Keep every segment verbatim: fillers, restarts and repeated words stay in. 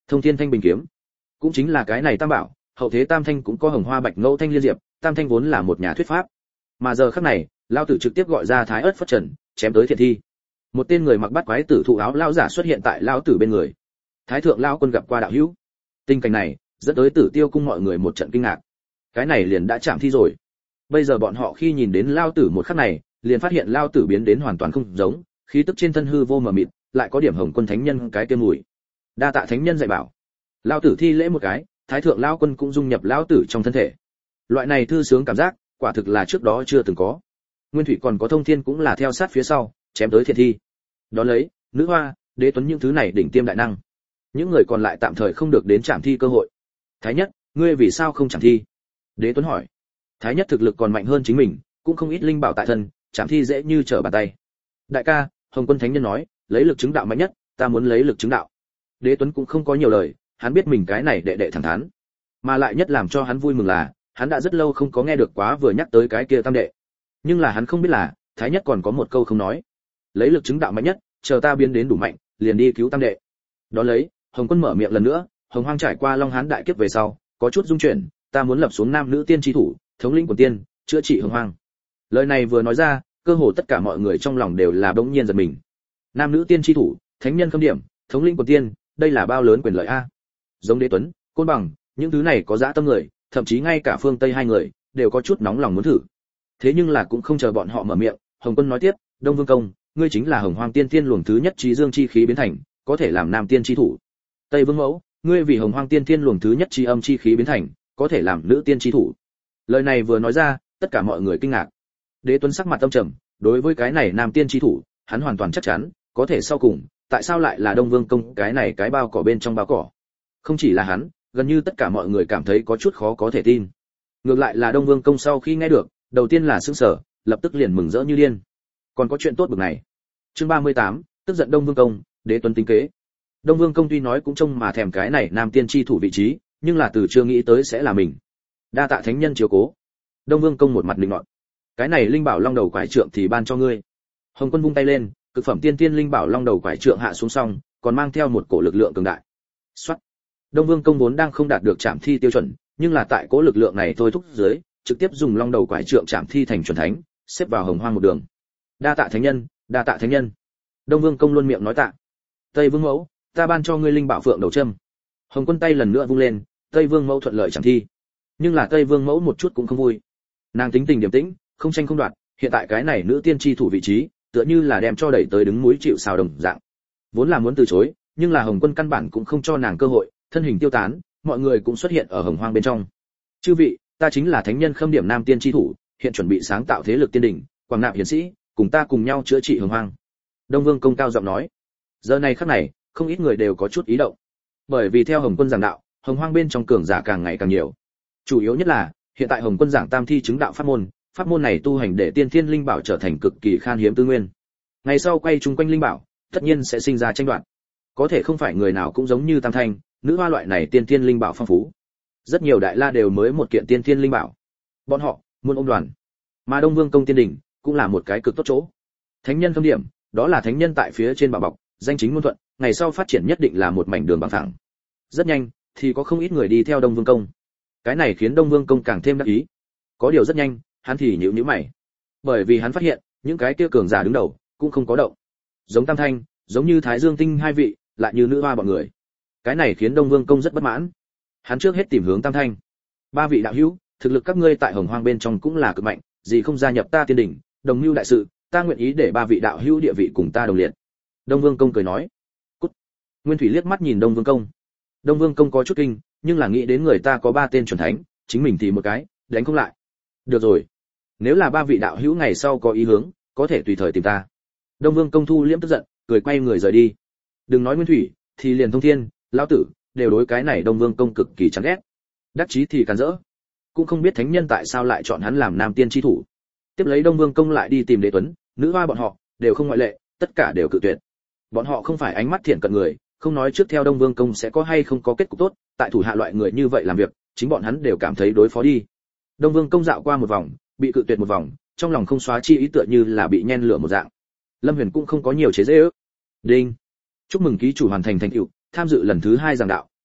Thông Thiên Thanh Bình kiếm, cũng chính là cái này tam bảo, hậu thế tam thanh cũng có hồng hoa bạch ngẫu thanh liên diệp, tam thanh vốn là một nhà thuyết pháp. Mà giờ khắc này, lão tử trực tiếp gọi ra Thái Ức Phất Trần, chém tới thiện thi. Một tên người mặc bát quái tử thụ áo lão giả xuất hiện tại lão tử bên người. Thái thượng lão quân gặp qua đạo hữu. Tình cảnh này, dẫn tới Tử Tiêu cung mọi người một trận kinh ngạc. Cái này liền đã chạm thi rồi. Bây giờ bọn họ khi nhìn đến lão tử một khắc này, liền phát hiện lão tử biến đến hoàn toàn không giống, khí tức trên thân hư vô mờ mịt, lại có điểm hồng quân thánh nhân cái kia mùi. Đa tạ thánh nhân dạy bảo. Lão tử thi lễ một cái, Thái thượng lão quân cũng dung nhập lão tử trong thân thể. Loại này thư sướng cảm giác, quả thực là trước đó chưa từng có. Nguyên Thủy còn có Thông Thiên cũng là theo sát phía sau, chém tới thiện thi. Đó lấy, Nữ Hoa, Đế Tuấn những thứ này đỉnh tiêm đại năng. Những người còn lại tạm thời không được đến chạm thi cơ hội. Thái nhất, ngươi vì sao không chạm thi? Đế Tuấn hỏi. Thái nhất thực lực còn mạnh hơn chính mình, cũng không ít linh bảo tại thân, chạm thi dễ như trở bàn tay. Đại ca, Hồng Quân Thánh Nhân nói, lấy lực chứng đạo mạnh nhất, ta muốn lấy lực chứng đạo. Đế Tuấn cũng không có nhiều lời, hắn biết mình cái này đệ đệ thẳng thắn, mà lại nhất làm cho hắn vui mừng là, hắn đã rất lâu không có nghe được quá vừa nhắc tới cái kia tam đệ. Nhưng là hắn không biết là, Thái nhất còn có một câu không nói. Lấy lực chứng đạo mạnh nhất, chờ ta biến đến đủ mạnh, liền đi cứu tam đệ. Đó lấy, Hồng Quân mở miệng lần nữa, Hồng Hoang trải qua Long Hán đại kiếp về sau, có chút dung chuyển, ta muốn lập xuống nam nữ tiên chi thủ, thống lĩnh của tiên, chữa trị Hồng Hoang. Lời này vừa nói ra, cơ hồ tất cả mọi người trong lòng đều là bỗng nhiên giật mình. Nam nữ tiên chi thủ, thánh nhân khâm điểm, thống lĩnh của tiên, đây là bao lớn quyền lợi a. Giống Đế Tuấn, Côn Bằng, những thứ này có dã tâm người, thậm chí ngay cả Phương Tây hai người đều có chút nóng lòng muốn thử. Thế nhưng là cũng không chờ bọn họ mở miệng, Hồng Quân nói tiếp, Đông Vương Công, ngươi chính là Hồng Hoang tiên tiên luồng thứ nhất trí dương chi khí biến thành, có thể làm nam tiên chi thủ. Tây Vương Mẫu, ngươi vì Hồng Hoang tiên tiên luồng thứ nhất trí âm chi khí biến thành, có thể làm nữ tiên chi thủ. Lời này vừa nói ra, tất cả mọi người kinh ngạc. Đế Tuấn sắc mặt âm trầm, đối với cái này nam tiên chi thủ, hắn hoàn toàn chắc chắn, có thể sau cùng, tại sao lại là Đông Vương Công cái này cái bao cỏ bên trong bao cỏ? Không chỉ là hắn, gần như tất cả mọi người cảm thấy có chút khó có thể tin. Ngược lại là Đông Vương Công sau khi nghe được, đầu tiên là sửng sở, lập tức liền mừng rỡ như điên. Còn có chuyện tốt bực này. Chương ba mươi tám, tức giận Đông Vương Công, Đế Tuấn tính kế. Đông Vương Công tuy nói cũng trông mà thèm cái này nam tiên chi thủ vị trí, nhưng là từ chưa nghĩ tới sẽ là mình. Đa tạ thánh nhân chiếu cố. Đông Vương Công một mặt linh ngọn. Cái này linh bảo long đầu quải trượng thì ban cho ngươi. Hồng Quân vung tay lên, cực phẩm tiên tiên linh bảo long đầu quải trượng hạ xuống xong, còn mang theo một cổ lực lượng cường đại. Soát. Đông Vương Công vốn đang không đạt được trảm thi tiêu chuẩn, nhưng là tại cố lực lượng này thôi thúc dưới, trực tiếp dùng long đầu quải trượng trảm thi thành chuẩn thánh, xếp vào Hồng Hoang một đường. Đa tạ thánh nhân, đa tạ thánh nhân. Đông Vương Công luôn miệng nói tạ. Tây Vương Mẫu, ta ban cho ngươi linh bảo phượng đầu châm. Hồng Quân tay lần nữa vung lên, Tây Vương Mẫu thuận lợi trảm thi. Nhưng là Tây Vương Mẫu một chút cũng không vui. Nàng tính tình điềm tĩnh, không tranh không đoạt, hiện tại cái này nữ tiên chi thủ vị trí, tựa như là đem cho đẩy tới đứng núi chịu sào đồng dạng. Vốn là muốn từ chối, nhưng là Hồng Quân căn bản cũng không cho nàng cơ hội, thân hình tiêu tán, mọi người cũng xuất hiện ở Hồng Hoang bên trong. Chư vị, ta chính là thánh nhân khâm điểm nam tiên chi thủ, hiện chuẩn bị sáng tạo thế lực tiên đỉnh, quảng nạp hiển sĩ, cùng ta cùng nhau chữa trị Hồng Hoang. Đông Vương Công cao giọng nói. Giờ này khắc này, không ít người đều có chút ý động. Bởi vì theo Hồng Quân giảng đạo, Hồng Hoang bên trong cường giả càng ngày càng nhiều. Chủ yếu nhất là, hiện tại Hồng Quân giảng tam thi chứng đạo pháp môn, pháp môn này tu hành để tiên thiên linh bảo trở thành cực kỳ khan hiếm tư nguyên. Ngày sau quay chung quanh linh bảo, tất nhiên sẽ sinh ra tranh đoạt. Có thể không phải người nào cũng giống như Tam Thanh, Nữ Hoa loại này tiên thiên linh bảo phong phú. Rất nhiều đại la đều mới một kiện tiên thiên linh bảo. Bọn họ muốn ôm đoàn. Mà Đông Vương Công tiên đỉnh cũng là một cái cực tốt chỗ. Thánh nhân khâm điểm, đó là thánh nhân tại phía trên bảo bọc, danh chính ngôn thuận, ngày sau phát triển nhất định là một mảnh đường bằng phẳng. Rất nhanh thì có không ít người đi theo Đông Vương Công. Cái này khiến Đông Vương Công càng thêm đắc ý. Có điều rất nhanh, hắn thì nhíu nhíu mày. Bởi vì hắn phát hiện, những cái kia cường giả đứng đầu cũng không có động. Giống Tam Thanh, giống như Thái Dương Tinh hai vị, lại như Nữ Hoa bọn người. Cái này khiến Đông Vương Công rất bất mãn. Hắn trước hết tìm hướng Tam Thanh. Ba vị đạo hữu, thực lực các ngươi tại Hồng Hoang bên trong cũng là cực mạnh, gì không gia nhập ta tiên đỉnh, đồng mưu đại sự, ta nguyện ý để ba vị đạo hữu địa vị cùng ta đồng liệt. Đông Vương Công cười nói. Cút. Nguyên Thủy liếc mắt nhìn Đông Vương Công. Đông Vương Công có chút kinh, nhưng là nghĩ đến người ta có ba tên chuẩn thánh, chính mình thì một cái, đánh không lại. Được rồi, nếu là ba vị đạo hữu ngày sau có ý hướng, có thể tùy thời tìm ta. Đông Vương Công thu liễm tức giận, cười quay người rời đi. Đừng nói Nguyên Thủy, thì liền Thông Thiên, lão tử đều đối cái này Đông Vương Công cực kỳ chán ghét. Đắc chí thì càn rỡ, cũng không biết thánh nhân tại sao lại chọn hắn làm nam tiên chi thủ. Tiếp lấy Đông Vương Công lại đi tìm Đế Tuấn, Nữ Hoa bọn họ đều không ngoại lệ, tất cả đều cự tuyệt. Bọn họ không phải ánh mắt thiện cận người, không nói trước theo Đông Vương Công sẽ có hay không có kết cục tốt, tại thủ hạ loại người như vậy làm việc, chính bọn hắn đều cảm thấy đối phó đi. Đông Vương Công dạo qua một vòng, bị cự tuyệt một vòng, trong lòng không xóa chi ý tựa như là bị nhen lửa một dạng. Lâm Huyền cũng không có nhiều chế giễu. Đinh. Chúc mừng ký chủ hoàn thành thành tựu, tham dự lần thứ hai giảng đạo,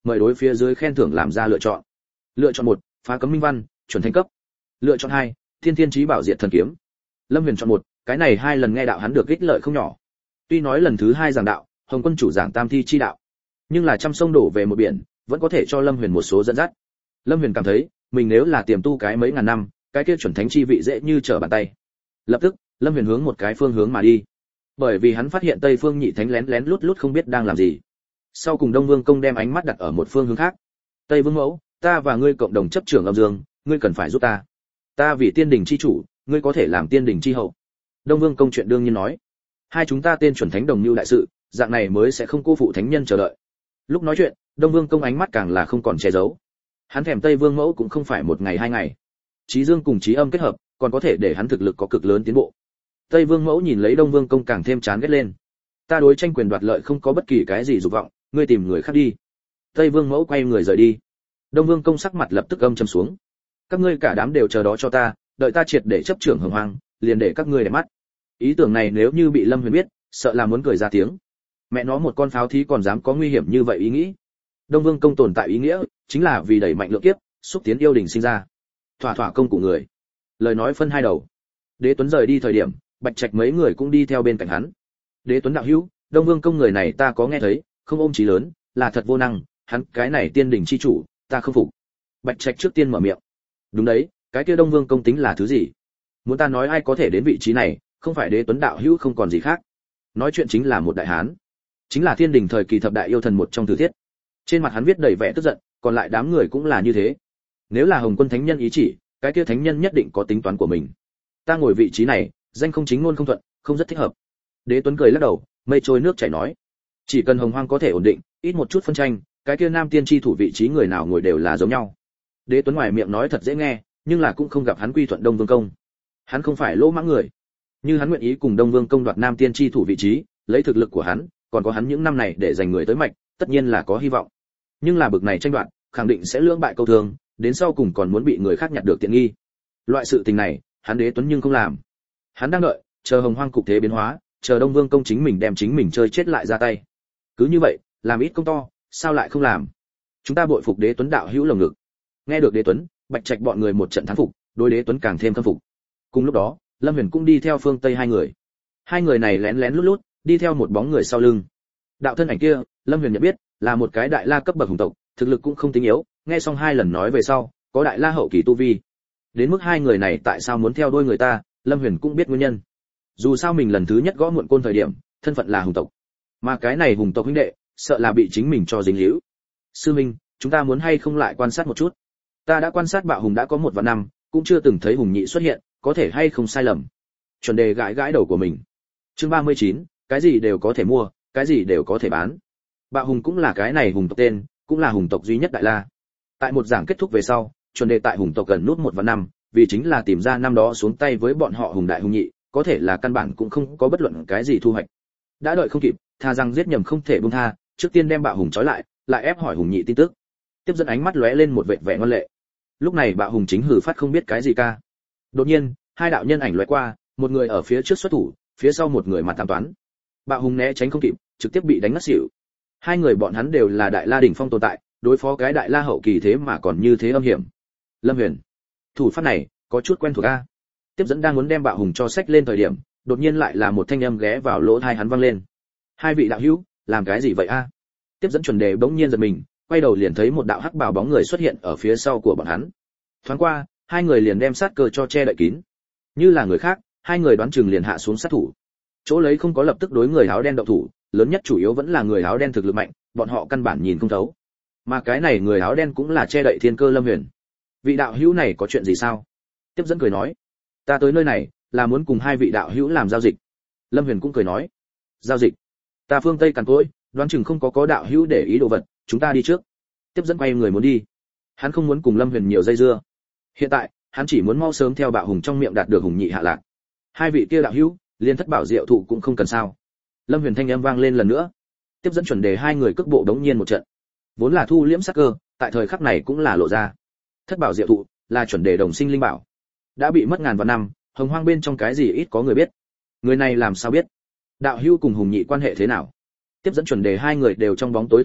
mời đối phía dưới khen thưởng làm ra lựa chọn. Lựa chọn một, phá cấm minh văn, chuẩn thánh cấp. Lựa chọn hai, thiên thiên chí bảo diệt thần kiếm. Lâm Huyền chọn một, cái này hai lần nghe đạo hắn được ích lợi không nhỏ. Tuy nói lần thứ hai giảng đạo, Hồng Quân chủ giảng tam thi chi đạo, nhưng là trăm sông đổ về một biển, vẫn có thể cho Lâm Huyền một số dẫn dắt. Lâm Huyền cảm thấy, mình nếu là tiềm tu cái mấy ngàn năm, cái kia chuẩn thánh chi vị dễ như trở bàn tay. Lập tức, Lâm Huyền hướng một cái phương hướng mà đi. Bởi vì hắn phát hiện Tây Phương Nhị Thánh lén lén lút lút không biết đang làm gì. Sau cùng Đông Vương Công đem ánh mắt đặt ở một phương hướng khác. Tây Vương Mẫu, ta và ngươi cộng đồng chấp trưởng âm dương, ngươi cần phải giúp ta. Ta vì tiên đình chi chủ, ngươi có thể làm tiên đình chi hậu. Đông Vương Công chuyện đương nhiên nói. Hai chúng ta tên chuẩn thánh đồng lưu đại sự, dạng này mới sẽ không cô phụ thánh nhân chờ đợi. Lúc nói chuyện, Đông Vương Công ánh mắt càng là không còn che giấu. Hắn thèm Tây Vương Mẫu cũng không phải một ngày hai ngày. Chí dương cùng chí âm kết hợp, còn có thể để hắn thực lực có cực lớn tiến bộ. Tây Vương Mẫu nhìn lấy Đông Vương Công càng thêm chán ghét lên. Ta đối tranh quyền đoạt lợi không có bất kỳ cái gì dục vọng, ngươi tìm người khác đi. Tây Vương Mẫu quay người rời đi. Đông Vương Công sắc mặt lập tức âm trầm xuống. Các ngươi cả đám đều chờ đó cho ta, đợi ta triệt để chấp trưởng Hồng Hoang, liền để các ngươi để mắt. Ý tưởng này nếu như bị Lâm Huyền biết, sợ là muốn cười ra tiếng. Mẹ nó một con pháo thí còn dám có nguy hiểm như vậy ý nghĩ. Đông Vương Công tồn tại ý nghĩa, chính là vì đẩy mạnh lượng kiếp, xúc tiến yêu đình sinh ra. Thỏa thỏa công cụ người. Lời nói phân hai đầu. Đế Tuấn rời đi thời điểm, Bạch Trạch mấy người cũng đi theo bên cạnh hắn. Đế Tuấn đạo hữu, Đông Vương Công người này ta có nghe thấy, không ôm chí lớn, là thật vô năng, hắn cái này tiên đỉnh chi chủ, ta không phục. Bạch Trạch trước tiên mở miệng. Đúng đấy, cái kia Đông Vương Công tính là thứ gì? Muốn ta nói ai có thể đến vị trí này, không phải Đế Tuấn đạo hữu không còn gì khác. Nói chuyện chính là một đại hán, chính là thiên đình thời kỳ thập đại yêu thần một trong Từ Thiết. Trên mặt hắn viết đầy vẻ tức giận, còn lại đám người cũng là như thế. Nếu là Hồng Quân thánh nhân ý chỉ, cái kia thánh nhân nhất định có tính toán của mình. Ta ngồi vị trí này, danh không chính ngôn không thuận, không rất thích hợp. Đế Tuấn cười lắc đầu, mây trôi nước chảy nói, chỉ cần Hồng Hoang có thể ổn định, ít một chút phân tranh, cái kia Nam Tiên chi thủ vị trí người nào ngồi đều là giống nhau. Đế Tuấn ngoài miệng nói thật dễ nghe, nhưng là cũng không gặp hắn quy thuận Đông Vương Công. Hắn không phải lỗ mãng người, như hắn nguyện ý cùng Đông Vương Công đoạt Nam Tiên chi thủ vị trí, lấy thực lực của hắn, còn có hắn những năm này để giành người tới mạch, tất nhiên là có hy vọng. Nhưng là bực này tranh đoạt, khẳng định sẽ lưỡng bại câu thương, đến sau cùng còn muốn bị người khác nhặt được tiện nghi. Loại sự tình này, hắn Đế Tuấn nhưng không làm. Hắn đang đợi, chờ Hồng Hoang cục thế biến hóa, chờ Đông Vương Công chính mình đem chính mình chơi chết lại ra tay. Cứ như vậy, làm ít công to, sao lại không làm? Chúng ta bội phục Đế Tuấn đạo hữu lồng ngực. Nghe được Đế Tuấn, Bạch Trạch bọn người một trận thắng phục, đối Đế Tuấn càng thêm khâm phục. Cùng lúc đó, Lâm Huyền cũng đi theo phương Tây hai người. Hai người này lén lén lút lút, đi theo một bóng người sau lưng. Đạo thân ảnh kia, Lâm Huyền nhận biết, là một cái đại la cấp bậc hùng tộc, thực lực cũng không tính yếu, nghe xong hai lần nói về sau, có đại la hậu kỳ tu vi. Đến mức hai người này tại sao muốn theo đuôi người ta, Lâm Huyền cũng biết nguyên nhân. Dù sao mình lần thứ nhất gõ muộn côn thời điểm, thân phận là hùng tộc, mà cái này hùng tộc huynh đệ, sợ là bị chính mình cho dính líu. Sư minh, chúng ta muốn hay không lại quan sát một chút? Ta đã quan sát Bạo Hùng đã có một vạn năm, cũng chưa từng thấy hùng nhị xuất hiện, có thể hay không sai lầm. Chuẩn Đề gãi gãi đầu của mình. Chương ba mươi chín, cái gì đều có thể mua, cái gì đều có thể bán. Bạo Hùng cũng là cái này hùng tộc tên, cũng là hùng tộc duy nhất đại la. Tại một giảng kết thúc về sau, Chuẩn Đề tại hùng tộc gần nút một vạn năm, vì chính là tìm ra năm đó xuống tay với bọn họ hùng đại hùng nhị, có thể là căn bản cũng không có bất luận cái gì thu hoạch. Đã đợi không kịp, tha rằng giết nhầm không thể buông tha, trước tiên đem Bạo Hùng trói lại, lại ép hỏi hùng nhị tin tức. Tiếp dẫn ánh mắt lóe lên một vệt vẻ ngoan lệ. Lúc này Bạo Hùng chính hừ phát không biết cái gì ca. Đột nhiên, hai đạo nhân ảnh lóe qua, một người ở phía trước xuất thủ, phía sau một người mặt tam toán. Bạo Hùng né tránh không kịp, trực tiếp bị đánh ngất xỉu. Hai người bọn hắn đều là đại la đỉnh phong tồn tại, đối phó cái đại la hậu kỳ thế mà còn như thế âm hiểm. Lâm Huyền, thủ pháp này có chút quen thuộc a. Tiếp dẫn đang muốn đem Bạo Hùng cho xách lên thời điểm, đột nhiên lại là một thanh âm ghé vào lỗ tai hắn vang lên. Hai vị đạo hữu, làm cái gì vậy a? Tiếp dẫn Chuẩn Đề bỗng nhiên giật mình, quay đầu liền thấy một đạo hắc bào bóng người xuất hiện ở phía sau của bọn hắn. Thoáng qua, hai người liền đem sát cơ cho che đậy kín. Như là người khác, hai người đoán chừng liền hạ xuống sát thủ. Chỗ lấy không có lập tức đối người áo đen động thủ, lớn nhất chủ yếu vẫn là người áo đen thực lực mạnh, bọn họ căn bản nhìn không thấu. Mà cái này người áo đen cũng là che đậy thiên cơ Lâm Huyền. Vị đạo hữu này có chuyện gì sao? Tiếp dẫn cười nói, ta tới nơi này là muốn cùng hai vị đạo hữu làm giao dịch. Lâm Huyền cũng cười nói, giao dịch? Ta phương Tây cằn cỗi, đoán chừng không có có đạo hữu để ý đồ vật, chúng ta đi trước. Tiếp dẫn quay người muốn đi. Hắn không muốn cùng Lâm Huyền nhiều dây dưa. Hiện tại, hắn chỉ muốn mau sớm theo Bạo Hùng trong miệng đạt được hùng nhị hạ lạc. Hai vị kia đạo hữu, liên thất bảo diệu thụ cũng không cần sao? Lâm Huyền thanh âm vang lên lần nữa. Tiếp dẫn Chuẩn Đề hai người cước bộ đống nhiên một trận. Vốn là thu liễm sắc cơ, tại thời khắc này cũng là lộ ra. Thất bảo diệu thụ là Chuẩn Đề đồng sinh linh bảo, đã bị mất ngàn vạn năm, Hồng Hoang bên trong cái gì ít có người biết. Người này làm sao biết? Đạo hữu cùng hùng nhị quan hệ thế nào? Tiếp dẫn Chuẩn Đề hai người đều trong bóng tối tụ lực,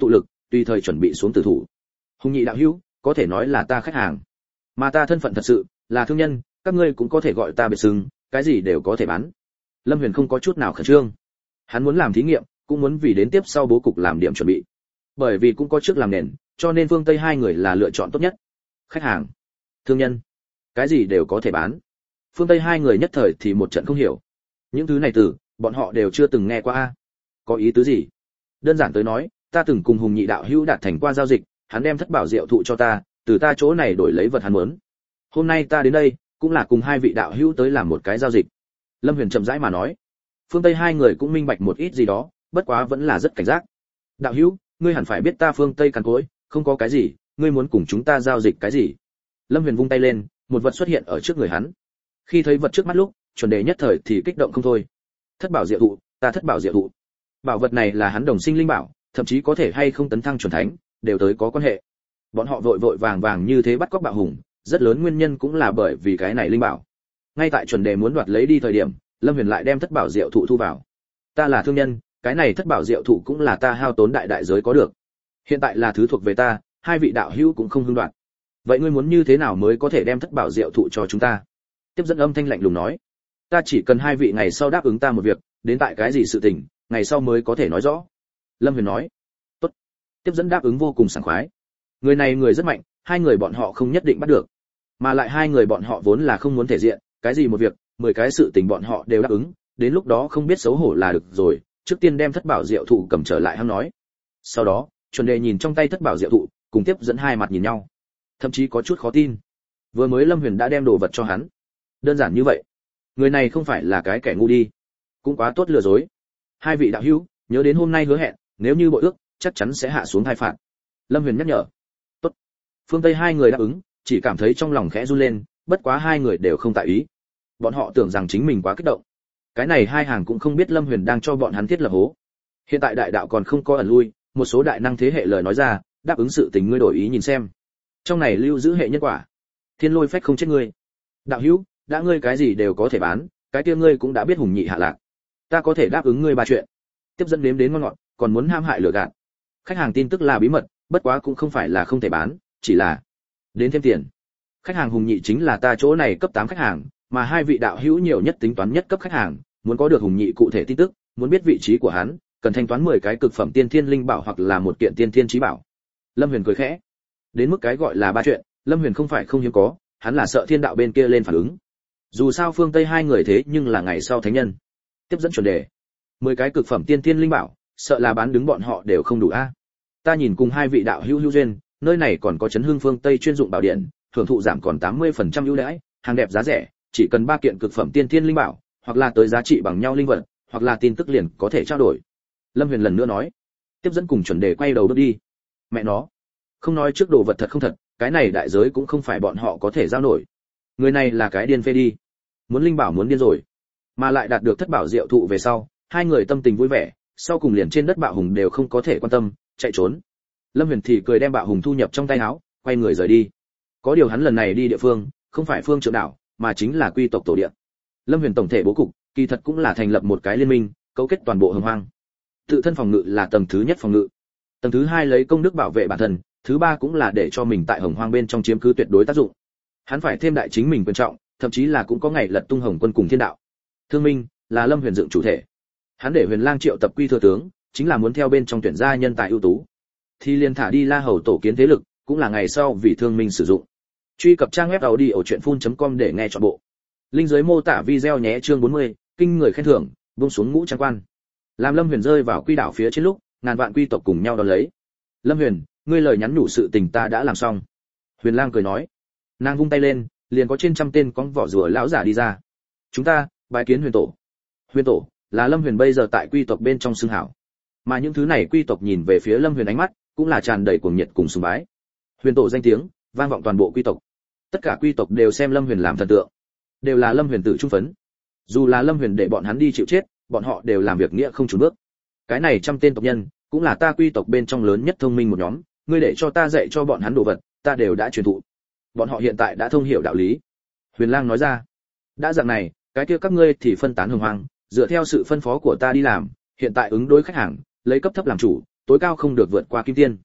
tùy thời chuẩn bị xuống tử thủ. Hùng Nhị đạo hữu, có thể nói là ta khách hàng, mà ta thân phận thật sự là thương nhân, các ngươi cũng có thể gọi ta biệt xưng, cái gì đều có thể bán. Lâm Huyền không có chút nào khẩn trương, hắn muốn làm thí nghiệm, cũng muốn vì đến tiếp sau bố cục làm điểm chuẩn bị. Bởi vì cũng có trước làm nền, cho nên phương Tây hai người là lựa chọn tốt nhất. Khách hàng, thương nhân, cái gì đều có thể bán. Phương Tây hai người nhất thời thì một trận không hiểu. Những thứ này từ bọn họ đều chưa từng nghe qua a. Có ý tứ gì? Đơn giản tới nói, ta từng cùng Hùng Nhị đạo hữu đạt thành qua giao dịch, hắn đem thất bảo diệu thụ cho ta, từ ta chỗ này đổi lấy vật hắn muốn. Hôm nay ta đến đây, cũng là cùng hai vị đạo hữu tới làm một cái giao dịch. Lâm Huyền chậm rãi mà nói. Phương Tây hai người cũng minh bạch một ít gì đó, bất quá vẫn là rất cảnh giác. Đạo hữu, ngươi hẳn phải biết ta Phương Tây càn cối, không có cái gì, ngươi muốn cùng chúng ta giao dịch cái gì? Lâm Huyền vung tay lên, một vật xuất hiện ở trước người hắn. Khi thấy vật trước mắt lúc, chuẩn đề nhất thời thì kích động không thôi. Thất bảo diệu thụ, ta thất bảo diệu thụ. Bảo vật này là hắn đồng sinh linh bảo, thậm chí có thể hay không tấn thăng chuẩn thánh, đều tới có quan hệ. Bọn họ vội vội vàng vàng như thế bắt cóc Bạo Hùng, rất lớn nguyên nhân cũng là bởi vì cái này linh bảo. Ngay tại chuẩn đề muốn đoạt lấy đi thời điểm, Lâm Huyền lại đem thất bảo diệu thụ thu vào. Ta là thương nhân, cái này thất bảo diệu thụ cũng là ta hao tốn đại đại giới có được. Hiện tại là thứ thuộc về ta, hai vị đạo hữu cũng không hưng đoạn. Vậy ngươi muốn như thế nào mới có thể đem thất bảo diệu thụ cho chúng ta? Tiếp dẫn âm thanh lạnh lùng nói. Ta chỉ cần hai vị ngày sau đáp ứng ta một việc, đến tại cái gì sự tình, ngày sau mới có thể nói rõ. Lâm Huyền nói. Tốt. Tiếp dẫn đáp ứng vô cùng sảng khoái. Người này người rất mạnh, hai người bọn họ không nhất định bắt được. Mà lại hai người bọn họ vốn là không muốn thể diện, cái gì một việc, mười cái sự tình bọn họ đều đáp ứng, đến lúc đó không biết xấu hổ là được rồi, trước tiên đem thất bảo diệu thụ cầm trở lại hắn nói. Sau đó, chuẩn đề nhìn trong tay thất bảo diệu thụ, cùng tiếp dẫn hai mặt nhìn nhau, thậm chí có chút khó tin. Vừa mới Lâm Huyền đã đem đồ vật cho hắn, đơn giản như vậy, người này không phải là cái kẻ ngu đi, cũng quá tốt lừa dối. Hai vị đạo hữu, nhớ đến hôm nay hứa hẹn, nếu như bội ước, chắc chắn sẽ hạ xuống thai phạt. Lâm Huyền nhắc nhở. Tốt. Phương Tây hai người đáp ứng, chỉ cảm thấy trong lòng khẽ run lên, bất quá hai người đều không tại ý. Bọn họ tưởng rằng chính mình quá kích động. Cái này hai hàng cũng không biết Lâm Huyền đang cho bọn hắn thiết lập hố. Hiện tại đại đạo còn không có ẩn lui, một số đại năng thế hệ lời nói ra, đáp ứng sự tình ngươi đổi ý nhìn xem. Trong này lưu giữ hệ nhân quả. Thiên lôi phách không chết ngươi. Đạo hữu, đã ngươi cái gì đều có thể bán, cái kia ngươi cũng đã biết Hùng Nhị hạ lạc. Ta có thể đáp ứng ngươi ba chuyện. Tiếp dẫn đếm đến ngon ngọt, còn muốn ham hại lừa gạt. Khách hàng tin tức là bí mật, bất quá cũng không phải là không thể bán, chỉ là đến thêm tiền. Khách hàng Hùng Nhị chính là ta chỗ này cấp tám khách hàng, mà hai vị đạo hữu nhiều nhất tính toán nhất cấp khách hàng, muốn có được Hùng Nhị cụ thể tin tức, muốn biết vị trí của hắn, cần thanh toán mười cái cực phẩm tiên thiên linh bảo hoặc là một kiện tiên thiên chí bảo. Lâm Huyền cười khẽ. Đến mức cái gọi là ba chuyện, Lâm Huyền không phải không hiếm có, hắn là sợ thiên đạo bên kia lên phản ứng. Dù sao phương Tây hai người thế nhưng là ngày sau thánh nhân. Tiếp dẫn chuẩn đề. mười cái cực phẩm tiên thiên linh bảo, sợ là bán đứng bọn họ đều không đủ a. Ta nhìn cùng hai vị đạo hữu hữu duyên, nơi này còn có chấn hương phương Tây chuyên dụng bảo điện, hưởng thụ giảm còn tám mươi phần trăm ưu đãi, hàng đẹp giá rẻ, chỉ cần ba kiện cực phẩm tiên thiên linh bảo, hoặc là tới giá trị bằng nhau linh vật, hoặc là tin tức liền có thể trao đổi. Lâm Huyền lần nữa nói. Tiếp dẫn cùng chuẩn đề quay đầu bước đi. Mẹ nó, không nói trước đồ vật thật không thật, cái này đại giới cũng không phải bọn họ có thể giao nổi. Người này là cái điên phê đi, muốn linh bảo muốn điên rồi, mà lại đạt được thất bảo diệu thụ về sau, hai người tâm tình vui vẻ, sau cùng liền trên đất Bạo Hùng đều không có thể quan tâm, chạy trốn. Lâm Huyền thì cười đem Bạo Hùng thu nhập trong tay áo, quay người rời đi. Có điều hắn lần này đi địa phương, không phải phương trượng đảo, mà chính là quy tộc tổ địa. Lâm Huyền tổng thể bố cục, kỳ thật cũng là thành lập một cái liên minh, cấu kết toàn bộ Hồng Hoang. Tự thân phòng ngự là tầng thứ nhất phòng ngự, tầng thứ hai lấy công đức bảo vệ bản thân, thứ ba cũng là để cho mình tại Hồng Hoang bên trong chiếm cứ tuyệt đối tác dụng. Hắn phải thêm đại chính mình quan trọng, thậm chí là cũng có ngày lật tung Hồng Quân cùng thiên đạo. Thương minh là Lâm Huyền dựng chủ thể. Hắn để Huyền Lang triệu tập quy thừa tướng, chính là muốn theo bên trong tuyển ra nhân tài ưu tú. Thì liền thả đi La Hầu tổ kiến thế lực, cũng là ngày sau vì thương minh sử dụng. Truy cập trang web audiochuyenphun.com để nghe trọn bộ. Linh dưới mô tả video nhé. Chương bốn mươi, kinh người khen thưởng, buông xuống ngũ trang quan. Làm Lâm Huyền rơi vào quy đảo phía trên lúc, ngàn vạn quy tộc cùng nhau đón lấy. Lâm Huyền, ngươi lời nhắn nhủ sự tình ta đã làm xong. Huyền Lang cười nói. Nàng vung tay lên, liền có trên trăm tên con vỏ rùa lão giả đi ra. Chúng ta bái kiến Huyền tổ. Huyền tổ là Lâm Huyền bây giờ tại quy tộc bên trong xưng hảo, mà những thứ này quy tộc nhìn về phía Lâm Huyền ánh mắt cũng là tràn đầy cuồng nhiệt cùng sùng bái. Huyền tổ danh tiếng vang vọng toàn bộ quy tộc, tất cả quy tộc đều xem Lâm Huyền làm thần tượng, đều là Lâm Huyền tự trung phấn. Dù là Lâm Huyền để bọn hắn đi chịu chết, bọn họ đều làm việc nghĩa không chùn bước. Cái này trăm tên tộc nhân, cũng là ta quy tộc bên trong lớn nhất thông minh một nhóm, ngươi để cho ta dạy cho bọn hắn đồ vật, ta đều đã truyền thụ. Bọn họ hiện tại đã thông hiểu đạo lý. Huyền Lang nói ra. Đã dạng này, cái kia các ngươi thì phân tán Hồng Hoang, dựa theo sự phân phó của ta đi làm, hiện tại ứng đối khách hàng, lấy cấp thấp làm chủ, tối cao không được vượt qua kim tiên.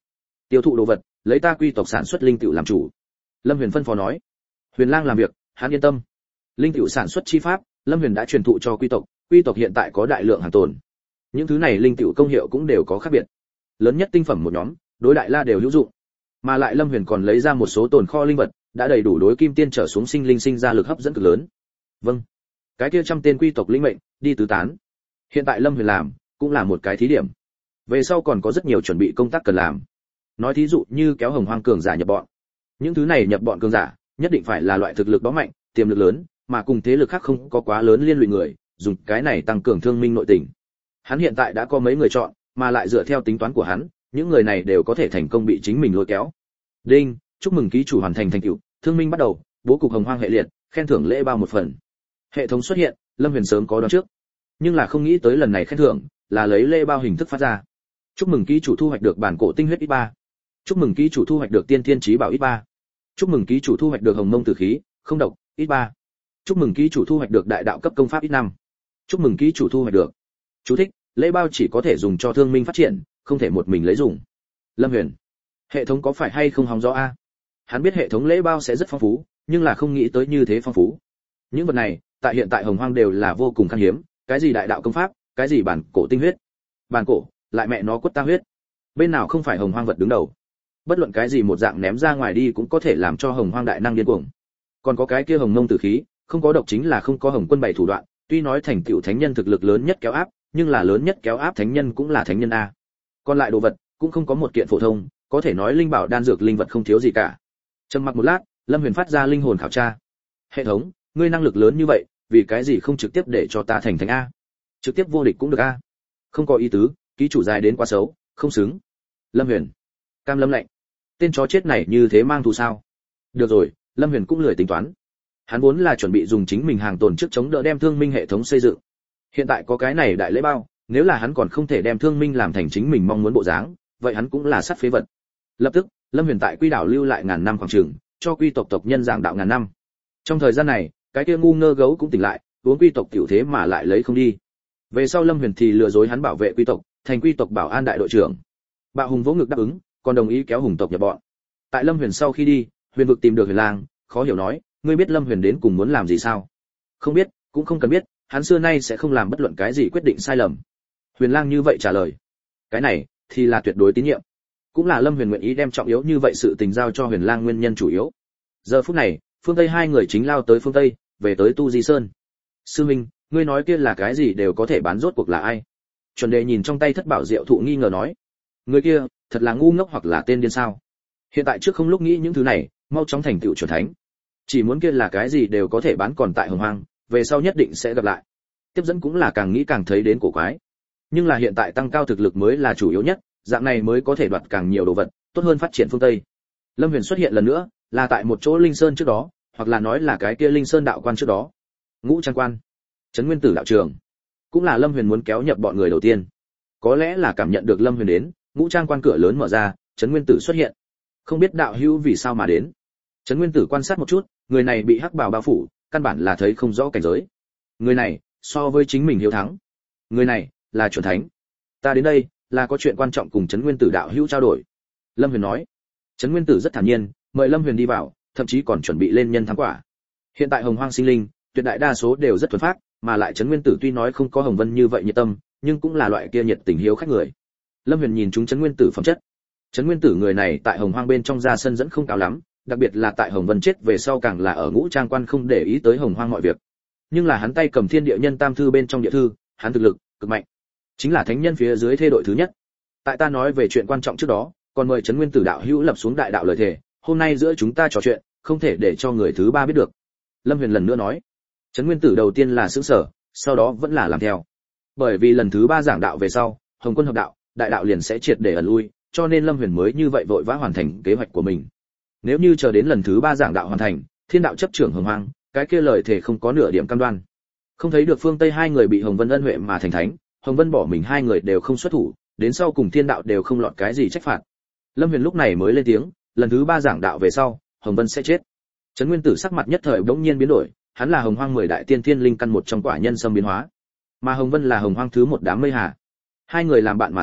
tiêu thụ đồ vật, lấy ta quy tộc sản xuất linh tựu làm chủ. Lâm Huyền phân phó nói. Huyền Lang làm việc, hắn yên tâm. Linh tựu sản xuất chi pháp, Lâm Huyền đã truyền thụ cho quy tộc, quy tộc hiện tại có đại lượng hàng tồn. Những thứ này linh tựu công hiệu cũng đều có khác biệt. Lớn nhất tinh phẩm một nhóm, đối đại la đều hữu dụng. Mà lại Lâm Huyền còn lấy ra một số tồn kho linh vật, đã đầy đủ đối kim tiên trở xuống sinh linh sinh ra lực hấp dẫn cực lớn. Vâng. Cái kia trăm tên quy tộc linh mệnh, đi tứ tán. Hiện tại Lâm Huyền làm, cũng là một cái thí điểm. Về sau còn có rất nhiều chuẩn bị công tác cần làm. Nói thí dụ như kéo Hồng Hoang cường giả nhập bọn. Những thứ này nhập bọn cường giả, nhất định phải là loại thực lực đó mạnh, tiềm lực lớn, mà cùng thế lực khác không có quá lớn liên lụy người, dùng cái này tăng cường thương minh nội tình. Hắn hiện tại đã có mấy người chọn, mà lại dựa theo tính toán của hắn, những người này đều có thể thành công bị chính mình lôi kéo. Đinh, chúc mừng ký chủ hoàn thành thành tựu, thương minh bắt đầu, bố cục Hồng Hoang hệ liệt, khen thưởng lễ bao một phần. Hệ thống xuất hiện, Lâm Huyền sớm có đoán trước, nhưng là không nghĩ tới lần này khen thưởng là lấy lễ bao hình thức phát ra. Chúc mừng ký chủ thu hoạch được bản cổ tinh huyết ít ba. Chúc mừng ký chủ thu hoạch được tiên thiên chí bảo ít ba. Chúc mừng ký chủ thu hoạch được hồng mông tử khí, không độc, ít ba. Chúc mừng ký chủ thu hoạch được đại đạo cấp công pháp ít năm. Chúc mừng ký chủ thu hoạch được. Chú thích: lễ bao chỉ có thể dùng cho thương minh phát triển, không thể một mình lấy dùng. Lâm Huyền, hệ thống có phải hay không hóng gió a? Hắn biết hệ thống lễ bao sẽ rất phong phú, nhưng là không nghĩ tới như thế phong phú. Những vật này, tại hiện tại Hồng Hoang đều là vô cùng khan hiếm, cái gì đại đạo công pháp, cái gì bản cổ tinh huyết. Bản cổ, lại mẹ nó quất ta huyết. Bên nào không phải Hồng Hoang vật đứng đầu. Bất luận cái gì một dạng ném ra ngoài đi cũng có thể làm cho Hồng Hoang đại năng điên cuồng. Còn có cái kia hồng mông tử khí, không có độc chính là không có Hồng Quân bảy thủ đoạn, tuy nói thành tựu thánh nhân thực lực lớn nhất kéo áp, nhưng là lớn nhất kéo áp thánh nhân cũng là thánh nhân a. Còn lại đồ vật cũng không có một kiện phổ thông, có thể nói linh bảo đan dược linh vật không thiếu gì cả. Trầm mặc một lát, Lâm Huyền phát ra linh hồn khảo tra. Hệ thống, ngươi năng lực lớn như vậy, vì cái gì không trực tiếp để cho ta thành thánh a? Trực tiếp vô địch cũng được a. Không có ý tứ, ký chủ dài đến quá xấu, không xứng. Lâm Huyền, cam lâm lạnh. Tên chó chết này như thế mang thù sao? Được rồi, Lâm Huyền cũng lười tính toán. Hắn vốn là chuẩn bị dùng chính mình hàng tồn trước chống đỡ đem thương minh hệ thống xây dựng. Hiện tại có cái này đại lễ bao, nếu là hắn còn không thể đem thương minh làm thành chính mình mong muốn bộ dáng, vậy hắn cũng là sát phế vật. Lập tức, Lâm Huyền tại Quy đảo lưu lại ngàn năm khoảng trường, cho quy tộc tộc nhân giảng đạo ngàn năm. Trong thời gian này, cái kia ngu ngơ gấu cũng tỉnh lại, uống quy tộc tiểu thế mà lại lấy không đi. Về sau Lâm Huyền thì lừa dối hắn bảo vệ quy tộc, thành quy tộc bảo an đại đội trưởng. Bạo Hùng vỗ ngực đáp ứng, còn đồng ý kéo Hùng tộc nhập bọn. Tại Lâm Huyền sau khi đi, Huyền vực tìm được Huyền Lang, khó hiểu nói, ngươi biết Lâm Huyền đến cùng muốn làm gì sao? Không biết, cũng không cần biết, hắn xưa nay sẽ không làm bất luận cái gì quyết định sai lầm. Huyền Lang như vậy trả lời. Cái này thì là tuyệt đối tín nhiệm. Cũng là Lâm Huyền nguyện ý đem trọng yếu như vậy sự tình giao cho Huyền Lang nguyên nhân chủ yếu. Giờ phút này, phương Tây hai người chính lao tới phương Tây, về tới Tu Di Sơn. Sư Minh, ngươi nói kia là cái gì đều có thể bán, rốt cuộc là ai? Chuẩn Đề nhìn trong tay thất bảo diệu thụ nghi ngờ nói, người kia thật là ngu ngốc hoặc là tên điên sao? Hiện tại trước không lúc nghĩ những thứ này, mau chóng thành tựu chuẩn thánh. Chỉ muốn kia là cái gì đều có thể bán còn tại Hồng Hoang, về sau nhất định sẽ gặp lại. Tiếp dẫn cũng là càng nghĩ càng thấy đến cổ quái. Nhưng là hiện tại tăng cao thực lực mới là chủ yếu nhất, dạng này mới có thể đoạt càng nhiều đồ vật, tốt hơn phát triển phương Tây. Lâm Huyền xuất hiện lần nữa, là tại một chỗ linh sơn trước đó, hoặc là nói là cái kia linh sơn đạo quan trước đó. Ngũ Trang Quan, Trấn Nguyên Tử đạo trường, cũng là Lâm Huyền muốn kéo nhập bọn người đầu tiên. Có lẽ là cảm nhận được Lâm Huyền đến, Ngũ Trang Quan cửa lớn mở ra, Trấn Nguyên Tử xuất hiện. Không biết đạo hữu vì sao mà đến. Trấn Nguyên Tử quan sát một chút, người này bị hắc bào bao phủ, căn bản là thấy không rõ cảnh giới. Người này, so với chính mình hiếu thắng. Người này, là chuẩn thánh. Ta đến đây, là có chuyện quan trọng cùng Trấn Nguyên Tử đạo hữu trao đổi. Lâm Huyền nói. Trấn Nguyên Tử rất thản nhiên, mời Lâm Huyền đi vào, thậm chí còn chuẩn bị lên nhân thắng quả. Hiện tại Hồng Hoang sinh linh, tuyệt đại đa số đều rất thuần phát, mà lại Trấn Nguyên Tử tuy nói không có Hồng Vân như vậy nhiệt tâm, nhưng cũng là loại kia nhiệt tình hiếu khách người. Lâm Huyền nhìn chúng Trấn Nguyên Tử phẩm chất. Trấn Nguyên Tử người này tại Hồng Hoang bên trong ra sân dẫn không cao lắm, đặc biệt là tại Hồng Vân chết về sau càng là ở Ngũ Trang Quan không để ý tới Hồng Hoang mọi việc. Nhưng là hắn tay cầm Thiên Địa Nhân Tam thư bên trong địa thư, hắn thực lực cực mạnh, chính là thánh nhân phía dưới thê đội thứ nhất. Tại ta nói về chuyện quan trọng trước đó, còn mời Trấn Nguyên Tử đạo hữu lập xuống đại đạo lời thề, hôm nay giữa chúng ta trò chuyện, không thể để cho người thứ ba biết được. Lâm Huyền lần nữa nói. Trấn Nguyên Tử đầu tiên là sửng sở, sau đó vẫn là làm theo. Bởi vì lần thứ ba giảng đạo về sau, Hồng Quân hợp đạo, đại đạo liền sẽ triệt để ẩn lui, cho nên Lâm Huyền mới như vậy vội vã hoàn thành kế hoạch của mình. Nếu như chờ đến lần thứ ba giảng đạo hoàn thành, thiên đạo chấp trưởng Hồng Hoang, cái kia lời thể không có nửa điểm cam đoan. Không thấy được phương Tây hai người bị Hồng Vân ân huệ mà thành thánh, Hồng Vân bỏ mình hai người đều không xuất thủ, đến sau cùng thiên đạo đều không lọt cái gì trách phạt. Lâm Huyền lúc này mới lên tiếng, lần thứ ba giảng đạo về sau, Hồng Vân sẽ chết. Trấn Nguyên Tử sắc mặt nhất thời bỗng nhiên biến đổi, hắn là Hồng Hoang mười đại tiên thiên linh căn một trong quả nhân sâm biến hóa, mà Hồng Vân là Hồng Hoang thứ một đám mây hà. Hai người làm bạn mà sinh,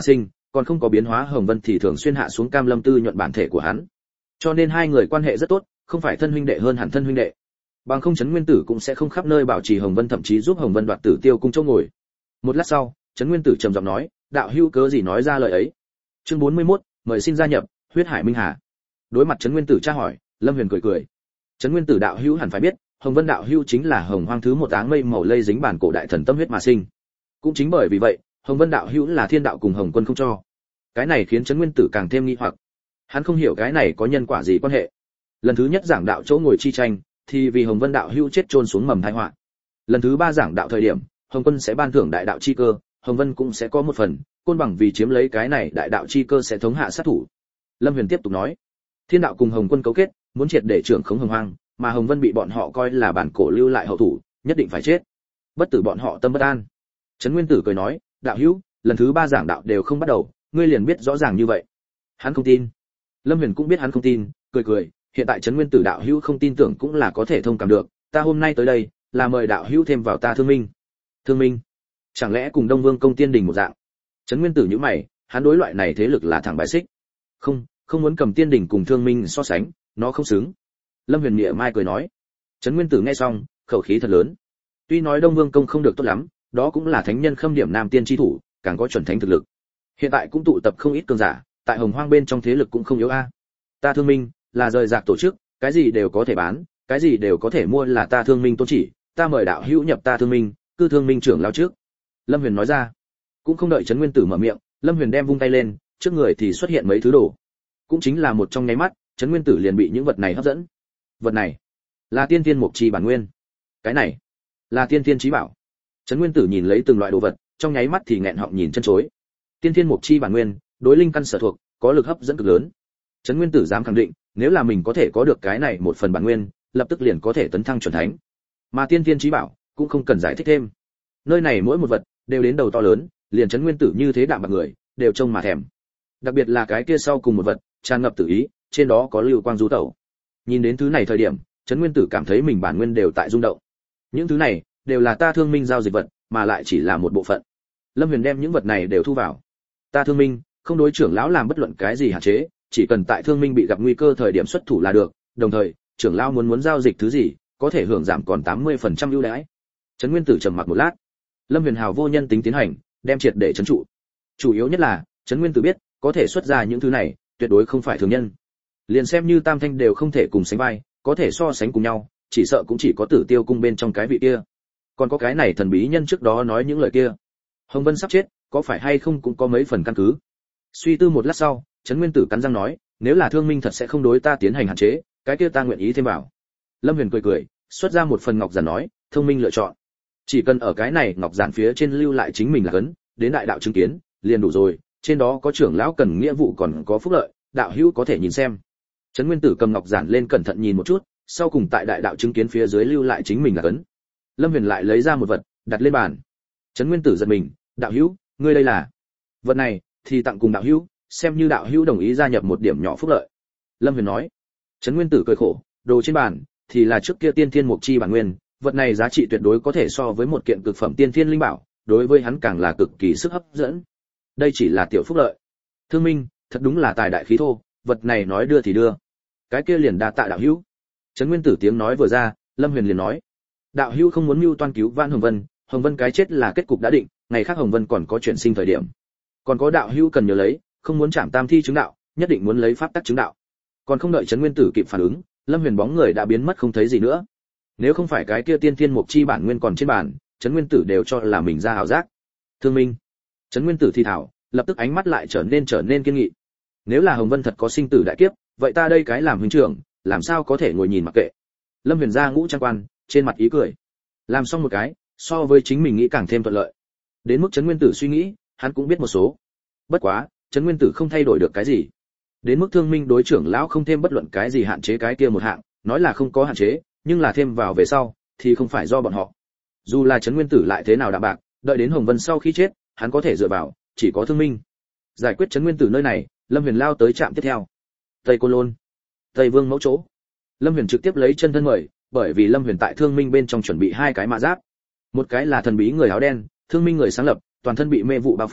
còn không có biến hóa Hồng Vân thì thường xuyên hạ xuống cam lâm tư nhuận bản thể của hắn. Cho nên hai người quan hệ rất tốt, không phải thân huynh đệ hơn hẳn thân huynh đệ. Bằng không Trấn Nguyên Tử cũng sẽ không khắp nơi bảo trì Hồng Vân, thậm chí giúp Hồng Vân đoạt Tử Tiêu cung chỗ ngồi. Một lát sau, Trấn Nguyên Tử trầm giọng nói, đạo hữu cớ gì nói ra lời ấy? Chương bốn mươi mốt, mời xin gia nhập Huyết Hải Minh Hà. Đối mặt Trấn Nguyên Tử tra hỏi, Lâm Huyền cười cười. Trấn Nguyên Tử đạo hữu hẳn phải biết, Hồng Vân đạo hữu chính là Hồng Hoang thứ một áng mây màu lây dính bản cổ đại thần tâm huyết mà sinh. Cũng chính bởi vì vậy, Hồng Vân đạo hữu là thiên đạo cùng Hồng Quân không cho. Cái này khiến Trấn Nguyên Tử càng thêm nghi hoặc. Hắn không hiểu cái này có nhân quả gì quan hệ. Lần thứ nhất giảng đạo chỗ ngồi chi tranh, thì vì Hồng Vân đạo hữu chết chôn xuống mầm tai họa. Lần thứ ba giảng đạo thời điểm, Hồng Quân sẽ ban thưởng đại đạo chi cơ, Hồng Vân cũng sẽ có một phần, Côn Bằng vì chiếm lấy cái này đại đạo chi cơ sẽ thống hạ sát thủ. Lâm Huyền tiếp tục nói, thiên đạo cùng Hồng Quân cấu kết, muốn triệt để trưởng khống Hồng Hoang, mà Hồng Vân bị bọn họ coi là bản cổ lưu lại hậu thủ, nhất định phải chết. Bất tử bọn họ tâm bất an. Trấn Nguyên Tử cười nói, đạo hữu, lần thứ ba giảng đạo đều không bắt đầu, ngươi liền biết rõ ràng như vậy. Hắn không tin. Lâm Huyền cũng biết hắn không tin, cười cười, hiện tại Trấn Nguyên Tử đạo hữu không tin tưởng cũng là có thể thông cảm được, ta hôm nay tới đây, là mời đạo hữu thêm vào ta Thương Minh. Thương Minh? Chẳng lẽ cùng Đông Vương công tiên đình một dạng? Trấn Nguyên Tử nhíu mày, hắn đối loại này thế lực là thẳng bài xích. Không, không muốn cầm tiên đình cùng Thương Minh so sánh, nó không xứng. Lâm Huyền nhẹ mai cười nói. Trấn Nguyên Tử nghe xong, khẩu khí thật lớn. Tuy nói Đông Vương công không được tốt lắm, đó cũng là thánh nhân khâm điểm nam tiên chi thủ, càng có chuẩn thánh thực lực. Hiện tại cũng tụ tập không ít cường giả, tại Hồng Hoang bên trong thế lực cũng không yếu a. Ta Thương Minh là rời rạc tổ chức, cái gì đều có thể bán, cái gì đều có thể mua, là ta Thương Minh tôn chỉ, ta mời đạo hữu nhập ta Thương Minh, cư Thương Minh trưởng lão trước. Lâm Huyền nói ra. Cũng không đợi Trấn Nguyên Tử mở miệng, Lâm Huyền đem vung tay lên, trước người thì xuất hiện mấy thứ đồ. Cũng chính là một trong nháy mắt, Trấn Nguyên Tử liền bị những vật này hấp dẫn. Vật này là tiên tiên mục chi bản nguyên. Cái này là tiên tiên chí bảo. Trấn Nguyên Tử nhìn lấy từng loại đồ vật, trong nháy mắt thì nghẹn họng nhìn chân chối. Tiên tiên mục chi bản nguyên, đối linh căn sở thuộc, có lực hấp dẫn cực lớn. Trấn Nguyên Tử dám khẳng định, nếu là mình có thể có được cái này một phần bản nguyên, lập tức liền có thể tấn thăng chuẩn thánh. Mà tiên tiên chí bảo cũng không cần giải thích thêm. Nơi này mỗi một vật đều đến đầu to lớn, liền Trấn Nguyên Tử như thế đạm bạc người, đều trông mà thèm. Đặc biệt là cái kia sau cùng một vật, tràn ngập tử ý, trên đó có lưu quang du tẩu. Nhìn đến thứ này thời điểm, Trấn Nguyên Tử cảm thấy mình bản nguyên đều tại rung động. Những thứ này đều là ta Thương Minh giao dịch vật, mà lại chỉ là một bộ phận. Lâm Huyền đem những vật này đều thu vào. Ta Thương Minh không đối trưởng lão làm bất luận cái gì hạn chế, chỉ cần tại Thương Minh bị gặp nguy cơ thời điểm xuất thủ là được, đồng thời, trưởng lão muốn muốn giao dịch thứ gì, có thể hưởng giảm còn tám mươi phần trăm ưu đãi. Trấn Nguyên Tử trầm mặc một lát. Lâm Huyền hào vô nhân tính tiến hành, đem triệt để trấn trụ. Chủ yếu nhất là, Trấn Nguyên Tử biết, có thể xuất ra những thứ này, tuyệt đối không phải thường nhân. Liền xem như Tam Thanh đều không thể cùng sánh vai, có thể so sánh cùng nhau, chỉ sợ cũng chỉ có Tử Tiêu cung bên trong cái vị kia. Còn có cái này thần bí nhân trước đó nói những lời kia. Hồng Vân sắp chết, có phải hay không cũng có mấy phần căn cứ. Suy tư một lát sau, Trấn Nguyên Tử cắn răng nói, nếu là Thương Minh thật sẽ không đối ta tiến hành hạn chế, cái kia ta nguyện ý thêm vào. Lâm Huyền cười cười, xuất ra một phần ngọc giản nói, Thương Minh lựa chọn. Chỉ cần ở cái này ngọc giản phía trên lưu lại chính mình là cấn, đến đại đạo chứng kiến, liền đủ rồi, trên đó có trưởng lão cần nghĩa vụ còn có phúc lợi, đạo hữu có thể nhìn xem. Trấn Nguyên Tử cầm ngọc giản lên cẩn thận nhìn một chút, sau cùng tại đại đạo chứng kiến phía dưới lưu lại chính mình là cấn. Lâm Huyền lại lấy ra một vật, đặt lên bàn. Trấn Nguyên Tử giật mình, đạo hữu, ngươi đây là? Vật này thì tặng cùng đạo hữu, xem như đạo hữu đồng ý gia nhập một điểm nhỏ phúc lợi. Lâm Huyền nói. Trấn Nguyên Tử cười khổ, đồ trên bàn thì là trước kia tiên thiên mục chi bản nguyên, vật này giá trị tuyệt đối có thể so với một kiện cực phẩm tiên thiên linh bảo, đối với hắn càng là cực kỳ sức hấp dẫn. Đây chỉ là tiểu phúc lợi. Thương Minh, thật đúng là tài đại khí thô, vật này nói đưa thì đưa. Cái kia liền đa tạ đạo hữu. Trấn Nguyên Tử tiếng nói vừa ra, Lâm Huyền liền nói, đạo hữu không muốn mưu toan cứu vãn Hồng Vân, Hồng Vân cái chết là kết cục đã định, ngày khác Hồng Vân còn có chuyển sinh thời điểm. Còn có đạo hữu cần nhớ lấy, không muốn chạm tam thi chứng đạo, nhất định muốn lấy pháp tắc chứng đạo. Còn không đợi Trấn Nguyên Tử kịp phản ứng, Lâm Huyền bóng người đã biến mất không thấy gì nữa. Nếu không phải cái kia tiên thiên mục chi bản nguyên còn trên bàn, Trấn Nguyên Tử đều cho là mình ra ảo giác. Thương Minh. Trấn Nguyên Tử thi thảo, lập tức ánh mắt lại trở nên trở nên kiên nghị. Nếu là Hồng Vân thật có sinh tử đại kiếp, vậy ta đây cái làm huynh trưởng, làm sao có thể ngồi nhìn mặc kệ. Lâm Huyền ra ngũ trang quan, trên mặt ý cười. Làm xong một cái, so với chính mình nghĩ càng thêm thuận lợi. Đến mức Trấn Nguyên Tử suy nghĩ, hắn cũng biết một số. Bất quá, Trấn Nguyên Tử không thay đổi được cái gì. Đến mức Thương Minh đối trưởng lão không thêm bất luận cái gì hạn chế cái kia một hạng, nói là không có hạn chế, nhưng là thêm vào về sau thì không phải do bọn họ. Dù là Trấn Nguyên Tử lại thế nào đạm bạc, đợi đến Hồng Vân sau khi chết, hắn có thể dựa vào chỉ có Thương Minh. Giải quyết Trấn Nguyên Tử nơi này, Lâm Huyền lao tới trạm tiếp theo. Tây Côn Lôn, Tây Vương mẫu chỗ. Lâm Huyền trực tiếp lấy chân thân mời, bởi vì Lâm Huyền tại Thương Minh bên trong chuẩn bị hai cái mã giáp. Một cái là thần bí người áo đen, Thương Minh người sáng lập, toàn thân bị mê vụ bao phủ,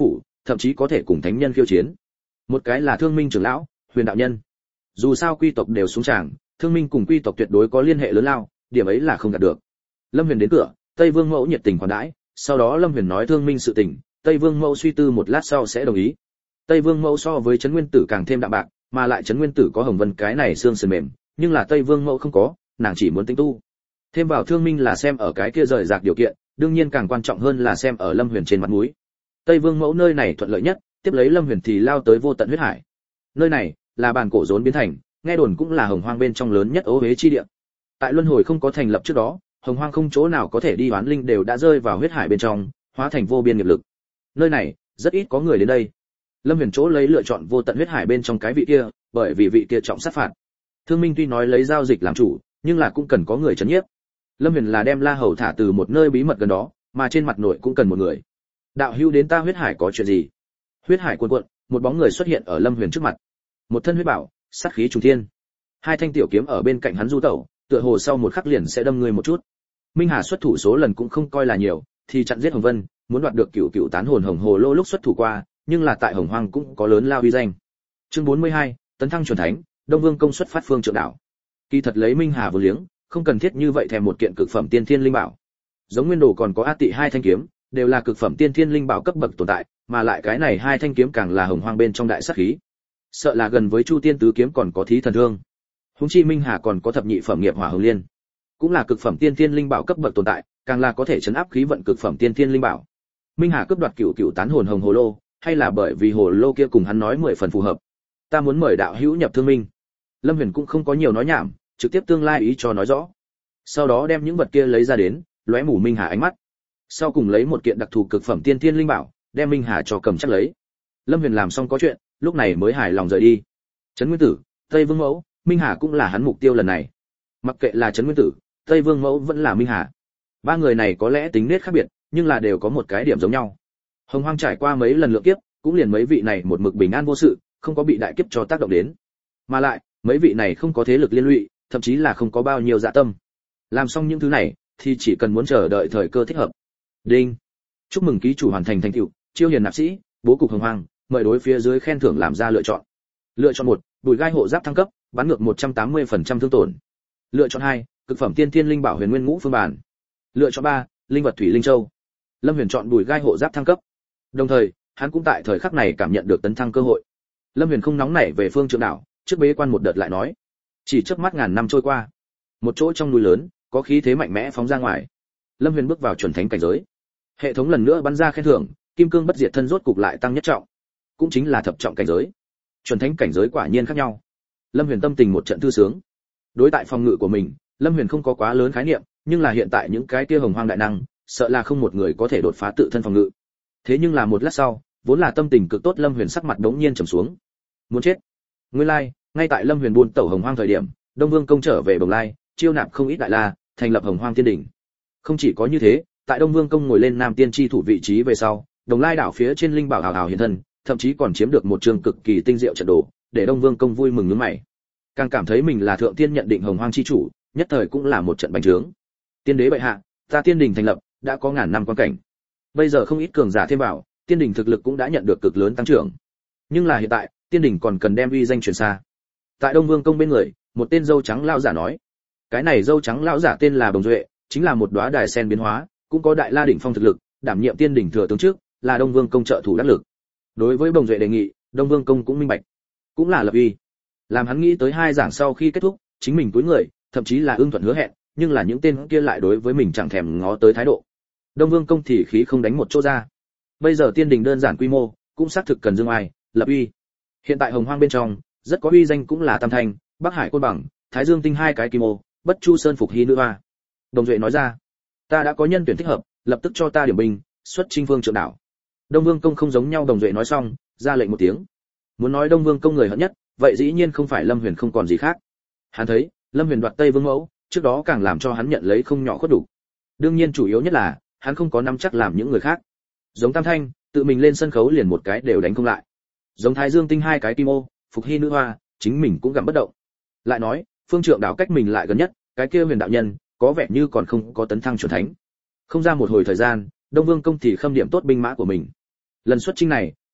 thậm chí có thể cùng thánh nhân khiêu chiến. Một cái là Thương Minh trưởng lão, Huyền đạo nhân. Dù sao quy tộc đều xuống tràng, Thương Minh cùng quy tộc tuyệt đối có liên hệ lớn lao, điểm ấy là không gạt được. Lâm Huyền đến cửa, Tây Vương Mẫu nhiệt tình khoản đãi, sau đó Lâm Huyền nói Thương Minh sự tình, Tây Vương Mẫu suy tư một lát sau sẽ đồng ý. Tây Vương Mẫu so với Trấn Nguyên Tử càng thêm đạm bạc, mà lại Trấn Nguyên Tử có Hồng Vân cái này xương sườn mềm, nhưng là Tây Vương Mẫu không có, nàng chỉ muốn tinh tu. Thêm vào Thương Minh là xem ở cái kia rời rạc điều kiện, đương nhiên càng quan trọng hơn là xem ở Lâm Huyền trên mặt mũi. Tây Vương Mẫu nơi này thuận lợi nhất, tiếp lấy Lâm Huyền thì lao tới Vô Tận Huyết Hải. Nơi này là bản cổ rốn biến thành, nghe đồn cũng là Hồng Hoang bên trong lớn nhất ố hế chi địa. Tại luân hồi không có thành lập trước đó, Hồng Hoang không chỗ nào có thể đi, oán linh đều đã rơi vào huyết hải bên trong, hóa thành vô biên nghiệp lực. Nơi này rất ít có người đến đây. Lâm Huyền chỗ lấy lựa chọn Vô Tận Huyết Hải bên trong cái vị kia, bởi vì vị kia trọng sát phạt. Thương Minh tuy nói lấy giao dịch làm chủ, nhưng là cũng cần có người trấn nhiếp. Lâm Huyền là đem La Hầu thả từ một nơi bí mật gần đó, mà trên mặt nội cũng cần một người. Đạo hữu đến ta huyết hải có chuyện gì? Huyết hải cuồn cuộn, một bóng người xuất hiện ở Lâm Huyền trước mặt. Một thân huyết bảo, sát khí trùng thiên. Hai thanh tiểu kiếm ở bên cạnh hắn du tẩu, tựa hồ sau một khắc liền sẽ đâm người một chút. Minh Hà xuất thủ số lần cũng không coi là nhiều, thì chặn giết Hồng Vân, muốn đoạt được cựu cựu tán hồn hồng hồ lô lúc xuất thủ qua, nhưng là tại Hồng Hoang cũng có lớn lao uy danh. Chương bốn mươi hai, tấn thăng chuẩn thánh, Đông Vương công xuất phát phương trượng đảo. Kỳ thật lấy Minh Hà vô liếng, không cần thiết như vậy thèm một kiện cực phẩm tiên thiên linh bảo. Giống Nguyên Đồ còn có A Tị hai thanh kiếm, đều là cực phẩm tiên thiên linh bảo cấp bậc tồn tại, mà lại cái này hai thanh kiếm càng là Hồng Hoang bên trong đại sát khí. Sợ là gần với Chu Tiên tứ kiếm còn có Thí thần thương. Huống chi Minh Hà còn có thập nhị phẩm nghiệp hỏa hồng liên, cũng là cực phẩm tiên thiên linh bảo cấp bậc tồn tại, càng là có thể chấn áp khí vận cực phẩm tiên thiên linh bảo. Minh Hà cướp đoạt cựu cựu tán hồn hồng hồ lô, hay là bởi vì hồ lô kia cùng hắn nói mười phần phù hợp. Ta muốn mời đạo hữu nhập Thương Minh. Lâm Huyền cũng không có nhiều nói nhảm, trực tiếp tương lai ý cho nói rõ. Sau đó đem những vật kia lấy ra đến, lóe mù Minh Hà ánh mắt. Sau cùng lấy một kiện đặc thù cực phẩm tiên thiên linh bảo, đem Minh Hà cho cầm chắc lấy. Lâm Huyền làm xong có chuyện, lúc này mới hài lòng rời đi. Trấn Nguyên Tử, Tây Vương Mẫu, Minh Hà cũng là hắn mục tiêu lần này. Mặc kệ là Trấn Nguyên Tử, Tây Vương Mẫu vẫn là Minh Hà. Ba người này có lẽ tính nết khác biệt, nhưng là đều có một cái điểm giống nhau. Hồng Hoang trải qua mấy lần lượng kiếp, cũng liền mấy vị này một mực bình an vô sự, không có bị đại kiếp cho tác động đến. Mà lại, mấy vị này không có thế lực liên lụy, thậm chí là không có bao nhiêu dạ tâm. Làm xong những thứ này, thì chỉ cần muốn chờ đợi thời cơ thích hợp. Đinh. Chúc mừng ký chủ hoàn thành thành tựu, chiêu hiền nạp sĩ, bố cục Hồng Hoang, mời đối phía dưới khen thưởng làm ra lựa chọn. Lựa chọn một, Bùi gai hộ giáp thăng cấp, bắn ngược một trăm tám mươi phần trăm thương tổn. Lựa chọn hai, cực phẩm tiên thiên linh bảo huyền nguyên ngũ phương bản. Lựa chọn ba, linh vật thủy linh châu. Lâm Huyền chọn Bùi gai hộ giáp thăng cấp. Đồng thời, hắn cũng tại thời khắc này cảm nhận được tấn thăng cơ hội. Lâm Huyền không nóng nảy về phương trượng đảo, trước bế quan một đợt lại nói. Chỉ chớp mắt ngàn năm trôi qua, một chỗ trong núi lớn, có khí thế mạnh mẽ phóng ra ngoài. Lâm Huyền bước vào chuẩn thánh cảnh giới. Hệ thống lần nữa bắn ra khen thưởng, kim cương bất diệt thân rốt cục lại tăng nhất trọng, cũng chính là thập trọng cảnh giới. Chuẩn thánh cảnh giới quả nhiên khác nhau. Lâm Huyền tâm tình một trận thư sướng. Đối tại phòng ngự của mình, Lâm Huyền không có quá lớn khái niệm, nhưng là hiện tại những cái kia Hồng Hoang đại năng, sợ là không một người có thể đột phá tự thân phòng ngự. Thế nhưng là một lát sau, vốn là tâm tình cực tốt Lâm Huyền sắc mặt đống nhiên trầm xuống. Muốn chết. Nguyên lai, like, ngay tại Lâm Huyền buôn tẩu Hồng Hoang thời điểm, Đông Vương công trở về Bồng Lai, chiêu nạp không ít đại la, thành lập Hồng Hoang Thiên Đỉnh. Không chỉ có như thế, tại Đông Vương công ngồi lên Nam Tiên chi thủ vị trí về sau, Đồng Lai đảo phía trên linh bảo hào hào hiện thân, thậm chí còn chiếm được một trường cực kỳ tinh diệu trận đồ, để Đông Vương công vui mừng nhướng mày. Càng cảm thấy mình là thượng tiên nhận định Hồng Hoang chi chủ, nhất thời cũng là một trận bành trướng. Tiên đế bệ hạ, ta Tiên Đỉnh thành lập, đã có ngàn năm quan cảnh. Bây giờ không ít cường giả thêm vào, Tiên Đỉnh thực lực cũng đã nhận được cực lớn tăng trưởng. Nhưng là hiện tại, Tiên Đỉnh còn cần đem uy danh truyền xa. Tại Đông Vương công bên người, một tên dâu trắng lão giả nói. Cái này dâu trắng lão giả tên là Bồng Duệ, chính là một đóa đài sen biến hóa, cũng có đại la đỉnh phong thực lực, đảm nhiệm Tiên Đỉnh thừa tướng trước, là Đông Vương công trợ thủ đắc lực. Đối với Bồng Duệ đề nghị, Đông Vương công cũng minh bạch, cũng là lập uy. Làm hắn nghĩ tới hai giảng sau khi kết thúc, chính mình túi người, thậm chí là ưng thuận hứa hẹn, nhưng là những tên kia lại đối với mình chẳng thèm ngó tới thái độ. Đông Vương công thì khí không đánh một chỗ ra. Bây giờ Tiên Đỉnh đơn giản quy mô, cũng xác thực cần dương ai, lập uy. Hiện tại Hồng Hoang bên trong, rất có uy danh cũng là Tam Thanh, Bắc Hải Côn Bằng, Thái Dương Tinh hai cái kim ô, Bất Chu Sơn Phục Hy nữ hoa. Đồng Duệ nói ra, ta đã có nhân tuyển thích hợp, lập tức cho ta điểm binh, xuất chinh phương trượng đảo. Đông Vương công không giống nhau, Đồng Duệ nói xong, ra lệnh một tiếng. Muốn nói Đông Vương công người hận nhất, vậy dĩ nhiên không phải Lâm Huyền không còn gì khác. Hắn thấy, Lâm Huyền đoạt Tây Vương mẫu, trước đó càng làm cho hắn nhận lấy không nhỏ khuất đủ. Đương nhiên chủ yếu nhất là, hắn không có nắm chắc làm những người khác. Giống Tam Thanh, tự mình lên sân khấu liền một cái đều đánh không lại. Giống Thái Dương Tinh hai cái kim ô, Phục Hy nữ hoa, chính mình cũng gặm bất động. Lại nói, phương trượng đảo cách mình lại gần nhất, cái kia Huyền đạo nhân, có vẻ như còn không có tấn thăng chuẩn thánh. Không ra một hồi thời gian, Đông Vương công thì khâm điểm tốt binh mã của mình. Lần xuất chinh này,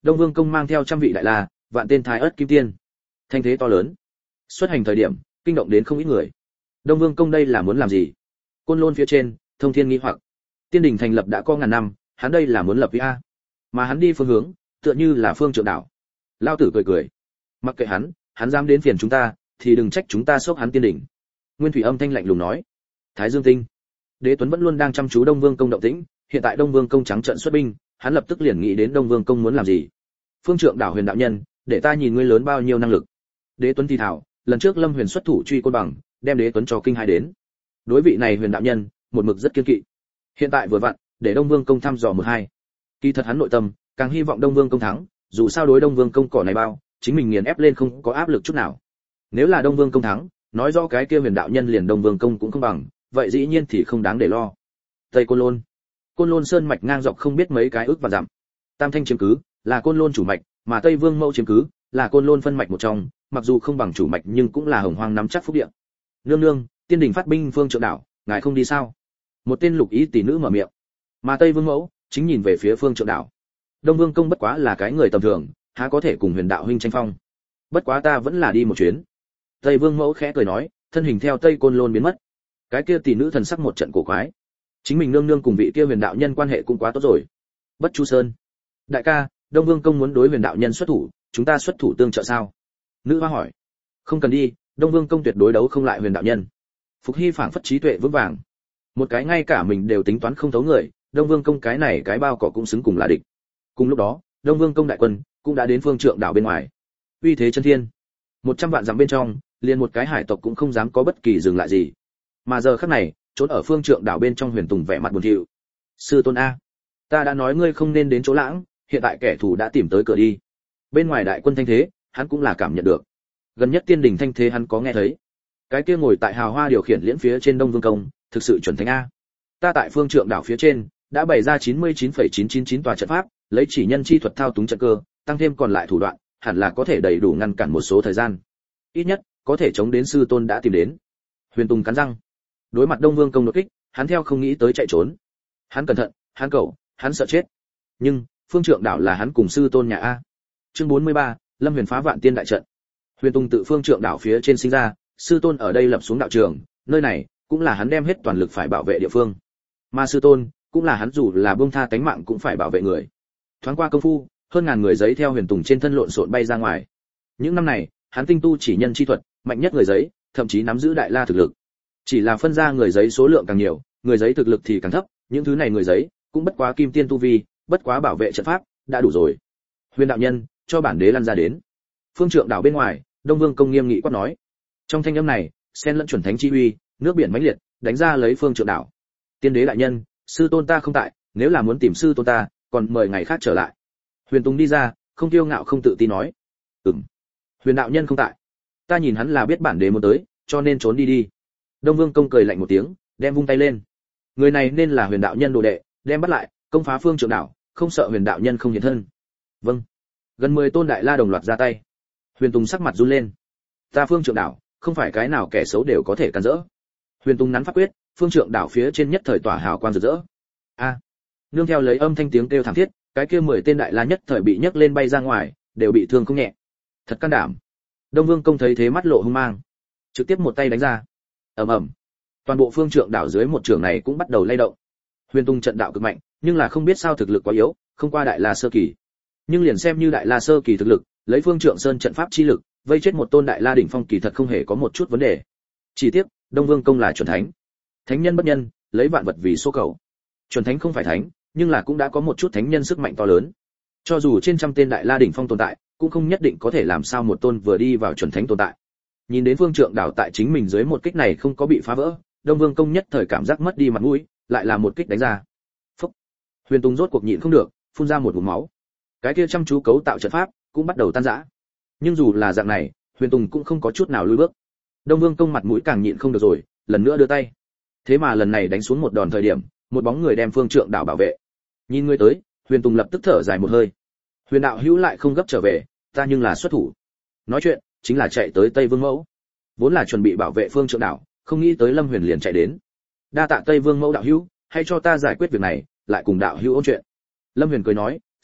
Đông Vương công mang theo trăm vị đại la, vạn tên thái ớt kim tiên. Thanh thế to lớn. Xuất hành thời điểm, kinh động đến không ít người. Đông Vương công đây là muốn làm gì? Côn Lôn phía trên, Thông Thiên nghi hoặc. Tiên đình thành lập đã có ngàn năm, hắn đây là muốn lập vi a. Mà hắn đi phương hướng, tựa như là phương trượng đảo. Lao tử cười cười. Mặc kệ hắn, hắn dám đến phiền chúng ta, thì đừng trách chúng ta xốc hắn tiên đỉnh. Nguyên Thủy âm thanh lạnh lùng nói. Thái Dương Tinh. Đế Tuấn vẫn luôn đang chăm chú Đông Vương công động tĩnh, hiện tại Đông Vương công trắng trợn xuất binh, hắn lập tức liền nghĩ đến Đông Vương công muốn làm gì. Phương trượng đảo Huyền đạo nhân, để ta nhìn ngươi lớn bao nhiêu năng lực. Đế Tuấn thì thảo, lần trước Lâm Huyền xuất thủ truy côn bằng, đem Đế Tuấn cho kinh hai đến. Đối vị này Huyền đạo nhân, một mực rất kiên kỵ. Hiện tại vừa vặn, để Đông Vương công thăm dò một hai. Kỳ thật hắn nội tâm, càng hy vọng Đông Vương công thắng, dù sao đối Đông Vương công cỏ này bao, chính mình nghiền ép lên không có áp lực chút nào. Nếu là Đông Vương công thắng, nói rõ cái kia Huyền đạo nhân liền Đông Vương công cũng không bằng, vậy dĩ nhiên thì không đáng để lo. Tây Côn Lôn. Côn Lôn sơn mạch ngang dọc không biết mấy cái ước và dặm. Tam Thanh chiếm cứ, là Côn Lôn chủ mạch, mà Tây Vương Mẫu chiếm cứ, là Côn Lôn phân mạch một trong, mặc dù không bằng chủ mạch nhưng cũng là hồng hoang nắm chắc phúc địa. Nương nương, tiên đình phát binh phương trượng đảo, ngài không đi sao? Một tên lục ý tỷ nữ mở miệng. Mà Tây Vương Mẫu chính nhìn về phía phương trượng đảo. Đông Vương công bất quá là cái người tầm thường, há có thể cùng Huyền đạo huynh tranh phong. Bất quá ta vẫn là đi một chuyến. Tây Vương Mẫu khẽ cười nói, thân hình theo Tây Côn Lôn biến mất. Cái kia tỷ nữ thần sắc một trận cổ quái. Chính mình nương nương cùng vị kia Huyền đạo nhân quan hệ cũng quá tốt rồi. Bất Chu Sơn. Đại ca, Đông Vương công muốn đối Huyền đạo nhân xuất thủ, chúng ta xuất thủ tương trợ sao? Nữ hoa hỏi. Không cần đi, Đông Vương công tuyệt đối đấu không lại Huyền đạo nhân. Phục Hy phảng phất trí tuệ vững vàng. Một cái ngay cả mình đều tính toán không thấu người, Đông Vương công cái này cái bao cỏ cũng xứng cùng là địch. Cùng lúc đó, Đông Vương công đại quân cũng đã đến phương trượng đảo bên ngoài. Uy thế chân thiên. một trăm vạn dặm bên trong, liền một cái hải tộc cũng không dám có bất kỳ dừng lại gì. Mà giờ khắc này, trốn ở phương trượng đảo bên trong Huyền Tùng vẻ mặt buồn thiu. Sư tôn a, ta đã nói ngươi không nên đến chỗ lãng, hiện tại kẻ thù đã tìm tới cửa đi. Bên ngoài đại quân thanh thế, hắn cũng là cảm nhận được. Gần nhất tiên đình thanh thế hắn có nghe thấy. Cái kia ngồi tại hào hoa điều khiển liễn phía trên Đông Vương công, thực sự chuẩn thánh a. Ta tại phương trượng đảo phía trên, đã bày ra chín mươi chín phẩy chín chín chín tòa trận pháp, lấy chỉ nhân chi thuật thao túng trận cơ, tăng thêm còn lại thủ đoạn, hẳn là có thể đầy đủ ngăn cản một số thời gian. Ít nhất, có thể chống đến sư tôn đã tìm đến. Huyền Tùng cắn răng. Đối mặt Đông Vương công đột kích, hắn theo không nghĩ tới chạy trốn. Hắn cẩn thận, hắn cầu, hắn sợ chết. Nhưng, phương trượng đảo là hắn cùng sư tôn nhà a. Chương bốn mươi ba, Lâm Huyền phá vạn tiên đại trận. Huyền Tùng tự phương trượng đảo phía trên sinh ra, sư tôn ở đây lập xuống đạo trường, nơi này cũng là hắn đem hết toàn lực phải bảo vệ địa phương. Mà sư tôn, cũng là hắn dù là buông tha tánh mạng cũng phải bảo vệ người. Thoáng qua công phu, hơn ngàn người giấy theo Huyền Tùng trên thân lộn xộn bay ra ngoài. Những năm này, hắn tinh tu chỉ nhân chi thuật, mạnh nhất người giấy, thậm chí nắm giữ đại la thực lực. Chỉ là phân ra người giấy số lượng càng nhiều, người giấy thực lực thì càng thấp, những thứ này người giấy cũng bất quá kim tiên tu vi, bất quá bảo vệ trận pháp, đã đủ rồi. Huyền đạo nhân, cho bản đế lăn ra đến. Phương trượng đảo bên ngoài, Đông Vương công nghiêm nghị quát nói. Trong thanh âm này, xen lẫn chuẩn thánh chi uy, nước biển mãnh liệt, đánh ra lấy phương trượng đảo. Tiên đế đại nhân, sư tôn ta không tại, nếu là muốn tìm sư tôn ta, còn mời ngày khác trở lại. Huyền Tùng đi ra, không kiêu ngạo không tự tin nói. Ừm. Huyền đạo nhân không tại. Ta nhìn hắn là biết bản đế muốn tới, cho nên trốn đi đi. Đông Vương công cười lạnh một tiếng, đem vung tay lên. Người này nên là Huyền đạo nhân đồ đệ, đem bắt lại, công phá phương trượng đảo, không sợ Huyền đạo nhân không hiện thân. Vâng. Gần mười tôn đại la đồng loạt ra tay. Huyền Tùng sắc mặt run lên. Ta phương trượng đảo, không phải cái nào kẻ xấu đều có thể cản rỡ. Huyền Tùng nắn pháp quyết, phương trượng đảo phía trên nhất thời tỏa hào quang rực rỡ. A. Nương theo lấy âm thanh tiếng kêu thảm thiết, cái kia mười tên đại la nhất thời bị nhấc lên bay ra ngoài, đều bị thương không nhẹ. Thật can đảm. Đông Vương công thấy thế mắt lộ hung mang, trực tiếp một tay đánh ra. Ầm ầm. Toàn bộ phương trượng đảo dưới một trường này cũng bắt đầu lay động. Huyền Tùng trận đạo cực mạnh, nhưng là không biết sao thực lực quá yếu, không qua đại la sơ kỳ. Nhưng liền xem như đại la sơ kỳ thực lực, lấy phương trượng sơn trận pháp chi lực, vây chết một tôn đại la đỉnh phong kỳ thật không hề có một chút vấn đề. Chỉ tiếc, Đông Vương công là chuẩn thánh. Thánh nhân bất nhân, lấy vạn vật vì số cầu. Chuẩn thánh không phải thánh, nhưng là cũng đã có một chút thánh nhân sức mạnh to lớn. Cho dù trên trăm tên đại la đỉnh phong tồn tại, cũng không nhất định có thể làm sao một tôn vừa đi vào chuẩn thánh tồn tại. Nhìn đến phương trượng đảo tại chính mình dưới một kích này không có bị phá vỡ, Đông Vương công nhất thời cảm giác mất đi mặt mũi, lại là một kích đánh ra. Phốc. Huyền Tùng rốt cuộc nhịn không được, phun ra một ngụm máu. Cái kia chăm chú cấu tạo trận pháp cũng bắt đầu tan rã. Nhưng dù là dạng này, Huyền Tùng cũng không có chút nào lùi bước. Đông Vương công mặt mũi càng nhịn không được rồi, lần nữa đưa tay. Thế mà lần này đánh xuống một đòn thời điểm, một bóng người đem phương trượng đảo bảo vệ. Nhìn người tới, Huyền Tùng lập tức thở dài một hơi. Huyền đạo hữu lại không gấp trở về, ta nhưng là xuất thủ. Nói chuyện, chính là chạy tới Tây Vương Mẫu. Vốn là chuẩn bị bảo vệ phương trượng đảo, không nghĩ tới Lâm Huyền liền chạy đến. Đa tạ Tây Vương Mẫu đạo hữu, hãy cho ta giải quyết việc này, lại cùng đạo hữu ôn chuyện. Lâm Huyền cười nói,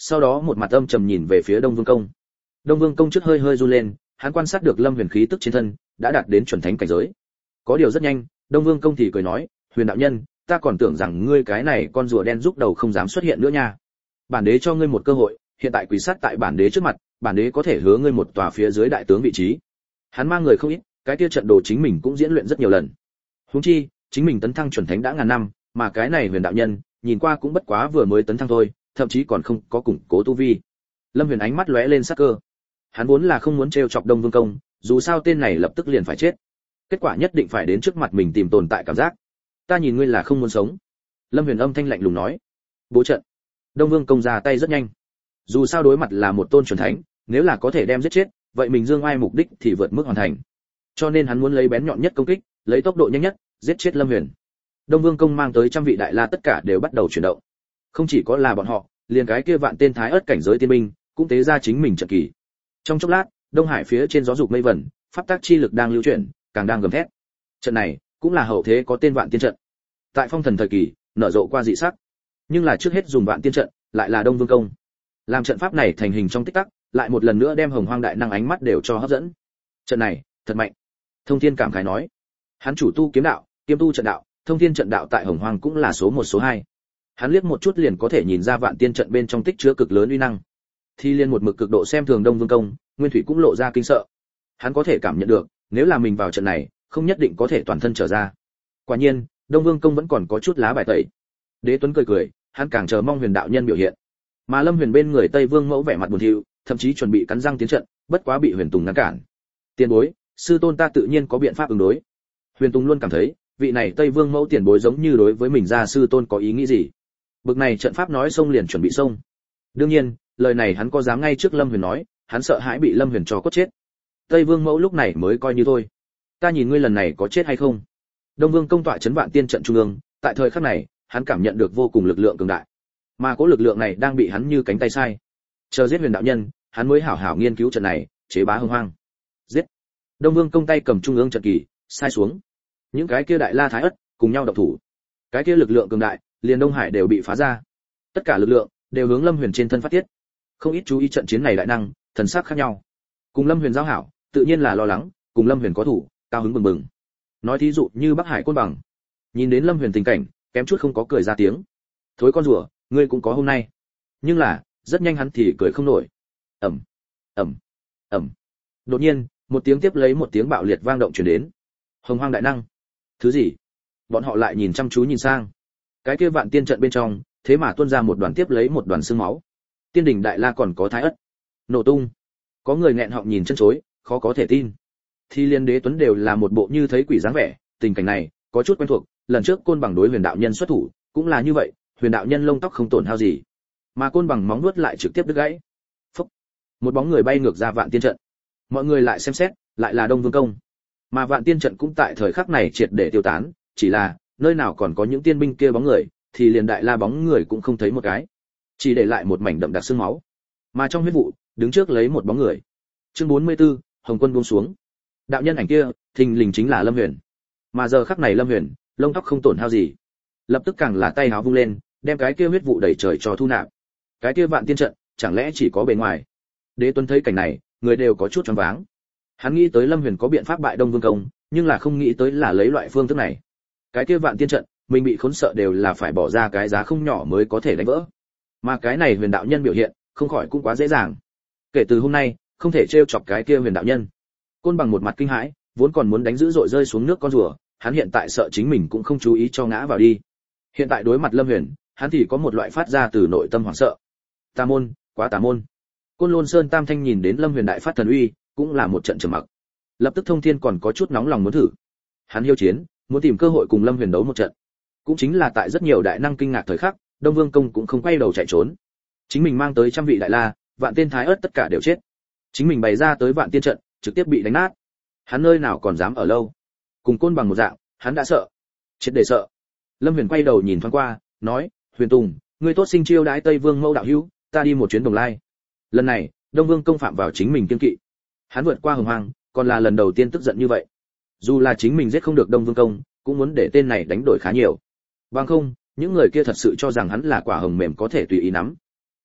sau đó một mặt âm trầm nhìn về phía Đông Vương công. Đông Vương công trước hơi hơi run lên, hắn quan sát được Lâm Huyền khí tức trên thân đã đạt đến chuẩn thánh cảnh giới. Có điều rất nhanh, Đông Vương công thì cười nói, "Huyền đạo nhân, ta còn tưởng rằng ngươi cái này con rùa đen rúc đầu không dám xuất hiện nữa nha. Bản đế cho ngươi một cơ hội, hiện tại quỳ sát tại bản đế trước mặt, bản đế có thể hứa ngươi một tòa phía dưới đại tướng vị trí." Hắn mang người không ít, cái kia trận đồ chính mình cũng diễn luyện rất nhiều lần. Huống chi, chính mình tấn thăng chuẩn thánh đã ngàn năm, mà cái này Huyền đạo nhân, nhìn qua cũng bất quá vừa mới tấn thăng thôi, thậm chí còn không có củng cố tu vi. Lâm Huyền ánh mắt lóe lên sắc cơ. Hắn vốn là không muốn trêu chọc Đông Vương công, dù sao tên này lập tức liền phải chết. Kết quả nhất định phải đến trước mặt mình tìm tồn tại cảm giác. Ta nhìn ngươi là không muốn sống. Lâm Huyền âm thanh lạnh lùng nói. Bố trận. Đông Vương công ra tay rất nhanh. Dù sao đối mặt là một tôn chuẩn thánh, nếu là có thể đem giết chết, vậy mình dương ai mục đích thì vượt mức hoàn thành. Cho nên hắn muốn lấy bén nhọn nhất công kích, lấy tốc độ nhanh nhất, giết chết Lâm Huyền. Đông Vương công mang tới trăm vị đại la tất cả đều bắt đầu chuyển động. Không chỉ có là bọn họ, liền cái kia vạn tên thái ớt cảnh giới tiên binh, cũng tế ra chính mình trận kỳ. Trong chốc lát, Đông Hải phía trên gió dục mây vẩn, pháp tắc chi lực đang lưu chuyển, càng đang gầm thét. Trận này cũng là hậu thế có tên vạn tiên trận. Tại phong thần thời kỳ, nở rộ qua dị sắc. Nhưng là trước hết dùng vạn tiên trận, lại là Đông Vương công. Làm trận pháp này thành hình trong tích tắc, lại một lần nữa đem Hồng Hoang đại năng ánh mắt đều cho hấp dẫn. Trận này, thật mạnh. Thông Thiên cảm khái nói, hắn chủ tu kiếm đạo, kiêm tu trận đạo, Thông Thiên trận đạo tại Hồng Hoang cũng là số một số hai. Hắn liếc một chút liền có thể nhìn ra vạn tiên trận bên trong tích chứa cực lớn uy năng. Thi Liên một mực cực độ xem thường Đông Vương công, Nguyên Thủy cũng lộ ra kinh sợ. Hắn có thể cảm nhận được, nếu là mình vào trận này, không nhất định có thể toàn thân trở ra. Quả nhiên, Đông Vương công vẫn còn có chút lá bài tẩy. Đế Tuấn cười cười, hắn càng chờ mong Huyền đạo nhân biểu hiện. Mà Lâm Huyền bên người Tây Vương mẫu vẻ mặt buồn thiu, thậm chí chuẩn bị cắn răng tiến trận, bất quá bị Huyền Tùng ngăn cản. Tiền bối, sư tôn ta tự nhiên có biện pháp ứng đối. Huyền Tùng luôn cảm thấy, vị này Tây Vương mẫu tiền bối giống như đối với mình gia sư tôn có ý nghĩ gì. Bực này trận pháp nói xông liền chuẩn bị xông. Đương nhiên, lời này hắn có dám ngay trước Lâm Huyền nói, hắn sợ hãi bị Lâm Huyền cho cốt chết. Tây Vương mẫu lúc này mới coi như thôi. Ta nhìn ngươi lần này có chết hay không. Đông Vương công tọa chấn vạn tiên trận trung ương, tại thời khắc này, hắn cảm nhận được vô cùng lực lượng cường đại. Mà cố lực lượng này đang bị hắn như cánh tay sai. Chờ giết Huyền đạo nhân, hắn mới hảo hảo nghiên cứu trận này, chế bá Hồng Hoang. Giết. Đông Vương công tay cầm trung ương trận kỳ, sai xuống. Những cái kia đại la thái ất cùng nhau động thủ. Cái kia lực lượng cường đại, liền Đông Hải đều bị phá ra. Tất cả lực lượng đều hướng Lâm Huyền trên thân phát tiết. Không ít chú ý trận chiến này đại năng, thần sắc khác nhau. Cùng Lâm Huyền giao hảo, tự nhiên là lo lắng, cùng Lâm Huyền có thủ, cao hứng bừng bừng. Nói thí dụ như Bắc Hải Côn Bằng, nhìn đến Lâm Huyền tình cảnh, kém chút không có cười ra tiếng. Thối con rùa, ngươi cũng có hôm nay. Nhưng là, rất nhanh hắn thì cười không nổi. Ầm, ầm, ầm. Đột nhiên, một tiếng tiếp lấy một tiếng bạo liệt vang động truyền đến. Hồng Hoang đại năng. Thứ gì? Bọn họ lại nhìn chăm chú nhìn sang. Cái kia vạn tiên trận bên trong, thế mà tuôn ra một đoàn tiếp lấy một đoàn xương máu. Tiên đỉnh đại la còn có thái ất. Nổ tung. Có người nghẹn họng nhìn chân chối, khó có thể tin. Thi Liên Đế Tuấn đều là một bộ như thấy quỷ dáng vẻ, tình cảnh này có chút quen thuộc, lần trước Côn Bằng đối Huyền đạo nhân xuất thủ, cũng là như vậy, Huyền đạo nhân lông tóc không tổn hao gì, mà Côn Bằng móng nuốt lại trực tiếp đứt gãy. Phốc. Một bóng người bay ngược ra vạn tiên trận. Mọi người lại xem xét, lại là Đông Vương công. Mà vạn tiên trận cũng tại thời khắc này triệt để tiêu tán, chỉ là nơi nào còn có những tiên binh kia bóng người, thì liền đại la bóng người cũng không thấy một cái, chỉ để lại một mảnh đậm đặc xương máu. Mà trong huyết vụ, đứng trước lấy một bóng người. Chương bốn mươi tư, Hồng Quân buông xuống. Đạo nhân ảnh kia, thình lình chính là Lâm Huyền. Mà giờ khắc này Lâm Huyền, lông tóc không tổn hao gì, lập tức càng là tay áo vung lên, đem cái kia huyết vụ đầy trời cho thu nạp. Cái kia vạn tiên trận, chẳng lẽ chỉ có bề ngoài? Đế Tuấn thấy cảnh này, người đều có chút choáng váng. Hắn nghĩ tới Lâm Huyền có biện pháp bại Đông Vương công, nhưng là không nghĩ tới là lấy loại phương thức này. Cái kia vạn tiên trận, mình bị khốn sợ đều là phải bỏ ra cái giá không nhỏ mới có thể đánh vỡ. Mà cái này Huyền đạo nhân biểu hiện, không khỏi cũng quá dễ dàng. Kể từ hôm nay, không thể trêu chọc cái kia Huyền đạo nhân. Côn Bằng một mặt kinh hãi, vốn còn muốn đánh dữ dội rơi xuống nước con rùa, hắn hiện tại sợ chính mình cũng không chú ý cho ngã vào đi. Hiện tại đối mặt Lâm Huyền, hắn thì có một loại phát ra từ nội tâm hoảng sợ. Tà môn, quá tà môn. Côn Lôn Sơn Tam Thanh nhìn đến Lâm Huyền đại phát thần uy, cũng là một trận trầm mặc. Lập tức Thông Thiên còn có chút nóng lòng muốn thử. Hắn hiếu chiến, muốn tìm cơ hội cùng Lâm Huyền đấu một trận. Cũng chính là tại rất nhiều đại năng kinh ngạc thời khắc, Đông Vương công cũng không quay đầu chạy trốn. Chính mình mang tới trăm vị đại la, vạn tên thái ớt tất cả đều chết. Chính mình bày ra tới vạn tiên trận, trực tiếp bị đánh nát. Hắn nơi nào còn dám ở lâu. Cùng Côn Bằng một dạng, hắn đã sợ. Chết để sợ. Lâm Huyền quay đầu nhìn thoáng qua, nói, Huyền Tùng, ngươi tốt sinh chiêu đãi Tây Vương mẫu đạo hữu, ta đi một chuyến Đồng Lai. Lần này, Đông Vương công phạm vào chính mình kiêng kỵ. Hắn vượt qua Hồng Hoang, còn là lần đầu tiên tức giận như vậy. Dù là chính mình giết không được Đông Vương công, cũng muốn để tên này đánh đổi khá nhiều. Bằng không, những người kia thật sự cho rằng hắn là quả hồng mềm có thể tùy ý nắm.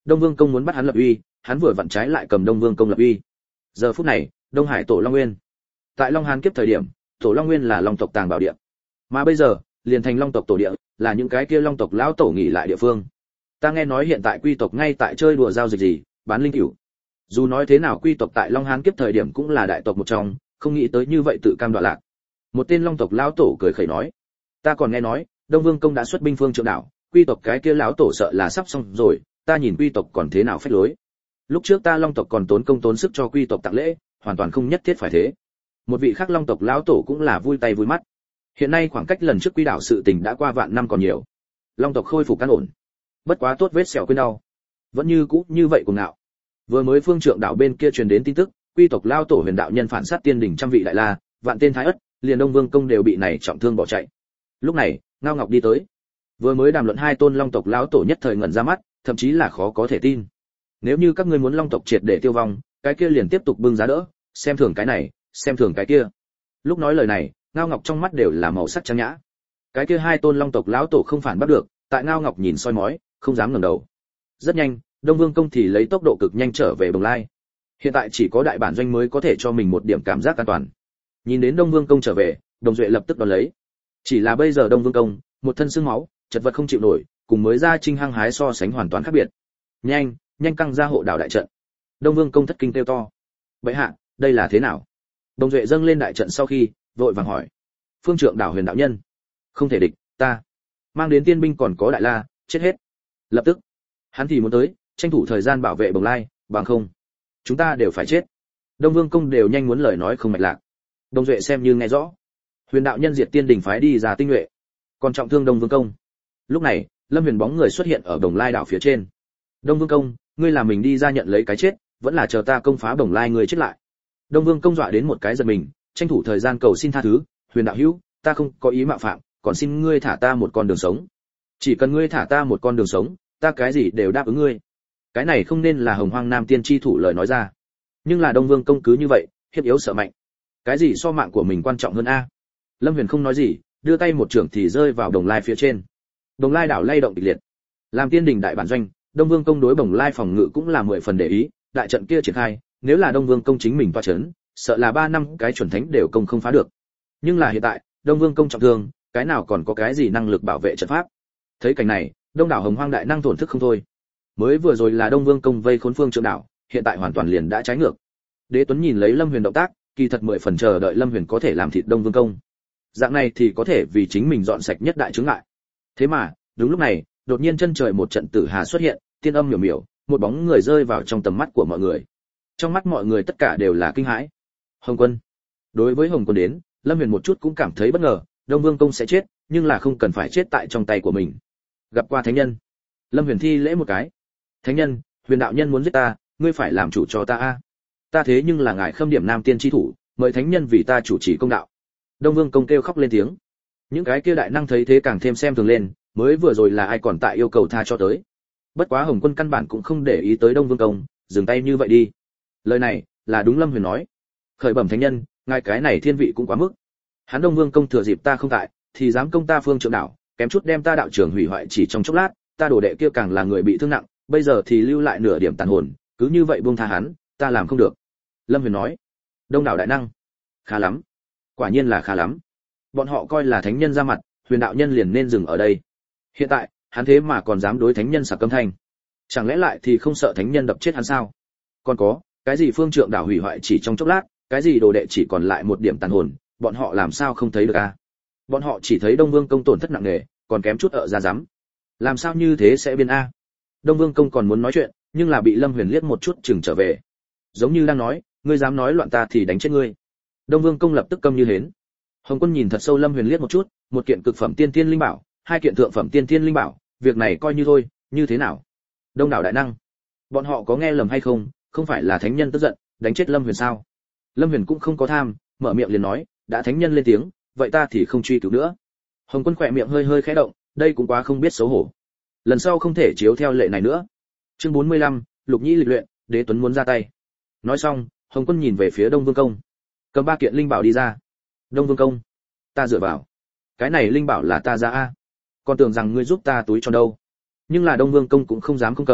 Đông Vương công muốn bắt hắn lập uy, hắn vừa vặn trái lại cầm Đông Vương công lập uy. Giờ phút này, Đông Hải Tổ Long Nguyên. Tại Long Hán kiếp thời điểm, Tổ Long Nguyên là Long tộc tàng bảo địa. Mà bây giờ, liền thành Long tộc tổ địa, là những cái kia Long tộc lão tổ nghỉ lại địa phương. Ta nghe nói hiện tại quy tộc ngay tại chơi đùa giao dịch gì, bán linh cửu. Dù nói thế nào quy tộc tại Long Hán kiếp thời điểm cũng là đại tộc một trong, không nghĩ tới như vậy tự cam đoạn lạc. Một tên Long tộc lão tổ cười khẩy nói, ta còn nghe nói, Đông Vương công đã xuất binh phương trượng đảo, quy tộc cái kia lão tổ sợ là sắp xong rồi, ta nhìn quy tộc còn thế nào phách lối. Lúc trước ta Long tộc còn tốn công tốn sức cho quy tộc tặng lễ, hoàn toàn không nhất thiết phải thế. Một vị khác Long tộc lão tổ cũng là vui tay vui mắt. Hiện nay khoảng cách lần trước quy đảo sự tình đã qua vạn năm còn nhiều. Long tộc khôi phục căn ổn. Bất quá tốt vết sẹo quên đau. Vẫn như cũ như vậy cuồng ngạo. Vừa mới phương trượng đảo bên kia truyền đến tin tức, quy tộc lão tổ huyền đạo nhân phản sát tiên đỉnh trăm vị đại la, vạn tên thái ất, liền Đông Vương công đều bị này trọng thương bỏ chạy. Lúc này, Ngao Ngọc đi tới. Vừa mới đàm luận hai tôn Long tộc lão tổ nhất thời ngẩn ra mắt, thậm chí là khó có thể tin. Nếu như các ngươi muốn Long tộc triệt để tiêu vong, cái kia liền tiếp tục bưng giá đỡ, xem thường cái này, xem thường cái kia. Lúc nói lời này, Ngao Ngọc trong mắt đều là màu sắc trang nhã. Cái kia hai tôn Long tộc lão tổ không phản bắt được, tại Ngao Ngọc nhìn soi mói, không dám ngẩng đầu. Rất nhanh, Đông Vương công thì lấy tốc độ cực nhanh trở về Bồng Lai. Hiện tại chỉ có đại bản doanh mới có thể cho mình một điểm cảm giác an toàn. Nhìn đến Đông Vương công trở về, Đồng Duệ lập tức đón lấy. Chỉ là bây giờ Đông Vương công, một thân xương máu, chật vật không chịu nổi, cùng mới ra trinh hăng hái so sánh hoàn toàn khác biệt. Nhanh, nhanh căng ra hộ đảo đại trận. Đông Vương công thất kinh kêu to. Bệ hạ, đây là thế nào? Đồng Duệ dâng lên đại trận sau khi, vội vàng hỏi. Phương trượng đảo huyền đạo nhân, không thể địch, ta mang đến tiên binh còn có đại la, chết hết. Lập tức, hắn thì muốn tới, tranh thủ thời gian bảo vệ Bồng Lai, bằng không, chúng ta đều phải chết. Đông Vương công đều nhanh muốn lời nói không mạch lạc. Đồng Duệ xem như nghe rõ. Huyền đạo nhân diệt tiên đỉnh phái đi ra tinh nhuệ, còn trọng thương Đông Vương công. Lúc này, Lâm Huyền bóng người xuất hiện ở Bồng Lai đảo phía trên. Đông Vương công, ngươi làm mình đi ra nhận lấy cái chết, vẫn là chờ ta công phá Bồng Lai ngươi chết lại. Đông Vương công dọa đến một cái giật mình, tranh thủ thời gian cầu xin tha thứ. Huyền đạo hữu, ta không có ý mạo phạm, còn xin ngươi thả ta một con đường sống. Chỉ cần ngươi thả ta một con đường sống, ta cái gì đều đáp ứng ngươi. Cái này không nên là Hồng Hoang Nam Tiên chi thủ lời nói ra. Nhưng là Đông Vương công cứ như vậy, hiếp yếu sợ mạnh. Cái gì so mạng của mình quan trọng hơn a? Lâm Huyền không nói gì, đưa tay một trường thì rơi vào Đồng Lai phía trên. Đồng Lai đảo lay động kịch liệt. Làm tiên đình đại bản doanh, Đông Vương công đối Đồng Lai phòng ngự cũng là mười phần để ý, đại trận kia triển khai, nếu là Đông Vương công chính mình toa chấn, sợ là ba năm cái chuẩn thánh đều công không phá được. Nhưng là hiện tại, Đông Vương công trọng thương, cái nào còn có cái gì năng lực bảo vệ trận pháp. Thấy cảnh này, Đông đảo Hồng Hoang đại năng thổn thức không thôi. Mới vừa rồi là Đông Vương công vây khốn phương trượng đảo, hiện tại hoàn toàn liền đã trái ngược. Đế Tuấn nhìn lấy Lâm Huyền động tác, kỳ thật mười phần chờ đợi Lâm Huyền có thể làm thịt Đông Vương công. Dạng này thì có thể vì chính mình dọn sạch nhất đại chướng ngại. Thế mà, đúng lúc này, đột nhiên chân trời một trận tử hà xuất hiện, tiên âm miểu miểu, một bóng người rơi vào trong tầm mắt của mọi người. Trong mắt mọi người tất cả đều là kinh hãi. Hồng Quân. Đối với Hồng Quân đến, Lâm Huyền một chút cũng cảm thấy bất ngờ, Đông Vương công sẽ chết, nhưng là không cần phải chết tại trong tay của mình. Gặp qua thánh nhân. Lâm Huyền thi lễ một cái. Thánh nhân, Huyền đạo nhân muốn giết ta, ngươi phải làm chủ cho ta a. Ta thế nhưng là ngài Khâm Điểm Nam Tiên chi thủ, mời thánh nhân vì ta chủ trì công đạo. Đông Vương công kêu khóc lên tiếng. Những cái kia đại năng thấy thế càng thêm xem thường lên, mới vừa rồi là ai còn tại yêu cầu tha cho tới. Bất quá Hồng Quân căn bản cũng không để ý tới Đông Vương công, dừng tay như vậy đi. Lời này là đúng Lâm Huyền nói. Khởi bẩm thánh nhân, ngài cái này thiên vị cũng quá mức. Hắn Đông Vương công thừa dịp ta không tại, thì dám công ta phương trượng đảo, kém chút đem ta đạo trưởng hủy hoại chỉ trong chốc lát, ta đồ đệ kia càng là người bị thương nặng, bây giờ thì lưu lại nửa điểm tàn hồn, cứ như vậy buông tha hắn, ta làm không được. Lâm Huyền nói. Đông đảo đại năng. Khá lắm. Quả nhiên là khá lắm. Bọn họ coi là thánh nhân ra mặt, Huyền đạo nhân liền nên dừng ở đây. Hiện tại, hắn thế mà còn dám đối thánh nhân sặc câm thanh. Chẳng lẽ lại thì không sợ thánh nhân đập chết hắn sao? Còn có, cái gì phương trượng đảo hủy hoại chỉ trong chốc lát, cái gì đồ đệ chỉ còn lại một điểm tàn hồn, bọn họ làm sao không thấy được a? Bọn họ chỉ thấy Đông Vương công tổn thất nặng nề, còn kém chút ở ra dám. Làm sao như thế sẽ biên a? Đông Vương công còn muốn nói chuyện, nhưng là bị Lâm Huyền liếc một chút chừng trở về. Giống như đang nói, ngươi dám nói loạn ta thì đánh chết ngươi. Đông Vương công lập tức câm như hến. Hồng Quân nhìn thật sâu Lâm Huyền liếc một chút, một kiện cực phẩm tiên tiên linh bảo, hai kiện thượng phẩm tiên tiên linh bảo, việc này coi như thôi, như thế nào? Đông đảo đại năng, bọn họ có nghe lầm hay không, không phải là thánh nhân tức giận, đánh chết Lâm Huyền sao? Lâm Huyền cũng không có tham, mở miệng liền nói, đã thánh nhân lên tiếng, vậy ta thì không truy cứu nữa. Hồng Quân khỏe miệng hơi hơi khẽ động, đây cũng quá không biết xấu hổ. Lần sau không thể chiếu theo lệ này nữa. Chương bốn mươi lăm, Lục Nhĩ lịch luyện, Đế Tuấn muốn ra tay. Nói xong, Hồng Quân nhìn về phía Đông Vương công, cầm ba kiện linh bảo đi ra. Đông Vương công, ta dựa vào, cái này linh bảo là ta ra a, còn tưởng rằng ngươi giúp ta túi tròn đâu. Nhưng là Đông Vương công cũng không dám không cầm,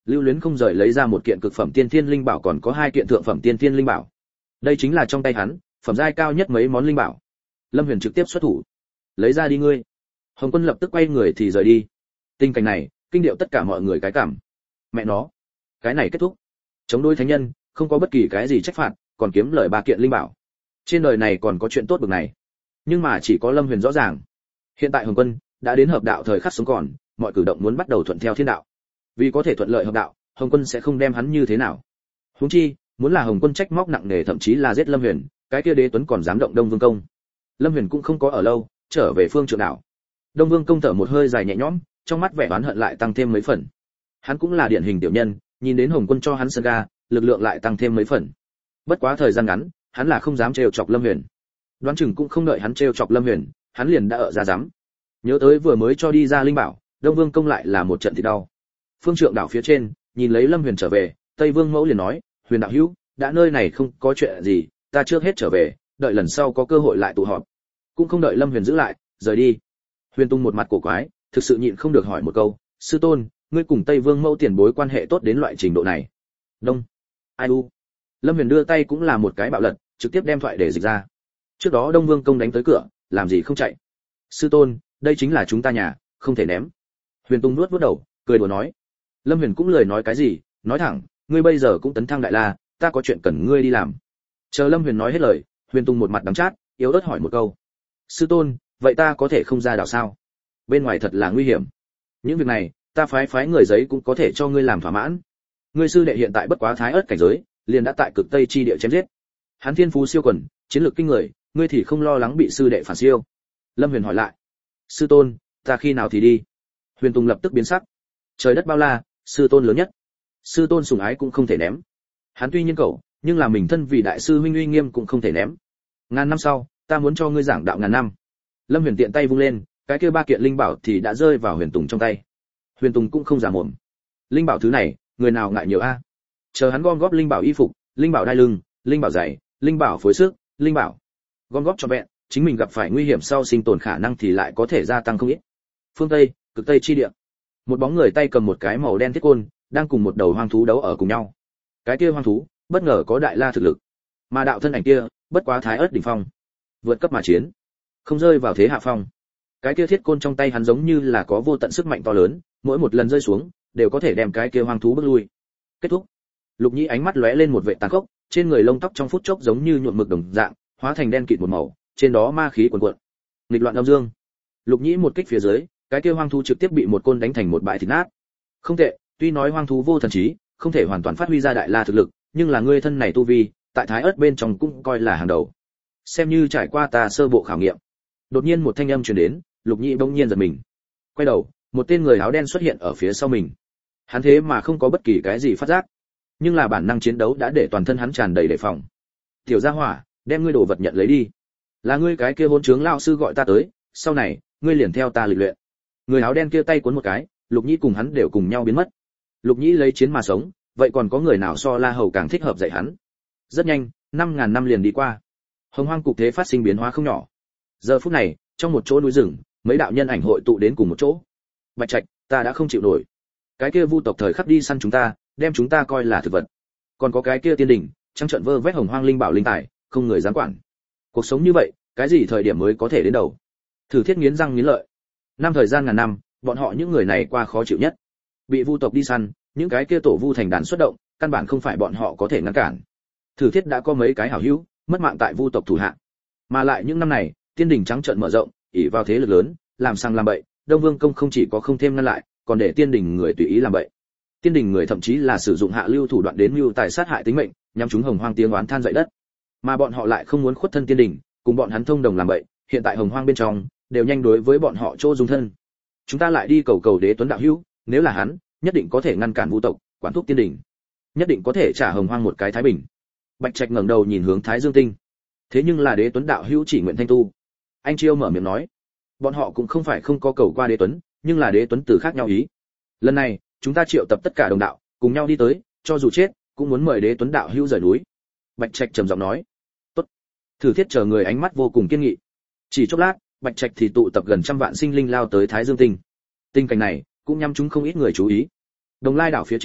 Lưu Luyến không rời lấy ra một kiện cực phẩm tiên thiên linh bảo, còn có hai kiện thượng phẩm tiên thiên linh bảo. Đây chính là trong tay hắn phẩm giai cao nhất mấy món linh bảo. Lâm Huyền trực tiếp xuất thủ, lấy ra đi ngươi. Hồng Quân lập tức quay người thì rời đi. Tình cảnh này kinh điệu tất cả mọi người cái cảm. Mẹ nó, cái này kết thúc. Chống đối thánh nhân, không có bất kỳ cái gì trách phạt, còn kiếm lời ba kiện linh bảo. Trên đời này còn có chuyện tốt bực này. Nhưng mà chỉ có Lâm Huyền rõ ràng. Hiện tại Hồng Quân đã đến hợp đạo thời khắc sống còn, mọi cử động muốn bắt đầu thuận theo thiên đạo. Vì có thể thuận lợi hợp đạo, Hồng Quân sẽ không đem hắn như thế nào. Huống chi, muốn là Hồng Quân trách móc nặng nề thậm chí là giết Lâm Huyền, cái kia Đế Tuấn còn dám động Đông Vương công. Lâm Huyền cũng không có ở lâu, trở về phương trượng đảo. Đông Vương công thở một hơi dài nhẹ nhõm, trong mắt vẻ oán hận lại tăng thêm mấy phần. Hắn cũng là điển hình tiểu nhân, nhìn đến Hồng Quân cho hắn sân ga, lực lượng lại tăng thêm mấy phần. Bất quá thời gian ngắn, hắn là không dám trêu chọc Lâm Huyền. Đoán chừng cũng không đợi hắn trêu chọc Lâm Huyền, hắn liền đã ở ra dám. Nhớ tới vừa mới cho đi ra linh bảo, Đông Vương công lại là một trận thì đau. Phương trượng đảo phía trên, nhìn lấy Lâm Huyền trở về, Tây Vương mẫu liền nói, Huyền đạo hữu, đã nơi này không có chuyện gì, ta trước hết trở về, đợi lần sau có cơ hội lại tụ họp. Cũng không đợi Lâm Huyền giữ lại, rời đi. Huyền Tung một mặt cổ quái, thực sự nhịn không được hỏi một câu, sư tôn, ngươi cùng Tây Vương mẫu tiền bối quan hệ tốt đến loại trình độ này? Đông. Ai u. Lâm Huyền đưa tay cũng là một cái bạo lật, trực tiếp đem thoại để dịch ra. Trước đó Đông Vương công đánh tới cửa, làm gì không chạy? Sư tôn, đây chính là chúng ta nhà, không thể ném. Huyền Tung nuốt vuốt đầu, cười đùa nói. Lâm Huyền cũng lười nói cái gì, nói thẳng, ngươi bây giờ cũng tấn thăng đại la, ta có chuyện cần ngươi đi làm. Chờ Lâm Huyền nói hết lời, Huyền Tung một mặt đắng chát, yếu ớt hỏi một câu. Sư tôn, vậy ta có thể không ra đảo sao? Bên ngoài thật là nguy hiểm. Những việc này, ta phái phái người giấy cũng có thể cho ngươi làm thỏa mãn. Ngươi sư đệ hiện tại bất quá thái ớt cảnh giới, liền đã tại cực tây chi địa chém giết. Hắn thiên phú siêu quần, chiến lược kinh người, ngươi thì không lo lắng bị sư đệ phản siêu? Lâm Huyền hỏi lại. Sư tôn, ta khi nào thì đi? Huyền Tung lập tức biến sắc. Trời đất bao la, sư tôn lớn nhất. Sư tôn sủng ái cũng không thể ném. Hắn tuy nhiên cậu, nhưng là mình thân vì đại sư huynh uy nghiêm cũng không thể ném. Ngàn năm sau, ta muốn cho ngươi giảng đạo ngàn năm. Lâm Huyền tiện tay vung lên, cái kia ba kiện linh bảo thì đã rơi vào Huyền Tùng trong tay. Huyền Tùng cũng không giả mồm. Linh bảo thứ này, người nào ngại nhiều a? Chờ hắn gom góp linh bảo y phục, linh bảo đai lưng, linh bảo giày, linh bảo phối sức, linh bảo gom góp cho vẹn, chính mình gặp phải nguy hiểm sau sinh tồn khả năng thì lại có thể gia tăng không ít. Phương Tây, cực tây chi địa. Một bóng người tay cầm một cái màu đen thiết côn, đang cùng một đầu hoang thú đấu ở cùng nhau. Cái kia hoang thú, bất ngờ có đại la thực lực, mà đạo thân ảnh kia, bất quá thái ớt đỉnh phong, vượt cấp mà chiến, không rơi vào thế hạ phong. Cái kia thiết côn trong tay hắn giống như là có vô tận sức mạnh to lớn, mỗi một lần rơi xuống, đều có thể đem cái kia hoang thú bước lui. Kết thúc. Lục Nhĩ ánh mắt lóe lên một vẻ tàn khốc, trên người lông tóc trong phút chốc giống như nhuộm mực đồng dạng, hóa thành đen kịt một màu, trên đó ma khí cuồn cuộn. Nghịch loạn âm dương. Lục Nhĩ một kích phía dưới, cái kia hoang thú trực tiếp bị một côn đánh thành một bãi thịt nát. Không tệ, tuy nói hoang thú vô thần trí, không thể hoàn toàn phát huy ra đại la thực lực, nhưng là ngươi thân này tu vi, tại thái ớt bên trong cũng coi là hàng đầu. Xem như trải qua ta sơ bộ khảo nghiệm. Đột nhiên một thanh âm truyền đến, Lục Nhĩ bỗng nhiên giật mình. Quay đầu, một tên người áo đen xuất hiện ở phía sau mình. Hắn thế mà không có bất kỳ cái gì phát giác, nhưng là bản năng chiến đấu đã để toàn thân hắn tràn đầy đề phòng. Tiểu gia hỏa, đem ngươi đồ vật nhận lấy đi. Là ngươi cái kia hôn trướng lão sư gọi ta tới, sau này, ngươi liền theo ta lịch luyện. Người áo đen kia tay cuốn một cái, Lục Nhĩ cùng hắn đều cùng nhau biến mất. Lục Nhĩ lấy chiến mà sống, vậy còn có người nào so La Hầu càng thích hợp dạy hắn? Rất nhanh, năm ngàn năm liền đi qua. Hồng Hoang cục thế phát sinh biến hóa không nhỏ. Giờ phút này, trong một chỗ núi rừng, mấy đạo nhân ảnh hội tụ đến cùng một chỗ. Bạch Trạch, ta đã không chịu nổi. Cái kia vu tộc thời khắc đi săn chúng ta, đem chúng ta coi là thực vật. Còn có cái kia tiên đỉnh, trắng trợn vơ vét Hồng Hoang linh bảo linh tài, không người dám quản. Cuộc sống như vậy, cái gì thời điểm mới có thể đến đầu? Thử Thiết nghiến răng nghiến lợi. Năm thời gian ngàn năm, bọn họ những người này qua khó chịu nhất. Bị vu tộc đi săn, những cái kia tổ vu thành đàn xuất động, căn bản không phải bọn họ có thể ngăn cản. Thử Thiết đã có mấy cái hảo hữu, mất mạng tại vu tộc thủ hạ. Mà lại những năm này, tiên đỉnh trắng trợn mở rộng, ỷ vào thế lực lớn, làm sang làm bậy, Đông Vương công không chỉ có không thêm ngăn lại, còn để tiên đỉnh người tùy ý làm bậy. Tiên đỉnh người thậm chí là sử dụng hạ lưu thủ đoạn đến mưu tài sát hại tính mệnh, nhằm chúng Hồng Hoang tiếng oán than dậy đất. Mà bọn họ lại không muốn khuất thân tiên đỉnh, cùng bọn hắn thông đồng làm bậy, hiện tại Hồng Hoang bên trong đều nhanh đối với bọn họ chỗ dung thân. Chúng ta lại đi cầu cầu Đế Tuấn đạo hữu, nếu là hắn, nhất định có thể ngăn cản vu tộc, quản thúc tiên đỉnh, nhất định có thể trả Hồng Hoang một cái thái bình. Bạch Trạch ngẩng đầu nhìn hướng Thái Dương Tinh. Thế nhưng là Đế Tuấn đạo hữu chỉ nguyện thanh tu. Anh Chiêu mở miệng nói, bọn họ cũng không phải không có cầu qua Đế Tuấn, nhưng là Đế Tuấn từ khác nhau ý. Lần này, chúng ta triệu tập tất cả đồng đạo, cùng nhau đi tới, cho dù chết, cũng muốn mời Đế Tuấn đạo hữu rời núi. Bạch Trạch trầm giọng nói. Tốt. Thử Thiết chờ người ánh mắt vô cùng kiên nghị. Chỉ chốc lát, Bạch Trạch thì tụ tập gần trăm vạn sinh linh lao tới Thái Dương Tinh. Tình cảnh này cũng nhắm chúng không ít người chú ý. Đồng Lai đảo phía trên,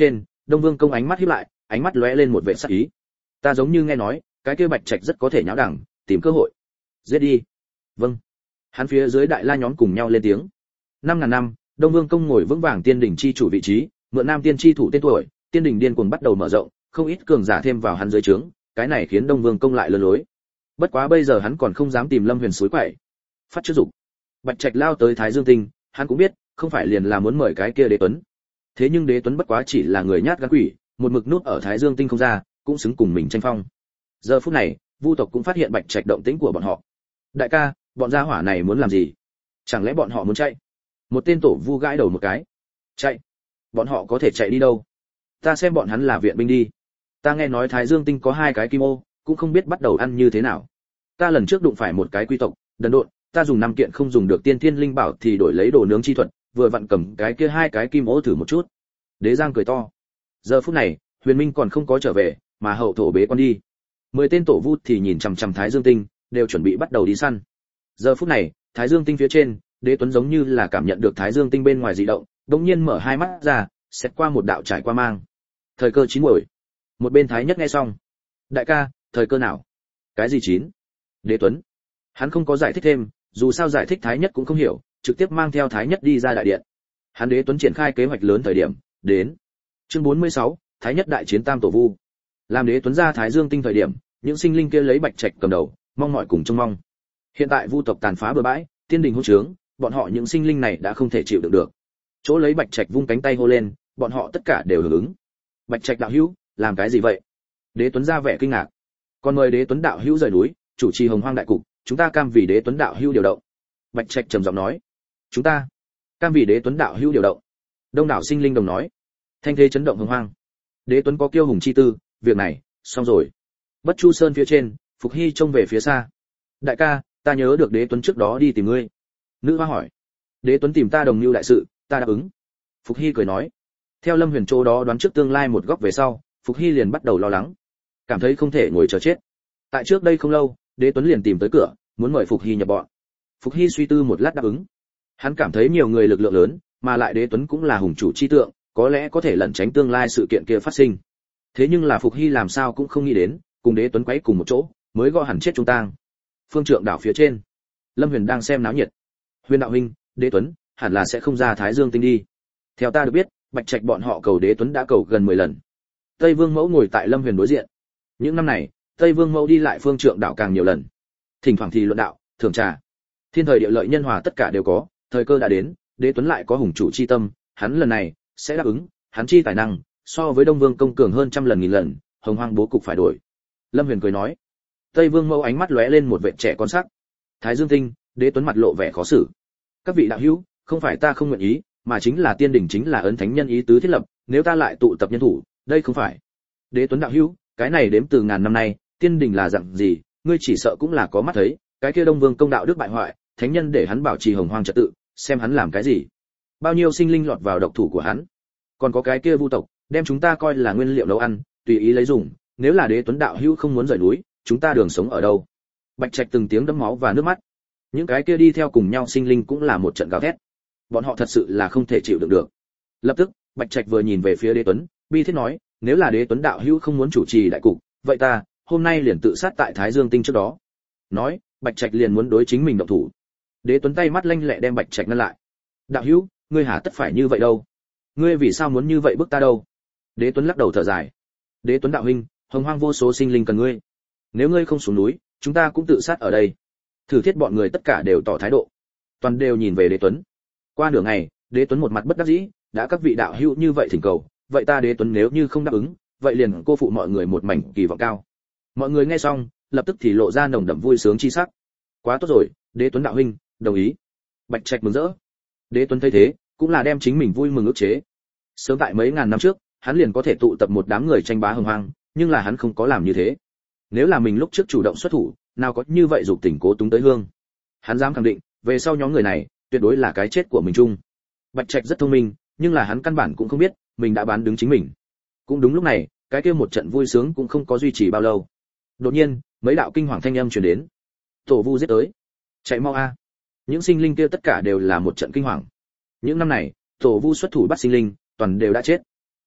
Đông Vương công ánh mắt híp lại, ánh mắt lóe lên một vẻ sắc ý. Ta giống như nghe nói, cái kia Bạch Trạch rất có thể nháo đẳng, tìm cơ hội. Giết đi. Vâng. Hắn phía dưới đại la nhóm cùng nhau lên tiếng. Năm ngàn năm, Đông Vương công ngồi vững vàng tiên đỉnh chi chủ vị trí, mượn Nam tiên chi thủ tên tuổi, tiên đỉnh điên cuồng bắt đầu mở rộng, không ít cường giả thêm vào hắn dưới trướng, cái này khiến Đông Vương công lại lơ lối. Bất quá bây giờ hắn còn không dám tìm Lâm Huyền suối quậy. Phát trước dục. Bạch Trạch lao tới Thái Dương Tinh, hắn cũng biết, không phải liền là muốn mời cái kia Đế Tuấn. Thế nhưng Đế Tuấn bất quá chỉ là người nhát gan quỷ, một mực nút ở Thái Dương Tinh không ra, cũng xứng cùng mình tranh phong. Giờ phút này, Vu tộc cũng phát hiện Bạch Trạch động tĩnh của bọn họ. Đại ca, bọn gia hỏa này muốn làm gì? Chẳng lẽ bọn họ muốn chạy? Một tên tổ Vu gãi đầu một cái. Chạy? Bọn họ có thể chạy đi đâu? Ta xem bọn hắn là viện binh đi. Ta nghe nói Thái Dương Tinh có hai cái kim ô, cũng không biết bắt đầu ăn như thế nào. Ta lần trước đụng phải một cái quy tộc, đần độn, ta dùng năm kiện không dùng được tiên thiên linh bảo thì đổi lấy đồ nướng chi thuật, vừa vặn cầm cái kia hai cái kim ô thử một chút. Đế Giang cười to. Giờ phút này, Huyền Minh còn không có trở về, mà hậu thổ bế quan đi. Mười tên tổ vu thì nhìn chằm chằm Thái Dương Tinh, đều chuẩn bị bắt đầu đi săn. Giờ phút này, Thái Dương Tinh phía trên, Đế Tuấn giống như là cảm nhận được Thái Dương Tinh bên ngoài dị động, đột nhiên mở hai mắt ra, xét qua một đạo trải qua mang. Thời cơ chín muồi. Một bên Thái Nhất nghe xong. Đại ca, thời cơ nào? Cái gì chín? Đế Tuấn. Hắn không có giải thích thêm, dù sao giải thích Thái Nhất cũng không hiểu, trực tiếp mang theo Thái Nhất đi ra đại điện. Hắn Đế Tuấn triển khai kế hoạch lớn thời điểm, đến. Chương bốn mươi sáu, Thái Nhất đại chiến Tam tổ vu. Làm Đế Tuấn ra Thái Dương Tinh thời điểm, những sinh linh kia lấy Bạch Trạch cầm đầu, mong mọi cùng trông mong. Hiện tại vu tộc tàn phá bừa bãi, tiên đình hỗn trướng, bọn họ những sinh linh này đã không thể chịu đựng được. Chỗ lấy Bạch Trạch vung cánh tay hô lên, bọn họ tất cả đều hưởng ứng. Bạch Trạch đạo hữu, làm cái gì vậy? Đế Tuấn ra vẻ kinh ngạc. Còn mời Đế Tuấn đạo hữu rời núi, chủ trì Hồng Hoang đại cục, chúng ta cam vì Đế Tuấn đạo hữu điều động. Bạch Trạch trầm giọng nói. Chúng ta cam vì Đế Tuấn đạo hữu điều động. Đông đảo sinh linh đồng nói. Thanh thế chấn động Hồng Hoang. Đế Tuấn có kiêu hùng chi tư, việc này xong rồi. Bất Chu Sơn phía trên, Phục Hy trông về phía xa. Đại ca, ta nhớ được Đế Tuấn trước đó đi tìm ngươi. Nữ hoa hỏi. Đế Tuấn tìm ta đồng mưu đại sự, ta đáp ứng. Phục Hy cười nói. Theo Lâm Huyền Châu đó đoán trước tương lai một góc về sau, Phục Hy liền bắt đầu lo lắng, cảm thấy không thể ngồi chờ chết. Tại trước đây không lâu, Đế Tuấn liền tìm tới cửa, muốn mời Phục Hy nhập bọn. Phục Hy suy tư một lát đáp ứng. Hắn cảm thấy nhiều người lực lượng lớn, mà lại Đế Tuấn cũng là hùng chủ chi tượng, có lẽ có thể lẩn tránh tương lai sự kiện kia phát sinh. Thế nhưng là Phục Hy làm sao cũng không nghĩ đến, cùng Đế Tuấn quấy cùng một chỗ, mới gõ hẳn chết chúng tang. Phương Trượng đảo phía trên, Lâm Huyền đang xem náo nhiệt. Huyền đạo huynh, Đế Tuấn hẳn là sẽ không ra Thái Dương Tinh đi. Theo ta được biết, Bạch Trạch bọn họ cầu Đế Tuấn đã cầu gần mười lần. Tây Vương Mẫu ngồi tại Lâm Huyền đối diện. Những năm này, Tây Vương Mẫu đi lại Phương Trượng đảo càng nhiều lần. Thỉnh thoảng thì luận đạo, thưởng trà. Thiên thời địa lợi nhân hòa tất cả đều có, thời cơ đã đến, Đế Tuấn lại có hùng chủ chi tâm, hắn lần này sẽ đáp ứng, hắn chi tài năng so với Đông Vương công cường hơn trăm lần nghìn lần, Hồng Hoang bố cục phải đổi. Lâm Huyền cười nói. Tây Vương Mẫu ánh mắt lóe lên một vẻ trẻ con sắc. Thái Dương Tinh, Đế Tuấn mặt lộ vẻ khó xử. Các vị đạo hữu, không phải ta không nguyện ý, mà chính là tiên đỉnh chính là ấn thánh nhân ý tứ thiết lập, nếu ta lại tụ tập nhân thủ, đây không phải. Đế Tuấn đạo hữu, cái này đếm từ ngàn năm nay, tiên đỉnh là dạng gì, ngươi chỉ sợ cũng là có mắt thấy, cái kia Đông Vương công đạo đức bại hoại, thánh nhân để hắn bảo trì Hồng Hoang trật tự, xem hắn làm cái gì. Bao nhiêu sinh linh lọt vào độc thủ của hắn. Còn có cái kia vu tộc, đem chúng ta coi là nguyên liệu nấu ăn, tùy ý lấy dùng, nếu là Đế Tuấn đạo hữu không muốn rời núi, chúng ta đường sống ở đâu? Bạch Trạch từng tiếng đẫm máu và nước mắt. Những cái kia đi theo cùng nhau sinh linh cũng là một trận gào thét. Bọn họ thật sự là không thể chịu đựng được. Lập tức, Bạch Trạch vừa nhìn về phía Đế Tuấn, bi thiết nói, nếu là Đế Tuấn đạo hữu không muốn chủ trì đại cục, vậy ta, hôm nay liền tự sát tại Thái Dương Tinh trước đó. Nói, Bạch Trạch liền muốn đối chính mình động thủ. Đế Tuấn tay mắt lanh lẹ đem Bạch Trạch ngăn lại. Đạo hữu, ngươi hả tất phải như vậy đâu? Ngươi vì sao muốn như vậy bức ta đâu? Đế Tuấn lắc đầu thở dài. Đế Tuấn đạo huynh, Hồng Hoang vô số sinh linh cần ngươi. Nếu ngươi không xuống núi, chúng ta cũng tự sát ở đây. Thử Thiết bọn người tất cả đều tỏ thái độ, toàn đều nhìn về Đế Tuấn. Qua nửa ngày, Đế Tuấn một mặt bất đắc dĩ, đã các vị đạo hữu như vậy thỉnh cầu, vậy ta Đế Tuấn nếu như không đáp ứng, vậy liền cô phụ mọi người một mảnh kỳ vọng cao. Mọi người nghe xong, lập tức thì lộ ra nồng đậm vui sướng chi sắc. Quá tốt rồi, Đế Tuấn đạo huynh, đồng ý. Bạch Trạch mừng rỡ. Đế Tuấn thấy thế, cũng là đem chính mình vui mừng ức chế. Sớm tại mấy ngàn năm trước, hắn liền có thể tụ tập một đám người tranh bá Hồng Hoang, nhưng là hắn không có làm như thế. Nếu là mình lúc trước chủ động xuất thủ, nào có như vậy dục tình cố túng tới hương. Hắn dám khẳng định, về sau nhóm người này, tuyệt đối là cái chết của mình chung. Bạch Trạch rất thông minh, nhưng là hắn căn bản cũng không biết, mình đã bán đứng chính mình. Cũng đúng lúc này, cái kia một trận vui sướng cũng không có duy trì bao lâu. Đột nhiên, mấy đạo kinh hoàng thanh âm truyền đến. Tổ Vu giết tới, chạy mau a! Những sinh linh kia tất cả đều là một trận kinh hoàng. Những năm này, Tổ Vu xuất thủ bắt sinh linh, toàn đều đã chết.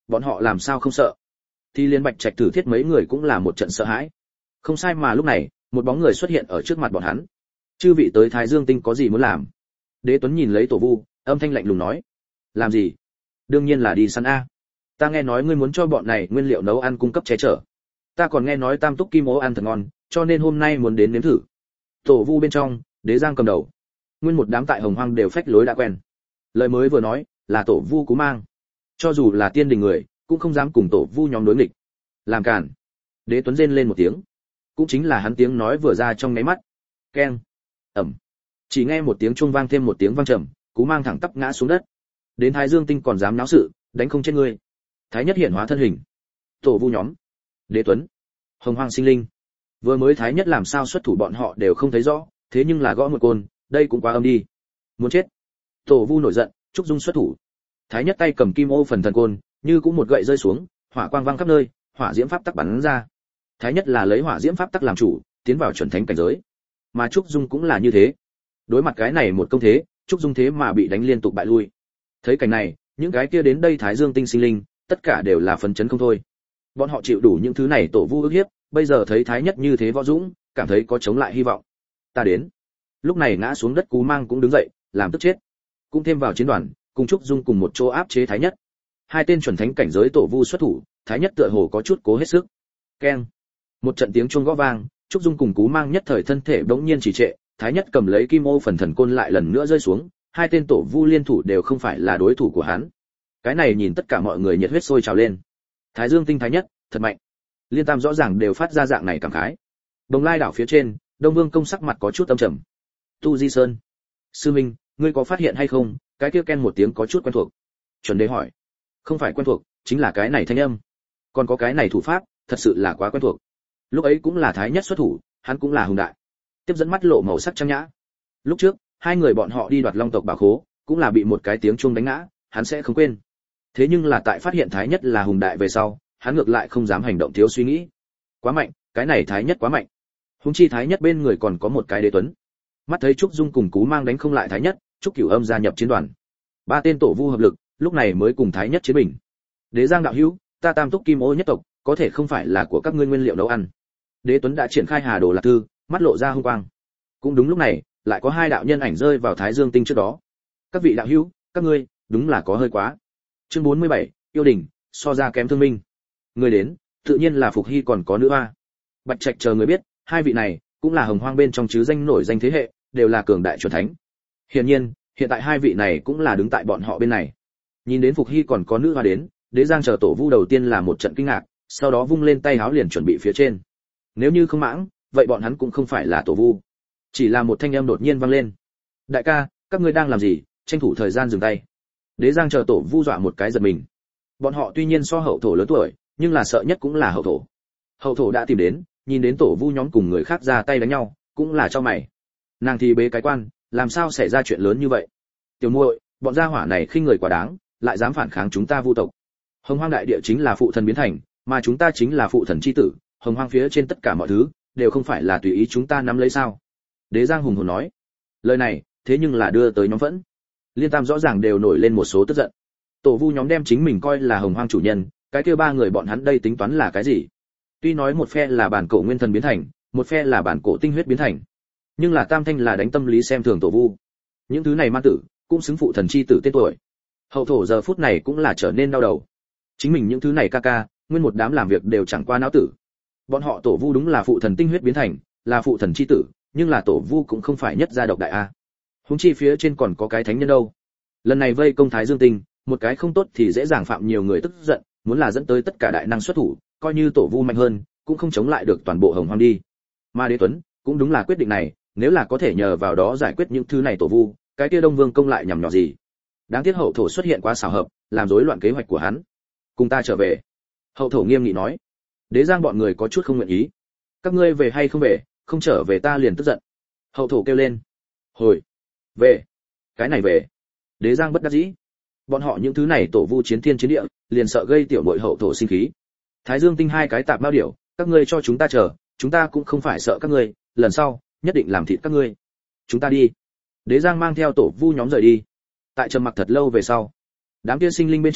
bọn họ làm sao không sợ? Thì liên Bạch Trạch Thử Thiết mấy người cũng là một trận sợ hãi. Không sai, mà lúc này, một bóng người xuất hiện ở trước mặt bọn hắn. Chư vị tới Thái Dương Tinh có gì muốn làm? Đế Tuấn nhìn lấy Tổ Vu, âm thanh lạnh lùng nói. Làm gì? Đương nhiên là đi săn a. Ta nghe nói ngươi muốn cho bọn này nguyên liệu nấu ăn cung cấp che chở. Ta còn nghe nói Tam Túc Kim Ô ăn thật ngon, cho nên hôm nay muốn đến nếm thử. Tổ Vu bên trong, Đế Giang cầm đầu. Nguyên một đám tại Hồng Hoang đều phách lối đã quen. Lời mới vừa nói, là Tổ Vu Cú Mang. Cho dù là tiên đình người, cũng không dám cùng Tổ Vu nhóm đối nghịch. Làm cản. Đế Tuấn rên lên một tiếng. Cũng chính là hắn tiếng nói vừa ra trong nháy mắt. Keng. Ầm. Chỉ nghe một tiếng chuông vang thêm một tiếng vang trầm, Cú Mang thẳng tắp ngã xuống đất. Đến Thái Dương Tinh còn dám náo sự, đánh không chết ngươi. Thái Nhất hiện hóa thân hình. Tổ Vu nhóm, Đế Tuấn, Hồng Hoang sinh linh. Vừa mới Thái Nhất làm sao xuất thủ bọn họ đều không thấy rõ, thế nhưng là gõ một côn, đây cũng quá âm đi. Muốn chết. Tổ Vu nổi giận, Trúc Dung xuất thủ. Thái Nhất tay cầm kim ô phần thần côn, như cũng một gậy rơi xuống, hỏa quang vang khắp nơi, hỏa diễm pháp tắc bắn ra. Thái Nhất là lấy hỏa diễm pháp tắc làm chủ, tiến vào chuẩn thánh cảnh giới. Mà Trúc Dung cũng là như thế. Đối mặt cái này một công thế, Trúc Dung thế mà bị đánh liên tục bại lui. Thấy cảnh này, những cái kia đến đây Thái Dương Tinh sinh linh, tất cả đều là phấn chấn không thôi. Bọn họ chịu đủ những thứ này Tổ Vu ức hiếp, bây giờ thấy Thái Nhất như thế võ dũng, cảm thấy có chống lại hy vọng. Ta đến. Lúc này ngã xuống đất Cú Mang cũng đứng dậy, làm tức chết. Cũng thêm vào chiến đoàn, cùng Trúc Dung cùng một chỗ áp chế Thái Nhất. Hai tên chuẩn thánh cảnh giới Tổ Vu xuất thủ, Thái Nhất tựa hồ có chút cố hết sức. Keng. Một trận tiếng chuông gõ vang, Trúc Dung cùng Cú Mang nhất thời thân thể bỗng nhiên trì trệ, Thái Nhất cầm lấy kim ô phần thần côn lại lần nữa rơi xuống, hai tên Tổ Vu liên thủ đều không phải là đối thủ của hắn. Cái này nhìn tất cả mọi người nhiệt huyết sôi trào lên. Thái Dương Tinh Thái Nhất, thật mạnh. Liên Tam rõ ràng đều phát ra dạng này cảm khái. Đồng Lai đảo phía trên, Đông Vương công sắc mặt có chút âm trầm. Tu Di Sơn, sư minh, ngươi có phát hiện hay không, cái kia ken một tiếng có chút quen thuộc. Chuẩn Đế hỏi. Không phải quen thuộc, chính là cái này thanh âm. Còn có cái này thủ pháp, thật sự là quá quen thuộc. Lúc ấy cũng là Thái Nhất xuất thủ, hắn cũng là hùng đại. Tiếp dẫn mắt lộ màu sắc trang nhã. Lúc trước, hai người bọn họ đi đoạt Long tộc bảo khố, cũng là bị một cái tiếng chuông đánh ngã, hắn sẽ không quên. Thế nhưng là tại phát hiện Thái Nhất là hùng đại về sau, hắn ngược lại không dám hành động thiếu suy nghĩ. Quá mạnh, cái này Thái Nhất quá mạnh. Huống chi Thái Nhất bên người còn có một cái Đế Tuấn. Mắt thấy Trúc Dung cùng Cú Mang đánh không lại Thái Nhất, Trúc Cửu Âm gia nhập chiến đoàn. Ba tên Tổ Vu hợp lực, lúc này mới cùng Thái Nhất chiến bình. Đế Giang đạo hữu, ta Tam Túc Kim Ô nhất tộc, có thể không phải là của các ngươi nguyên liệu nấu ăn. Đế Tuấn đã triển khai Hà Đồ Lạc Thư, mắt lộ ra hung quang. Cũng đúng lúc này, lại có hai đạo nhân ảnh rơi vào Thái Dương Tinh trước đó. Các vị đạo hữu, các ngươi, đúng là có hơi quá. Chương bốn mươi bảy, yêu đình, so ra kém thương minh. Người đến, tự nhiên là Phục Hy còn có nữ hoa. Bạch Trạch chờ người biết, hai vị này cũng là Hồng Hoang bên trong chứ danh nổi danh thế hệ, đều là cường đại chuẩn thánh. Hiển nhiên, hiện tại hai vị này cũng là đứng tại bọn họ bên này. Nhìn đến Phục Hy còn có nữ hoa đến, Đế Giang chờ Tổ Vu đầu tiên là một trận kinh ngạc, sau đó vung lên tay háo liền chuẩn bị phía trên. Nếu như không mãng, vậy bọn hắn cũng không phải là Tổ Vu. Chỉ là một thanh âm đột nhiên vang lên. Đại ca, các ngươi đang làm gì? Tranh thủ thời gian dừng tay. Đế Giang chờ Tổ Vu dọa một cái giật mình. Bọn họ tuy nhiên so hậu thổ lớn tuổi, nhưng là sợ nhất cũng là hậu thổ. Hậu thổ đã tìm đến, nhìn đến Tổ Vu nhóm cùng người khác ra tay đánh nhau, cũng là cho mày. Nàng thì bế cái quan, làm sao xảy ra chuyện lớn như vậy? Tiểu muội, bọn gia hỏa này khinh người quá đáng, lại dám phản kháng chúng ta Vu tộc. Hồng Hoang đại địa chính là phụ thần biến thành, mà chúng ta chính là phụ thần chi tử, Hồng Hoang phía trên tất cả mọi thứ đều không phải là tùy ý chúng ta nắm lấy sao? Đế Giang hùng hồn nói. Lời này, thế nhưng là đưa tới nhóm vẫn. Liên Tam rõ ràng đều nổi lên một số tức giận. Tổ Vu nhóm đem chính mình coi là Hồng Hoang chủ nhân, cái kia ba người bọn hắn đây tính toán là cái gì? Tuy nói một phe là bản cổ nguyên thần biến thành, một phe là bản cổ tinh huyết biến thành, nhưng là Tam Thanh là đánh tâm lý xem thường Tổ Vu. Những thứ này man tử, cũng xứng phụ thần chi tử tên tuổi. Hậu thổ giờ phút này cũng là trở nên đau đầu. Chính mình những thứ này ca ca, nguyên một đám làm việc đều chẳng qua não tử. Bọn họ Tổ Vu đúng là phụ thần tinh huyết biến thành, là phụ thần chi tử, nhưng là Tổ Vu cũng không phải nhất gia độc đại a. Huống chi phía trên còn có cái thánh nhân đâu. Lần này vây công Thái Dương Tinh, một cái không tốt thì dễ dàng phạm nhiều người tức giận, muốn là dẫn tới tất cả đại năng xuất thủ, coi như Tổ Vu mạnh hơn, cũng không chống lại được toàn bộ Hồng Hoang đi. Mà Đế Tuấn cũng đúng là quyết định này, nếu là có thể nhờ vào đó giải quyết những thứ này Tổ Vu, cái kia Đông Vương công lại nhằm nhỏ gì. Đáng tiếc hậu thổ xuất hiện quá xảo hợp, làm rối loạn kế hoạch của hắn. Cùng ta trở về. Hậu thổ nghiêm nghị nói. Đế Giang bọn người có chút không nguyện ý. Các ngươi về hay không về, không trở về ta liền tức giận. Hậu thổ kêu lên. Hồi. Về. Cái này về. Đế Giang bất đắc dĩ. Bọn họ những thứ này Tổ Vu chiến thiên chiến địa, liền sợ gây tiểu muội hậu thổ sinh khí. Thái Dương Tinh hai cái tạp bao điểu, các ngươi cho chúng ta chờ, chúng ta cũng không phải sợ các ngươi, lần sau nhất định làm thịt các ngươi. Chúng ta đi. Đế Giang mang theo Tổ Vu nhóm rời đi. Tại trầm mặc thật lâu về sau, đám kia sinh linh bên trong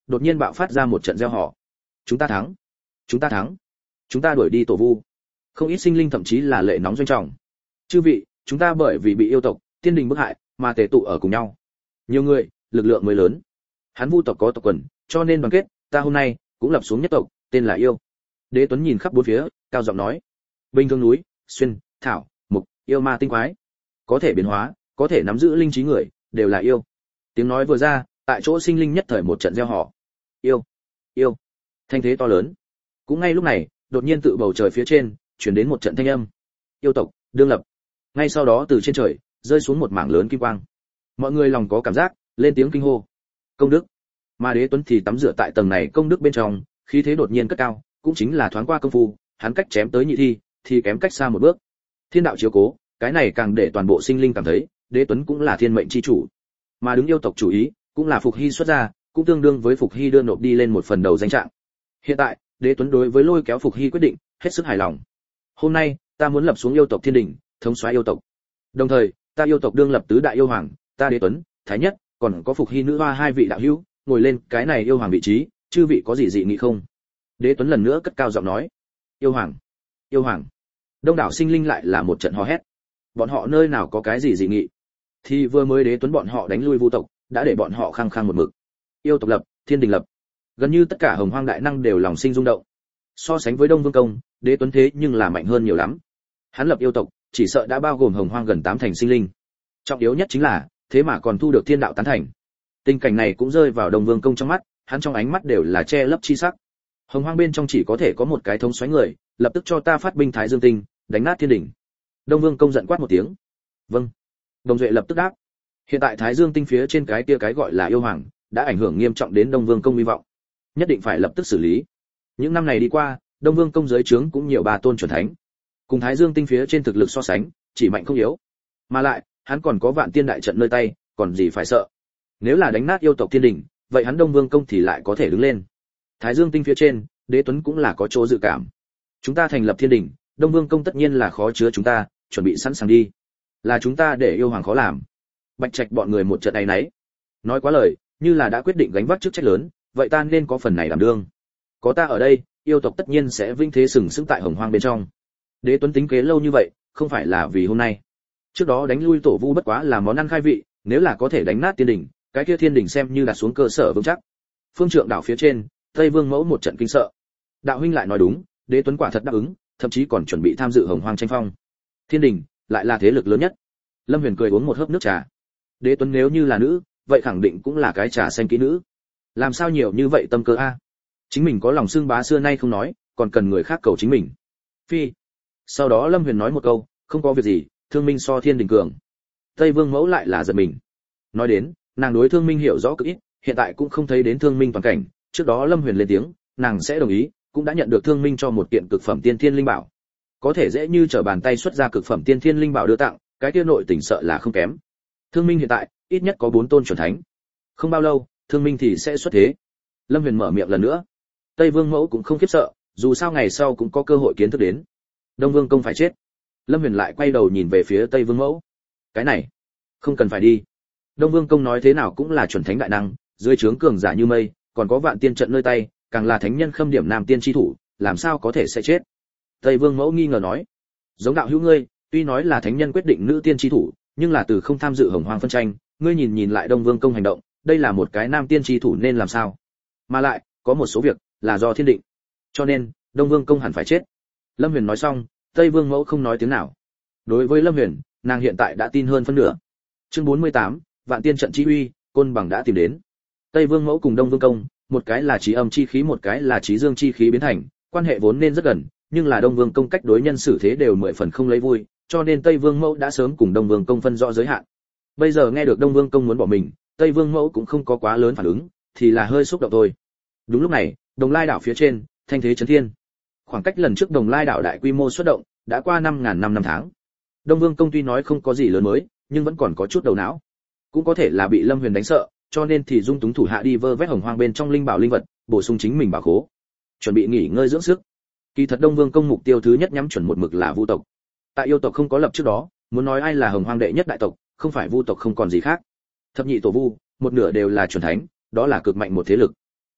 đột nhiên bạo phát ra một trận reo hò. Chúng ta thắng, chúng ta thắng, chúng ta đuổi đi tổ vu. Không ít sinh linh thậm chí là lệ nóng doanh trọng. Chư vị, chúng ta bởi vì bị yêu tộc tiên đình bức hại mà tề tụ ở cùng nhau. Nhiều người, lực lượng mới lớn. Hắn vu tộc có tộc quần, cho nên đoàn kết, ta hôm nay cũng lập xuống nhất tộc, tên là yêu. Đế Tuấn nhìn khắp bốn phía, cao giọng nói: bình thường núi, xuyên, thảo, mục, yêu ma tinh quái, có thể biến hóa, có thể nắm giữ linh trí người, đều là yêu. Tiếng nói vừa ra, tại chỗ sinh linh nhất thời một trận reo hò. Yêu, yêu, thanh thế to lớn. Cũng ngay lúc này, đột nhiên tự bầu trời phía trên truyền đến một trận thanh âm: yêu tộc đương lập. Ngay sau đó từ trên trời rơi xuống một mảng lớn kim quang. Mọi người lòng có cảm giác, lên tiếng kinh hô: công đức. Mà Đế Tuấn thì tắm rửa tại tầng này công đức bên trong, khí thế đột nhiên cất cao, cũng chính là thoáng qua công phu, hắn cách chém tới nhị thi thì kém cách xa một bước. Thiên đạo chiếu cố, cái này càng để toàn bộ sinh linh cảm thấy, Đế Tuấn cũng là thiên mệnh chi chủ. Mà đứng yêu tộc chủ ý, cũng là Phục Hy xuất ra, cũng tương đương với Phục Hy đưa nộp đi lên một phần đầu danh trạng. Hiện tại, Đế Tuấn đối với lôi kéo Phục Hy quyết định, hết sức hài lòng. Hôm nay, ta muốn lập xuống yêu tộc thiên đỉnh, thống soái yêu tộc. Đồng thời, ta yêu tộc đương lập tứ đại yêu hoàng, ta Đế Tuấn, Thái Nhất, còn có Phục Hy nữ hoa hai vị đạo hữu, ngồi lên cái này yêu hoàng vị trí, chư vị có gì dị nghị không? Đế Tuấn lần nữa cất cao giọng nói: yêu hoàng, yêu hoàng. Đông đảo sinh linh lại là một trận hò hét. Bọn họ nơi nào có cái gì dị nghị? Thì vừa mới Đế Tuấn bọn họ đánh lui vu tộc, đã để bọn họ khăng khăng một mực. Yêu tộc lập, thiên đình lập. Gần như tất cả hồng hoang đại năng đều lòng sinh rung động. So sánh với Đông Vương Công, Đế Tuấn thế nhưng là mạnh hơn nhiều lắm. Hắn lập yêu tộc, chỉ sợ đã bao gồm hồng hoang gần tám thành sinh linh. Trọng yếu nhất chính là, thế mà còn thu được thiên đạo tán thành. Tình cảnh này cũng rơi vào Đông Vương Công trong mắt, hắn trong ánh mắt đều là che lấp chi sắc. Hồng hoang bên trong chỉ có thể có một cái thống soái người, lập tức cho ta phát binh Thái Dương Tinh, đánh nát thiên đỉnh. Đông Vương Công giận quát một tiếng. Vâng. Đồng Duệ lập tức đáp. Hiện tại Thái Dương Tinh phía trên cái kia cái gọi là yêu hoàng, đã ảnh hưởng nghiêm trọng đến Đông Vương Công hy vọng, nhất định phải lập tức xử lý. Những năm này đi qua, Đông Vương Công dưới trướng cũng nhiều ba tôn chuẩn thánh, cùng Thái Dương Tinh phía trên thực lực so sánh, chỉ mạnh không yếu. Mà lại, hắn còn có vạn tiên đại trận nơi tay, còn gì phải sợ. Nếu là đánh nát yêu tộc thiên đỉnh, vậy hắn Đông Vương Công thì lại có thể đứng lên. Thái Dương Tinh phía trên, Đế Tuấn cũng là có chỗ dự cảm. Chúng ta thành lập thiên đỉnh, Đông Vương Công tất nhiên là khó chứa chúng ta, chuẩn bị sẵn sàng đi. Là chúng ta để yêu hoàng khó làm. Bạch Trạch bọn người một trận này nấy. Nói quá lời, như là đã quyết định gánh vác chức trách lớn, vậy ta nên có phần này đảm đương. Có ta ở đây, yêu tộc tất nhiên sẽ vinh thế sừng sững tại hồng hoang bên trong. Đế Tuấn tính kế lâu như vậy, không phải là vì hôm nay. Trước đó đánh lui tổ vu bất quá là món ăn khai vị, nếu là có thể đánh nát tiên đỉnh, cái kia thiên đỉnh xem như đặt xuống cơ sở vững chắc. Phương Trượng đảo phía trên, Tây Vương Mẫu một trận kinh sợ. Đạo huynh lại nói đúng, Đế Tuấn quả thật đáp ứng, thậm chí còn chuẩn bị tham dự hồng hoang tranh phong. Thiên đỉnh lại là thế lực lớn nhất. Lâm Huyền cười uống một hớp nước trà. Đế Tuấn nếu như là nữ, vậy khẳng định cũng là cái trà xanh kỹ nữ. Làm sao nhiều như vậy tâm cơ a? Chính mình có lòng xương bá xưa nay không nói, còn cần người khác cầu chính mình. Phi. Sau đó Lâm Huyền nói một câu, không có việc gì, Thương Minh so thiên đình cường. Tây Vương Mẫu lại là giật mình. Nói đến, nàng đối Thương Minh hiểu rõ cực ít, hiện tại cũng không thấy đến Thương Minh toàn cảnh, trước đó Lâm Huyền lên tiếng, nàng sẽ đồng ý, cũng đã nhận được Thương Minh cho một kiện cực phẩm tiên thiên linh bảo. Có thể dễ như trở bàn tay xuất ra cực phẩm tiên thiên linh bảo đưa tặng, cái kia nội tình sợ là không kém. Thương Minh hiện tại ít nhất có bốn tôn chuẩn thánh. Không bao lâu, Thương Minh thì sẽ xuất thế. Lâm Huyền mở miệng lần nữa. Tây Vương Mẫu cũng không khiếp sợ, dù sao ngày sau cũng có cơ hội kiến thức đến. Đông Vương Công phải chết. Lâm Huyền lại quay đầu nhìn về phía Tây Vương Mẫu. Cái này, không cần phải đi. Đông Vương Công nói thế nào cũng là chuẩn thánh đại năng, dưới trướng cường giả như mây, còn có vạn tiên trận nơi tay, càng là thánh nhân khâm điểm nam tiên chi thủ, làm sao có thể sẽ chết? Tây Vương Mẫu nghi ngờ nói. Giống đạo hữu ngươi, tuy nói là thánh nhân quyết định nữ tiên chi thủ, nhưng là từ không tham dự hồng hoang phân tranh, ngươi nhìn nhìn lại Đông Vương Công hành động, đây là một cái nam tiên chi thủ nên làm sao? Mà lại, có một số việc là do thiên định. Cho nên, Đông Vương Công hẳn phải chết. Lâm Huyền nói xong, Tây Vương Mẫu không nói tiếng nào. Đối với Lâm Huyền, nàng hiện tại đã tin hơn phân nửa. Chương bốn mươi tám, Vạn Tiên trận chi uy, Côn Bằng đã tìm đến. Tây Vương Mẫu cùng Đông Vương Công, một cái là trí âm chi khí, một cái là trí dương chi khí biến thành, quan hệ vốn nên rất gần, nhưng là Đông Vương Công cách đối nhân xử thế đều mười phần không lấy vui, cho nên Tây Vương Mẫu đã sớm cùng Đông Vương Công phân rõ giới hạn. Bây giờ nghe được Đông Vương Công muốn bỏ mình, Tây Vương Mẫu cũng không có quá lớn phản ứng, thì là hơi xúc động thôi. Đúng lúc này, Đồng Lai đảo phía trên, thanh thế chấn thiên. Khoảng cách lần trước Đồng Lai đảo đại quy mô xuất động, đã qua năm ngàn năm năm tháng. Đông Vương Công tuy nói không có gì lớn mới, nhưng vẫn còn có chút đầu não. Cũng có thể là bị Lâm Huyền đánh sợ, cho nên thì dung túng thủ hạ đi vơ vét hồng hoang bên trong linh bảo linh vật, bổ sung chính mình bảo khố, chuẩn bị nghỉ ngơi dưỡng sức. Kỳ thật Đông Vương Công mục tiêu thứ nhất nhắm chuẩn một mực là Vu tộc. Tại yêu tộc không có lập trước đó, muốn nói ai là hồng hoang đệ nhất đại tộc, không phải Vu tộc không còn gì khác. Thập nhị tổ Vu, một nửa đều là chuẩn thánh, đó là cực mạnh một thế lực.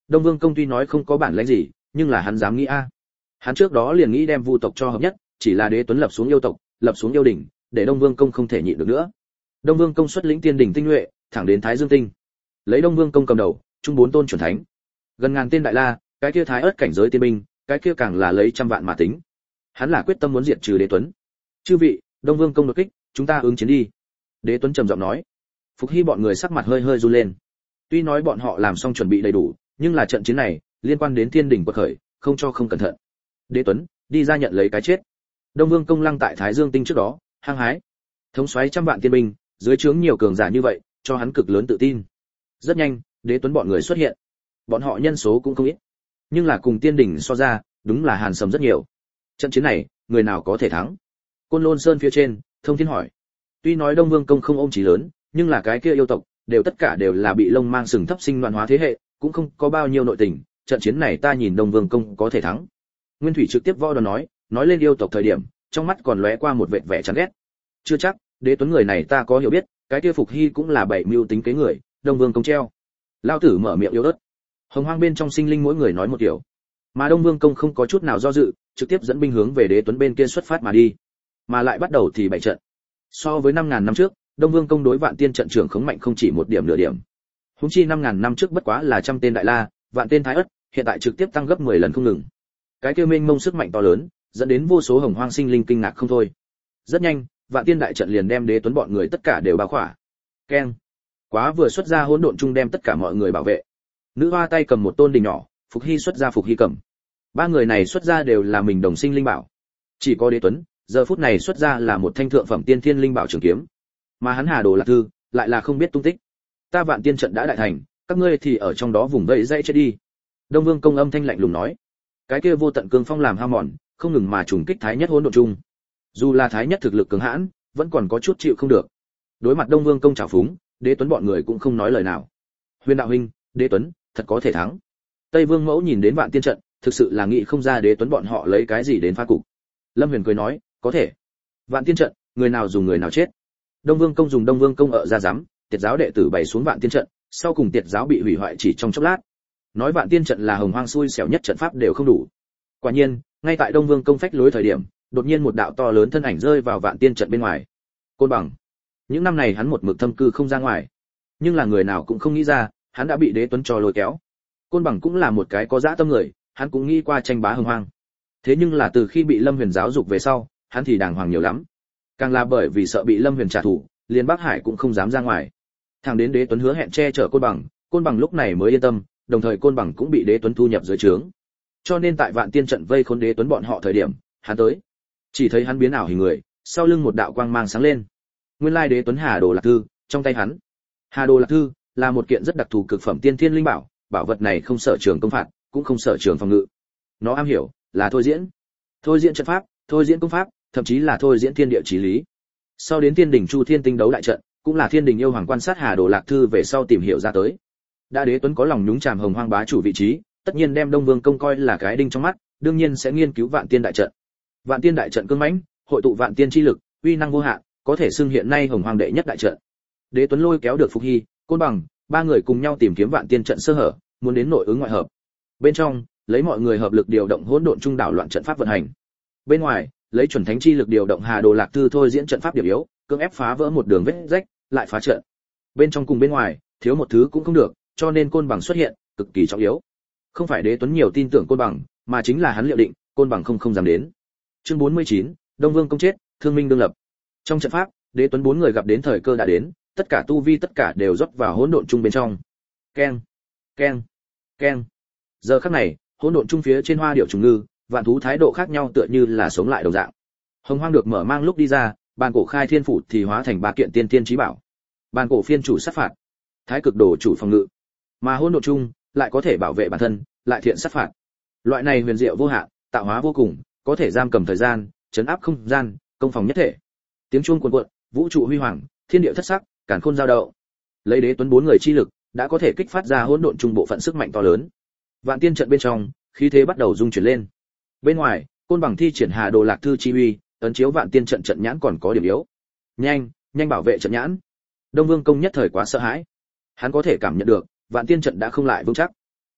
Đông Vương công tuy nói không có bản lĩnh gì, nhưng là hắn dám nghĩ a. Hắn trước đó liền nghĩ đem Vu tộc cho hợp nhất, chỉ là Đế Tuấn lập xuống yêu tộc, lập xuống yêu đỉnh, để Đông Vương công không thể nhịn được nữa. Đông Vương công xuất lĩnh tiên đỉnh tinh nhuệ, thẳng đến Thái Dương tinh. Lấy Đông Vương công cầm đầu, trung bốn tôn chuẩn thánh, gần ngàn tên đại la, cái kia thái ớt cảnh giới tiên binh, cái kia càng là lấy trăm vạn mà tính. Hắn là quyết tâm muốn diệt trừ Đế Tuấn. Chư vị, Đông Vương công đột kích, chúng ta ứng chiến đi. Đế Tuấn trầm giọng nói. Phục Hy bọn người sắc mặt hơi hơi run lên. Tuy nói bọn họ làm xong chuẩn bị đầy đủ, nhưng là trận chiến này liên quan đến thiên đỉnh quật khởi, không cho không cẩn thận. Đế Tuấn, đi ra nhận lấy cái chết. Đông Vương công lăng tại Thái Dương tinh trước đó, hăng hái, thống soái trăm vạn tiên binh, dưới trướng nhiều cường giả như vậy, cho hắn cực lớn tự tin. Rất nhanh, Đế Tuấn bọn người xuất hiện. Bọn họ nhân số cũng không ít, nhưng là cùng tiên đỉnh so ra, đúng là hàn sầm rất nhiều. Trận chiến này, người nào có thể thắng? Côn Lôn Sơn phía trên, Thông Thiên hỏi. Tuy nói Đông Vương công không ôm chí lớn, nhưng là cái kia yêu tộc, đều tất cả đều là bị lông mang sừng thấp sinh loạn hóa thế hệ, cũng không có bao nhiêu nội tình, trận chiến này ta nhìn Đông Vương công có thể thắng. Nguyên Thủy trực tiếp võ đòn nói, nói lên yêu tộc thời điểm, trong mắt còn lóe qua một vệt vẻ chán ghét. Chưa chắc, Đế Tuấn người này ta có hiểu biết, cái kia Phục Hy cũng là bảy mưu tính kế người, Đông Vương công treo. Lao tử mở miệng yếu ớt. Hồng Hoang bên trong sinh linh mỗi người nói một kiểu, mà Đông Vương công không có chút nào do dự, trực tiếp dẫn binh hướng về Đế Tuấn bên kia xuất phát mà đi, mà lại bắt đầu thì bảy trận. So với năm ngàn năm trước, Đông Vương công đối Vạn Tiên trận trưởng khống mạnh không chỉ một điểm nửa điểm. Huống chi năm ngàn năm trước bất quá là trăm tên đại la, vạn tên thái ất, hiện tại trực tiếp tăng gấp mười lần không ngừng. Cái kia mênh mông sức mạnh to lớn, dẫn đến vô số Hồng Hoang sinh linh kinh ngạc không thôi. Rất nhanh, Vạn Tiên đại trận liền đem Đế Tuấn bọn người tất cả đều bao khỏa. Keng. Quá vừa xuất ra hỗn độn trung đem tất cả mọi người bảo vệ. Nữ hoa tay cầm một tôn đình nhỏ, Phục Hy xuất ra Phục Hy cầm. Ba người này xuất ra đều là mình đồng sinh linh bảo. Chỉ có Đế Tuấn, giờ phút này xuất ra là một thanh thượng phẩm tiên thiên linh bảo trường kiếm, mà hắn Hà Đồ Lạc Thư lại là không biết tung tích. Ta Vạn Tiên trận đã đại thành, các ngươi thì ở trong đó vùng vẫy dãy chết đi. Đông Vương công âm thanh lạnh lùng nói. Cái kia vô tận cương phong làm hao mòn, không ngừng mà trùng kích thái nhất hỗn độn chung. Dù là thái nhất thực lực cường hãn, vẫn còn có chút chịu không được. Đối mặt Đông Vương công trào phúng, Đế Tuấn bọn người cũng không nói lời nào. Huyền đạo huynh, Đế Tuấn thật có thể thắng. Tây Vương mẫu nhìn đến Vạn Tiên trận, thực sự là nghĩ không ra Đế Tuấn bọn họ lấy cái gì đến phá cục. Lâm Huyền cười nói, có thể. Vạn Tiên trận, người nào dùng người nào chết. Đông Vương công dùng Đông Vương công ở ra dám, Tiệt giáo đệ tử bày xuống Vạn Tiên trận, sau cùng Tiệt giáo bị hủy hoại chỉ trong chốc lát. Nói Vạn Tiên trận là Hồng Hoang xui xẻo nhất trận pháp đều không đủ. Quả nhiên, ngay tại Đông Vương công phách lối thời điểm, đột nhiên một đạo to lớn thân ảnh rơi vào Vạn Tiên trận bên ngoài. Côn Bằng. Những năm này hắn một mực thâm cư không ra ngoài, nhưng là người nào cũng không nghĩ ra, hắn đã bị Đế Tuấn cho lôi kéo. Côn Bằng cũng là một cái có dã tâm người, hắn cũng nghĩ qua tranh bá Hồng Hoang. Thế nhưng là từ khi bị Lâm Huyền giáo dục về sau, hắn thì đàng hoàng nhiều lắm. Càng là bởi vì sợ bị Lâm Huyền trả thù, liền Bắc Hải cũng không dám ra ngoài. Thằng đến Đế Tuấn hứa hẹn che chở Côn Bằng, Côn Bằng lúc này mới yên tâm, đồng thời Côn Bằng cũng bị Đế Tuấn thu nhập dưới trướng. Cho nên tại Vạn Tiên trận vây khốn Đế Tuấn bọn họ thời điểm, hắn tới, chỉ thấy hắn biến ảo hình người, sau lưng một đạo quang mang sáng lên. Nguyên lai Đế Tuấn Hà Đồ Lạc Thư, trong tay hắn. Hà Đồ Lạc Thư là một kiện rất đặc thù cực phẩm tiên thiên linh bảo, bảo vật này không sở trường công phạt, cũng không sở trường phòng ngự. Nó am hiểu là thôi diễn, thôi diễn trận pháp, thôi diễn công pháp, thậm chí là thôi diễn thiên địa chí lý. Sau đến Thiên Đình Chu Thiên Tinh đấu đại trận, cũng là Thiên Đình yêu hoàng quan sát Hà Đồ Lạc Thư về sau tìm hiểu ra tới. Đã Đế Tuấn có lòng nhúng chàm Hồng Hoang bá chủ vị trí, tất nhiên đem Đông Vương công coi là cái đinh trong mắt, đương nhiên sẽ nghiên cứu Vạn Tiên đại trận. Vạn Tiên đại trận cương mãnh, hội tụ vạn tiên chi lực, uy năng vô hạn, có thể xưng hiện nay Hồng Hoang đệ nhất đại trận. Đế Tuấn lôi kéo được Phục Hy, Côn Bằng, ba người cùng nhau tìm kiếm Vạn Tiên trận sơ hở, muốn đến nội ứng ngoại hợp. Bên trong, lấy mọi người hợp lực điều động hỗn độn trung đảo loạn trận pháp vận hành. Bên ngoài, lấy chuẩn thánh chi lực điều động Hà Đồ Lạc Thư thôi diễn trận pháp điểm yếu, cưỡng ép phá vỡ một đường vết rách, lại phá trận. Bên trong cùng bên ngoài, thiếu một thứ cũng không được, cho nên Côn Bằng xuất hiện, cực kỳ trọng yếu. Không phải Đế Tuấn nhiều tin tưởng Côn Bằng, mà chính là hắn liệu định, Côn Bằng không không dám đến. Chương bốn mươi chín, Đông Vương công chết, thương minh đương lập. Trong trận pháp, Đế Tuấn bốn người gặp đến thời cơ đã đến, tất cả tu vi tất cả đều rót vào hỗn độn chung bên trong. Keng, keng, keng. Giờ khắc này, hỗn độn chung phía trên hoa điệu trùng ngư, vạn thú thái độ khác nhau tựa như là sống lại đồng dạng. Hồng Hoang được mở mang lúc đi ra, bàn cổ khai thiên phủ thì hóa thành ba kiện tiên tiên chí bảo. Bàn cổ phiên chủ sát phạt, thái cực đồ chủ phòng ngự, mà hỗn độn chung lại có thể bảo vệ bản thân, lại thiện sát phạt. Loại này huyền diệu vô hạn, tạo hóa vô cùng, có thể giam cầm thời gian, chấn áp không gian, công phòng nhất thể. Tiếng chuông cuồn cuộn, vũ trụ huy hoàng, thiên địa thất sắc, càn khôn giao động. Lấy Đế Tuấn bốn người chi lực, đã có thể kích phát ra hỗn độn trung bộ phận sức mạnh to lớn. Vạn Tiên trận bên trong, khí thế bắt đầu rung chuyển lên. Bên ngoài, Côn Bằng thi triển Hà Đồ Lạc Thư chi uy, ấn chiếu Vạn Tiên trận trận nhãn còn có điểm yếu. Nhanh, nhanh bảo vệ trận nhãn. Đông Vương công nhất thời quá sợ hãi. Hắn có thể cảm nhận được, Vạn Tiên trận đã không lại vững chắc.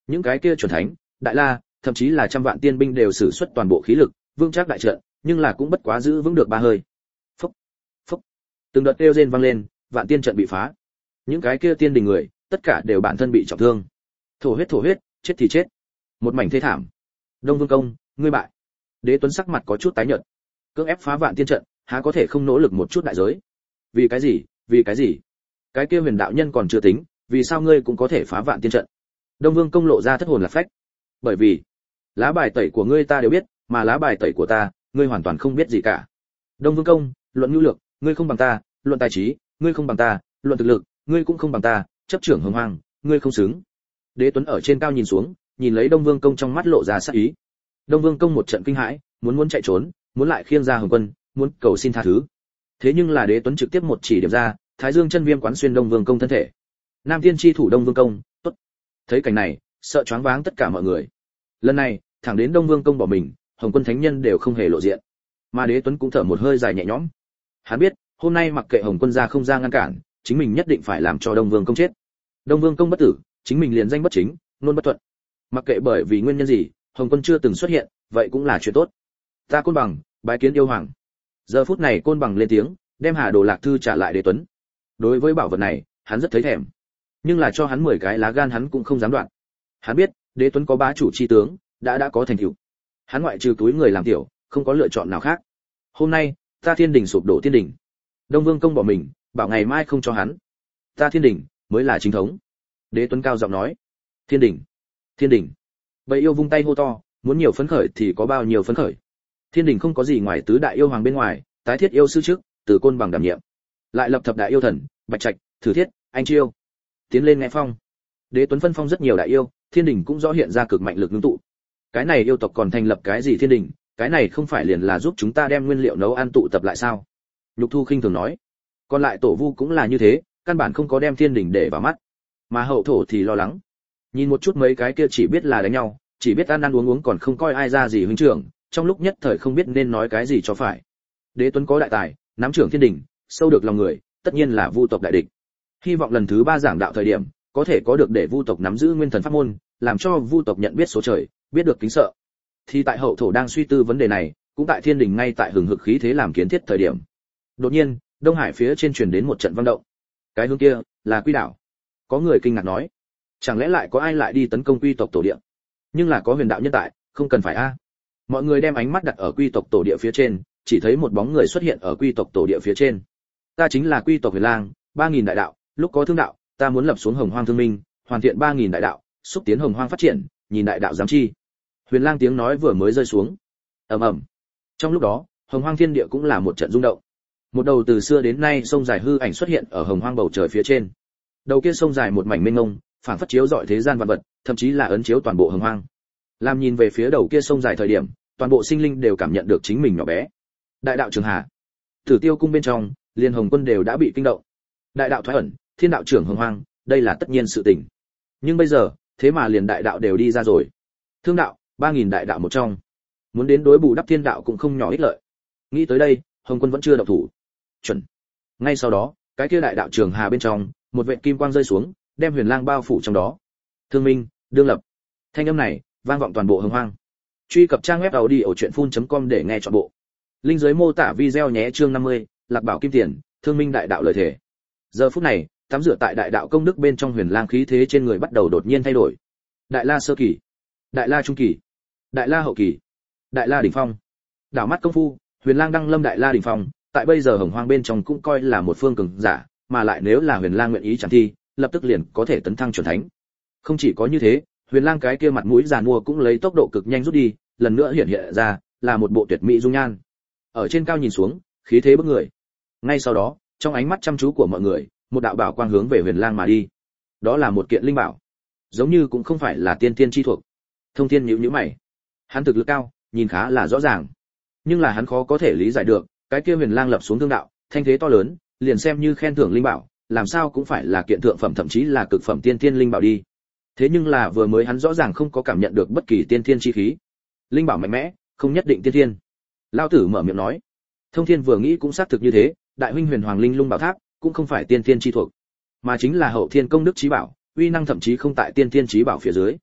những cái kia chuẩn thánh, đại la, thậm chí là trăm vạn tiên binh đều sử xuất toàn bộ khí lực, vững chắc đại trận, nhưng là cũng bất quá giữ vững được ba hơi. Phốc, phốc. Từng đợt kêu rên vang lên, vạn tiên trận bị phá. Những cái kia tiên đình người, tất cả đều bản thân bị trọng thương. Thổ huyết thổ huyết, chết thì chết. Một mảnh thê thảm. Đông Vương công, ngươi bại. Đế Tuấn sắc mặt có chút tái nhợt. Cưỡng ép phá vạn tiên trận, há có thể không nỗ lực một chút đại giới? Vì cái gì? Vì cái gì? Cái kia huyền đạo nhân còn chưa tính, vì sao ngươi cũng có thể phá vạn tiên trận? Đông Vương công lộ ra thất hồn lạc phách. Bởi vì, lá bài tẩy của ngươi ta đều biết, mà lá bài tẩy của ta, ngươi hoàn toàn không biết gì cả. Đông Vương công, luận nhu lược, ngươi không bằng ta, luận tài trí, ngươi không bằng ta, luận thực lực, ngươi cũng không bằng ta, chấp trưởng hồng hoang, ngươi không xứng. Đế Tuấn ở trên cao nhìn xuống, nhìn lấy Đông Vương công trong mắt lộ ra sát ý. Đông Vương công một trận kinh hãi, muốn muốn chạy trốn, muốn lại khiêng ra Hồng Quân, muốn cầu xin tha thứ. Thế nhưng là Đế Tuấn trực tiếp một chỉ điểm ra, Thái Dương chân viêm quán xuyên Đông Vương công thân thể. Nam Tiên chi thủ Đông Vương công, tốt. Thấy cảnh này, sợ choáng váng tất cả mọi người. Lần này, thẳng đến Đông Vương công bỏ mình, Hồng Quân thánh nhân đều không hề lộ diện. Mà Đế Tuấn cũng thở một hơi dài nhẹ nhõm. Hắn biết, hôm nay mặc kệ Hồng Quân ra không ra ngăn cản, chính mình nhất định phải làm cho Đông Vương công chết. Đông Vương công bất tử, chính mình liền danh bất chính, luôn bất thuận. Mặc kệ bởi vì nguyên nhân gì, Hồng Quân chưa từng xuất hiện, vậy cũng là chuyện tốt. Ta Côn Bằng, bái kiến yêu hoàng. Giờ phút này Côn Bằng lên tiếng, đem Hà Đồ Lạc thư trả lại Đế Tuấn. Đối với bảo vật này, hắn rất thấy thèm, nhưng là cho hắn mười cái lá gan hắn cũng không dám đoạn. Hắn biết, Đế Tuấn có bá chủ chi tướng, đã đã có thành tựu. Hắn ngoại trừ túi người làm tiểu, không có lựa chọn nào khác. Hôm nay, ta Thiên Đình sụp đổ Thiên Đình. Đông Vương công bỏ mình, bảo ngày mai không cho hắn. Ta Thiên Đình mới là chính thống. Đế Tuấn cao giọng nói. Thiên Đình, Thiên Đình. Bầy yêu vung tay hô to, muốn nhiều phấn khởi thì có bao nhiêu phấn khởi. Thiên Đình không có gì ngoài tứ đại yêu hoàng bên ngoài, tái thiết yêu sư trước, từ Côn Bằng đảm nhiệm. Lại lập thập đại yêu thần, Bạch Trạch, Thử Thiết, Anh Chiêu. Tiến lên nghe phong. Đế Tuấn phân phong rất nhiều đại yêu, Thiên Đình cũng rõ hiện ra cực mạnh lực ngưng tụ. Cái này yêu tộc còn thành lập cái gì Thiên Đình, cái này không phải liền là giúp chúng ta đem nguyên liệu nấu ăn tụ tập lại sao? Nhục Thu khinh thường nói. Còn lại tổ vu cũng là như thế, căn bản không có đem Thiên Đình để vào mắt. Mà hậu thổ thì lo lắng. Nhìn một chút mấy cái kia chỉ biết là đánh nhau, chỉ biết ăn ăn uống uống còn không coi ai ra gì huynh trưởng, trong lúc nhất thời không biết nên nói cái gì cho phải. Đế Tuấn có đại tài, nắm trưởng Thiên Đình, sâu được lòng người, tất nhiên là vu tộc đại địch. Hy vọng lần thứ ba giảng đạo thời điểm, có thể có được để vu tộc nắm giữ nguyên thần pháp môn, làm cho vu tộc nhận biết số trời, biết được kính sợ. Thì tại hậu thổ đang suy tư vấn đề này, cũng tại Thiên Đình ngay tại hừng hực khí thế làm kiến thiết thời điểm. Đột nhiên, Đông Hải phía trên truyền đến một trận vang động. Cái hướng kia là Quy đảo. Có người kinh ngạc nói, chẳng lẽ lại có ai lại đi tấn công Quy tộc tổ địa? Nhưng là có huyền đạo nhân tại, không cần phải a. Mọi người đem ánh mắt đặt ở Quy tộc tổ địa phía trên, chỉ thấy một bóng người xuất hiện ở Quy tộc tổ địa phía trên. Ta chính là Quy tộc Huyền Lang, ba nghìn đại đạo, lúc có thương đạo, ta muốn lập xuống Hồng Hoang thương minh, hoàn thiện ba nghìn đại đạo, xúc tiến Hồng Hoang phát triển, nhìn đại đạo giám chi. Huyền Lang tiếng nói vừa mới rơi xuống, ầm ầm. Trong lúc đó, Hồng Hoang thiên địa cũng là một trận rung động. Một đầu từ xưa đến nay sông dài hư ảnh xuất hiện ở Hồng Hoang bầu trời phía trên. Đầu kia sông dài một mảnh mênh mông, phảng phất chiếu rọi thế gian vạn vật, thậm chí là ấn chiếu toàn bộ Hồng Hoang. Làm nhìn về phía đầu kia sông dài thời điểm, toàn bộ sinh linh đều cảm nhận được chính mình nhỏ bé. Đại đạo Trường Hà, Tử Tiêu cung bên trong, Liên Hồng Quân đều đã bị kinh động. Đại đạo thoái ẩn, thiên đạo trưởng Hồng Hoang, đây là tất nhiên sự tình. Nhưng bây giờ, thế mà liền đại đạo đều đi ra rồi. Thương đạo, ba nghìn đại đạo một trong, muốn đến đối bù đắp thiên đạo cũng không nhỏ ích lợi. Nghĩ tới đây, Hồng Quân vẫn chưa động thủ. Chuẩn. Ngay sau đó, cái kia đại đạo Trường Hà bên trong, một vệt kim quang rơi xuống, đem Huyền Lang bao phủ trong đó. Thương minh, đương lập. Thanh âm này vang vọng toàn bộ Hồng Hoang. Truy cập trang web audiochuyenphun.com để nghe trọn bộ. Linh dưới mô tả video nhé. Chương năm mươi, Lạc Bảo Kim Tiền, Thương minh đại đạo lời thể. Giờ phút này, tắm rửa tại đại đạo công đức bên trong Huyền Lang khí thế trên người bắt đầu đột nhiên thay đổi. Đại La sơ kỳ, Đại La trung kỳ, Đại La hậu kỳ, Đại La đỉnh phong. Đảo mắt công phu, Huyền Lang đăng lâm Đại La đỉnh phong, tại bây giờ Hồng Hoang bên trong cũng coi là một phương cường giả, mà lại nếu là Huyền Lang nguyện ý chẳng thi, lập tức liền có thể tấn thăng chuẩn thánh. Không chỉ có như thế, Huyền Lang cái kia mặt mũi giàn mua cũng lấy tốc độ cực nhanh rút đi, lần nữa hiện hiện ra, là một bộ tuyệt mỹ dung nhan. Ở trên cao nhìn xuống, khí thế bức người. Ngay sau đó, trong ánh mắt chăm chú của mọi người, một đạo bảo quang hướng về Huyền Lang mà đi. Đó là một kiện linh bảo, giống như cũng không phải là tiên tiên chi thuộc. Thông Thiên nhíu nhíu mày. Hắn thực lực cao, nhìn khá là rõ ràng, nhưng là hắn khó có thể lý giải được, cái kia Huyền Lang lập xuống thương đạo, thanh thế to lớn, liền xem như khen thưởng linh bảo, làm sao cũng phải là kiện thượng phẩm thậm chí là cực phẩm tiên tiên linh bảo đi. Thế nhưng là vừa mới hắn rõ ràng không có cảm nhận được bất kỳ tiên tiên chi khí. Linh bảo mạnh mẽ, không nhất định tiên tiên. Lão tử mở miệng nói. Thông Thiên vừa nghĩ cũng xác thực như thế, đại huynh Huyền Hoàng Linh Lung Bảo Tháp cũng không phải tiên tiên chi thuộc, mà chính là hậu thiên công đức chí bảo, uy năng thậm chí không tại tiên tiên chí bảo phía dưới.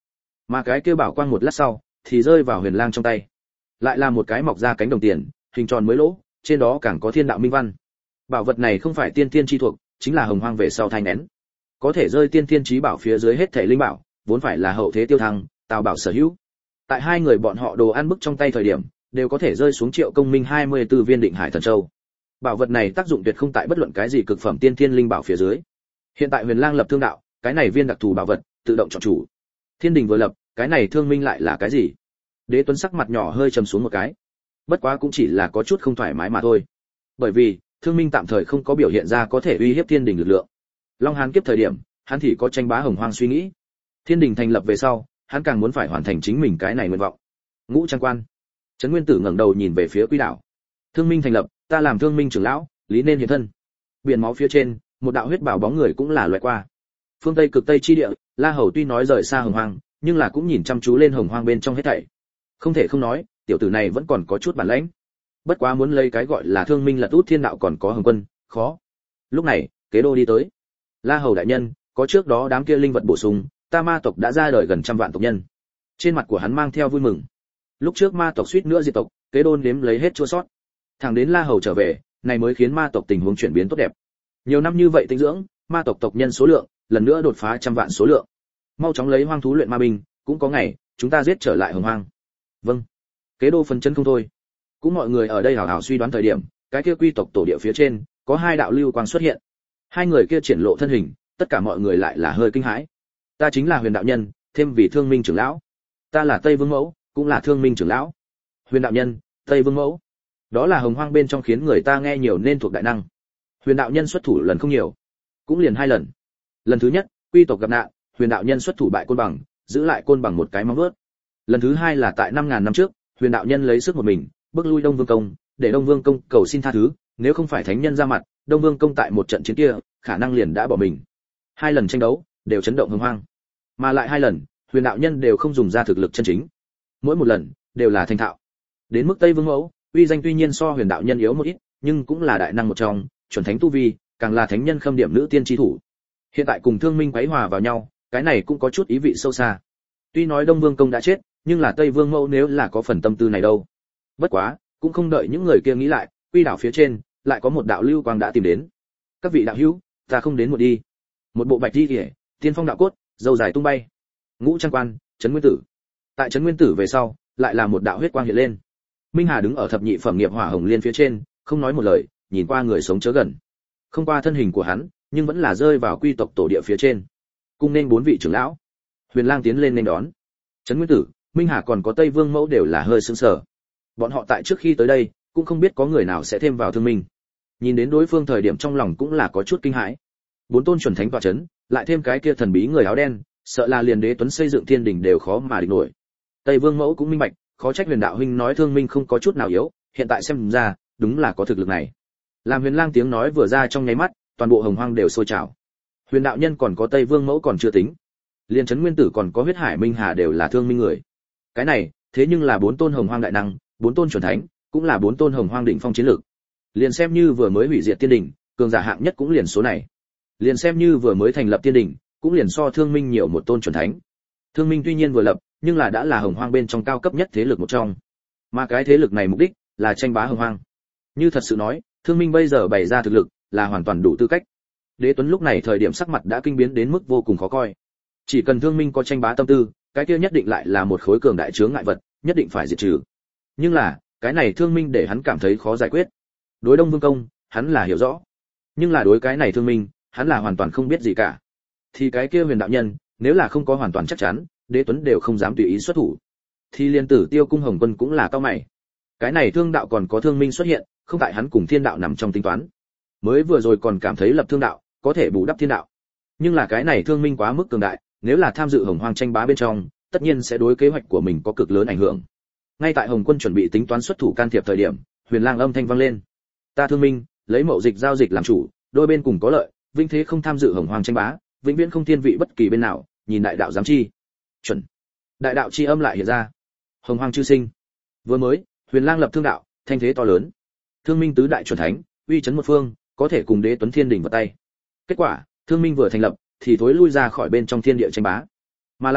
Mà cái kia bảo quang một lát sau thì rơi vào Huyền Lang trong tay. Lại là một cái mọc ra cánh đồng tiền, hình tròn mới lỗ, trên đó càng có thiên đạo minh văn. Bảo vật này không phải tiên tiên chi thuộc, chính là hồng hoang về sau thai nén. Có thể rơi tiên tiên chí bảo phía dưới hết thảy linh bảo, vốn phải là hậu thế tiêu thăng, Tào Bảo sở hữu. Tại hai người bọn họ đồ ăn bức trong tay thời điểm, đều có thể rơi xuống Triệu Công Minh hai mươi tư viên Định Hải Thần Châu. Bảo vật này tác dụng tuyệt không tại bất luận cái gì cực phẩm tiên tiên linh bảo phía dưới. Hiện tại Huyền Lang lập thương đạo, cái này viên đặc thù bảo vật, tự động chọn chủ. Thiên đình vừa lập, cái này thương minh lại là cái gì? Đế Tuấn sắc mặt nhỏ hơi trầm xuống một cái. Bất quá cũng chỉ là có chút không thoải mái mà thôi. Bởi vì, thương minh tạm thời không có biểu hiện ra có thể uy hiếp thiên đình lực lượng. Long Hán kiếp thời điểm, hắn thì có tranh bá hồng hoang suy nghĩ. Thiên đình thành lập về sau, hắn càng muốn phải hoàn thành chính mình cái này nguyện vọng. Ngũ Trang Quan. Trấn Nguyên Tử ngẩng đầu nhìn về phía Quy Đảo. Thương minh thành lập, ta làm thương minh trưởng lão, lý nên hiện thân. Biển máu phía trên, một đạo huyết bảo bóng người cũng là loại qua. Phương Tây cực Tây chi địa, La Hầu tuy nói rời xa hồng hoang, nhưng là cũng nhìn chăm chú lên hồng hoang bên trong hết thảy. Không thể không nói, tiểu tử này vẫn còn có chút bản lĩnh. Bất quá muốn lấy cái gọi là thương minh lật út thiên đạo còn có hồng quân, khó. Lúc này, Kế Đô đi tới. La Hầu đại nhân, có trước đó đám kia linh vật bổ sung, ta ma tộc đã ra đời gần trăm vạn tộc nhân. Trên mặt của hắn mang theo vui mừng. Lúc trước ma tộc suýt nữa diệt tộc, Kế Đô nếm lấy hết chua sót. Thẳng đến La Hầu trở về, này mới khiến ma tộc tình huống chuyển biến tốt đẹp. Nhiều năm như vậy tinh dưỡng, ma tộc tộc nhân số lượng lần nữa đột phá trăm vạn số lượng. Mau chóng lấy hoang thú luyện ma binh, cũng có ngày chúng ta giết trở lại hồng hoang. Vâng. Kế Đô phấn chấn không thôi. Cũng mọi người ở đây hào hào suy đoán thời điểm, cái kia quy tộc tổ địa phía trên có hai đạo lưu quang xuất hiện. Hai người kia triển lộ thân hình, tất cả mọi người lại là hơi kinh hãi. Ta chính là Huyền đạo nhân, thêm vì Thương Minh trưởng lão. Ta là Tây Vương mẫu, cũng là Thương Minh trưởng lão. Huyền đạo nhân, Tây Vương mẫu. Đó là hồng hoang bên trong khiến người ta nghe nhiều nên thuộc đại năng. Huyền đạo nhân xuất thủ lần không nhiều, cũng liền hai lần. Lần thứ nhất, quy tộc gặp nạn, Huyền đạo nhân xuất thủ bại Côn Bằng, giữ lại Côn Bằng một cái móng vuốt. Lần thứ hai là tại năm ngàn năm trước, Huyền đạo nhân lấy sức một mình, bước lui Đông Vương công, để Đông Vương công cầu xin tha thứ, nếu không phải thánh nhân ra mặt, Đông Vương công tại một trận chiến kia, khả năng liền đã bỏ mình. Hai lần tranh đấu đều chấn động hồng hoang, mà lại hai lần, Huyền đạo nhân đều không dùng ra thực lực chân chính. Mỗi một lần đều là thành thạo. Đến mức Tây Vương mẫu, uy danh tuy nhiên so Huyền đạo nhân yếu một ít, nhưng cũng là đại năng một trong, chuẩn thánh tu vi, càng là thánh nhân khâm điểm nữ tiên chi thủ. Hiện tại cùng Thương Minh quấy hòa vào nhau, cái này cũng có chút ý vị sâu xa. Tuy nói Đông Vương công đã chết, nhưng là Tây Vương mẫu nếu là có phần tâm tư này đâu. Bất quá, cũng không đợi những người kia nghĩ lại, Quy đảo phía trên lại có một đạo lưu quang đã tìm đến. Các vị đạo hữu, ta không đến một đi. Một bộ bạch y liễu, tiên phong đạo cốt, râu dài tung bay. Ngũ Trang Quan, Trấn Nguyên Tử. Tại Trấn Nguyên Tử về sau, lại là một đạo huyết quang hiện lên. Minh Hà đứng ở thập nhị phẩm nghiệp hỏa hồng liên phía trên, không nói một lời, nhìn qua người sống chớ gần. Không qua thân hình của hắn, nhưng vẫn là rơi vào quy tộc tổ địa phía trên. Cung nên bốn vị trưởng lão. Huyền Lang tiến lên nên đón. Trấn Nguyên Tử, Minh Hà còn có Tây Vương mẫu đều là hơi sững sờ. Bọn họ tại trước khi tới đây, cũng không biết có người nào sẽ thêm vào Thương Minh. Nhìn đến đối phương thời điểm trong lòng cũng là có chút kinh hãi. Bốn tôn chuẩn thánh tọa chấn, lại thêm cái kia thần bí người áo đen, sợ là liền Đế Tuấn xây dựng thiên đình đều khó mà địch nổi. Tây Vương mẫu cũng minh bạch, khó trách Huyền đạo huynh nói Thương Minh không có chút nào yếu, hiện tại xem ra, đúng là có thực lực này. Làm Huyền Lang tiếng nói vừa ra trong nháy mắt, toàn bộ hồng hoang đều sôi trào. Huyền đạo nhân còn có Tây Vương mẫu còn chưa tính, liên Trấn Nguyên Tử còn có huyết hải Minh Hà đều là Thương Minh người. Cái này, thế nhưng là bốn tôn hồng hoang đại năng, bốn tôn chuẩn thánh, cũng là bốn tôn hồng hoang đỉnh phong chiến lược. Liền xem như vừa mới hủy diệt tiên đỉnh, cường giả hạng nhất cũng liền số này. Liền xem như vừa mới thành lập tiên đỉnh, cũng liền so Thương Minh nhiều một tôn chuẩn thánh. Thương Minh tuy nhiên vừa lập, nhưng là đã là hồng hoang bên trong cao cấp nhất thế lực một trong. Mà cái thế lực này mục đích là tranh bá hồng hoang. Như thật sự nói, Thương Minh bây giờ bày ra thực lực là hoàn toàn đủ tư cách. Đế Tuấn lúc này thời điểm sắc mặt đã kinh biến đến mức vô cùng khó coi. Chỉ cần Thương Minh có tranh bá tâm tư, cái kia nhất định lại là một khối cường đại chướng ngại vật, nhất định phải diệt trừ. Nhưng là, cái này Thương Minh để hắn cảm thấy khó giải quyết. Đối Đông Vương công, hắn là hiểu rõ, nhưng là đối cái này Thương Minh, hắn là hoàn toàn không biết gì cả. Thì cái kia Huyền đạo nhân, nếu là không có hoàn toàn chắc chắn, Đế Tuấn đều không dám tùy ý xuất thủ. Thì liên Tử Tiêu cung Hồng Quân cũng là cao mày. Cái này Thương đạo còn có Thương Minh xuất hiện, không tại hắn cùng Thiên đạo nằm trong tính toán. Mới vừa rồi còn cảm thấy lập Thương đạo có thể bù đắp Thiên đạo, nhưng là cái này Thương Minh quá mức cường đại, nếu là tham dự hồng hoang tranh bá bên trong, tất nhiên sẽ đối kế hoạch của mình có cực lớn ảnh hưởng. Ngay tại Hồng Quân chuẩn bị tính toán xuất thủ can thiệp thời điểm, Huyền Lang âm thanh vang lên: "Ta Thương Minh, lấy mậu dịch giao dịch làm chủ, đôi bên cùng có lợi, vinh thế không tham dự hồng hoang tranh bá, vĩnh viễn không thiên vị bất kỳ bên nào, nhìn đại đạo giám chi." Chuẩn. Đại đạo chi âm lại hiện ra. Hồng hoang chư sinh. Vừa mới, Huyền Lang lập Thương đạo, thanh thế to lớn. Thương Minh tứ đại chuẩn thánh, uy chấn một phương, có thể cùng Đế Tuấn Thiên đỉnh vào tay. Kết quả, Thương Minh vừa thành lập, thì thối lui ra khỏi bên trong thiên địa tranh bá. Mà lại,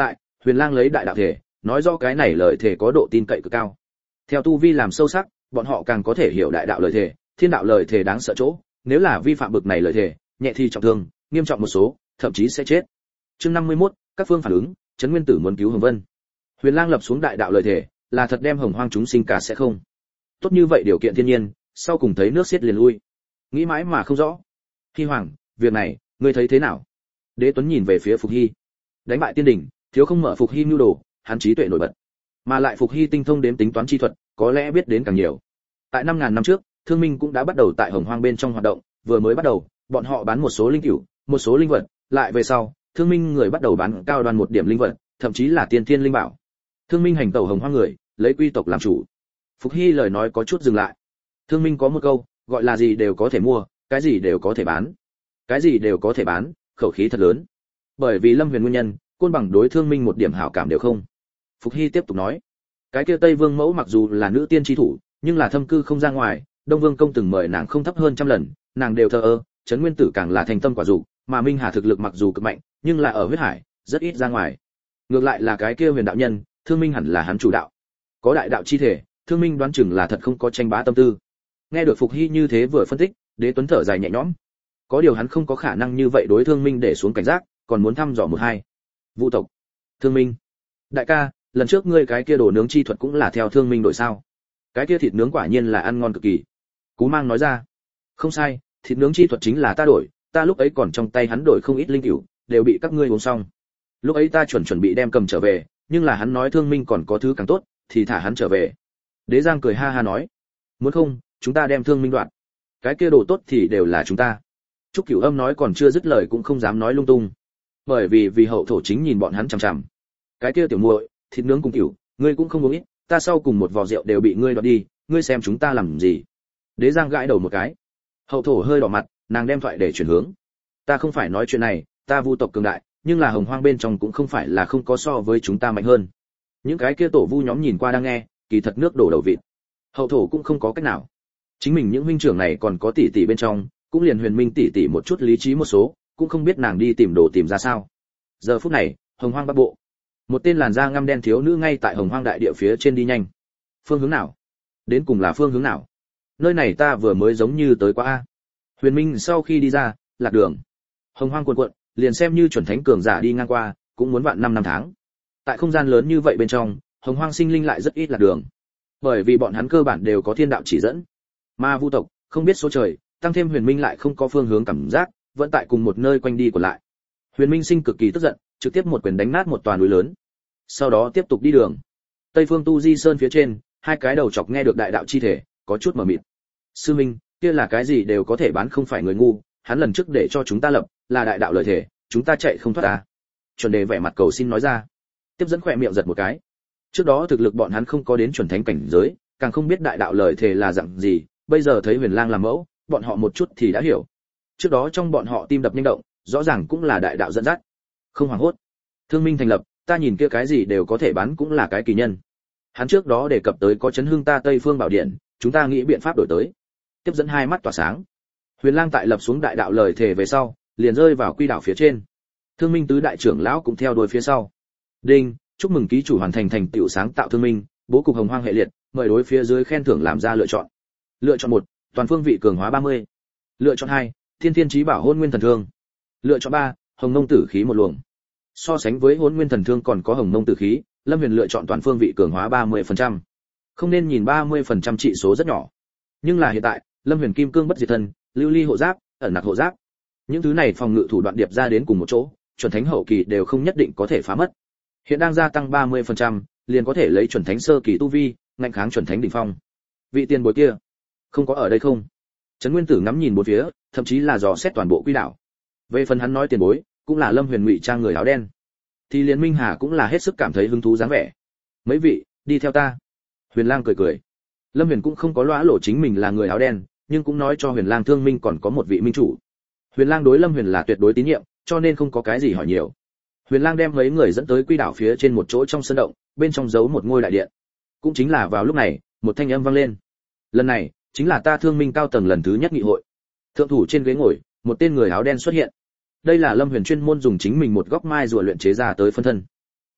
Huyền Lang lấy đại đạo thể, nói rõ cái này lời thể có độ tin cậy cực cao. Theo tu vi làm sâu sắc, bọn họ càng có thể hiểu đại đạo lời thể, thiên đạo lời thể đáng sợ chỗ, nếu là vi phạm bực này lời thể, nhẹ thì trọng thương, nghiêm trọng một số, thậm chí sẽ chết. Chương năm mươi mốt, các phương phản ứng, Trấn Nguyên Tử muốn cứu Hồng Vân. Huyền Lang lập xuống đại đạo lời thể, là thật đem Hồng Hoang chúng sinh cả sẽ không. Tốt như vậy điều kiện thiên nhiên, sau cùng thấy nước xiết liền lui. Nghĩ mãi mà không rõ. Hi Hoàng, việc này, ngươi thấy thế nào? Đế Tuấn nhìn về phía Phục Hy. Đánh bại tiên đỉnh, thiếu không mở Phục Hy nhu đồ, hắn trí tuệ nổi bật. Mà lại Phục Hy tinh thông đếm tính toán chi thuật, có lẽ biết đến càng nhiều. Tại năm ngàn năm trước, Thương Minh cũng đã bắt đầu tại Hồng Hoang bên trong hoạt động, vừa mới bắt đầu, bọn họ bán một số linh cửu, một số linh vật, lại về sau, Thương Minh người bắt đầu bán cao đoan một điểm linh vật, thậm chí là tiên thiên linh bảo. Thương Minh hành tẩu Hồng Hoang người, lấy quy tộc làm chủ. Phục Hy lời nói có chút dừng lại. Thương Minh có một câu, gọi là gì đều có thể mua, cái gì đều có thể bán. Cái gì đều có thể bán, khẩu khí thật lớn. Bởi vì Lâm Huyền nguyên nhân, Côn Bằng đối Thương Minh một điểm hảo cảm đều không. Phục Hy tiếp tục nói, cái kia Tây Vương mẫu mặc dù là nữ tiên chi thủ, nhưng là thâm cư không ra ngoài, Đông Vương công từng mời nàng không thấp hơn trăm lần, nàng đều thờ ơ, Trấn Nguyên Tử càng là thành tâm quả dục, mà Minh Hà thực lực mặc dù cực mạnh, nhưng là ở huyết hải, rất ít ra ngoài. Ngược lại là cái kia Huyền đạo nhân, Thương Minh hẳn là hắn chủ đạo. Có đại đạo chi thể, Thương Minh đoán chừng là thật không có tranh bá tâm tư. Nghe được Phục Hy như thế vừa phân tích, Đế Tuấn thở dài nhẹ nhõm. Có điều hắn không có khả năng như vậy đối Thương Minh để xuống cảnh giác, còn muốn thăm dò một hai. Vũ tộc. Thương Minh. Đại ca, lần trước ngươi cái kia đồ nướng chi thuật cũng là theo Thương Minh đổi sao? Cái kia thịt nướng quả nhiên là ăn ngon cực kỳ. Cú Mang nói ra. Không sai, thịt nướng chi thuật chính là ta đổi, ta lúc ấy còn trong tay hắn đổi không ít linh cửu, đều bị các ngươi uống xong. Lúc ấy ta chuẩn chuẩn bị đem cầm trở về, nhưng là hắn nói Thương Minh còn có thứ càng tốt, thì thả hắn trở về. Đế Giang cười ha ha nói, muốn không, chúng ta đem Thương Minh đoạn. Cái kia đồ tốt thì đều là chúng ta. Trúc Cửu Âm nói còn chưa dứt lời cũng không dám nói lung tung, bởi vì vì hậu thổ chính nhìn bọn hắn chằm chằm. Cái kia tiểu muội, thịt nướng cùng tiểu, ngươi cũng không uống ít, ta sau cùng một vò rượu đều bị ngươi đoạt đi, ngươi xem chúng ta làm gì? Đế Giang gãi đầu một cái. Hậu thổ hơi đỏ mặt, nàng đem thoại để chuyển hướng. Ta không phải nói chuyện này, ta Vu tộc cường đại, nhưng là Hồng Hoang bên trong cũng không phải là không có so với chúng ta mạnh hơn. Những cái kia tổ Vu nhóm nhìn qua đang nghe, kỳ thật nước đổ đầu vịt. Hậu thổ cũng không có cách nào. Chính mình những huynh trưởng này còn có tỷ tỷ bên trong, cũng liền Huyền Minh tỷ tỷ một chút lý trí một số, cũng không biết nàng đi tìm đồ tìm ra sao. Giờ phút này, Hồng Hoang Bắc Bộ, một tên làn da ngăm đen thiếu nữ ngay tại Hồng Hoang đại địa phía trên đi nhanh. Phương hướng nào? Đến cùng là phương hướng nào? Nơi này ta vừa mới giống như tới qua a. Huyền Minh sau khi đi ra, lạc đường. Hồng Hoang cuộn cuộn, liền xem như chuẩn thánh cường giả đi ngang qua, cũng muốn vạn năm năm tháng. Tại không gian lớn như vậy bên trong, Hồng Hoang sinh linh lại rất ít lạc đường, bởi vì bọn hắn cơ bản đều có thiên đạo chỉ dẫn. Mà Vu tộc không biết số trời, tăng thêm Huyền Minh lại không có phương hướng cảm giác, vẫn tại cùng một nơi quanh đi của lại. Huyền Minh sinh cực kỳ tức giận, trực tiếp một quyền đánh nát một tòa núi lớn. Sau đó tiếp tục đi đường. Tây phương Tu Di Sơn phía trên, hai cái đầu chọc nghe được đại đạo chi thể, có chút mờ mịt. Sư Minh, kia là cái gì đều có thể bán không phải người ngu, hắn lần trước để cho chúng ta lập, là đại đạo lời thể, chúng ta chạy không thoát ta. Chuẩn Đề vẻ mặt cầu xin nói ra. Tiếp dẫn khỏe miệng giật một cái. Trước đó thực lực bọn hắn không có đến chuẩn thánh cảnh giới, càng không biết đại đạo lời thể là dạng gì, bây giờ thấy Huyền Lang làm mẫu, bọn họ một chút thì đã hiểu. Trước đó trong bọn họ tim đập nhanh động, rõ ràng cũng là đại đạo dẫn dắt. Không hoảng hốt. Thương Minh thành lập, ta nhìn kia cái gì đều có thể bán cũng là cái kỳ nhân. Hắn trước đó đề cập tới có chấn hương ta Tây Phương Bảo Điện, chúng ta nghĩ biện pháp đổi tới. Tiếp dẫn hai mắt tỏa sáng. Huyền Lang tại lập xuống đại đạo lời thể về sau, liền rơi vào quy đạo phía trên. Thương Minh tứ đại trưởng lão cũng theo đuôi phía sau. Đinh, chúc mừng ký chủ hoàn thành thành tựu sáng tạo Thương Minh, bố cục Hồng Hoang hệ liệt, mời đối phía dưới khen thưởng làm ra lựa chọn. Lựa chọn một, toàn phương vị cường hóa ba mươi. Lựa chọn hai, thiên thiên chí bảo hôn nguyên thần thương. Lựa chọn ba, hồng nông tử khí một luồng. So sánh với hôn nguyên thần thương còn có hồng nông tử khí, Lâm Huyền lựa chọn toàn phương vị cường hóa ba mươi phần trăm. Không nên nhìn ba mươi phần trăm trị số rất nhỏ, nhưng là hiện tại, Lâm Huyền kim cương bất diệt thân, lưu ly hộ giáp, ẩn nặc hộ giáp, những thứ này phòng ngự thủ đoạn điệp ra đến cùng một chỗ, chuẩn thánh hậu kỳ đều không nhất định có thể phá mất. Hiện đang gia tăng ba mươi phần trăm, liền có thể lấy chuẩn thánh sơ kỳ tu vi, ngăn kháng chuẩn thánh đỉnh phong. Vị tiền bối kia, không có ở đây không? Trấn Nguyên Tử ngắm nhìn bốn phía, thậm chí là dò xét toàn bộ quy đạo. Về phần hắn nói tiền bối, cũng là Lâm Huyền ngụy trang người áo đen. Thì liền Minh Hà cũng là hết sức cảm thấy hứng thú dáng vẻ. Mấy vị, đi theo ta. Huyền Lang cười cười. Lâm Huyền cũng không có lõa lộ chính mình là người áo đen, nhưng cũng nói cho Huyền Lang Thương Minh còn có một vị minh chủ. Huyền Lang đối Lâm Huyền là tuyệt đối tín nhiệm, cho nên không có cái gì hỏi nhiều. Huyền Lang đem mấy người dẫn tới quy đảo phía trên một chỗ trong sân động, bên trong giấu một ngôi đại điện. Cũng chính là vào lúc này, một thanh âm vang lên. Lần này, chính là ta Thương Minh cao tầng lần thứ nhất nghị hội. Thượng thủ trên ghế ngồi, một tên người áo đen xuất hiện. Đây là Lâm Huyền chuyên môn dùng chính mình một góc mai rùa luyện chế ra tới phân thân.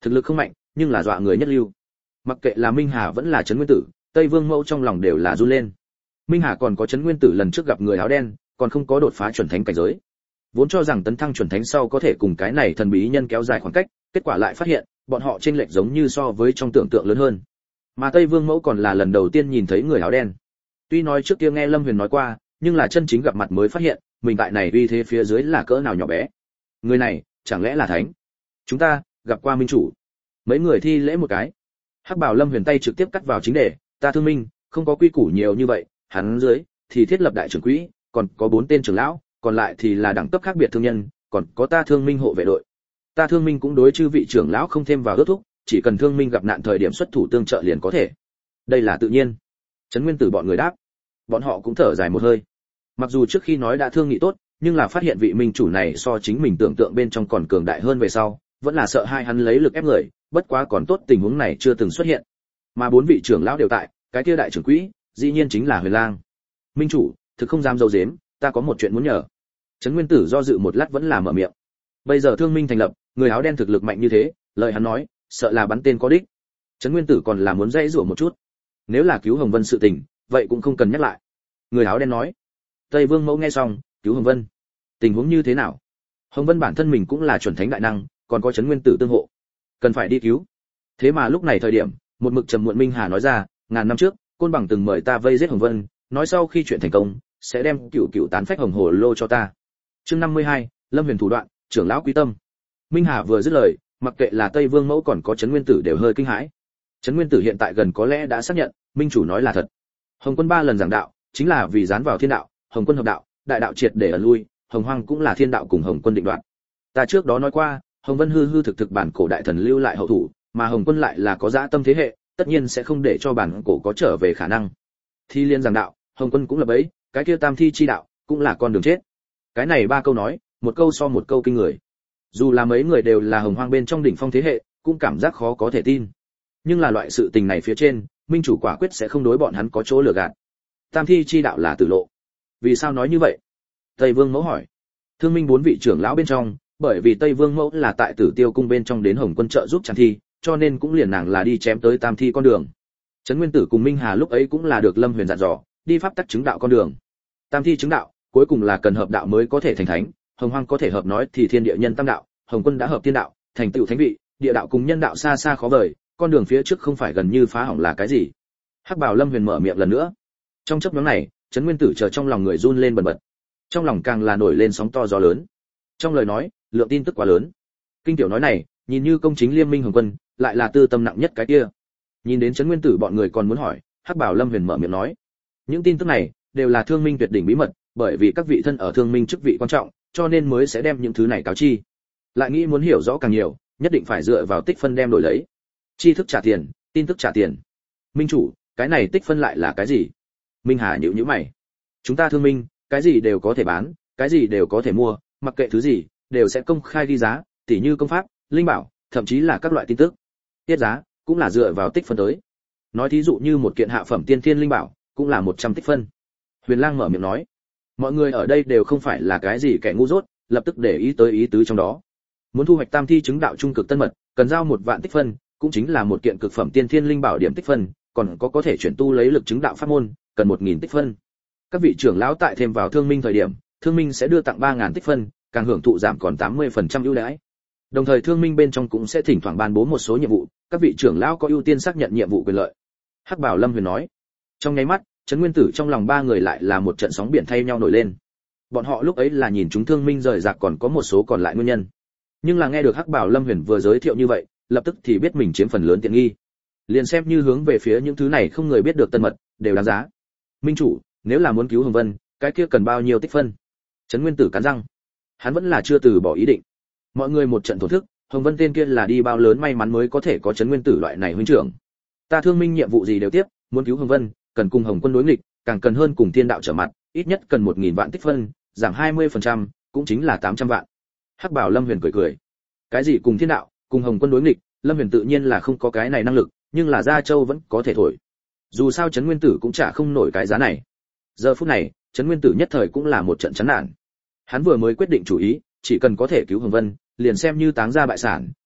thực lực không mạnh nhưng là dọa người nhất lưu. Mặc kệ là Minh Hà vẫn là Trấn Nguyên Tử, Tây Vương Mẫu trong lòng đều là run lên. Minh Hà còn có Trấn Nguyên Tử lần trước gặp người áo đen, còn không có đột phá chuẩn thánh cảnh giới. Vốn cho rằng tấn thăng chuẩn thánh sau có thể cùng cái này thần bí nhân kéo dài khoảng cách, kết quả lại phát hiện, bọn họ chênh lệch giống như so với trong tưởng tượng lớn hơn. Mà Tây Vương Mẫu còn là lần đầu tiên nhìn thấy người áo đen. Tuy nói trước kia nghe Lâm Huyền nói qua, nhưng là chân chính gặp mặt mới phát hiện, mình tại này uy thế phía dưới là cỡ nào nhỏ bé. Người này, chẳng lẽ là thánh? Chúng ta gặp qua minh chủ. Mấy người thi lễ một cái. Hắc Bảo Lâm Huyền tay trực tiếp cắt vào chính đề, ta Thương Minh, không có quy củ nhiều như vậy, hắn dưới thì thiết lập đại trưởng quỹ, còn có bốn tên trưởng lão, còn lại thì là đẳng cấp khác biệt thương nhân, còn có ta Thương Minh hộ vệ đội. Ta Thương Minh cũng đối chư vị trưởng lão không thêm vào ước thúc, chỉ cần Thương Minh gặp nạn thời điểm xuất thủ tương trợ liền có thể. Đây là tự nhiên. Trấn Nguyên Tử bọn người đáp. Bọn họ cũng thở dài một hơi. Mặc dù trước khi nói đã thương nghị tốt, nhưng là phát hiện vị minh chủ này so chính mình tưởng tượng bên trong còn cường đại hơn về sau, vẫn là sợ hai hắn lấy lực ép người, bất quá còn tốt tình huống này chưa từng xuất hiện. Mà bốn vị trưởng lão đều tại, cái kia đại trưởng quỹ, dĩ nhiên chính là Huyền Lang. Minh chủ, thực không dám dâu dếm, ta có một chuyện muốn nhờ. Trấn Nguyên Tử do dự một lát vẫn là mở miệng. Bây giờ Thương Minh thành lập, người áo đen thực lực mạnh như thế, lời hắn nói, sợ là bắn tên có đích. Trấn Nguyên Tử còn là muốn dãy rủa một chút. Nếu là cứu Hồng Vân sự tình, vậy cũng không cần nhắc lại. Người áo đen nói. Tây Vương Mẫu nghe xong, cứu Hồng Vân. Tình huống như thế nào? Hồng Vân bản thân mình cũng là chuẩn thánh đại năng, còn có Trấn Nguyên Tử tương hộ, cần phải đi cứu. Thế mà lúc này thời điểm, một mực trầm muộn Minh Hà nói ra, ngàn năm trước, Côn Bằng từng mời ta vây giết Hồng Vân, nói sau khi chuyện thành công, sẽ đem cựu cựu tán phách hồng hồ lô cho ta. Chương năm mươi hai, Lâm Huyền thủ đoạn, trưởng lão quý tâm. Minh Hà vừa dứt lời, mặc kệ là Tây Vương Mẫu còn có Trấn Nguyên Tử đều hơi kinh hãi. Trấn Nguyên Tử hiện tại gần có lẽ đã xác nhận, minh chủ nói là thật. Hồng Quân ba lần giảng đạo, chính là vì dán vào thiên đạo, Hồng Quân hợp đạo, đại đạo triệt để ẩn lui, Hồng Hoang cũng là thiên đạo cùng Hồng Quân định đoạt. Ta trước đó nói qua, Hồng Vân hư hư thực thực bản cổ đại thần lưu lại hậu thủ, mà Hồng Quân lại là có dã tâm thế hệ, tất nhiên sẽ không để cho bản cổ có trở về khả năng. Thi liên giảng đạo, Hồng Quân cũng là bấy, cái kia tam thi chi đạo, cũng là con đường chết. Cái này ba câu nói, một câu so một câu kinh người. Dù là mấy người đều là Hồng Hoang bên trong đỉnh phong thế hệ, cũng cảm giác khó có thể tin. Nhưng là loại sự tình này phía trên, minh chủ quả quyết sẽ không đối bọn hắn có chỗ lừa gạt. Tam thi chi đạo là tử lộ. Vì sao nói như vậy? Tây Vương Mẫu hỏi. Thương Minh bốn vị trưởng lão bên trong, bởi vì Tây Vương Mẫu là tại Tử Tiêu cung bên trong đến Hồng Quân trợ giúp Trảm Thi, cho nên cũng liền nàng là đi chém tới Tam thi con đường. Trấn Nguyên Tử cùng Minh Hà lúc ấy cũng là được Lâm Huyền dặn dò, đi pháp tắc chứng đạo con đường. Tam thi chứng đạo, cuối cùng là cần hợp đạo mới có thể thành thánh, Hồng Hoang có thể hợp nói thì thiên địa nhân tam đạo, Hồng Quân đã hợp thiên đạo, thành tựu thánh vị, địa đạo cùng nhân đạo xa xa khó vời, con đường phía trước không phải gần như phá hỏng là cái gì. Hắc Bảo Lâm Huyền mở miệng lần nữa. Trong chốc ngắn này, Trấn Nguyên Tử chờ trong lòng người run lên bần bật. Trong lòng càng là nổi lên sóng to gió lớn. Trong lời nói, lượng tin tức quá lớn. Kinh tiểu nói này, nhìn như công chính liêm minh Hồng Quân, lại là tư tâm nặng nhất cái kia. Nhìn đến Trấn Nguyên Tử bọn người còn muốn hỏi, Hắc Bảo Lâm Huyền mở miệng nói, những tin tức này đều là Thương Minh tuyệt đỉnh bí mật, bởi vì các vị thân ở Thương Minh chức vị quan trọng, cho nên mới sẽ đem những thứ này cáo chi. Lại nghĩ muốn hiểu rõ càng nhiều, nhất định phải dựa vào tích phân đem đổi lấy. Tri thức trả tiền, tin tức trả tiền. Minh chủ, cái này tích phân lại là cái gì? Minh Hà nhíu nhíu mày. Chúng ta Thương Minh, cái gì đều có thể bán, cái gì đều có thể mua, mặc kệ thứ gì, đều sẽ công khai ghi giá, tỉ như công pháp, linh bảo, thậm chí là các loại tin tức. Tiết giá cũng là dựa vào tích phân tới. Nói thí dụ như một kiện hạ phẩm tiên thiên linh bảo, cũng là một trăm tích phân. Huyền Lang mở miệng nói, mọi người ở đây đều không phải là cái gì kẻ ngu dốt, lập tức để ý tới ý tứ trong đó. Muốn thu hoạch tam thi chứng đạo trung cực tân mật, cần giao một vạn tích phân, cũng chính là một kiện cực phẩm tiên thiên linh bảo điểm tích phân, còn có có thể chuyển tu lấy lực chứng đạo pháp môn, cần một nghìn tích phân. Các vị trưởng lão tại thêm vào Thương Minh thời điểm, Thương Minh sẽ đưa tặng ba nghìn tích phân, càng hưởng thụ giảm còn tám mươi phần trăm ưu đãi. Đồng thời Thương Minh bên trong cũng sẽ thỉnh thoảng ban bố một số nhiệm vụ, các vị trưởng lão có ưu tiên xác nhận nhiệm vụ quyền lợi. Hắc Bảo Lâm Huyền nói. Trong nháy mắt, Trấn Nguyên Tử trong lòng ba người lại là một trận sóng biển thay nhau nổi lên. Bọn họ lúc ấy là nhìn chúng Thương Minh rời rạc còn có một số còn lại nguyên nhân. Nhưng là nghe được Hắc Bảo Lâm Huyền vừa giới thiệu như vậy, lập tức thì biết mình chiếm phần lớn tiện nghi. Liền xem như hướng về phía những thứ này không người biết được tân mật, đều đáng giá. Minh chủ, nếu là muốn cứu Hồng Vân, cái kia cần bao nhiêu tích phân? Trấn Nguyên Tử cắn răng. Hắn vẫn là chưa từ bỏ ý định. Mọi người một trận thổn thức, Hồng Vân tên kia là đi bao lớn may mắn mới có thể có Trấn Nguyên Tử loại này huynh trưởng. Ta Thương Minh nhiệm vụ gì đều tiếp, muốn cứu Hồng Vân, cần cùng Hồng Quân đối nghịch, càng cần hơn cùng thiên đạo trở mặt, ít nhất cần một nghìn vạn tích phân, giảm hai mươi phần trăm, cũng chính là tám trăm vạn. Hắc Bảo Lâm Huyền cười cười. Cái gì cùng thiên đạo, cùng Hồng Quân đối nghịch, Lâm Huyền tự nhiên là không có cái này năng lực, nhưng là Gia Châu vẫn có thể thổi. Dù sao Trấn Nguyên Tử cũng trả không nổi cái giá này. Giờ phút này, Trấn Nguyên Tử nhất thời cũng là một trận chán nản. Hắn vừa mới quyết định chủ ý, chỉ cần có thể cứu Hồng Vân, liền xem như táng ra bại sản,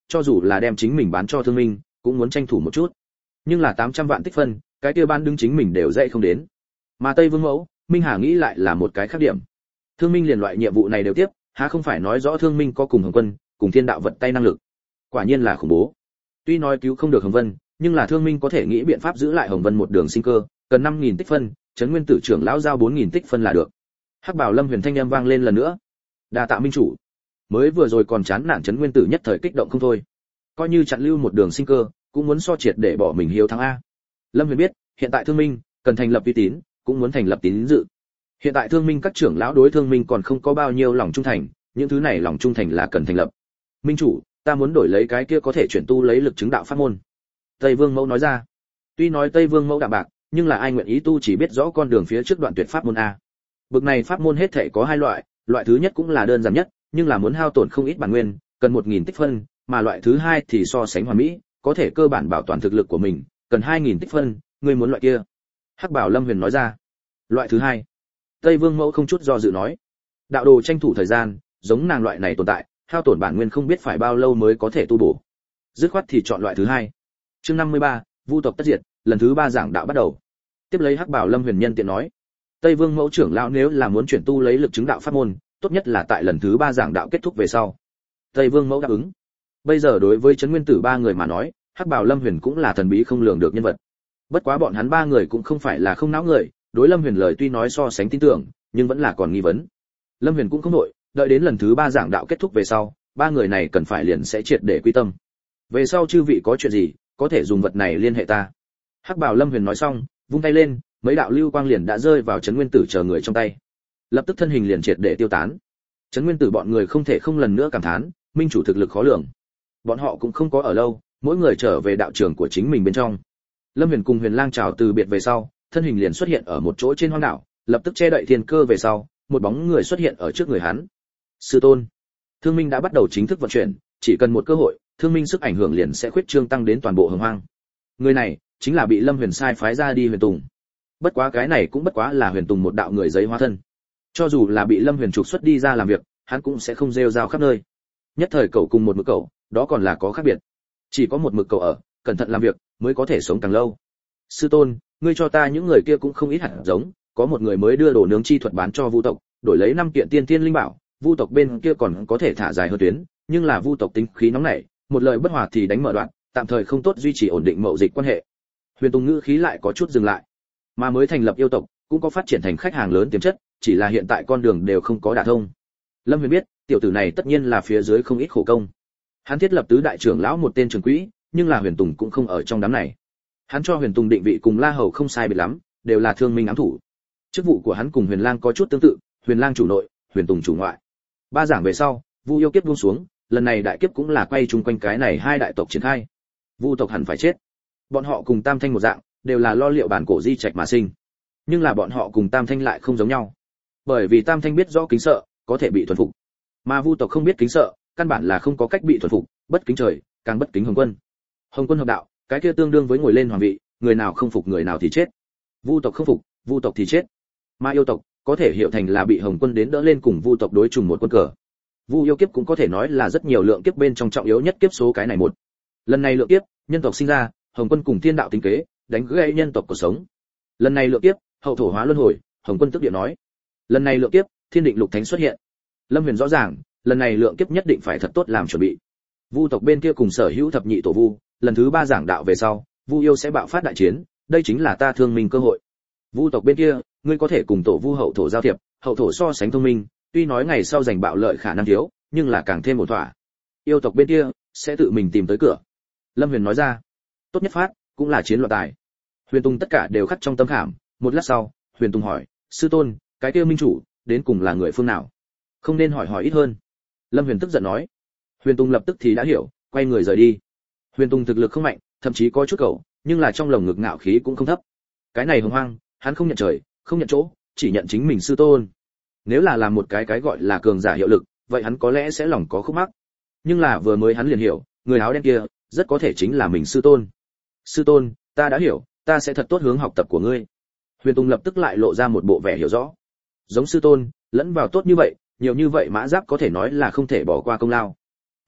cho dù là đem chính mình bán cho Thương Minh, cũng muốn tranh thủ một chút. Nhưng là tám trăm vạn tích phân, cái kia ban đứng chính mình đều dạy không đến. Mà Tây Vương Mẫu, Minh Hà nghĩ lại là một cái khác điểm. Thương Minh liền loại nhiệm vụ này đều tiếp, há không phải nói rõ Thương Minh có cùng Hồng Quân, cùng Thiên Đạo vật tay năng lực. Quả nhiên là khủng bố. Tuy nói cứu không được Hồng Vân, nhưng là Thương Minh có thể nghĩ biện pháp giữ lại Hồng Vân một đường sinh cơ, cần năm nghìn tích phân, Trấn Nguyên Tử trưởng lão giao bốn nghìn tích phân là được. Hắc Bảo Lâm Huyền thanh âm vang lên lần nữa. Đa tạ minh chủ. Mới vừa rồi còn chán nản Trấn Nguyên Tử nhất thời kích động không thôi. Coi như chặn lưu một đường sinh cơ, cũng muốn so triệt để bỏ mình hiếu thắng a. Lâm Huyền biết, hiện tại Thương Minh cần thành lập uy tín, cũng muốn thành lập tín dự. Hiện tại Thương Minh các trưởng lão đối Thương Minh còn không có bao nhiêu lòng trung thành, những thứ này lòng trung thành là cần thành lập. Minh chủ, ta muốn đổi lấy cái kia có thể chuyển tu lấy lực chứng đạo pháp môn. Tây Vương Mẫu nói ra. Tuy nói Tây Vương Mẫu đạm bạc, nhưng là ai nguyện ý tu chỉ biết rõ con đường phía trước đoạn tuyệt pháp môn a. Bực này pháp môn hết thảy có hai loại, loại thứ nhất cũng là đơn giản nhất, nhưng là muốn hao tổn không ít bản nguyên, cần một nghìn tích phân, mà loại thứ hai thì so sánh hoàn mỹ, có thể cơ bản bảo toàn thực lực của mình, cần hai nghìn tích phân, ngươi muốn loại kia? Hắc Bảo Lâm Huyền nói ra. Loại thứ hai. Tây Vương Mẫu không chút do dự nói. Đạo đồ tranh thủ thời gian, giống nàng loại này tồn tại, hao tổn bản nguyên không biết phải bao lâu mới có thể tu bổ. Dứt khoát thì chọn loại thứ hai. Chương năm mươi ba, Vu tộc tất diệt, lần thứ ba giảng đạo bắt đầu. Tiếp lấy Hắc Bảo Lâm Huyền nhân tiện nói, Tây Vương Mẫu trưởng lão nếu là muốn chuyển tu lấy lực chứng đạo pháp môn, tốt nhất là tại lần thứ ba giảng đạo kết thúc về sau. Tây Vương Mẫu đáp ứng. Bây giờ đối với Trấn Nguyên Tử ba người mà nói, Hắc Bảo Lâm Huyền cũng là thần bí không lường được nhân vật. Bất quá bọn hắn ba người cũng không phải là không não người, đối Lâm Huyền lời tuy nói so sánh tin tưởng, nhưng vẫn là còn nghi vấn. Lâm Huyền cũng không nội, đợi đến lần thứ ba giảng đạo kết thúc về sau, ba người này cần phải liền sẽ triệt để quy tâm. Về sau chư vị có chuyện gì, có thể dùng vật này liên hệ ta. Hắc Bảo Lâm Huyền nói xong, vung tay lên, mấy đạo lưu quang liền đã rơi vào Trấn Nguyên Tử chờ người trong tay. Lập tức thân hình liền triệt để tiêu tán. Trấn Nguyên Tử bọn người không thể không lần nữa cảm thán, minh chủ thực lực khó lường. Bọn họ cũng không có ở lâu, mỗi người trở về đạo trường của chính mình bên trong. Lâm Huyền cùng Huyền Lang chào từ biệt về sau, thân hình liền xuất hiện ở một chỗ trên hoang đảo, lập tức che đậy thiên cơ về sau, một bóng người xuất hiện ở trước người hắn. Sư tôn. Thương Minh đã bắt đầu chính thức vận chuyển, chỉ cần một cơ hội, Thương Minh sức ảnh hưởng liền sẽ khuyết trương tăng đến toàn bộ Hồng Hoang. Người này chính là bị Lâm Huyền sai phái ra đi Huyền Tùng. Bất quá cái này cũng bất quá là Huyền Tùng một đạo người giấy hóa thân. Cho dù là bị Lâm Huyền trục xuất đi ra làm việc, hắn cũng sẽ không rêu rao khắp nơi. Nhất thời cậu cùng một mực cậu, đó còn là có khác biệt. Chỉ có một mực cậu ở, cẩn thận làm việc, mới có thể sống càng lâu. Sư tôn, ngươi cho ta những người kia cũng không ít hạt giống, có một người mới đưa đồ nướng chi thuật bán cho Vu tộc, đổi lấy năm kiện tiên tiên linh bảo, Vu tộc bên kia còn có thể thả dài hơn tuyến, nhưng là Vu tộc tính khí nóng nảy, một lời bất hòa thì đánh mở đoạn, tạm thời không tốt duy trì ổn định mậu dịch quan hệ. Huyền Tùng ngữ khí lại có chút dừng lại. Mà mới thành lập yêu tộc, cũng có phát triển thành khách hàng lớn tiềm chất, chỉ là hiện tại con đường đều không có đả thông. Lâm Huyền biết, tiểu tử này tất nhiên là phía dưới không ít khổ công. Hắn thiết lập tứ đại trưởng lão một tên trưởng quỹ, nhưng là Huyền Tùng cũng không ở trong đám này. Hắn cho Huyền Tùng định vị cùng La Hầu không sai biệt lắm, đều là thương minh ám thủ. Chức vụ của hắn cùng Huyền Lang có chút tương tự, Huyền Lang chủ nội, Huyền Tùng chủ ngoại. Ba giảng về sau, Vu yêu kiếp buông xuống, lần này đại kiếp cũng là quay chung quanh cái này hai đại tộc triển khai. Vu tộc hẳn phải chết. Bọn họ cùng Tam Thanh một dạng, đều là lo liệu bản cổ di trạch mà sinh. Nhưng là bọn họ cùng Tam Thanh lại không giống nhau. Bởi vì Tam Thanh biết rõ kính sợ, có thể bị thuần phục. Mà Vu tộc không biết kính sợ, căn bản là không có cách bị thuần phục, bất kính trời, càng bất kính Hồng Quân. Hồng Quân hợp đạo, cái kia tương đương với ngồi lên hoàng vị, người nào không phục người nào thì chết. Vu tộc không phục, Vu tộc thì chết. Mà yêu tộc có thể hiểu thành là bị Hồng Quân đến đỡ lên cùng Vu tộc đối trùng một quân cờ. Vu yêu kiếp cũng có thể nói là rất nhiều lượng kiếp bên trong trọng yếu nhất kiếp số cái này một. Lần này lượng kiếp, nhân tộc sinh ra, Hồng Quân cùng thiên đạo tính kế, đánh gãy nhân tộc cuộc sống. Lần này lượng kiếp, hậu thổ hóa luân hồi, Hồng Quân tức điện nói. Lần này lượng kiếp, thiên định lục thánh xuất hiện. Lâm Huyền rõ ràng, lần này lượng kiếp nhất định phải thật tốt làm chuẩn bị. Vu tộc bên kia cùng sở hữu thập nhị tổ Vu, lần thứ ba giảng đạo về sau, Vu yêu sẽ bạo phát đại chiến, đây chính là ta thương minh cơ hội. Vu tộc bên kia, ngươi có thể cùng tổ Vu hậu thổ giao thiệp, hậu thổ so sánh thông minh, tuy nói ngày sau giành bạo lợi khả năng thiếu, nhưng là càng thêm một thỏa. Yêu tộc bên kia sẽ tự mình tìm tới cửa. Lâm Huyền nói ra, tốt nhất phát cũng là chiến loạn tài. Huyền Tùng tất cả đều khắc trong tâm khảm. Một lát sau, Huyền Tùng hỏi, sư tôn, cái kia minh chủ đến cùng là người phương nào? Không nên hỏi hỏi ít hơn. Lâm Huyền tức giận nói. Huyền Tùng lập tức thì đã hiểu, quay người rời đi. Huyền Tùng thực lực không mạnh, thậm chí có chút cầu, nhưng là trong lồng ngực ngạo khí cũng không thấp. Cái này hồng hoang, hắn không nhận trời, không nhận chỗ, chỉ nhận chính mình sư tôn. Nếu là làm một cái cái gọi là cường giả hiệu lực, vậy hắn có lẽ sẽ lòng có khúc mắc. Nhưng là vừa mới hắn liền hiểu, người áo đen kia rất có thể chính là mình sư tôn. Sư tôn, ta đã hiểu, ta sẽ thật tốt hướng học tập của ngươi. Huyền Tùng lập tức lại lộ ra một bộ vẻ hiểu rõ. Giống sư tôn, lẫn vào tốt như vậy, nhiều như vậy mã giáp có thể nói là không thể bỏ qua công lao.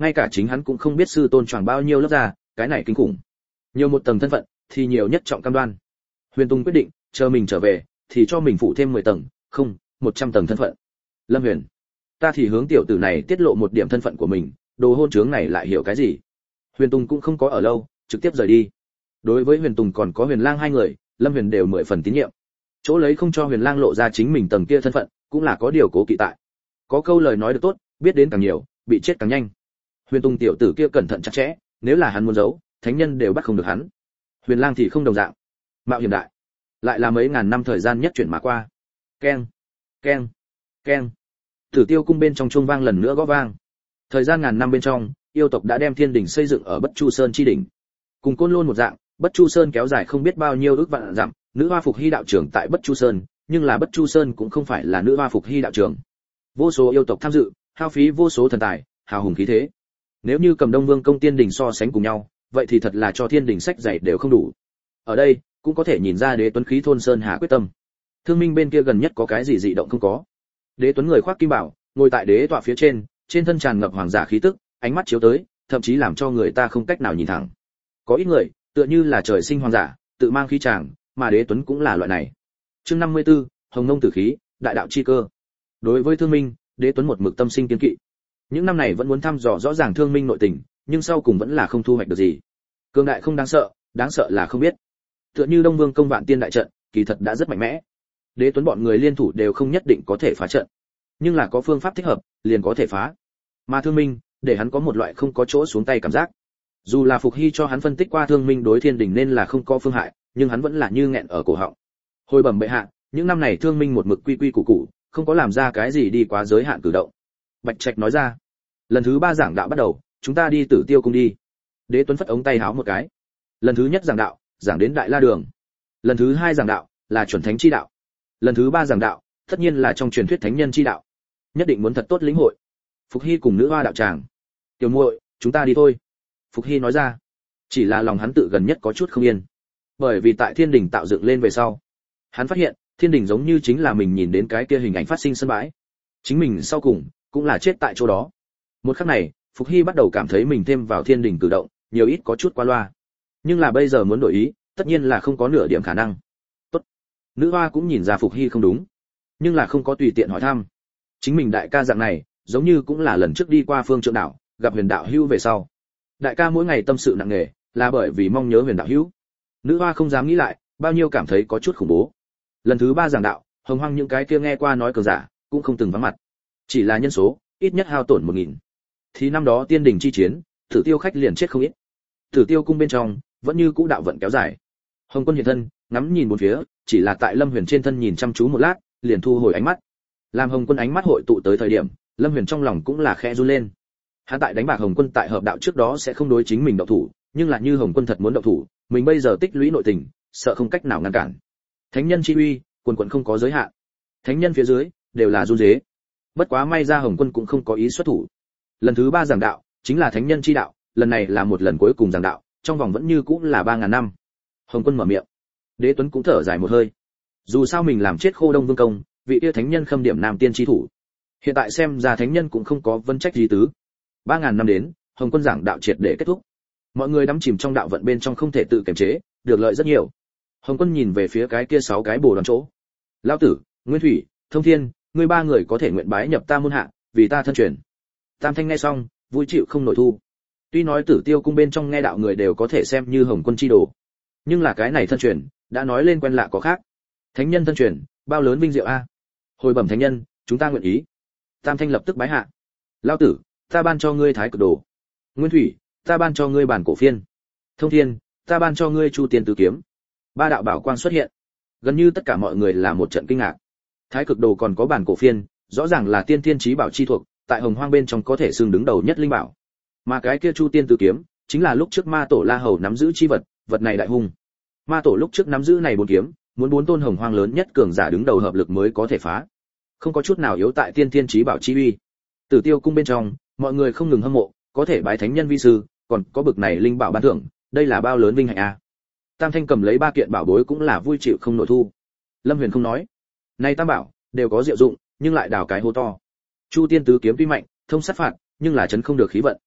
ngay cả chính hắn cũng không biết sư tôn choàng bao nhiêu lớp ra, cái này kinh khủng. Nhiều một tầng thân phận thì nhiều nhất trọng cam đoan. Huyền Tùng quyết định, chờ mình trở về thì cho mình phụ thêm mười tầng, không, một trăm tầng thân phận. Lâm Huyền, ta thì hướng tiểu tử này tiết lộ một điểm thân phận của mình, đồ hôn trướng này lại hiểu cái gì? Huyền Tùng cũng không có ở lâu, trực tiếp rời đi. Đối với Huyền Tùng còn có Huyền Lang hai người, Lâm Huyền đều mười phần tín nhiệm. Chỗ lấy không cho Huyền Lang lộ ra chính mình tầng kia thân phận, cũng là có điều cố kỵ tại. Có câu lời nói được tốt, biết đến càng nhiều, bị chết càng nhanh. Huyền Tùng tiểu tử kia cẩn thận chặt chẽ, nếu là hắn muốn giấu, thánh nhân đều bắt không được hắn. Huyền Lang thì không đồng dạng, mạo hiểm đại, lại là mấy ngàn năm thời gian nhất chuyển mà qua. Keng, keng, keng. Tử Tiêu cung bên trong chuông vang lần nữa gõ vang. Thời gian ngàn năm bên trong, yêu tộc đã đem thiên đỉnh xây dựng ở Bất Chu Sơn chi đỉnh. Cùng Côn Lôn một dạng, Bất Chu Sơn kéo dài không biết bao nhiêu ước vạn dặm, nữ hoa phục hy đạo trưởng tại Bất Chu Sơn, nhưng là Bất Chu Sơn cũng không phải là nữ hoa phục hy đạo trưởng. Vô số yêu tộc tham dự, hao phí vô số thần tài, hào hùng khí thế. Nếu như cầm Đông Vương công tiên đỉnh so sánh cùng nhau, vậy thì thật là cho thiên đỉnh sách dạy đều không đủ. Ở đây, cũng có thể nhìn ra Đế Tuấn khí thôn sơn hà quyết tâm. Thương Minh bên kia gần nhất có cái gì dị động không có. Đế Tuấn người khoác kim bảo, ngồi tại đế tọa phía trên, trên thân tràn ngập hoàng giả khí tức, ánh mắt chiếu tới, thậm chí làm cho người ta không cách nào nhìn thẳng. Có ít người, tựa như là trời sinh hoàng giả, tự mang khí tràng, mà Đế Tuấn cũng là loại này. Chương năm mươi tư, Hồng Nông tử khí, đại đạo chi cơ. Đối với Thương Minh, Đế Tuấn một mực tâm sinh kiên kỵ. Những năm này vẫn muốn thăm dò rõ ràng Thương Minh nội tình, nhưng sau cùng vẫn là không thu hoạch được gì. Cường đại không đáng sợ, đáng sợ là không biết. Tựa như Đông Vương công vạn tiên đại trận, kỳ thật đã rất mạnh mẽ. Đế Tuấn bọn người liên thủ đều không nhất định có thể phá trận, nhưng là có phương pháp thích hợp, liền có thể phá. Mà Thương Minh, để hắn có một loại không có chỗ xuống tay cảm giác. Dù là Phục Hy cho hắn phân tích qua Thương Minh đối thiên đỉnh nên là không có phương hại, nhưng hắn vẫn là như nghẹn ở cổ họng. Hồi bẩm bệ hạ, những năm này Thương Minh một mực quy quy củ củ, không có làm ra cái gì đi quá giới hạn cử động. Bạch Trạch nói ra. Lần thứ ba giảng đạo bắt đầu, chúng ta đi Tử Tiêu cung đi. Đế Tuấn phất ống tay háo một cái. Lần thứ nhất giảng đạo, giảng đến Đại La Đường. Lần thứ hai giảng đạo, là chuẩn thánh chi đạo. Lần thứ ba giảng đạo, tất nhiên là trong truyền thuyết thánh nhân chi đạo. Nhất định muốn thật tốt lĩnh hội. Phục Hy cùng nữ hoa đạo tràng. Tiểu muội, chúng ta đi thôi. Phục Hy nói ra. Chỉ là lòng hắn tự gần nhất có chút không yên. Bởi vì tại thiên đình tạo dựng lên về sau, hắn phát hiện, thiên đình giống như chính là mình nhìn đến cái kia hình ảnh phát sinh sân bãi. Chính mình sau cùng, cũng là chết tại chỗ đó. Một khắc này, Phục Hy bắt đầu cảm thấy mình thêm vào thiên đình cử động, nhiều ít có chút qua loa. Nhưng là bây giờ muốn đổi ý, tất nhiên là không có nửa điểm khả năng. Tốt. Nữ hoa cũng nhìn ra Phục Hy không đúng, nhưng là không có tùy tiện hỏi thăm. Chính mình đại ca dạng này, giống như cũng là lần trước đi qua Phương Trượng đảo, gặp Huyền đạo hữu về sau. Đại ca mỗi ngày tâm sự nặng nề, là bởi vì mong nhớ Huyền đạo hữu. Nữ hoa không dám nghĩ lại, bao nhiêu cảm thấy có chút khủng bố. Lần thứ ba giảng đạo, hồng hoang những cái kia nghe qua nói cường giả, cũng không từng vắng mặt. Chỉ là nhân số, ít nhất hao tổn một nghìn. Thì năm đó tiên đình chi chiến, Tử Tiêu khách liền chết không ít. Tử Tiêu cung bên trong, vẫn như cũ đạo vận kéo dài. Hồng Quân hiện thân, ngắm nhìn bốn phía, chỉ là tại Lâm Huyền trên thân nhìn chăm chú một lát, liền thu hồi ánh mắt. Làm Hồng Quân ánh mắt hội tụ tới thời điểm, Lâm Huyền trong lòng cũng là khẽ run lên. Hắn tại đánh bạc Hồng Quân tại hợp đạo trước đó sẽ không đối chính mình động thủ, nhưng là như Hồng Quân thật muốn động thủ, mình bây giờ tích lũy nội tình, sợ không cách nào ngăn cản. Thánh nhân chi uy, quần quần không có giới hạn. Thánh nhân phía dưới đều là run rế. Bất quá may ra Hồng Quân cũng không có ý xuất thủ. Lần thứ ba giảng đạo, chính là thánh nhân chi đạo, lần này là một lần cuối cùng giảng đạo, trong vòng vẫn như cũ là ba ngàn năm. Hồng Quân mở miệng. Đế Tuấn cũng thở dài một hơi. Dù sao mình làm chết Khô Đông Vương công, vị kia thánh nhân khâm điểm nam tiên chi thủ. Hiện tại xem ra thánh nhân cũng không có vân trách gì tứ. Ba ngàn năm đến, Hồng Quân giảng đạo triệt để kết thúc. Mọi người đắm chìm trong đạo vận bên trong không thể tự kiềm chế, được lợi rất nhiều. Hồng Quân nhìn về phía cái kia sáu cái bồ đoàn chỗ. Lão tử, Nguyên Thủy, Thông Thiên, ngươi ba người có thể nguyện bái nhập ta môn hạ, vì ta thân truyền. Tam Thanh nghe xong, vui chịu không nổi thu. Tuy nói Tử Tiêu cung bên trong nghe đạo người đều có thể xem như Hồng Quân chi đồ, nhưng là cái này thân truyền, đã nói lên quen lạ có khác. Thánh nhân thân truyền, bao lớn vinh diệu a. Hồi bẩm thánh nhân, chúng ta nguyện ý. Tam Thanh lập tức bái hạ. Lão tử, ta ban cho ngươi thái cực đồ. Nguyên Thủy, ta ban cho ngươi bản cổ phiên. Thông Thiên, ta ban cho ngươi chu tiên tứ kiếm. Ba đạo bảo quang xuất hiện. Gần như tất cả mọi người là một trận kinh ngạc. Thái cực đồ còn có bản cổ phiên, rõ ràng là tiên thiên chí bảo chi thuộc, tại Hồng Hoang bên trong có thể xưng đứng đầu nhất linh bảo. Mà cái kia chu tiên tứ kiếm, chính là lúc trước Ma Tổ La Hầu nắm giữ chi vật, vật này đại hung. Ma Tổ lúc trước nắm giữ này bốn kiếm, muốn bốn tôn Hồng Hoang lớn nhất cường giả đứng đầu hợp lực mới có thể phá. Không có chút nào yếu tại tiên thiên chí bảo chi uy. Tử Tiêu cung bên trong, mọi người không ngừng hâm mộ, có thể bái thánh nhân vi sư, còn có bực này linh bảo ban thưởng, đây là bao lớn vinh hạnh a. Tam Thanh cầm lấy ba kiện bảo bối cũng là vui chịu không nổi thu. Lâm Huyền không nói, nay tam bảo đều có diệu dụng, nhưng lại đào cái hố to. Chu tiên tứ kiếm tuy mạnh, thông sát phạt, nhưng là chấn không được khí vận.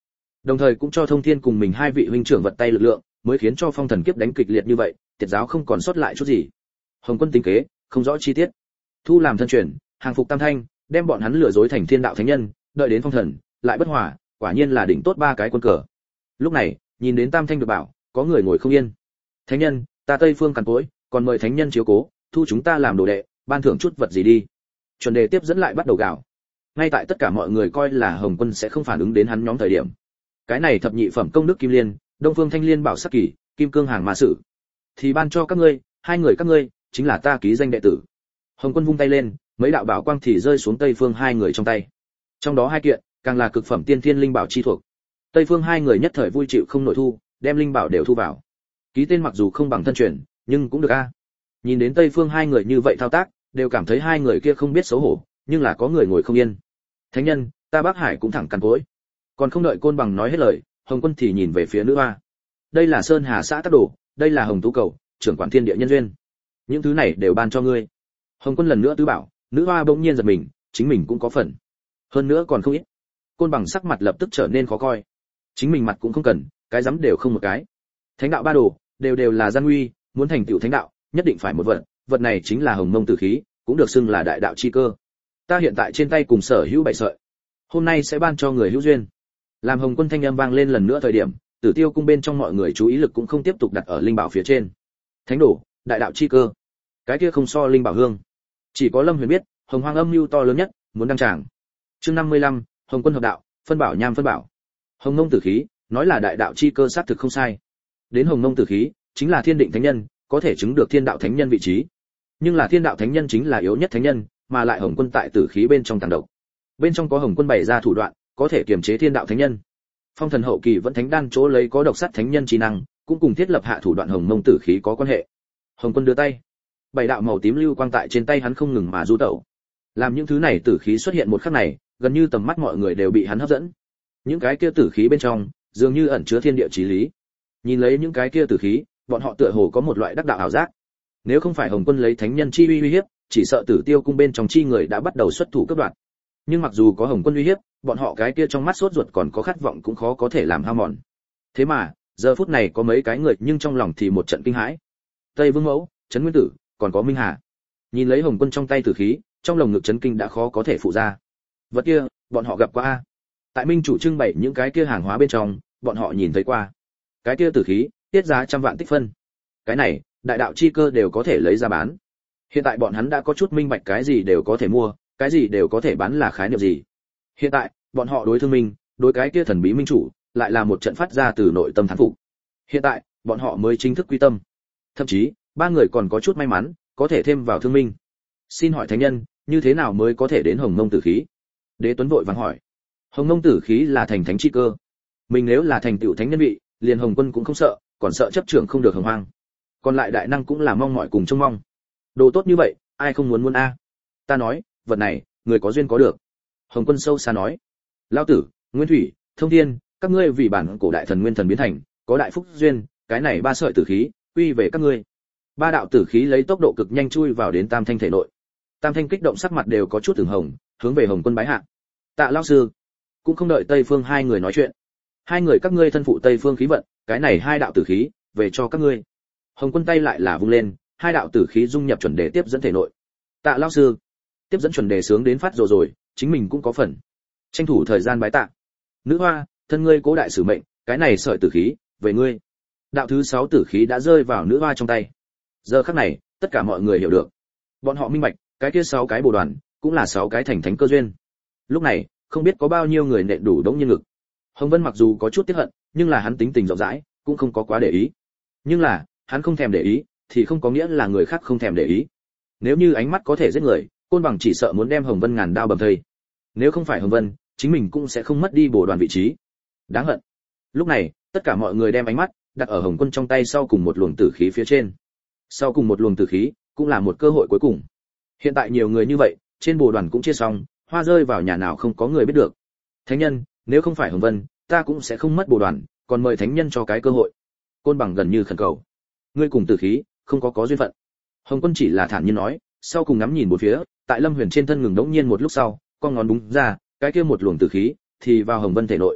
Đồng thời cũng cho Thông Thiên cùng mình hai vị huynh trưởng vật tay lực lượng, mới khiến cho phong thần kiếp đánh kịch liệt như vậy, tiệt giáo không còn sót lại chút gì. Hồng Quân tính kế, không rõ chi tiết. Thu làm thân truyền, hàng phục Tam Thanh, đem bọn hắn lừa dối thành thiên đạo thánh nhân, đợi đến phong thần, lại bất hòa, quả nhiên là đỉnh tốt ba cái quân cờ. Lúc này, nhìn đến Tam Thanh được bảo, có người ngồi không yên. Thánh nhân, ta Tây Phương cằn cỗi, còn mời thánh nhân chiếu cố, thu chúng ta làm đồ đệ, ban thưởng chút vật gì đi. Chuẩn đề tiếp dẫn lại bắt đầu gào. Ngay tại tất cả mọi người coi là Hồng Quân sẽ không phản ứng đến hắn nhóm thời điểm, cái này thập nhị phẩm công đức kim liên, Đông Phương Thanh Liên bảo sắc kỳ, Kim Cương hàng ma sử, thì ban cho các ngươi, hai người các ngươi chính là ta ký danh đệ tử. Hồng Quân vung tay lên, mấy đạo bảo quang thì rơi xuống Tây Phương hai người trong tay. Trong đó hai kiện, càng là cực phẩm tiên thiên linh bảo chi thuộc. Tây Phương hai người nhất thời vui chịu không nổi thu, đem linh bảo đều thu vào. Ký tên mặc dù không bằng thân truyền, nhưng cũng được a. Nhìn đến Tây Phương hai người như vậy thao tác, đều cảm thấy hai người kia không biết xấu hổ, nhưng là có người ngồi không yên. Thánh nhân, ta Bắc Hải cũng thẳng cằn cỗi. Còn không đợi Côn Bằng nói hết lời, Hồng Quân thì nhìn về phía nữ hoa. Đây là Sơn Hà xã tác đồ, đây là Hồng Tú cầu, trưởng quản thiên địa nhân duyên. Những thứ này đều ban cho ngươi. Hồng Quân lần nữa tứ bảo, nữ hoa bỗng nhiên giật mình, chính mình cũng có phần. Hơn nữa còn không ít. Côn Bằng sắc mặt lập tức trở nên khó coi. Chính mình mặt cũng không cần, cái dám đều không một cái. Thánh đạo ba đồ, đều đều là gian nguy, muốn thành tựu thánh đạo, nhất định phải một vật, vật này chính là Hồng Mông Tử khí, cũng được xưng là đại đạo chi cơ. Ta hiện tại trên tay cùng sở hữu bảy sợi, hôm nay sẽ ban cho người hữu duyên. Làm Hồng Quân thanh âm vang lên lần nữa thời điểm, Tử Tiêu cung bên trong mọi người chú ý lực cũng không tiếp tục đặt ở linh bảo phía trên. Thánh đồ, đại đạo chi cơ, cái kia không so linh bảo hương. Chỉ có Lâm Huyền biết, Hồng Hoang âm mưu to lớn nhất, muốn đăng tràng. Chương năm mươi lăm, Hồng Quân hợp đạo, phân bảo nham phân bảo. Hồng Mông Tử khí, nói là đại đạo chi cơ xác thực không sai. Đến Hồng Mông Tử khí, chính là thiên định thánh nhân, có thể chứng được thiên đạo thánh nhân vị trí. Nhưng là thiên đạo thánh nhân chính là yếu nhất thánh nhân, mà lại Hồng Quân tại tử khí bên trong tàng độc. Bên trong có Hồng Quân bày ra thủ đoạn, có thể kiềm chế thiên đạo thánh nhân. Phong thần hậu kỳ vẫn thánh đan chỗ lấy có độc sát thánh nhân trí năng, cũng cùng thiết lập hạ thủ đoạn Hồng Mông Tử khí có quan hệ. Hồng Quân đưa tay, bảy đạo màu tím lưu quang tại trên tay hắn không ngừng mà du tẩu. Làm những thứ này tử khí xuất hiện một khắc này, gần như tầm mắt mọi người đều bị hắn hấp dẫn. Những cái kia tử khí bên trong, dường như ẩn chứa thiên địa chí lý. Nhìn lấy những cái kia tử khí, bọn họ tựa hồ có một loại đắc đạo ảo giác. Nếu không phải Hồng Quân lấy thánh nhân chi uy uy hiếp, chỉ sợ Tử Tiêu cung bên trong chi người đã bắt đầu xuất thủ cướp đoạt. Nhưng mặc dù có Hồng Quân uy hiếp, bọn họ cái kia trong mắt sốt ruột còn có khát vọng cũng khó có thể làm hao mòn. Thế mà, giờ phút này có mấy cái người nhưng trong lòng thì một trận kinh hãi. Tây Vương Mẫu, Trấn Nguyên Tử, còn có Minh Hà. Nhìn lấy Hồng Quân trong tay tử khí, trong lồng ngực chấn kinh đã khó có thể phụ ra. Vật kia, bọn họ gặp qua a. Tại Minh chủ trưng bày những cái kia hàng hóa bên trong, bọn họ nhìn thấy qua. Cái kia tử khí, tiết giá trăm vạn tích phân. Cái này, đại đạo chi cơ đều có thể lấy ra bán. Hiện tại bọn hắn đã có chút minh bạch cái gì đều có thể mua, cái gì đều có thể bán là khái niệm gì. Hiện tại, bọn họ đối thương minh, đối cái kia thần bí minh chủ, lại là một trận phát ra từ nội tâm thán phục. Hiện tại, bọn họ mới chính thức quy tâm. Thậm chí, ba người còn có chút may mắn, có thể thêm vào thương minh. Xin hỏi thánh nhân, như thế nào mới có thể đến Hồng Mông Tử khí? Đế Tuấn vội vàng hỏi. Hồng Mông Tử khí là thành thánh chi cơ. Mình nếu là thành tựu thánh nhân vị, liền Hồng Quân cũng không sợ, còn sợ chấp trưởng không được Hồng Hoang. Còn lại đại năng cũng là mong mỏi cùng trông mong. Đồ tốt như vậy, ai không muốn muốn a? Ta nói, vật này, người có duyên có được. Hồng Quân sâu xa nói. Lão tử, Nguyên Thủy, Thông Thiên, các ngươi vì bản cổ đại thần nguyên thần biến thành, có đại phúc duyên, cái này ba sợi tử khí, quy về các ngươi. Ba đạo tử khí lấy tốc độ cực nhanh chui vào đến Tam Thanh thể nội. Tam Thanh kích động sắc mặt đều có chút ửng hồng, hướng về Hồng Quân bái hạ. Tạ lão sư. Cũng không đợi Tây Phương hai người nói chuyện. Hai người các ngươi thân phụ Tây Phương khí vận, cái này hai đạo tử khí, về cho các ngươi. Hồng Quân tay lại là vung lên, hai đạo tử khí dung nhập chuẩn đề tiếp dẫn thể nội. Tạ lão sư. Tiếp dẫn chuẩn đề sướng đến phát rồi rồi, chính mình cũng có phần. Tranh thủ thời gian bái tạ. Nữ hoa, thân ngươi cố đại sử mệnh, cái này sợi tử khí, về ngươi. Đạo thứ sáu tử khí đã rơi vào nữ hoa trong tay. Giờ khắc này, tất cả mọi người hiểu được. Bọn họ minh bạch, cái kia sáu cái bồ đoàn, cũng là sáu cái thành thánh cơ duyên. Lúc này, không biết có bao nhiêu người nện đủ đống nhiên ngực. Hồng Vân mặc dù có chút tiếc hận, nhưng là hắn tính tình rộng rãi, cũng không có quá để ý. Nhưng là, hắn không thèm để ý, thì không có nghĩa là người khác không thèm để ý. Nếu như ánh mắt có thể giết người, Côn Bằng chỉ sợ muốn đem Hồng Vân ngàn đao bầm thây. Nếu không phải Hồng Vân, chính mình cũng sẽ không mất đi bổ đoàn vị trí. Đáng hận. Lúc này, tất cả mọi người đem ánh mắt đặt ở Hồng Quân trong tay sau cùng một luồng tử khí phía trên. Sau cùng một luồng tử khí, cũng là một cơ hội cuối cùng. Hiện tại nhiều người như vậy, trên bổ đoàn cũng chia xong, hoa rơi vào nhà nào không có người biết được. Thánh nhân, nếu không phải Hồng Vân, ta cũng sẽ không mất bổ đoàn, còn mời thánh nhân cho cái cơ hội. Côn Bằng gần như khẩn cầu. Ngươi cùng tử khí, không có có duyên phận. Hồng Quân chỉ là thản nhiên nói, sau cùng ngắm nhìn bốn phía, tại Lâm Huyền trên thân ngừng đống nhiên một lúc sau, con ngón búng ra, cái kia một luồng tử khí thì vào Hồng Vân thể nội.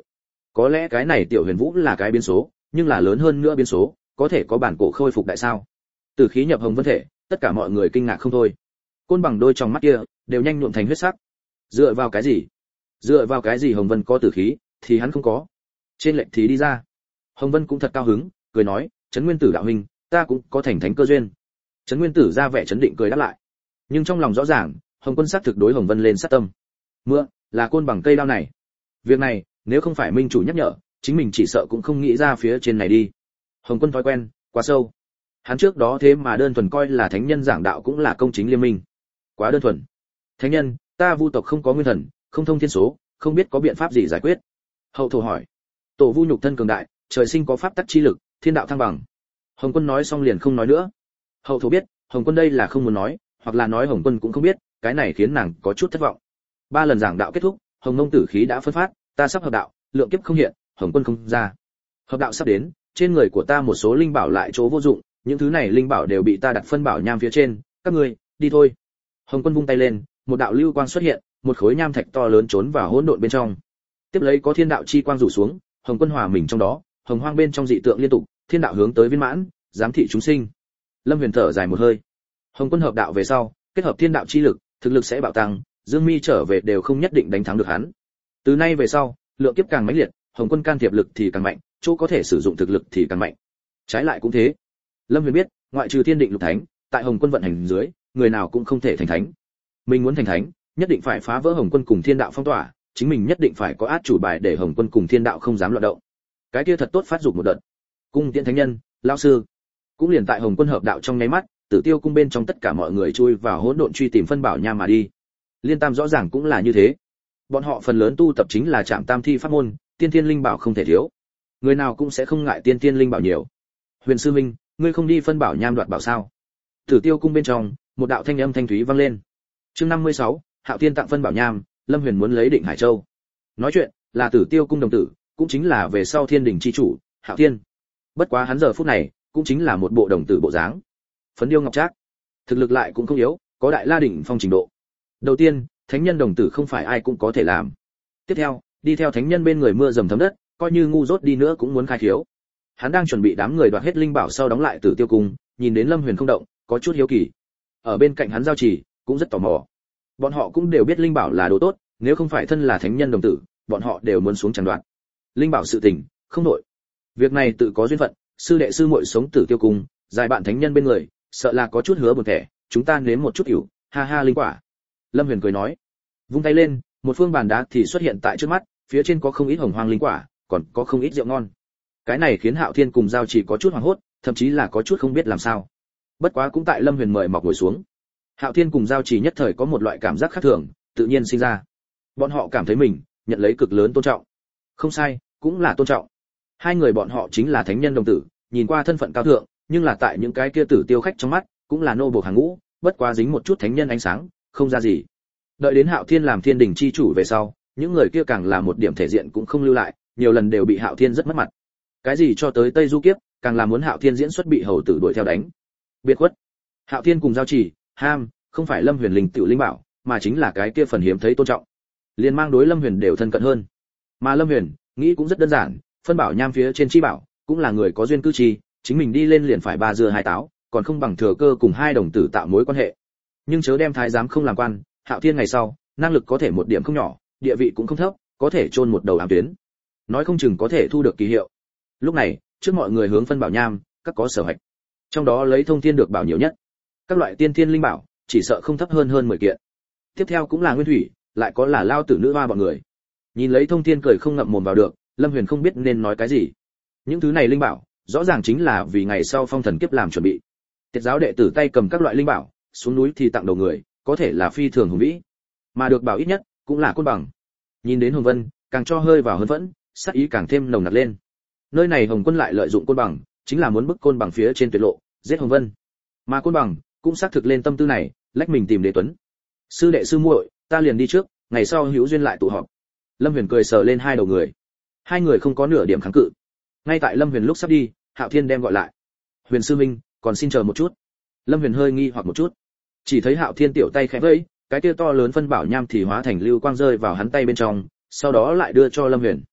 Có lẽ cái này tiểu huyền vũ là cái biến số, nhưng là lớn hơn nữa biến số, có thể có bản cổ khôi phục đại sao? Tử khí nhập hồng vân thể, tất cả mọi người kinh ngạc không thôi. Côn bằng đôi trong mắt kia đều nhanh nhuộm thành huyết sắc. Dựa vào cái gì? Dựa vào cái gì Hồng Vân có tử khí, thì hắn không có? Trên lệnh thì đi ra. Hồng Vân cũng thật cao hứng, cười nói, Trấn Nguyên Tử đạo huynh, ta cũng có thành thánh cơ duyên. Trấn Nguyên Tử ra vẻ chấn định cười đáp lại. Nhưng trong lòng rõ ràng, Hồng Quân xác thực đối Hồng Vân lên sát tâm. Mưa, là côn bằng cây đao này. Việc này, nếu không phải minh chủ nhắc nhở, chính mình chỉ sợ cũng không nghĩ ra phía trên này đi. Hồng Quân thói quen, quá sâu. Hắn trước đó thế mà đơn thuần coi là thánh nhân giảng đạo cũng là công chính liên minh. Quá đơn thuần. Thánh nhân, ta Vu tộc không có nguyên thần, không thông thiên số, không biết có biện pháp gì giải quyết. Hậu thổ hỏi. Tổ Vu nhục thân cường đại, trời sinh có pháp tắc chi lực, thiên đạo thăng bằng. Hồng Quân nói xong liền không nói nữa. Hậu thổ biết, Hồng Quân đây là không muốn nói, hoặc là nói Hồng Quân cũng không biết, cái này khiến nàng có chút thất vọng. Ba lần giảng đạo kết thúc, Hồng Nông tử khí đã phân phát, ta sắp hợp đạo, lượng kiếp không hiện, Hồng Quân không ra. Hợp đạo sắp đến, trên người của ta một số linh bảo lại chỗ vô dụng, những thứ này linh bảo đều bị ta đặt phân bảo nham phía trên, các ngươi, đi thôi. Hồng Quân vung tay lên, một đạo lưu quang xuất hiện, một khối nham thạch to lớn trốn vào hỗn độn bên trong. Tiếp lấy có thiên đạo chi quang rủ xuống, Hồng Quân hòa mình trong đó, hồng hoang bên trong dị tượng liên tục, thiên đạo hướng tới viên mãn, giám thị chúng sinh. Lâm Huyền thở dài một hơi. Hồng Quân hợp đạo về sau, kết hợp thiên đạo chi lực, thực lực sẽ bạo tăng, Dương Mi trở về đều không nhất định đánh thắng được hắn. Từ nay về sau, lượng kiếp càng mãnh liệt, Hồng Quân can thiệp lực thì càng mạnh, chỗ có thể sử dụng thực lực thì càng mạnh. Trái lại cũng thế. Lâm Huyền biết, ngoại trừ thiên định lục thánh, tại Hồng Quân vận hành dưới, người nào cũng không thể thành thánh. Mình muốn thành thánh, nhất định phải phá vỡ Hồng Quân cùng thiên đạo phong tỏa, chính mình nhất định phải có át chủ bài để Hồng Quân cùng thiên đạo không dám loạn động. Cái kia thật tốt phát dục một đợt. Cung Tiễn thánh nhân, lão sư. Cũng liền tại Hồng Quân hợp đạo trong nháy mắt, Tử Tiêu cung bên trong tất cả mọi người chui vào hỗn độn truy tìm phân bảo nha mà đi. Liên Tam rõ ràng cũng là như thế. Bọn họ phần lớn tu tập chính là Trảm Tam thi pháp môn, tiên tiên linh bảo không thể thiếu. Người nào cũng sẽ không ngại tiên tiên linh bảo nhiều. Huyền sư minh, ngươi không đi phân bảo nham đoạt bảo sao? Tử Tiêu cung bên trong, một đạo thanh âm thanh thúy vang lên. Chương năm mươi sáu, Hạo Tiên tặng phân bảo nham, Lâm Huyền muốn lấy Định Hải Châu. Nói chuyện là Tử Tiêu cung đồng tử, cũng chính là về sau Thiên Đình chi chủ, Hạo Tiên. Bất quá hắn giờ phút này, cũng chính là một bộ đồng tử bộ dáng. Phấn điêu ngọc trác, thực lực lại cũng không yếu, có đại la đỉnh phong trình độ. Đầu tiên, thánh nhân đồng tử không phải ai cũng có thể làm. Tiếp theo, đi theo thánh nhân bên người mưa dầm thấm đất, coi như ngu dốt đi nữa cũng muốn khai khiếu. Hắn đang chuẩn bị đám người đoạt hết linh bảo sau đóng lại Tử Tiêu cung, nhìn đến Lâm Huyền không động, có chút hiếu kỳ. Ở bên cạnh hắn giao trì, cũng rất tò mò. Bọn họ cũng đều biết linh bảo là đồ tốt, nếu không phải thân là thánh nhân đồng tử, bọn họ đều muốn xuống chẳng đoạn. Linh bảo sự tình, không nội. Việc này tự có duyên phận, sư đệ sư muội sống Tử Tiêu cung, dài bạn thánh nhân bên người, sợ là có chút hứa buồn thẻ, chúng ta nếm một chút ỉu, ha ha linh quả. Lâm Huyền cười nói, vung tay lên, một phương bàn đá thì xuất hiện tại trước mắt, phía trên có không ít hồng hoang linh quả, còn có không ít rượu ngon. Cái này khiến Hạo Thiên cùng Giao Chỉ có chút hoảng hốt, thậm chí là có chút không biết làm sao. Bất quá cũng tại Lâm Huyền mời mọc ngồi xuống. Hạo Thiên cùng Giao Chỉ nhất thời có một loại cảm giác khác thường, tự nhiên sinh ra. Bọn họ cảm thấy mình nhận lấy cực lớn tôn trọng. Không sai, cũng là tôn trọng. Hai người bọn họ chính là thánh nhân đồng tử, nhìn qua thân phận cao thượng, nhưng là tại những cái kia Tử Tiêu khách trong mắt, cũng là nô bộc hàng ngũ, bất quá dính một chút thánh nhân ánh sáng, không ra gì. Đợi đến Hạo Thiên làm Thiên Đình chi chủ về sau, những người kia càng là một điểm thể diện cũng không lưu lại, nhiều lần đều bị Hạo Thiên rất mất mặt. Cái gì cho tới Tây Du kiếp, càng là muốn Hạo Thiên diễn xuất bị hầu tử đuổi theo đánh. Biệt khuất. Hạo Thiên cùng Giao Chỉ, ham, không phải Lâm Huyền linh tiểu linh bảo, mà chính là cái kia phần hiếm thấy tôn trọng. Liên mang đối Lâm Huyền đều thân cận hơn. Mà Lâm Huyền, nghĩ cũng rất đơn giản, phân bảo nham phía trên chi bảo, cũng là người có duyên cư chi, chính mình đi lên liền phải ba dưa hai táo, còn không bằng thừa cơ cùng hai đồng tử tạo mối quan hệ. Nhưng chớ đem thái giám không làm quan, Hạo Thiên ngày sau, năng lực có thể một điểm không nhỏ, địa vị cũng không thấp, có thể chôn một đầu ám tuyến. Nói không chừng có thể thu được kỳ hiệu. Lúc này, trước mọi người hướng phân bảo nham, các có sở hạch. Trong đó lấy thông thiên được bảo nhiều nhất. Các loại tiên thiên linh bảo, chỉ sợ không thấp hơn hơn mười kiện. Tiếp theo cũng là nguyên thủy, lại có là lao tử nữ hoa bọn người. Nhìn lấy thông thiên cười không ngậm mồm vào được, Lâm Huyền không biết nên nói cái gì. Những thứ này linh bảo, rõ ràng chính là vì ngày sau phong thần kiếp làm chuẩn bị. Tiệt giáo đệ tử tay cầm các loại linh bảo, xuống núi thì tặng đầu người, có thể là phi thường hùng vĩ. Mà được bảo ít nhất, cũng là côn bằng. Nhìn đến Hồng Vân, càng cho hơi vào hơn vẫn, sát ý càng thêm nồng nặc lên. Nơi này Hồng Quân lại lợi dụng côn bằng, chính là muốn bức côn bằng phía trên tuyệt lộ, giết Hồng Vân. Mà côn bằng cũng xác thực lên tâm tư này, lách mình tìm Đế Tuấn. Sư đệ sư muội, ta liền đi trước, ngày sau hữu duyên lại tụ họp. Lâm Huyền cười sờ lên hai đầu người. Hai người không có nửa điểm kháng cự. Ngay tại Lâm Huyền lúc sắp đi, Hạo Thiên đem gọi lại. Huyền sư minh, còn xin chờ một chút. Lâm Huyền hơi nghi hoặc một chút. Chỉ thấy Hạo Thiên tiểu tay khẽ vẫy, cái kia to lớn phân bảo nham thì hóa thành lưu quang rơi vào hắn tay bên trong, sau đó lại đưa cho Lâm Huyền.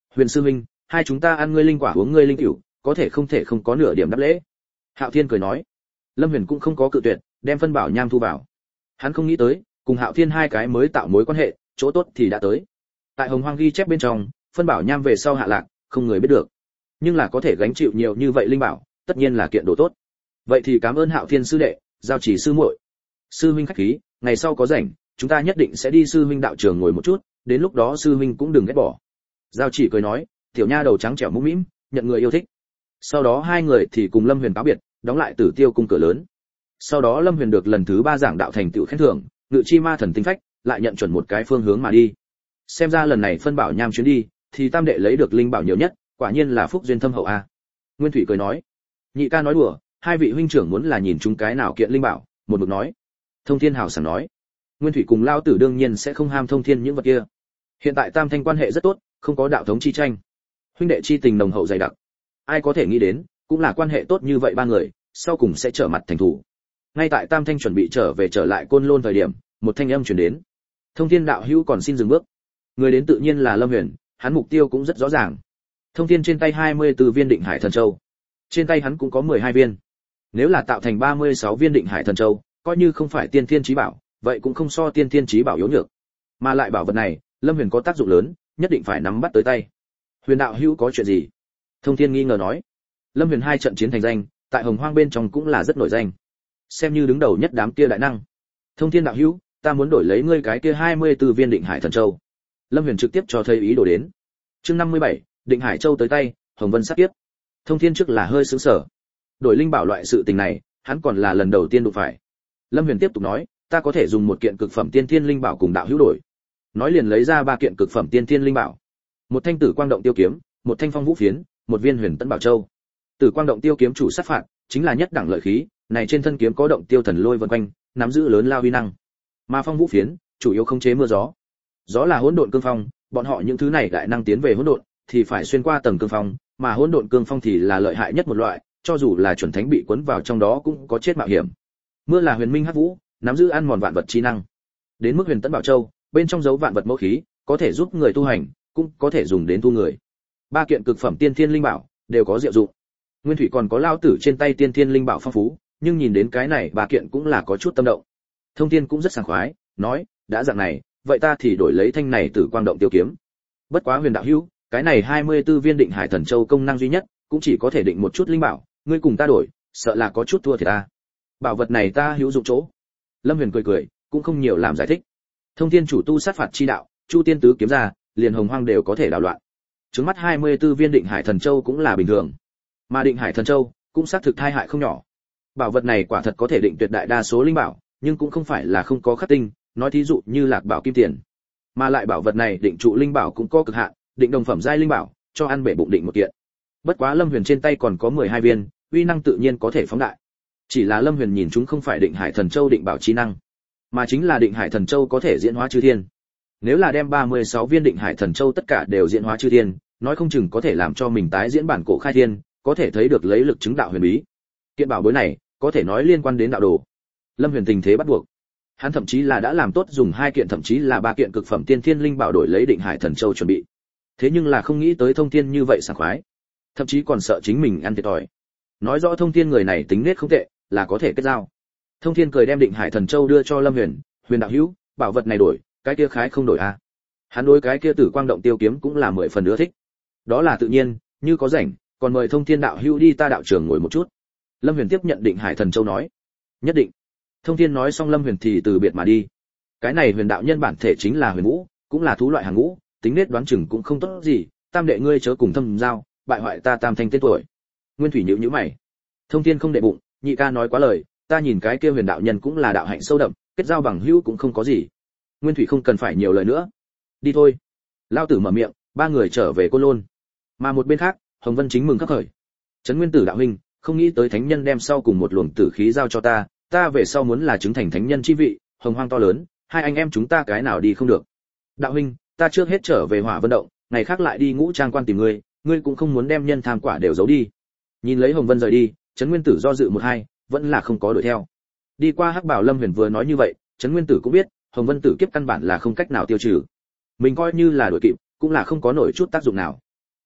Huyền sư huynh, hai chúng ta ăn ngươi linh quả uống ngươi linh cửu, có thể không thể không có nửa điểm đáp lễ. Hạo Thiên cười nói. Lâm Huyền cũng không có cự tuyệt, đem phân bảo nham thu vào. Hắn không nghĩ tới, cùng Hạo Thiên hai cái mới tạo mối quan hệ, chỗ tốt thì đã tới. Tại Hồng Hoang ghi chép bên trong, phân bảo nham về sau hạ lạc, không người biết được. Nhưng là có thể gánh chịu nhiều như vậy linh bảo, tất nhiên là kiện đồ tốt. Vậy thì cảm ơn Hạo Thiên sư đệ, giao chỉ sư muội. Sư huynh khách khí, ngày sau có rảnh, chúng ta nhất định sẽ đi sư huynh đạo trường ngồi một chút, đến lúc đó sư huynh cũng đừng ghét bỏ. Giao chỉ cười nói, tiểu nha đầu trắng trẻo mũm mĩm, nhận người yêu thích. Sau đó hai người thì cùng Lâm Huyền cáo biệt, đóng lại Tử Tiêu cung cửa lớn. Sau đó Lâm Huyền được lần thứ ba giảng đạo thành tựu khen thưởng, ngự chi ma thần tinh phách, lại nhận chuẩn một cái phương hướng mà đi. Xem ra lần này phân bảo nham chuyến đi, thì tam đệ lấy được linh bảo nhiều nhất, quả nhiên là phúc duyên thâm hậu a. Nguyên Thủy cười nói, nhị ca nói đùa, hai vị huynh trưởng muốn là nhìn chúng cái nào kiện linh bảo, một mực nói. Thông Thiên hào sảng nói, Nguyên Thủy cùng Lao Tử đương nhiên sẽ không ham Thông Thiên những vật kia. Hiện tại tam thanh quan hệ rất tốt, không có đạo thống chi tranh, huynh đệ chi tình nồng hậu dày đặc. Ai có thể nghĩ đến, cũng là quan hệ tốt như vậy ba người, sau cùng sẽ trở mặt thành thủ. Ngay tại tam thanh chuẩn bị trở về trở lại Côn Lôn thời điểm, một thanh âm truyền đến. Thông Thiên đạo hữu còn xin dừng bước. Người đến tự nhiên là Lâm Huyền, hắn mục tiêu cũng rất rõ ràng. Thông Thiên trên tay hai mươi tư viên Định Hải Thần Châu, trên tay hắn cũng có mười hai viên. Nếu là tạo thành ba mươi sáu viên Định Hải Thần Châu, coi như không phải tiên thiên chí bảo, vậy cũng không so tiên thiên chí bảo yếu nhược. Mà lại bảo vật này, Lâm Huyền có tác dụng lớn, nhất định phải nắm bắt tới tay. Huyền đạo hữu có chuyện gì? Thông Thiên nghi ngờ nói. Lâm Huyền hai trận chiến thành danh, tại Hồng Hoang bên trong cũng là rất nổi danh, xem như đứng đầu nhất đám kia đại năng. Thông Thiên đạo hữu, ta muốn đổi lấy ngươi cái kia hai mươi tư viên Định Hải Thần Châu. Lâm Huyền trực tiếp cho thấy ý đồ đến. Chương năm mươi bảy, Định Hải Châu tới tay, Hồng Vân sát tiếp. Thông Thiên trước là hơi sững sờ. Đổi linh bảo loại sự tình này, hắn còn là lần đầu tiên đụng phải. Lâm Huyền tiếp tục nói, ta có thể dùng một kiện cực phẩm tiên thiên linh bảo cùng đạo hữu đổi. Nói liền lấy ra ba kiện cực phẩm tiên thiên linh bảo. Một thanh Tử Quang Động Tiêu kiếm, một thanh Phong Vũ Phiến, một viên Huyền Tấn Bảo Châu. Tử Quang Động Tiêu kiếm chủ sát phạt, chính là nhất đẳng lợi khí, này trên thân kiếm có động tiêu thần lôi vần quanh, nắm giữ lớn lao uy năng. Mà Phong Vũ Phiến, chủ yếu khống chế mưa gió. Gió là hỗn độn cương phong, bọn họ những thứ này đại năng tiến về hỗn độn, thì phải xuyên qua tầng cương phong, mà hỗn độn cương phong thì là lợi hại nhất một loại, cho dù là chuẩn thánh bị cuốn vào trong đó cũng có chết mạo hiểm. Mưa là huyền minh hắc vũ, nắm giữ ăn mòn vạn vật chi năng. Đến mức Huyền Tấn Bảo Châu, bên trong dấu vạn vật mẫu khí, có thể giúp người tu hành, cũng có thể dùng đến tu người. Ba kiện cực phẩm tiên thiên linh bảo đều có diệu dụng. Nguyên Thủy còn có Lao Tử trên tay tiên thiên linh bảo phong phú, nhưng nhìn đến cái này ba kiện cũng là có chút tâm động. Thông Thiên cũng rất sảng khoái, nói, đã dạng này, vậy ta thì đổi lấy thanh này Tử Quang Động Tiêu kiếm. Bất quá Huyền đạo hữu, cái này hai mươi tư viên Định Hải Thần Châu công năng duy nhất, cũng chỉ có thể định một chút linh bảo, ngươi cùng ta đổi, sợ là có chút thua thì ta. Bảo vật này ta hữu dụng chỗ. Lâm Huyền cười cười, cũng không nhiều làm giải thích. Thông Thiên chủ tu sát phạt chi đạo, Chu Tiên tứ kiếm ra, liền Hồng Hoang đều có thể đảo loạn. Trước mắt hai mươi tư viên Định Hải Thần Châu cũng là bình thường. Mà Định Hải Thần Châu cũng xác thực thai hại không nhỏ. Bảo vật này quả thật có thể định tuyệt đại đa số linh bảo, nhưng cũng không phải là không có khắc tinh, nói thí dụ như Lạc Bảo Kim Tiền. Mà lại bảo vật này định trụ linh bảo cũng có cực hạn, định đồng phẩm giai linh bảo, cho ăn bể bụng định một kiện. Bất quá Lâm Huyền trên tay còn có mười hai viên, uy năng tự nhiên có thể phóng đại. Chỉ là Lâm Huyền nhìn chúng không phải Định Hải Thần Châu định bảo trí năng, mà chính là Định Hải Thần Châu có thể diễn hóa chư thiên. Nếu là đem ba mươi sáu viên Định Hải Thần Châu tất cả đều diễn hóa chư thiên, nói không chừng có thể làm cho mình tái diễn bản cổ khai thiên, có thể thấy được lấy lực chứng đạo huyền bí. Kiện bảo bối này, có thể nói liên quan đến đạo đồ. Lâm Huyền tình thế bắt buộc. Hắn thậm chí là đã làm tốt dùng hai kiện thậm chí là ba kiện cực phẩm tiên thiên linh bảo đổi lấy Định Hải Thần Châu chuẩn bị. Thế nhưng là không nghĩ tới Thông Thiên như vậy sảng khoái, thậm chí còn sợ chính mình ăn thiệt thòi. Nói rõ Thông Thiên người này tính nết không tệ, là có thể kết giao. Thông Thiên cười đem Định Hải Thần Châu đưa cho Lâm Huyền, Huyền đạo hữu, bảo vật này đổi, cái kia khái không đổi a. À. Hắn đối cái kia Tử Quang Động Tiêu kiếm cũng là mười phần ưa thích. Đó là tự nhiên, như có rảnh, còn mời Thông Thiên đạo hữu đi ta đạo trường ngồi một chút. Lâm Huyền tiếp nhận Định Hải Thần Châu nói, nhất định. Thông Thiên nói xong Lâm Huyền thì từ biệt mà đi. Cái này Huyền đạo nhân bản thể chính là Huyền Vũ, cũng là thú loại hàng ngũ, tính nết đoán chừng cũng không tốt gì, tam đệ ngươi chớ cùng thâm giao, bại hoại ta tam thanh tên tuổi. Nguyên Thủy nhíu nhíu mày. Thông Thiên không đệ bụng, nhị ca nói quá lời, ta nhìn cái kia Huyền đạo nhân cũng là đạo hạnh sâu đậm, kết giao bằng hữu cũng không có gì. Nguyên Thủy không cần phải nhiều lời nữa. Đi thôi. Lao Tử mở miệng, ba người trở về Côn Lôn. Mà một bên khác, Hồng Vân chính mừng khắc khởi. Trấn Nguyên Tử đạo huynh, không nghĩ tới thánh nhân đem sau cùng một luồng tử khí giao cho ta, ta về sau muốn là chứng thành thánh nhân chi vị, hồng hoang to lớn, hai anh em chúng ta cái nào đi không được. Đạo huynh, ta trước hết trở về Hỏa Vân động, ngày khác lại đi Ngũ Trang quan tìm ngươi, ngươi cũng không muốn đem nhân tham quả đều giấu đi. Nhìn lấy Hồng Vân rời đi, Trấn Nguyên Tử do dự một hai, vẫn là không có đuổi theo. Đi qua Hắc Bảo Lâm Huyền vừa nói như vậy, Trấn Nguyên Tử cũng biết, Hồng Vân tử kiếp căn bản là không cách nào tiêu trừ. Mình coi như là đuổi kịp, cũng là không có nổi chút tác dụng nào.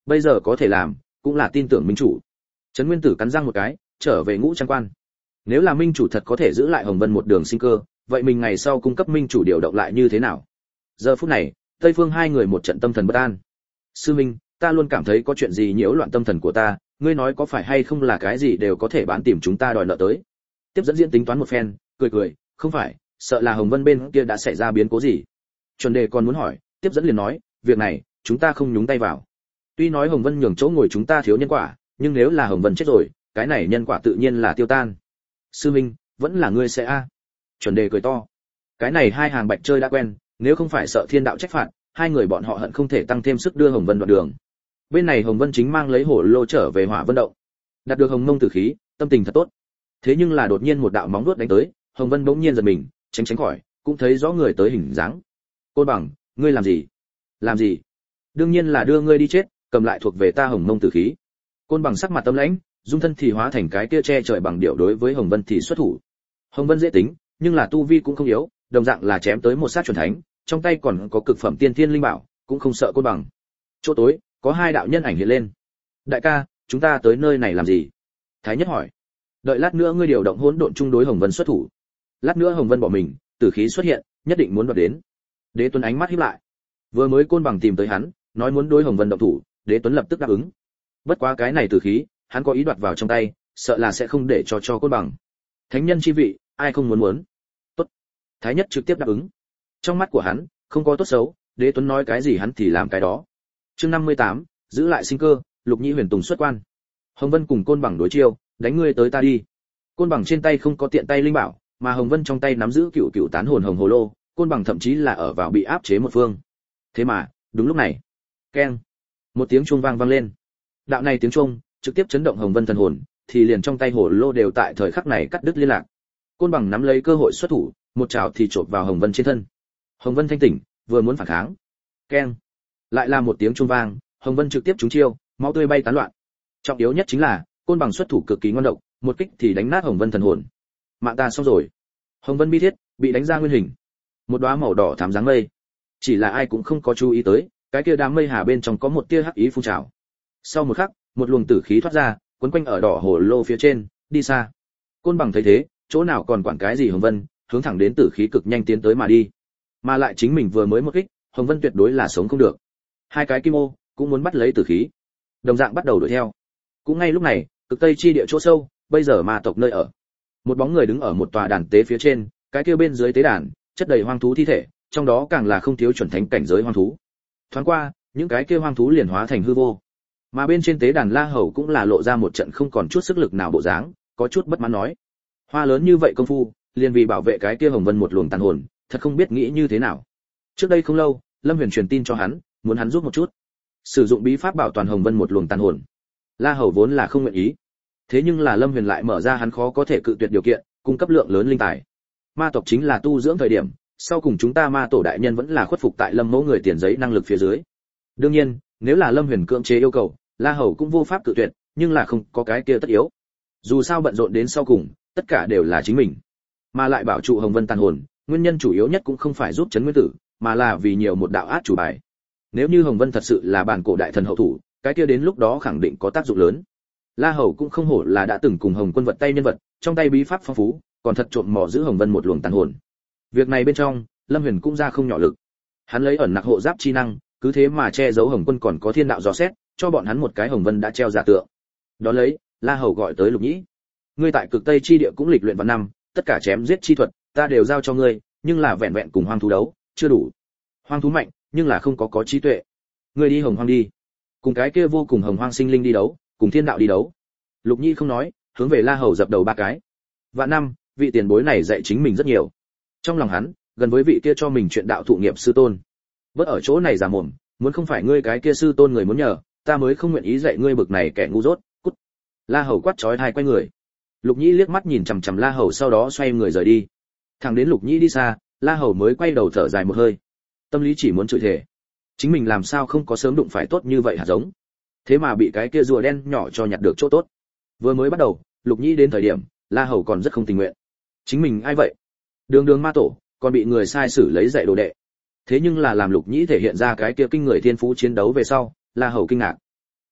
bây giờ có thể làm cũng là tin tưởng minh chủ. Trấn Nguyên Tử cắn răng một cái, trở về ngũ trang quan. Nếu là minh chủ thật có thể giữ lại Hồng Vân một đường sinh cơ, vậy mình ngày sau cung cấp minh chủ điều động lại như thế nào? Giờ phút này, Tây Phương hai người một trận tâm thần bất an. Sư Minh, ta luôn cảm thấy có chuyện gì nhiễu loạn tâm thần của ta, ngươi nói có phải hay không là cái gì đều có thể bán tìm chúng ta đòi nợ tới. Tiếp dẫn diễn tính toán một phen, cười cười, không phải, sợ là Hồng Vân bên kia đã xảy ra biến cố gì. Chuẩn Đề còn muốn hỏi, tiếp dẫn liền nói, việc này, chúng ta không nhúng tay vào. Tuy nói Hồng Vân nhường chỗ ngồi chúng ta thiếu nhân quả, nhưng nếu là Hồng Vân chết rồi, cái này nhân quả tự nhiên là tiêu tan. Sư Minh, vẫn là ngươi sẽ a. Chuẩn Đề cười to. Cái này hai hàng bạch chơi đã quen, nếu không phải sợ thiên đạo trách phạt, hai người bọn họ hận không thể tăng thêm sức đưa Hồng Vân đoạn đường. Bên này Hồng Vân chính mang lấy hổ lô trở về Hỏa Vân động, đạt được Hồng Mông tử khí, tâm tình thật tốt. Thế nhưng là đột nhiên một đạo móng vuốt đánh tới, Hồng Vân bỗng nhiên giật mình, tránh tránh khỏi, cũng thấy rõ người tới hình dáng. Côn Bằng, ngươi làm gì? Làm gì? Đương nhiên là đưa ngươi đi chết, cầm lại thuộc về ta Hồng Mông tử khí. Côn Bằng sắc mặt tâm lãnh, dung thân thì hóa thành cái kia che trời bằng điệu đối với Hồng Vân thì xuất thủ. Hồng Vân dễ tính, nhưng là tu vi cũng không yếu, đồng dạng là chém tới một sát chuẩn thánh, trong tay còn có cực phẩm tiên thiên linh bảo, cũng không sợ Côn Bằng. Chỗ tối, có hai đạo nhân ảnh hiện lên. Đại ca, chúng ta tới nơi này làm gì? Thái Nhất hỏi. Đợi lát nữa ngươi điều động hỗn độn chung đối Hồng Vân xuất thủ. Lát nữa Hồng Vân bỏ mình, tử khí xuất hiện, nhất định muốn đoạt đến. Đế Tuấn ánh mắt híp lại. Vừa mới Côn Bằng tìm tới hắn, nói muốn đối Hồng Vân động thủ, Đế Tuấn lập tức đáp ứng. Bất quá cái này tử khí, hắn có ý đoạt vào trong tay, sợ là sẽ không để cho cho Côn Bằng. Thánh nhân chi vị, ai không muốn muốn. Tốt. Thái Nhất trực tiếp đáp ứng. Trong mắt của hắn, không có tốt xấu, Đế Tuấn nói cái gì hắn thì làm cái đó. Chương năm mươi tám, giữ lại sinh cơ, Lục Nhĩ Huyền Tùng xuất quan. Hồng Vân cùng Côn Bằng đối chiêu, đánh ngươi tới ta đi. Côn Bằng trên tay không có tiện tay linh bảo, mà Hồng Vân trong tay nắm giữ cựu cựu tán hồn hồng hồ lô, Côn Bằng thậm chí là ở vào bị áp chế một phương. Thế mà, đúng lúc này, keng, một tiếng chuông vang vang lên. Đạo này tiếng chuông trực tiếp chấn động Hồng Vân thần hồn, thì liền trong tay hồ lô đều tại thời khắc này cắt đứt liên lạc. Côn Bằng nắm lấy cơ hội xuất thủ, một chảo thì chộp vào Hồng Vân trên thân. Hồng Vân thanh tỉnh, vừa muốn phản kháng. Keng, lại là một tiếng chuông vang, Hồng Vân trực tiếp trúng chiêu, máu tươi bay tán loạn. Trọng yếu nhất chính là, Côn Bằng xuất thủ cực kỳ ngoan độc, một kích thì đánh nát Hồng Vân thần hồn. Mạng ta xong rồi. Hồng Vân bi thiết, bị đánh ra nguyên hình. Một đóa màu đỏ thắm dáng mây. Chỉ là ai cũng không có chú ý tới, cái kia đám mây hà bên trong có một tia hắc ý phun trào. Sau một khắc, một luồng tử khí thoát ra, quấn quanh ở đỏ hồ lô phía trên, đi xa. Côn Bằng thấy thế, chỗ nào còn quản cái gì Hồng Vân, hướng thẳng đến tử khí cực nhanh tiến tới mà đi. Mà lại chính mình vừa mới một kích, Hồng Vân tuyệt đối là sống không được. Hai cái kim ô cũng muốn bắt lấy tử khí, đồng dạng bắt đầu đuổi theo. Cũng ngay lúc này, cực tây chi địa chỗ sâu, bây giờ ma tộc nơi ở. Một bóng người đứng ở một tòa đàn tế phía trên, cái kia bên dưới tế đàn, chất đầy hoang thú thi thể, trong đó càng là không thiếu chuẩn thánh cảnh giới hoang thú. Thoáng qua, những cái kia hoang thú liền hóa thành hư vô. Mà bên trên tế đàn La Hầu cũng là lộ ra một trận không còn chút sức lực nào bộ dáng, có chút bất mãn nói: "Hoa lớn như vậy công phu, liền vì bảo vệ cái kia Hồng Vân một luồng tàn hồn, thật không biết nghĩ như thế nào." Trước đây không lâu, Lâm Huyền truyền tin cho hắn, muốn hắn giúp một chút, sử dụng bí pháp bảo toàn Hồng Vân một luồng tàn hồn. La Hầu vốn là không nguyện ý, thế nhưng là Lâm Huyền lại mở ra hắn khó có thể cự tuyệt điều kiện, cung cấp lượng lớn linh tài. Ma tộc chính là tu dưỡng thời điểm, sau cùng chúng ta ma tổ đại nhân vẫn là khuất phục tại Lâm Mẫu người tiền giấy năng lực phía dưới. Đương nhiên, nếu là Lâm Huyền cưỡng chế yêu cầu, La Hầu cũng vô pháp cự tuyệt, nhưng là không có cái kia tất yếu. Dù sao bận rộn đến sau cùng, tất cả đều là chính mình. Mà lại bảo trụ Hồng Vân tàn hồn, nguyên nhân chủ yếu nhất cũng không phải giúp trấn nguyên tử, mà là vì nhiều một đạo át chủ bài. Nếu như Hồng Vân thật sự là bản cổ đại thần hậu thủ, cái kia đến lúc đó khẳng định có tác dụng lớn. La Hầu cũng không hổ là đã từng cùng Hồng Quân vật tay nhân vật, trong tay bí pháp phong phú, còn thật trộm mò giữ Hồng Vân một luồng tàn hồn. Việc này bên trong, Lâm Huyền cũng ra không nhỏ lực. Hắn lấy ẩn nặc hộ giáp chi năng, cứ thế mà che giấu Hồng Quân còn có thiên đạo dò xét, cho bọn hắn một cái Hồng Vân đã treo giả tượng. Đó lấy, La Hầu gọi tới Lục Nhĩ. Ngươi tại cực Tây chi địa cũng lịch luyện vào năm, tất cả chém giết chi thuật, ta đều giao cho ngươi, nhưng là vẹn vẹn cùng hoang thú đấu, chưa đủ. Hoang thú mạnh, nhưng là không có có trí tuệ. Ngươi đi Hồng Hoang đi, cùng cái kia vô cùng hồng hoang sinh linh đi đấu, cùng thiên đạo đi đấu. Lục Nhĩ không nói, hướng về La Hầu dập đầu ba cái. Vạn năm, vị tiền bối này dạy chính mình rất nhiều. Trong lòng hắn, gần với vị kia cho mình chuyện đạo thụ nghiệp sư tôn. Bớt ở chỗ này giả mồm, muốn không phải ngươi cái kia sư tôn người muốn nhờ, ta mới không nguyện ý dạy ngươi bực này kẻ ngu dốt, cút. La Hầu quát chói tai quay người. Lục Nhĩ liếc mắt nhìn chằm chằm La Hầu, sau đó xoay người rời đi. Thẳng đến Lục Nhĩ đi xa, La Hầu mới quay đầu thở dài một hơi. Tâm lý chỉ muốn chửi thề, chính mình làm sao không có sớm đụng phải tốt như vậy hạt giống, thế mà bị cái kia rùa đen nhỏ cho nhặt được chỗ tốt. Vừa mới bắt đầu, Lục Nhĩ đến thời điểm, La Hầu còn rất không tình nguyện. Chính mình ai vậy? Đường đường ma tổ, còn bị người sai xử lấy dạy đồ đệ. Thế nhưng là làm Lục Nhĩ thể hiện ra cái kia kinh người thiên phú chiến đấu về sau, La Hầu kinh ngạc.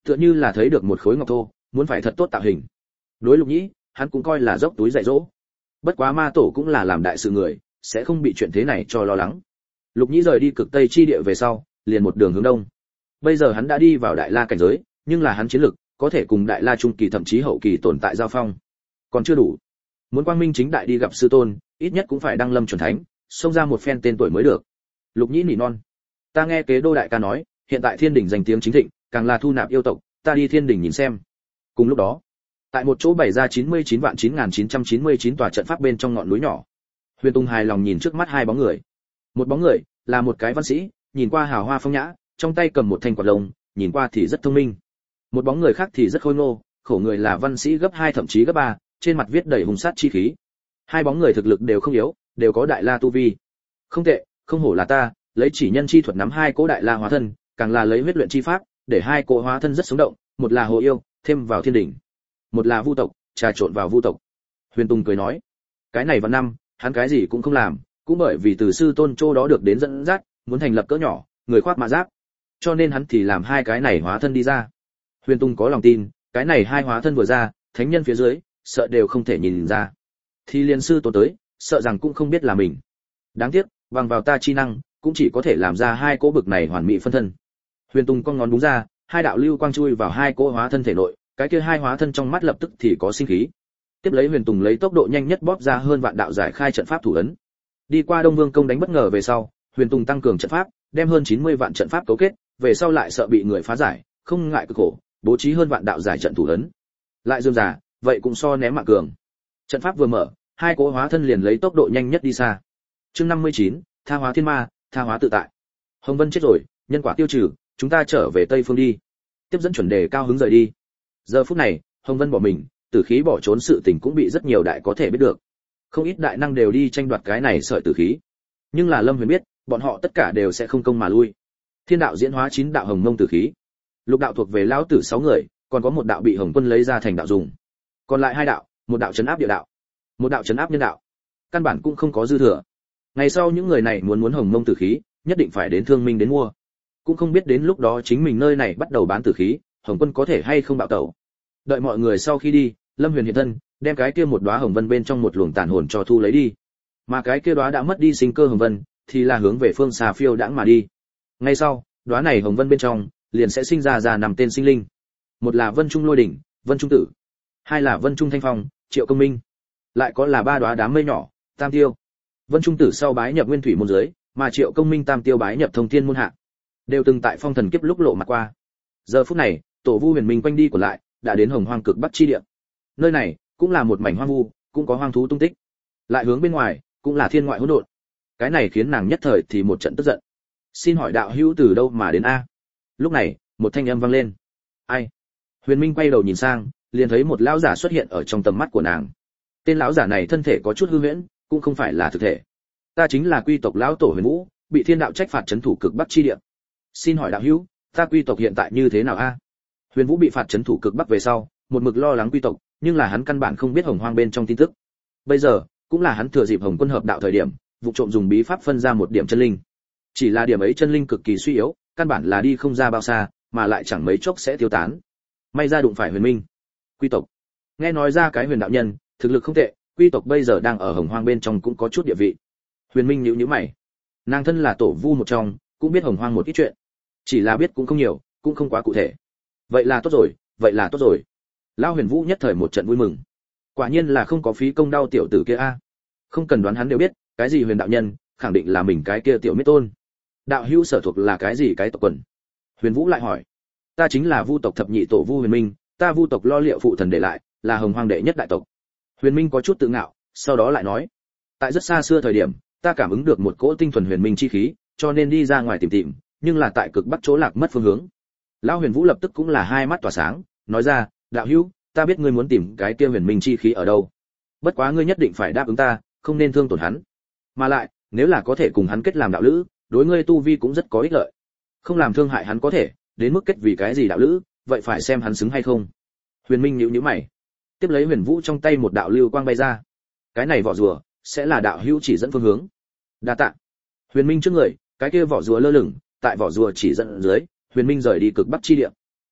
tựa như là thấy được một khối ngọc thô, muốn phải thật tốt tạo hình. Đối Lục Nhĩ, hắn cũng coi là dốc túi dạy dỗ. Bất quá ma tổ cũng là làm đại sự người, sẽ không bị chuyện thế này cho lo lắng. Lục Nhĩ rời đi cực tây chi địa về sau, liền một đường hướng đông. Bây giờ hắn đã đi vào đại la cảnh giới, nhưng là hắn chiến lực có thể cùng đại la trung kỳ thậm chí hậu kỳ tồn tại giao phong, còn chưa đủ. Muốn quang minh chính đại đi gặp sư tôn, ít nhất cũng phải đăng lâm chuẩn thánh, xông ra một phen tên tuổi mới được. Lục Nhĩ nỉ non, ta nghe kế đô đại ca nói, hiện tại thiên đỉnh danh tiếng chính thịnh, càng là thu nạp yêu tộc, ta đi thiên đỉnh nhìn xem. Cùng lúc đó, tại một chỗ bày ra chín mươi chín vạn chín nghìn chín trăm chín mươi chín tòa trận pháp bên trong ngọn núi nhỏ, Huyền Tùng hài lòng nhìn trước mắt hai bóng người. Một bóng người là một cái văn sĩ, nhìn qua hào hoa phong nhã, trong tay cầm một thanh quạt lông, nhìn qua thì rất thông minh. Một bóng người khác thì rất khôi ngô, khổ người là văn sĩ gấp hai thậm chí gấp ba, trên mặt viết đầy hung sát chi khí. Hai bóng người thực lực đều không yếu, đều có đại la tu vi. Không tệ, không hổ là ta, lấy chỉ nhân chi thuật nắm hai cỗ đại la hóa thân, càng là lấy huyết luyện chi pháp, để hai cỗ hóa thân rất sống động, một là hồ yêu, thêm vào thiên đỉnh, một là vu tộc, trà trộn vào vu tộc. Huyền Tùng cười nói, cái này vào năm, hắn cái gì cũng không làm, cũng bởi vì từ sư tôn châu đó được đến dẫn dắt, muốn thành lập cỡ nhỏ, người khoác mã giáp, cho nên hắn thì làm hai cái này hóa thân đi ra. Huyền Tùng có lòng tin, cái này hai hóa thân vừa ra, thánh nhân phía dưới, sợ đều không thể nhìn ra. Thì liên sư tôn tới, sợ rằng cũng không biết là mình. Đáng tiếc, bằng vào ta chi năng, cũng chỉ có thể làm ra hai cỗ bực này hoàn mỹ phân thân. Huyền Tùng con ngón đúng ra, hai đạo lưu quang chui vào hai cỗ hóa thân thể nội, cái kia hai hóa thân trong mắt lập tức thì có sinh khí. Tiếp lấy Huyền Tùng lấy tốc độ nhanh nhất bóp ra hơn vạn đạo giải khai trận pháp thủ ấn. Đi qua Đông Vương công đánh bất ngờ về sau, Huyền Tùng tăng cường trận pháp, đem hơn chín mươi vạn trận pháp cấu kết, về sau lại sợ bị người phá giải, không ngại cực khổ, bố trí hơn vạn đạo giải trận thủ ấn. Lại dương giả, vậy cũng so ném mạng cường. Trận pháp vừa mở, hai cỗ hóa thân liền lấy tốc độ nhanh nhất đi xa. Chương năm mươi chín, tha hóa thiên ma, tha hóa tự tại. Hồng Vân chết rồi, nhân quả tiêu trừ, chúng ta trở về Tây Phương đi. Tiếp dẫn chuẩn đề cao hứng rời đi. Giờ phút này, Hồng Vân bỏ mình, tử khí bỏ trốn sự tình cũng bị rất nhiều đại có thể biết được. Không ít đại năng đều đi tranh đoạt cái này sợi tử khí. Nhưng là Lâm Huyền biết, bọn họ tất cả đều sẽ không công mà lui. Thiên đạo diễn hóa chín đạo hồng mông tử khí. Lục đạo thuộc về lão tử sáu người, còn có một đạo bị Hồng Quân lấy ra thành đạo dùng. Còn lại hai đạo, một đạo trấn áp địa đạo, một đạo trấn áp nhân đạo. Căn bản cũng không có dư thừa. Ngày sau những người này muốn muốn hồng mông tử khí, nhất định phải đến Thương Minh đến mua. Cũng không biết đến lúc đó chính mình nơi này bắt đầu bán tử khí, Hồng Quân có thể hay không bạo tẩu. Đợi mọi người sau khi đi, Lâm Huyền hiện thân, đem cái kia một đóa hồng vân bên trong một luồng tàn hồn cho thu lấy đi. Mà cái kia đóa đã mất đi sinh cơ hồng vân, thì là hướng về phương xa phiêu đãng mà đi. Ngay sau, đóa này hồng vân bên trong liền sẽ sinh ra ra năm tên sinh linh. Một là Vân Trung Lôi Đỉnh, Vân Trung Tử, hai là Vân Trung Thanh Phong, Triệu Công Minh, lại có là ba đóa đám mây nhỏ, Tam Tiêu. Vân Trung Tử sau bái nhập Nguyên Thủy môn dưới, mà Triệu Công Minh Tam Tiêu bái nhập Thông Thiên môn hạ, đều từng tại phong thần kiếp lúc lộ mặt qua. Giờ phút này, Tổ Vu Huyền Minh quanh đi của lại, đã đến Hồng Hoang cực Bắc chi địa. Nơi này cũng là một mảnh hoang vu, cũng có hoang thú tung tích. Lại hướng bên ngoài, cũng là thiên ngoại hỗn độn. Cái này khiến nàng nhất thời thì một trận tức giận. Xin hỏi đạo hữu từ đâu mà đến a? Lúc này, một thanh âm vang lên. Ai? Huyền Minh quay đầu nhìn sang, liền thấy một lão giả xuất hiện ở trong tầm mắt của nàng. Tên lão giả này thân thể có chút hư huyễn, cũng không phải là thực thể. Ta chính là quy tộc lão tổ Huyền Vũ, bị thiên đạo trách phạt trấn thủ cực Bắc chi địa. Xin hỏi đạo hữu, ta quy tộc hiện tại như thế nào a? Huyền Vũ bị phạt trấn thủ cực Bắc về sau, một mực lo lắng quy tộc, nhưng là hắn căn bản không biết Hồng Hoang bên trong tin tức. Bây giờ, cũng là hắn thừa dịp Hồng Quân hợp đạo thời điểm, vụ trộm dùng bí pháp phân ra một điểm chân linh. Chỉ là điểm ấy chân linh cực kỳ suy yếu, căn bản là đi không ra bao xa, mà lại chẳng mấy chốc sẽ tiêu tán. May ra đụng phải Huyền Minh. Quy tộc. Nghe nói ra cái Huyền đạo nhân, thực lực không tệ, quy tộc bây giờ đang ở Hồng Hoang bên trong cũng có chút địa vị. Huyền Minh nhíu nhíu mày. Nàng thân là tổ vu một trong, cũng biết Hồng Hoang một ít chuyện. Chỉ là biết cũng không nhiều, cũng không quá cụ thể. Vậy là tốt rồi, vậy là tốt rồi. Lão Huyền Vũ nhất thời một trận vui mừng. Quả nhiên là không có phí công đau tiểu tử kia a. Không cần đoán hắn đều biết, cái gì Huyền đạo nhân, khẳng định là mình cái kia tiểu miết tôn. Đạo hữu sở thuộc là cái gì cái tộc quần? Huyền Vũ lại hỏi. Ta chính là Vu tộc thập nhị tổ Vu Huyền Minh, ta Vu tộc lo liệu phụ thần để lại, là Hồng Hoang đệ nhất đại tộc. Huyền Minh có chút tự ngạo, sau đó lại nói, tại rất xa xưa thời điểm, ta cảm ứng được một cỗ tinh thuần huyền minh chi khí, cho nên đi ra ngoài tìm tìm, nhưng là tại cực bắc chỗ lạc mất phương hướng. Lão Huyền Vũ lập tức cũng là hai mắt tỏa sáng, nói ra, đạo hữu, ta biết ngươi muốn tìm cái kia huyền minh chi khí ở đâu. Bất quá ngươi nhất định phải đáp ứng ta, không nên thương tổn hắn. Mà lại, nếu là có thể cùng hắn kết làm đạo lữ, đối ngươi tu vi cũng rất có ích lợi. Không làm thương hại hắn có thể, đến mức kết vì cái gì đạo lữ, vậy phải xem hắn xứng hay không. Huyền Minh nhíu nhíu mày. Tiếp lấy Huyền Vũ trong tay một đạo lưu quang bay ra. Cái này vỏ rùa sẽ là đạo hữu chỉ dẫn phương hướng. Đa tạ. Huyền Minh trước người, cái kia vỏ rùa lơ lửng, tại vỏ rùa chỉ dẫn dưới, Huyền Minh rời đi cực bắc chi địa.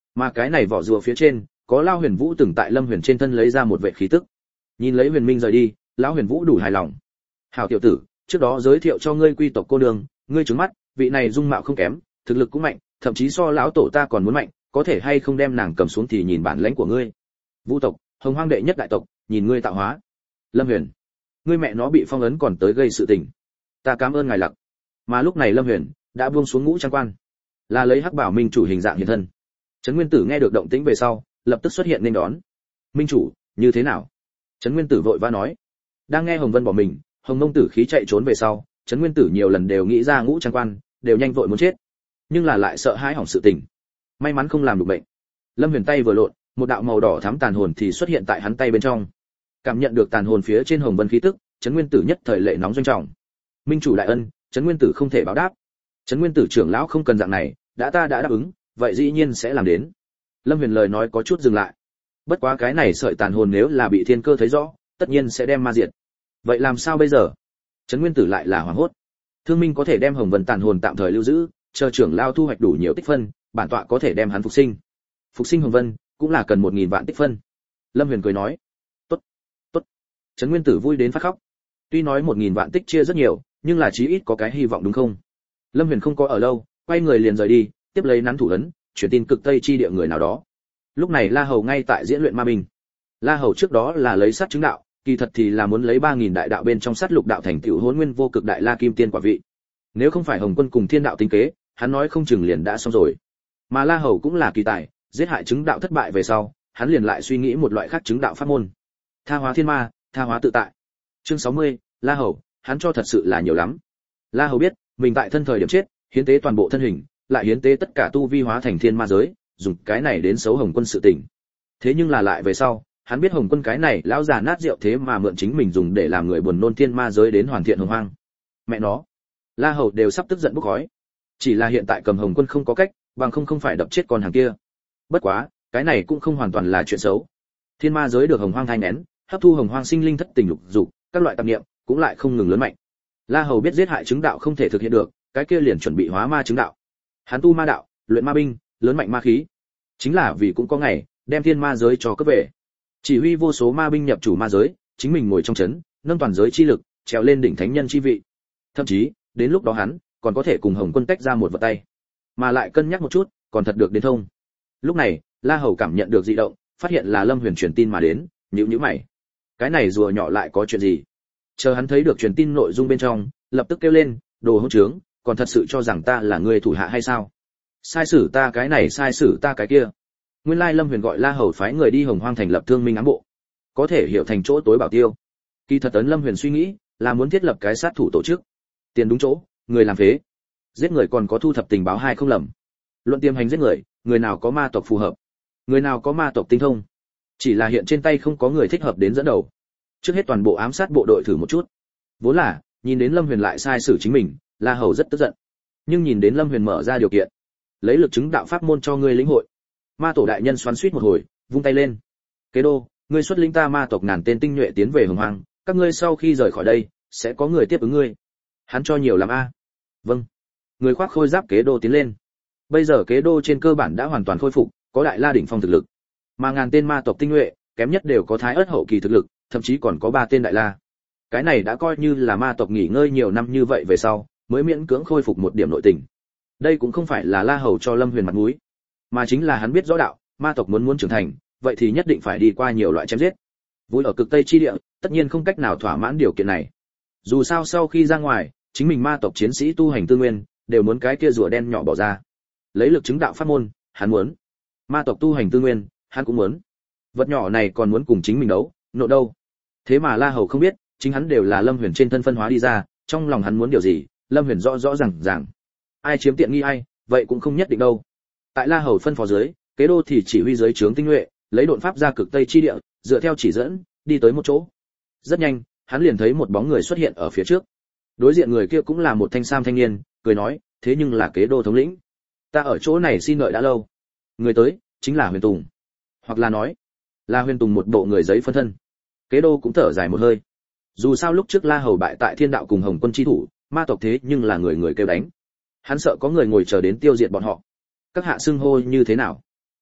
Mà cái này vỏ rùa phía trên, có Lao Huyền Vũ từng tại Lâm Huyền trên thân lấy ra một vệ khí tức. Nhìn lấy Huyền Minh rời đi, lão Huyền Vũ đủ hài lòng. "Hảo tiểu tử, trước đó giới thiệu cho ngươi quy tộc cô đường, ngươi trừng mắt, vị này dung mạo không kém, thực lực cũng mạnh, thậm chí so lão tổ ta còn muốn mạnh, có thể hay không đem nàng cầm xuống thì nhìn bản lãnh của ngươi." Vũ tộc, Hồng Hoang đệ nhất đại tộc, nhìn ngươi tạo hóa. Lâm Huyền, ngươi mẹ nó bị phong ấn còn tới gây sự tình. Ta cảm ơn ngài Lặc. Mà lúc này Lâm Huyền đã buông xuống ngũ trang quan, là lấy Hắc Bảo Minh chủ hình dạng hiện thân. Trấn Nguyên Tử nghe được động tĩnh về sau, lập tức xuất hiện nên đón. "Minh chủ, như thế nào?" Trấn Nguyên Tử vội vã nói. Đang nghe Hồng Vân bỏ mình, Hồng Mông Tử khí chạy trốn về sau, Trấn Nguyên Tử nhiều lần đều nghĩ ra ngũ trang quan, đều nhanh vội muốn chết, nhưng là lại sợ hãi hỏng sự tình. May mắn không làm được bệnh. Lâm Huyền tay vừa lộn, một đạo màu đỏ thắm tàn hồn thì xuất hiện tại hắn tay bên trong. Cảm nhận được tàn hồn phía trên Hồng Vân khí tức, Trấn Nguyên Tử nhất thời lệ nóng doanh trọng. "Minh chủ đại ân, Trấn Nguyên Tử không thể báo đáp." Trấn Nguyên Tử trưởng lão không cần dạng này, đã ta đã đáp ứng, vậy dĩ nhiên sẽ làm đến. Lâm Huyền lời nói có chút dừng lại. Bất quá cái này sợi tàn hồn nếu là bị thiên cơ thấy rõ, tất nhiên sẽ đem ma diệt. Vậy làm sao bây giờ? Trấn Nguyên Tử lại là hoảng hốt. Thương Minh có thể đem Hồng Vân tàn hồn tạm thời lưu giữ, chờ trưởng lão thu hoạch đủ nhiều tích phân, bản tọa có thể đem hắn phục sinh. Phục sinh Hồng Vân cũng là cần một nghìn vạn tích phân. Lâm Huyền cười nói. Tốt, tốt. Trấn Nguyên Tử vui đến phát khóc. Tuy nói một nghìn vạn tích chia rất nhiều, nhưng là chí ít có cái hy vọng đúng không? Lâm Huyền không có ở lâu, quay người liền rời đi, tiếp lấy nắn thủ ấn, chuyển tin cực Tây chi địa người nào đó. Lúc này La Hầu ngay tại diễn luyện ma binh. La Hầu trước đó là lấy sát chứng đạo, kỳ thật thì là muốn lấy ba nghìn đại đạo bên trong sát lục đạo thành tựu Hỗn Nguyên vô cực đại La Kim Tiên quả vị. Nếu không phải Hồng Quân cùng Thiên đạo tính kế, hắn nói không chừng liền đã xong rồi. Mà La Hầu cũng là kỳ tài, giết hại chứng đạo thất bại về sau, hắn liền lại suy nghĩ một loại khác chứng đạo pháp môn. Tha hóa thiên ma, tha hóa tự tại. Chương sáu mươi, La Hầu, hắn cho thật sự là nhiều lắm. La Hầu biết, mình tại thân thời điểm chết, hiến tế toàn bộ thân hình, lại hiến tế tất cả tu vi hóa thành thiên ma giới, dùng cái này đến xấu Hồng Quân sự tình. Thế nhưng là lại về sau, hắn biết Hồng Quân cái này lão già nát rượu thế mà mượn chính mình dùng để làm người buồn nôn thiên ma giới đến hoàn thiện hồng hoang. Mẹ nó, La Hầu đều sắp tức giận bốc khói. Chỉ là hiện tại cầm Hồng Quân không có cách, bằng không không phải đập chết con hàng kia. Bất quá, cái này cũng không hoàn toàn là chuyện xấu. Thiên ma giới được hồng hoang thai nén, hấp thu hồng hoang sinh linh thất tình lục dục, các loại tạp niệm cũng lại không ngừng lớn mạnh. La Hầu biết giết hại chứng đạo không thể thực hiện được, cái kia liền chuẩn bị hóa ma chứng đạo. Hắn tu ma đạo, luyện ma binh, lớn mạnh ma khí, chính là vì cũng có ngày đem thiên ma giới cho cấp về. Chỉ huy vô số ma binh nhập chủ ma giới, chính mình ngồi trong chấn, nâng toàn giới chi lực, trèo lên đỉnh thánh nhân chi vị. Thậm chí, đến lúc đó hắn còn có thể cùng Hồng Quân tách ra một vật tay, mà lại cân nhắc một chút, còn thật được đến thông. Lúc này, La Hầu cảm nhận được dị động, phát hiện là Lâm Huyền truyền tin mà đến, nhíu nhíu mày. Cái này rùa nhỏ lại có chuyện gì? Chờ hắn thấy được truyền tin nội dung bên trong, lập tức kêu lên, đồ hỗn trướng, còn thật sự cho rằng ta là người thủ hạ hay sao? Sai sử ta cái này sai sử ta cái kia. Nguyên lai Lâm Huyền gọi La Hầu phái người đi Hồng Hoang thành lập Thương Minh ám bộ, có thể hiểu thành chỗ tối bảo tiêu. Kỳ thật ấn Lâm Huyền suy nghĩ, là muốn thiết lập cái sát thủ tổ chức. Tiền đúng chỗ, người làm phế. Giết người còn có thu thập tình báo hai không lầm. Luận tiềm hành giết người, người nào có ma tộc phù hợp, người nào có ma tộc tinh thông. Chỉ là hiện trên tay không có người thích hợp đến dẫn đầu. Trước hết toàn bộ ám sát bộ đội thử một chút. Vốn là, nhìn đến Lâm Huyền lại sai xử chính mình, La Hầu rất tức giận. Nhưng nhìn đến Lâm Huyền mở ra điều kiện, lấy lực chứng đạo pháp môn cho ngươi lĩnh hội. Ma tổ đại nhân xoắn xuýt một hồi, vung tay lên. Kế đô, ngươi xuất lĩnh ta ma tộc ngàn tên tinh nhuệ tiến về Hồng Hoang, các ngươi sau khi rời khỏi đây, sẽ có người tiếp ứng ngươi. Hắn cho nhiều lắm a. À? Vâng. Người khoác khôi giáp Kế đô tiến lên. Bây giờ Kế đô trên cơ bản đã hoàn toàn khôi phục, có đại la đỉnh phong thực lực. Mà ngàn tên ma tộc tinh nhuệ, kém nhất đều có thái ớt hậu kỳ thực lực, thậm chí còn có ba tên đại la. Cái này đã coi như là ma tộc nghỉ ngơi nhiều năm như vậy về sau, mới miễn cưỡng khôi phục một điểm nội tình. Đây cũng không phải là La Hầu cho Lâm Huyền mặt mũi, mà chính là hắn biết rõ đạo, ma tộc muốn muốn trưởng thành, vậy thì nhất định phải đi qua nhiều loại chém giết. Vui ở cực Tây chi địa, tất nhiên không cách nào thỏa mãn điều kiện này. Dù sao sau khi ra ngoài, chính mình ma tộc chiến sĩ tu hành tư nguyên, đều muốn cái kia rùa đen nhỏ bỏ ra. Lấy lực chứng đạo pháp môn, hắn muốn. Ma tộc tu hành tư nguyên, hắn cũng muốn. Vật nhỏ này còn muốn cùng chính mình đấu, nộ đâu. Thế mà La Hầu không biết, chính hắn đều là Lâm Huyền trên thân phân hóa đi ra, trong lòng hắn muốn điều gì, Lâm Huyền rõ rõ ràng ràng. Ai chiếm tiện nghi ai, vậy cũng không nhất định đâu. Tại La Hầu phân phó dưới, Kế đô thì chỉ huy dưới trướng tinh nhuệ, lấy độn pháp ra cực Tây chi địa, dựa theo chỉ dẫn, đi tới một chỗ. Rất nhanh, hắn liền thấy một bóng người xuất hiện ở phía trước. Đối diện người kia cũng là một thanh sam thanh niên, cười nói, thế nhưng là Kế đô thống lĩnh. Ta ở chỗ này xin đợi đã lâu. Người tới, chính là Huyền Tùng. Hoặc là nói, là Huyền Tùng một bộ người giấy phân thân. Kế đô cũng thở dài một hơi. Dù sao lúc trước La Hầu bại tại Thiên đạo cùng Hồng Quân chi thủ, ma tộc thế nhưng là người người kêu đánh. Hắn sợ có người ngồi chờ đến tiêu diệt bọn họ. Các hạ xưng hô như thế nào?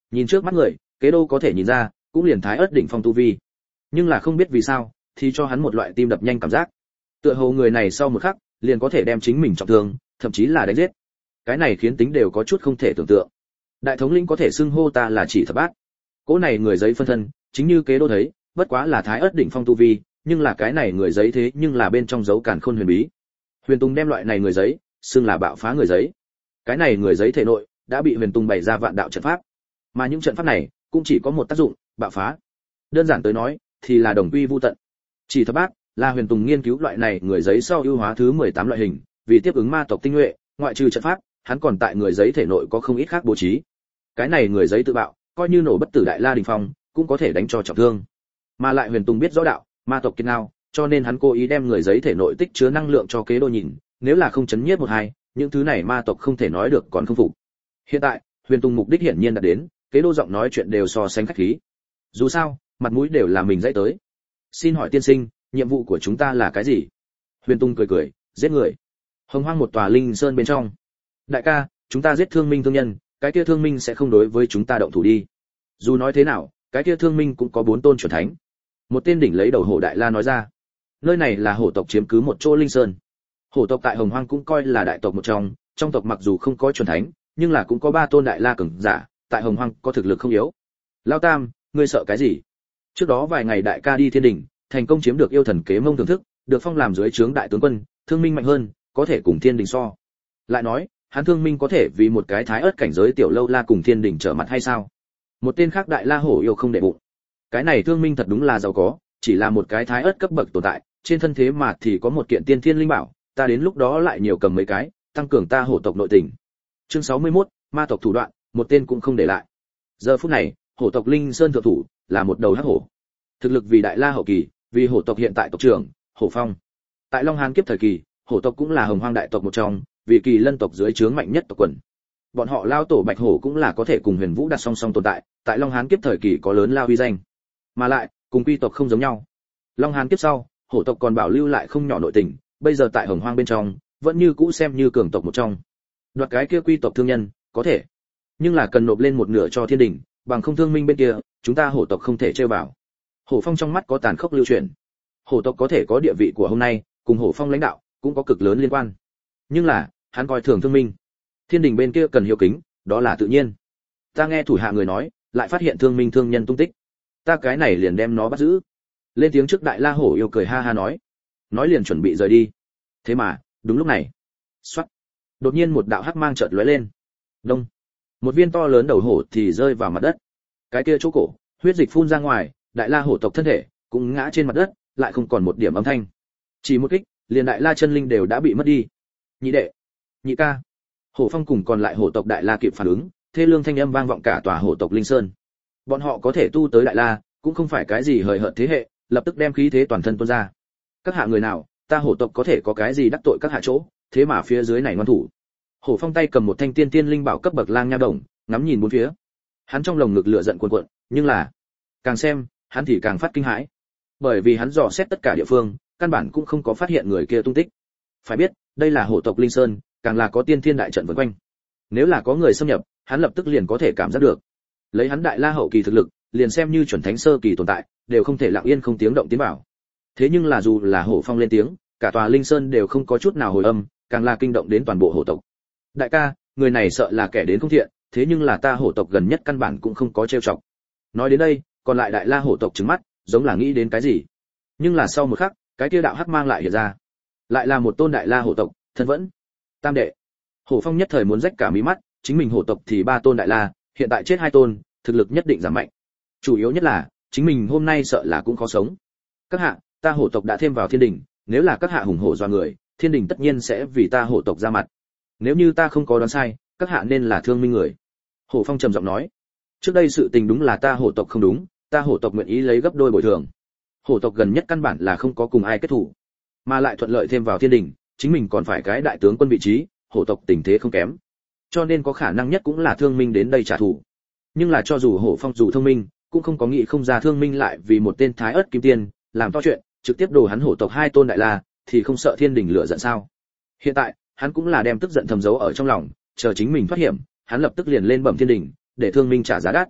Nhìn trước mắt người, Kế Đô có thể nhìn ra, cũng liền thái ớt đỉnh phong tu vi. Nhưng là không biết vì sao, thì cho hắn một loại tim đập nhanh cảm giác. Tựa hồ người này sau một khắc, liền có thể đem chính mình trọng thương, thậm chí là đánh giết. Cái này khiến tính đều có chút không thể tưởng tượng. Đại thống lĩnh có thể xưng hô ta là Chỉ Thập Bát. Cỗ này người giấy phân thân, chính như Kế Đô thấy, bất quá là thái ớt đỉnh phong tu vi, nhưng là cái này người giấy thế nhưng là bên trong dấu càn khôn huyền bí. Huyền Tùng đem loại này người giấy, xưng là bạo phá người giấy. Cái này người giấy thể nội đã bị Huyền Tùng bày ra vạn đạo trận pháp, mà những trận pháp này cũng chỉ có một tác dụng, bạo phá. Đơn giản tới nói, thì là đồng quy vu tận. Chỉ Thập Bát là Huyền Tùng nghiên cứu loại này người giấy sau ưu hóa thứ mười tám loại hình, vì tiếp ứng ma tộc tinh nhuệ, ngoại trừ trận pháp, hắn còn tại người giấy thể nội có không ít khác bố trí. Cái này người giấy tự bạo, coi như nổ bất tử đại la đỉnh phong, cũng có thể đánh cho trọng thương. Mà lại Huyền Tùng biết rõ đạo, ma tộc kiên nào, cho nên hắn cố ý đem người giấy thể nội tích chứa năng lượng cho Kế Đô nhìn, nếu là không chấn nhiếp một hai, những thứ này ma tộc không thể nói được còn không phục. Hiện tại, Huyền Tùng mục đích hiển nhiên đã đến, Kế Đô giọng nói chuyện đều so sánh khách khí. Dù sao, mặt mũi đều là mình dãy tới. Xin hỏi tiên sinh, nhiệm vụ của chúng ta là cái gì? Huyền Tùng cười cười, giết người. Hồng Hoang một tòa linh sơn bên trong. Đại ca, chúng ta giết thương minh thương nhân, cái kia thương minh sẽ không đối với chúng ta động thủ đi. Dù nói thế nào, cái kia thương minh cũng có bốn tôn chuẩn thánh. Một tên đỉnh lấy đầu hổ đại la nói ra. Nơi này là hổ tộc chiếm cứ một chỗ linh sơn. Hổ tộc tại Hồng Hoang cũng coi là đại tộc một trong, trong tộc mặc dù không có chuẩn thánh, nhưng là cũng có ba tôn đại la cường giả, tại Hồng Hoang có thực lực không yếu. Lao Tam, ngươi sợ cái gì? Trước đó vài ngày đại ca đi thiên đỉnh, thành công chiếm được yêu thần kế mông thưởng thức, được phong làm dưới trướng đại tướng quân, thương minh mạnh hơn, có thể cùng thiên đình so. Lại nói, hắn thương minh có thể vì một cái thái ớt cảnh giới tiểu lâu la cùng thiên đình trở mặt hay sao? Một tên khác đại la hổ yêu không để bụng. Cái này thương minh thật đúng là giàu có, chỉ là một cái thái ớt cấp bậc tồn tại, trên thân thế mà thì có một kiện tiên thiên linh bảo, ta đến lúc đó lại nhiều cầm mấy cái, tăng cường ta hổ tộc nội tình. Chương sáu mươi mốt, ma tộc thủ đoạn, một tên cũng không để lại. Giờ phút này, hổ tộc linh sơn thượng thủ là một đầu hắc hổ. Thực lực vì đại la hậu kỳ, vì hổ tộc hiện tại tộc trưởng, Hổ Phong. Tại Long Hán kiếp thời kỳ, hổ tộc cũng là Hồng Hoang đại tộc một trong, vì kỳ lân tộc dưới trướng mạnh nhất tộc quần. Bọn họ lao tổ Bạch Hổ cũng là có thể cùng Huyền Vũ đặt song song tồn tại, tại Long Hán kiếp thời kỳ có lớn lao uy danh. Mà lại, cùng quy tộc không giống nhau. Long Hán kiếp sau, hổ tộc còn bảo lưu lại không nhỏ nội tình, bây giờ tại Hồng Hoang bên trong, vẫn như cũ xem như cường tộc một trong. Đoạt cái kia quy tộc thương nhân, có thể, nhưng là cần nộp lên một nửa cho thiên đình, bằng không thương minh bên kia, chúng ta hổ tộc không thể trêu vào. Hổ Phong trong mắt có tàn khốc lưu truyền. Hổ tộc có thể có địa vị của hôm nay, cùng Hổ Phong lãnh đạo cũng có cực lớn liên quan. Nhưng là, hắn coi thường thương minh. Thiên đình bên kia cần hiếu kính, đó là tự nhiên. Ta nghe thủ hạ người nói, lại phát hiện thương minh thương nhân tung tích. Ta cái này liền đem nó bắt giữ. Lên tiếng trước đại la hổ yêu cười ha ha nói. Nói liền chuẩn bị rời đi. Thế mà, đúng lúc này, xoắt. Đột nhiên một đạo hắc mang chợt lóe lên. Đông. Một viên to lớn đầu hổ thì rơi vào mặt đất. Cái kia chỗ cổ, huyết dịch phun ra ngoài, đại la hổ tộc thân thể cũng ngã trên mặt đất, lại không còn một điểm âm thanh. Chỉ một kích, liền đại la chân linh đều đã bị mất đi. Nhị đệ, nhị ca. Hổ Phong cùng còn lại hổ tộc đại la kịp phản ứng, thê lương thanh âm vang vọng cả tòa hổ tộc linh sơn. Bọn họ có thể tu tới đại la, cũng không phải cái gì hời hợt thế hệ, lập tức đem khí thế toàn thân tuôn ra. Các hạ người nào, ta hổ tộc có thể có cái gì đắc tội các hạ chỗ, thế mà phía dưới này ngoan thủ. Hổ Phong tay cầm một thanh tiên tiên linh bảo cấp bậc lang nha đồng, ngắm nhìn bốn phía. Hắn trong lồng ngực lửa giận cuồn cuộn, nhưng là càng xem, hắn thì càng phát kinh hãi. Bởi vì hắn dò xét tất cả địa phương, căn bản cũng không có phát hiện người kia tung tích. Phải biết, đây là hổ tộc linh sơn, càng là có tiên thiên đại trận vây quanh. Nếu là có người xâm nhập, hắn lập tức liền có thể cảm giác được. Lấy hắn đại la hậu kỳ thực lực, liền xem như chuẩn thánh sơ kỳ tồn tại, đều không thể lặng yên không tiếng động tiến vào. Thế nhưng là dù là Hổ Phong lên tiếng, cả tòa linh sơn đều không có chút nào hồi âm, càng là kinh động đến toàn bộ hổ tộc. Đại ca, người này sợ là kẻ đến không thiện, thế nhưng là ta hổ tộc gần nhất căn bản cũng không có trêu chọc. Nói đến đây, còn lại đại la hổ tộc trừng mắt, giống là nghĩ đến cái gì. Nhưng là sau một khắc, cái kia đạo hắc mang lại hiện ra, lại là một tôn đại la hổ tộc, thân vẫn tam đệ. Hổ Phong nhất thời muốn rách cả mí mắt, chính mình hổ tộc thì ba tôn đại la, hiện tại chết hai tôn, thực lực nhất định giảm mạnh. Chủ yếu nhất là, chính mình hôm nay sợ là cũng khó sống. Các hạ, ta hổ tộc đã thêm vào thiên đình, nếu là các hạ hùng hổ doa người, thiên đình tất nhiên sẽ vì ta hổ tộc ra mặt. Nếu như ta không có đoán sai, các hạ nên là thương minh người. Hổ Phong trầm giọng nói, trước đây sự tình đúng là ta hổ tộc không đúng, ta hổ tộc nguyện ý lấy gấp đôi bồi thường. Hổ tộc gần nhất căn bản là không có cùng ai kết thủ, mà lại thuận lợi thêm vào thiên đình, chính mình còn phải cái đại tướng quân vị trí, hổ tộc tình thế không kém, cho nên có khả năng nhất cũng là thương minh đến đây trả thù. Nhưng là cho dù Hổ Phong dù thông minh, cũng không có nghĩ không ra thương minh lại vì một tên thái ớt kim tiên làm to chuyện, trực tiếp đồ hắn hổ tộc hai tôn đại la, thì không sợ thiên đình lửa giận sao? Hiện tại, hắn cũng là đem tức giận thầm giấu ở trong lòng, chờ chính mình thoát hiểm, hắn lập tức liền lên bẩm thiên đình, để thương minh trả giá đắt.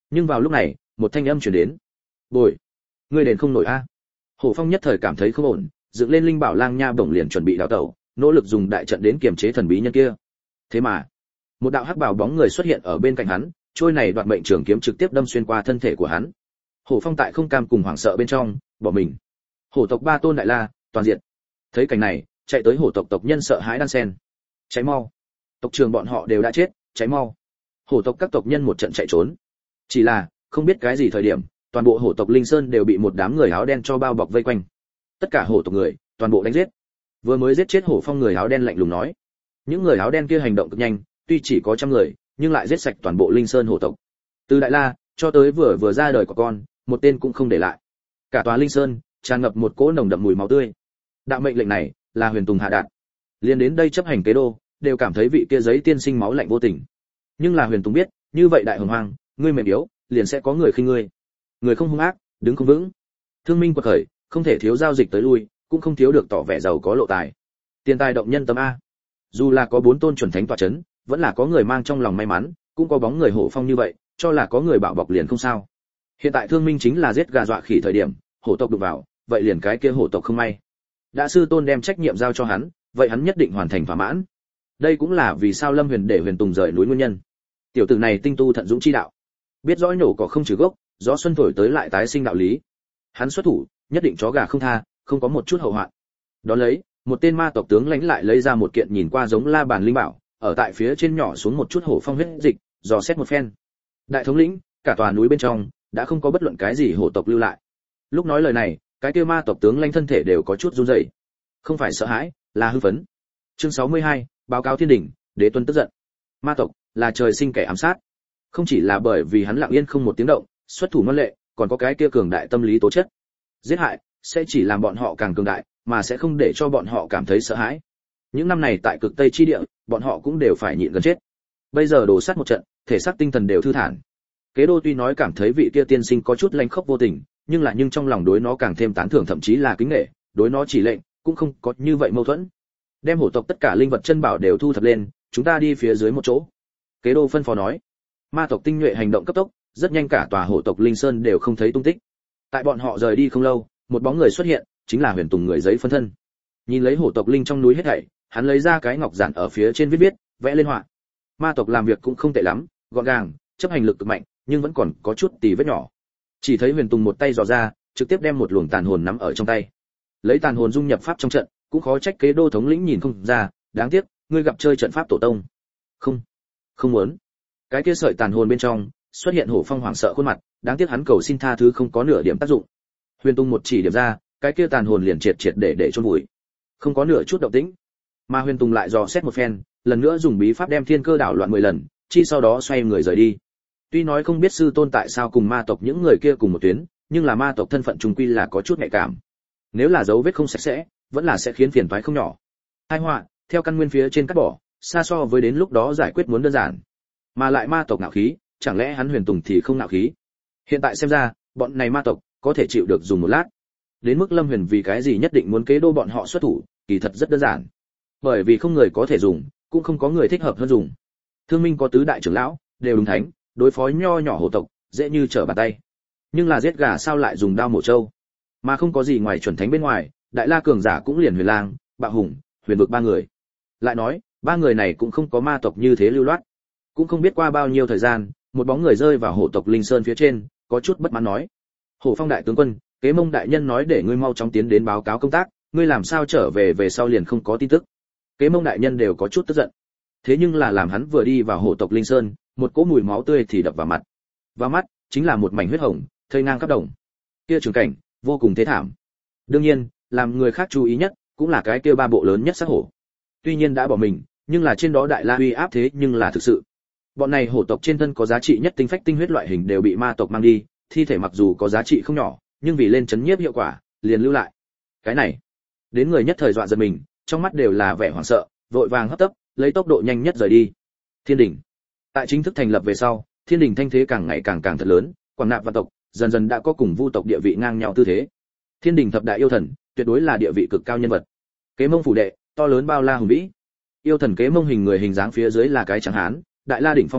Nhưng vào lúc này một thanh âm truyền đến: bồi, ngươi đền không nổi a. Hổ Phong nhất thời cảm thấy không ổn, dựng lên linh bảo lang nha bổng liền chuẩn bị đào tẩu, nỗ lực dùng đại trận đến kiềm chế thần bí nhân kia. Thế mà một đạo hắc bào bóng người xuất hiện ở bên cạnh hắn, trôi này đoạt mệnh trường kiếm trực tiếp đâm xuyên qua thân thể của hắn. Hổ Phong tại không cam cùng hoảng sợ bên trong bỏ mình. Hổ tộc ba tôn đại la toàn diện. Thấy cảnh này, chạy tới hổ tộc tộc nhân sợ hãi đan sen. Cháy mau, tộc trưởng bọn họ đều đã chết, cháy mau. Hổ tộc các tộc nhân một trận chạy trốn. Chỉ là không biết cái gì thời điểm, toàn bộ hổ tộc linh sơn đều bị một đám người áo đen cho bao bọc vây quanh. Tất cả hổ tộc người toàn bộ đánh giết. Vừa mới giết chết Hổ Phong, người áo đen lạnh lùng nói: những người áo đen kia hành động cực nhanh, tuy chỉ có trăm người nhưng lại giết sạch toàn bộ linh sơn hổ tộc, từ đại la cho tới vừa vừa ra đời của con, một tên cũng không để lại. Cả tòa linh sơn tràn ngập một cỗ nồng đậm mùi máu tươi. Đạo mệnh lệnh này là Huyền Tùng hạ đạt, liền đến đây chấp hành kế đô đều cảm thấy vị kia giấy tiên sinh máu lạnh vô tình. Nhưng là Huyền Tùng biết, như vậy đại hồng hoang, ngươi mềm yếu liền sẽ có người khinh ngươi. Người không hung ác đứng không vững, thương minh quật khởi không thể thiếu giao dịch tới lui, cũng không thiếu được tỏ vẻ giàu có lộ tài. Tiền tài động nhân tâm a. Dù là có bốn tôn chuẩn thánh tọa chấn, vẫn là có người mang trong lòng may mắn, cũng có bóng người Hổ Phong như vậy, cho là có người bảo bọc liền không sao. Hiện tại thương minh chính là giết gà dọa khỉ thời điểm, hổ tộc đụng vào, vậy liền cái kia hổ tộc không may. Đã sư tôn đem trách nhiệm giao cho hắn, vậy hắn nhất định hoàn thành thỏa mãn. Đây cũng là vì sao Lâm Huyền để Huyền Tùng rời núi nguyên nhân. Tiểu tử này tinh tu thận dũng chi đạo, biết rõ nhổ cỏ không trừ gốc, gió xuân thổi tới lại tái sinh đạo lý. Hắn xuất thủ, nhất định chó gà không tha, không có một chút hậu hoạn. Đó lấy, một tên ma tộc tướng lãnh lại lấy ra một kiện nhìn qua giống la bàn linh bảo, ở tại phía trên nhỏ xuống một chút hổ phong huyết dịch, dò xét một phen. Đại thống lĩnh, cả tòa núi bên trong đã không có bất luận cái gì hổ tộc lưu lại. Lúc nói lời này, cái kia ma tộc tướng lãnh thân thể đều có chút run rẩy. Không phải sợ hãi, là hưng phấn. Chương sáu mươi hai, báo cáo thiên đỉnh, đế tuân tức giận. Ma tộc là trời sinh kẻ ám sát. Không chỉ là bởi vì hắn lặng yên không một tiếng động, xuất thủ ngoan lệ, còn có cái kia cường đại tâm lý tố chất. Giết hại sẽ chỉ làm bọn họ càng cường đại, mà sẽ không để cho bọn họ cảm thấy sợ hãi. Những năm này tại cực Tây chi địa, bọn họ cũng đều phải nhịn gần chết. Bây giờ đổ sát một trận, thể xác tinh thần đều thư thản. Kế đô tuy nói cảm thấy vị kia tiên sinh có chút lanh khốc vô tình, nhưng là nhưng trong lòng đối nó càng thêm tán thưởng, thậm chí là kính nể, đối nó chỉ lệnh cũng không có như vậy mâu thuẫn. Đem hổ tộc tất cả linh vật chân bảo đều thu thập lên, chúng ta đi phía dưới một chỗ. Kế đô phân phó nói. Ma tộc tinh nhuệ hành động cấp tốc, rất nhanh cả tòa hổ tộc linh sơn đều không thấy tung tích. Tại bọn họ rời đi không lâu, một bóng người xuất hiện, chính là Huyền Tùng người giấy phân thân. Nhìn lấy hổ tộc linh trong núi hết thảy, hắn lấy ra cái ngọc giản ở phía trên viết viết, vẽ lên họa. Ma tộc làm việc cũng không tệ lắm, gọn gàng, chấp hành lực cực mạnh, nhưng vẫn còn có chút tì vết nhỏ. Chỉ thấy Huyền Tùng một tay dò ra, trực tiếp đem một luồng tàn hồn nắm ở trong tay. Lấy tàn hồn dung nhập pháp trong trận, cũng khó trách kế đô thống lĩnh nhìn không ra, đáng tiếc, ngươi gặp chơi trận pháp tổ tông. Không, không muốn. Cái kia sợi tàn hồn bên trong xuất hiện Hổ Phong hoảng sợ khuôn mặt, đáng tiếc hắn cầu xin tha thứ không có nửa điểm tác dụng. Huyền Tùng một chỉ điểm ra, cái kia tàn hồn liền triệt triệt để để chôn vùi, không có nửa chút động tĩnh. Mà Huyền Tùng lại dò xét một phen, lần nữa dùng bí pháp đem thiên cơ đảo loạn mười lần, chi sau đó xoay người rời đi. Tuy nói không biết sư tôn tại sao cùng ma tộc những người kia cùng một tuyến, nhưng là ma tộc thân phận trùng quy là có chút nhạy cảm. Nếu là dấu vết không sạch sẽ, vẫn là sẽ khiến phiền toái không nhỏ. Hai họa, theo căn nguyên phía trên cắt bỏ, xa so với đến lúc đó giải quyết muốn đơn giản. Mà lại ma tộc ngạo khí, chẳng lẽ hắn Huyền Tùng thì không ngạo khí? Hiện tại xem ra, bọn này ma tộc có thể chịu được dùng một lát. Đến mức Lâm Huyền vì cái gì nhất định muốn kế đô bọn họ xuất thủ, kỳ thật rất đơn giản. Bởi vì không người có thể dùng, cũng không có người thích hợp hơn dùng. Thương Minh có tứ đại trưởng lão, đều đúng thánh, đối phó nho nhỏ hổ tộc, dễ như trở bàn tay. Nhưng là giết gà sao lại dùng đao mổ trâu? Mà không có gì ngoài chuẩn thánh bên ngoài, đại la cường giả cũng liền Huyền Lang, Bạo Hùng, Huyền Vực ba người. Lại nói, ba người này cũng không có ma tộc như thế lưu loát. Cũng không biết qua bao nhiêu thời gian, một bóng người rơi vào hổ tộc linh sơn phía trên, có chút bất mãn nói: Hổ Phong đại tướng quân, Kế Mông đại nhân nói để ngươi mau chóng tiến đến báo cáo công tác, ngươi làm sao trở về về sau liền không có tin tức. Kế Mông đại nhân đều có chút tức giận. Thế nhưng là làm hắn vừa đi vào hổ tộc linh sơn, một cỗ mùi máu tươi thì đập vào mặt. Vào mắt chính là một mảnh huyết hồng, thây ngang khắp đồng. Kia trường cảnh vô cùng thế thảm. Đương nhiên, làm người khác chú ý nhất cũng là cái kia ba bộ lớn nhất xác hổ. Tuy nhiên đã bỏ mình, nhưng là trên đó đại la uy áp thế nhưng là thực sự. Bọn này hổ tộc trên thân có giá trị nhất tinh phách tinh huyết loại hình đều bị ma tộc mang đi, thi thể mặc dù có giá trị không nhỏ, nhưng vì lên chấn nhiếp hiệu quả, liền lưu lại. Cái này, đến người nhất thời dọa giật mình, trong mắt đều là vẻ hoảng sợ, vội vàng hấp tấp, lấy tốc độ nhanh nhất rời đi. Thiên đỉnh, tại chính thức thành lập về sau, Thiên đỉnh thanh thế càng ngày càng càng thật lớn, quảng nạp vạn tộc, dần dần đã có cùng vu tộc địa vị ngang nhau tư thế. Thiên đỉnh thập đại yêu thần, tuyệt đối là địa vị cực cao nhân vật. Kế Mông phủ đệ, to lớn bao la hùng vĩ. Yêu thần Kế Mông hình người hình dáng phía dưới là cái trắng hán, đại la đỉnh phong thực lực,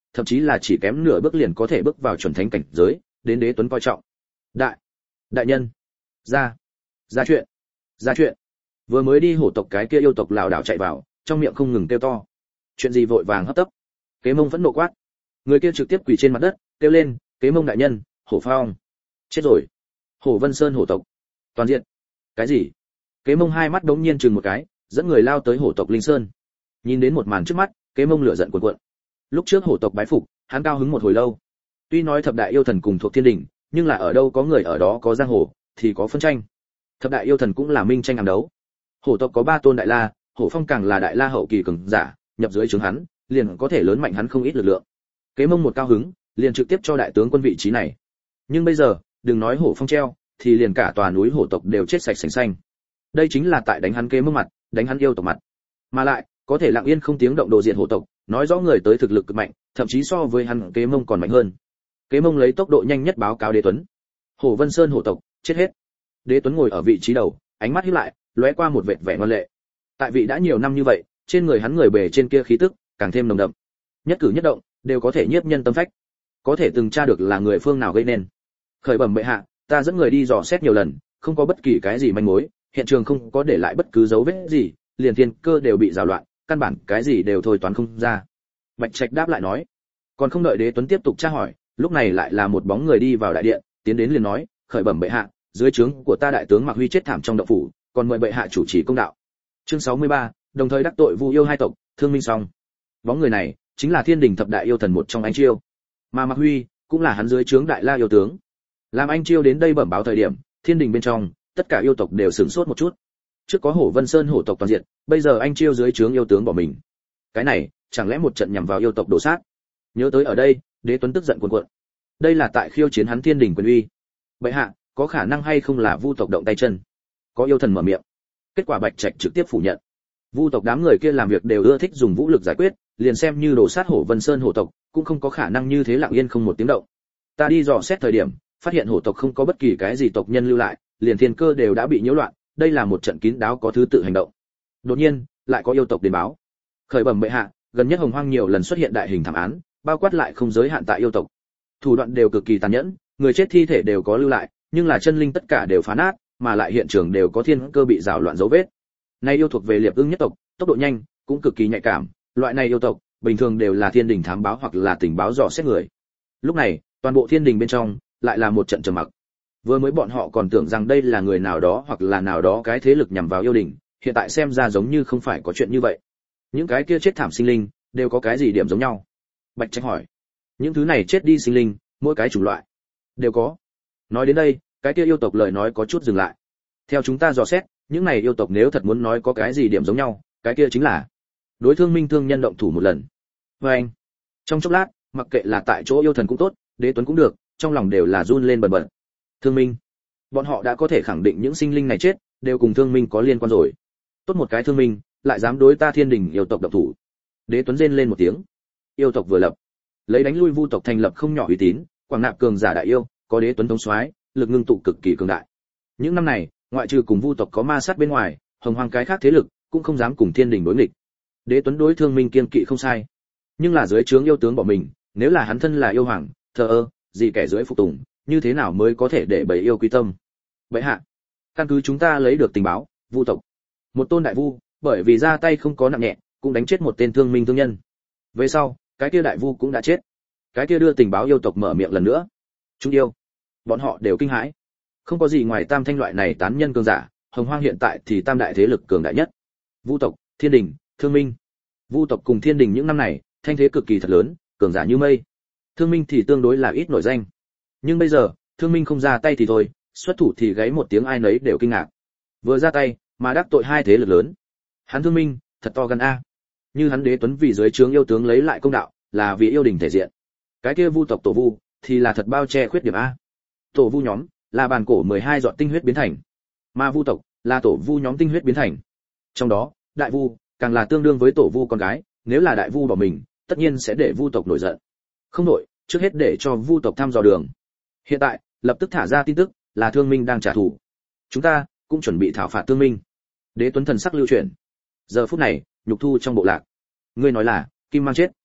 thậm chí là chỉ kém nửa bước liền có thể bước vào chuẩn thánh cảnh giới, đến Đế Tuấn coi trọng. Đại, đại nhân, ra, ra chuyện, ra chuyện. Vừa mới đi hổ tộc cái kia yêu tộc lảo đảo chạy vào, trong miệng không ngừng kêu to. Chuyện gì vội vàng hấp tấp? Kế Mông vẫn nộ quát. Người kia trực tiếp quỳ trên mặt đất, kêu lên, Kế Mông đại nhân, Hổ Phong chết rồi. Hổ Vân Sơn hổ tộc toàn diện. Cái gì? Kế Mông hai mắt đống nhiên chừng một cái, dẫn người lao tới hổ tộc Linh Sơn. Nhìn đến một màn trước mắt, Kế Mông lửa giận cuồn cuộn. Lúc trước hổ tộc bái phục, hắn cao hứng một hồi lâu. Tuy nói thập đại yêu thần cùng thuộc thiên đình, nhưng là ở đâu có người ở đó có giang hồ, thì có phân tranh. Thập đại yêu thần cũng là minh tranh ám đấu. Hổ tộc có ba tôn đại la, Hổ Phong càng là đại la hậu kỳ cường giả, nhập dưới trướng hắn, liền có thể lớn mạnh hắn không ít lực lượng. Kế Mông một cao hứng, liền trực tiếp cho đại tướng quân vị trí này. Nhưng bây giờ, đừng nói Hổ Phong treo, thì liền cả tòa núi hổ tộc đều chết sạch sành xanh. Đây chính là tại đánh hắn Kế Mông mặt, đánh hắn yêu tộc mặt. Mà lại, có thể lặng yên không tiếng động đồ diện hổ tộc, nói rõ người tới thực lực cực mạnh, thậm chí so với hắn Kế Mông còn mạnh hơn. Kế Mông lấy tốc độ nhanh nhất báo cáo Đế Tuấn. Hổ Vân Sơn hổ tộc chết hết. Đế Tuấn ngồi ở vị trí đầu, ánh mắt híp lại, lóe qua một vệt vẻ ngoan lệ. Tại vị đã nhiều năm như vậy, trên người hắn người bề trên kia khí tức càng thêm nồng đậm. Nhất cử nhất động đều có thể nhiếp nhân tâm phách. Có thể từng tra được là người phương nào gây nên. Khởi bẩm bệ hạ, ta dẫn người đi dò xét nhiều lần, không có bất kỳ cái gì manh mối, hiện trường không có để lại bất cứ dấu vết gì, liền thiên cơ đều bị rào loạn, căn bản cái gì đều thôi toán không ra. Bạch Trạch đáp lại nói. Còn không đợi Đế Tuấn tiếp tục tra hỏi, lúc này lại là một bóng người đi vào đại điện, tiến đến liền nói, khởi bẩm bệ hạ, dưới trướng của ta đại tướng Mạc Huy chết thảm trong động phủ, còn mời bệ hạ chủ trì công đạo. Chương sáu mươi ba, đồng thời đắc tội Vu yêu hai tộc, thương minh xong. Bóng người này chính là Thiên Đình thập đại yêu thần một trong Anh Chiêu, mà Mạc Huy cũng là hắn dưới trướng đại la yêu tướng. Làm Anh Chiêu đến đây bẩm báo thời điểm, Thiên Đình bên trong tất cả yêu tộc đều sửng sốt một chút. Trước có Hổ Vân Sơn hổ tộc toàn diện, bây giờ Anh Chiêu dưới trướng yêu tướng bỏ mình. Cái này chẳng lẽ một trận nhằm vào yêu tộc đổ sát? Nhớ tới ở đây, Đế Tuấn tức giận cuồn cuộn. Đây là tại khiêu chiến hắn Thiên Đình quyền uy. Bệ hạ, có khả năng hay không là Vu tộc động tay chân? Có yêu thần mở miệng. Kết quả Bạch Trạch trực tiếp phủ nhận. Vu tộc đám người kia làm việc đều ưa thích dùng vũ lực giải quyết, liền xem như đổ sát Hổ Vân Sơn hổ tộc, cũng không có khả năng như thế lặng yên không một tiếng động. Ta đi dò xét thời điểm, phát hiện hổ tộc không có bất kỳ cái gì tộc nhân lưu lại, liền thiên cơ đều đã bị nhiễu loạn, đây là một trận kín đáo có thứ tự hành động. Đột nhiên, lại có yêu tộc đến báo. Khởi bẩm bệ hạ, gần nhất Hồng Hoang nhiều lần xuất hiện đại hình thảm án, bao quát lại không giới hạn tại yêu tộc. Thủ đoạn đều cực kỳ tàn nhẫn, người chết thi thể đều có lưu lại, nhưng là chân linh tất cả đều phá nát, mà lại hiện trường đều có thiên cơ bị rào loạn dấu vết. Này yêu thuộc về Liệp Ưng nhất tộc, tốc độ nhanh, cũng cực kỳ nhạy cảm, loại này yêu tộc bình thường đều là Thiên Đình thám báo hoặc là tình báo dò xét người. Lúc này, toàn bộ Thiên Đình bên trong lại là một trận trầm mặc. Vừa mới bọn họ còn tưởng rằng đây là người nào đó hoặc là nào đó cái thế lực nhằm vào yêu đình, hiện tại xem ra giống như không phải có chuyện như vậy. Những cái kia chết thảm sinh linh đều có cái gì điểm giống nhau? Bạch Trạch hỏi. Những thứ này chết đi sinh linh, mỗi cái chủng loại đều có. Nói đến đây, cái kia yêu tộc lời nói có chút dừng lại. Theo chúng ta dò xét, những này yêu tộc nếu thật muốn nói có cái gì điểm giống nhau, cái kia chính là đối thương minh thương nhân động thủ một lần. Và anh, trong chốc lát, mặc kệ là tại chỗ yêu thần cũng tốt, Đế Tuấn cũng được, trong lòng đều là run lên bần bật. Thương minh, bọn họ đã có thể khẳng định những sinh linh này chết đều cùng thương minh có liên quan rồi. Tốt một cái thương minh, lại dám đối ta Thiên Đình yêu tộc động thủ. Đế Tuấn rên lên một tiếng. Yêu tộc vừa lập, lấy đánh lui Vu tộc thành lập không nhỏ uy tín, quảng nạp cường giả đại yêu, có Đế Tuấn thống soái, lực ngưng tụ cực kỳ cường đại. Những năm này, ngoại trừ cùng Vu tộc có ma sát bên ngoài, Hồng Hoang cái khác thế lực cũng không dám cùng Thiên Đình đối nghịch. Đế Tuấn đối thương minh kiên kỵ không sai, nhưng là dưới trướng yêu tướng bỏ mình, nếu là hắn thân là yêu hoàng, thờ ơ, gì kẻ dưới phục tùng, như thế nào mới có thể để bầy yêu quý tâm? Vậy hạ, căn cứ chúng ta lấy được tình báo, Vu tộc một tôn đại vu, bởi vì ra tay không có nặng nhẹ, cũng đánh chết một tên thương minh thương nhân. Về sau, cái kia đại vu cũng đã chết. Cái kia đưa tình báo yêu tộc mở miệng lần nữa. Chúng yêu, bọn họ đều kinh hãi. Không có gì ngoài Tam Thanh loại này tán nhân cường giả, Hồng Hoang hiện tại thì tam đại thế lực cường đại nhất. Vu tộc, Thiên Đình, Thương Minh. Vu tộc cùng Thiên Đình những năm này, thanh thế cực kỳ thật lớn, cường giả như mây. Thương Minh thì tương đối là ít nổi danh. Nhưng bây giờ, Thương Minh không ra tay thì thôi, xuất thủ thì gáy một tiếng ai nấy đều kinh ngạc. Vừa ra tay, mà đắc tội hai thế lực lớn. Hắn Thương Minh, thật to gan a. Như hắn Đế Tuấn vì dưới trướng yêu tướng lấy lại công đạo, là vì yêu đình thể diện. Cái kia Vu tộc tổ Vu thì là thật bao che khuyết điểm a. Tổ Vu nhóm là bàn cổ mười hai giọt tinh huyết biến thành, mà Vu tộc là tổ Vu nhóm tinh huyết biến thành. Trong đó, đại Vu càng là tương đương với tổ Vu con gái, nếu là đại Vu bỏ mình, tất nhiên sẽ để Vu tộc nổi giận. Không nổi, trước hết để cho Vu tộc thăm dò đường. Hiện tại, lập tức thả ra tin tức, là Thương Minh đang trả thù. Chúng ta cũng chuẩn bị thảo phạt Thương Minh. Đế Tuấn thần sắc lưu chuyển. Giờ phút này, nhục thu trong bộ lạc. Ngươi nói là, Kim Mang chết.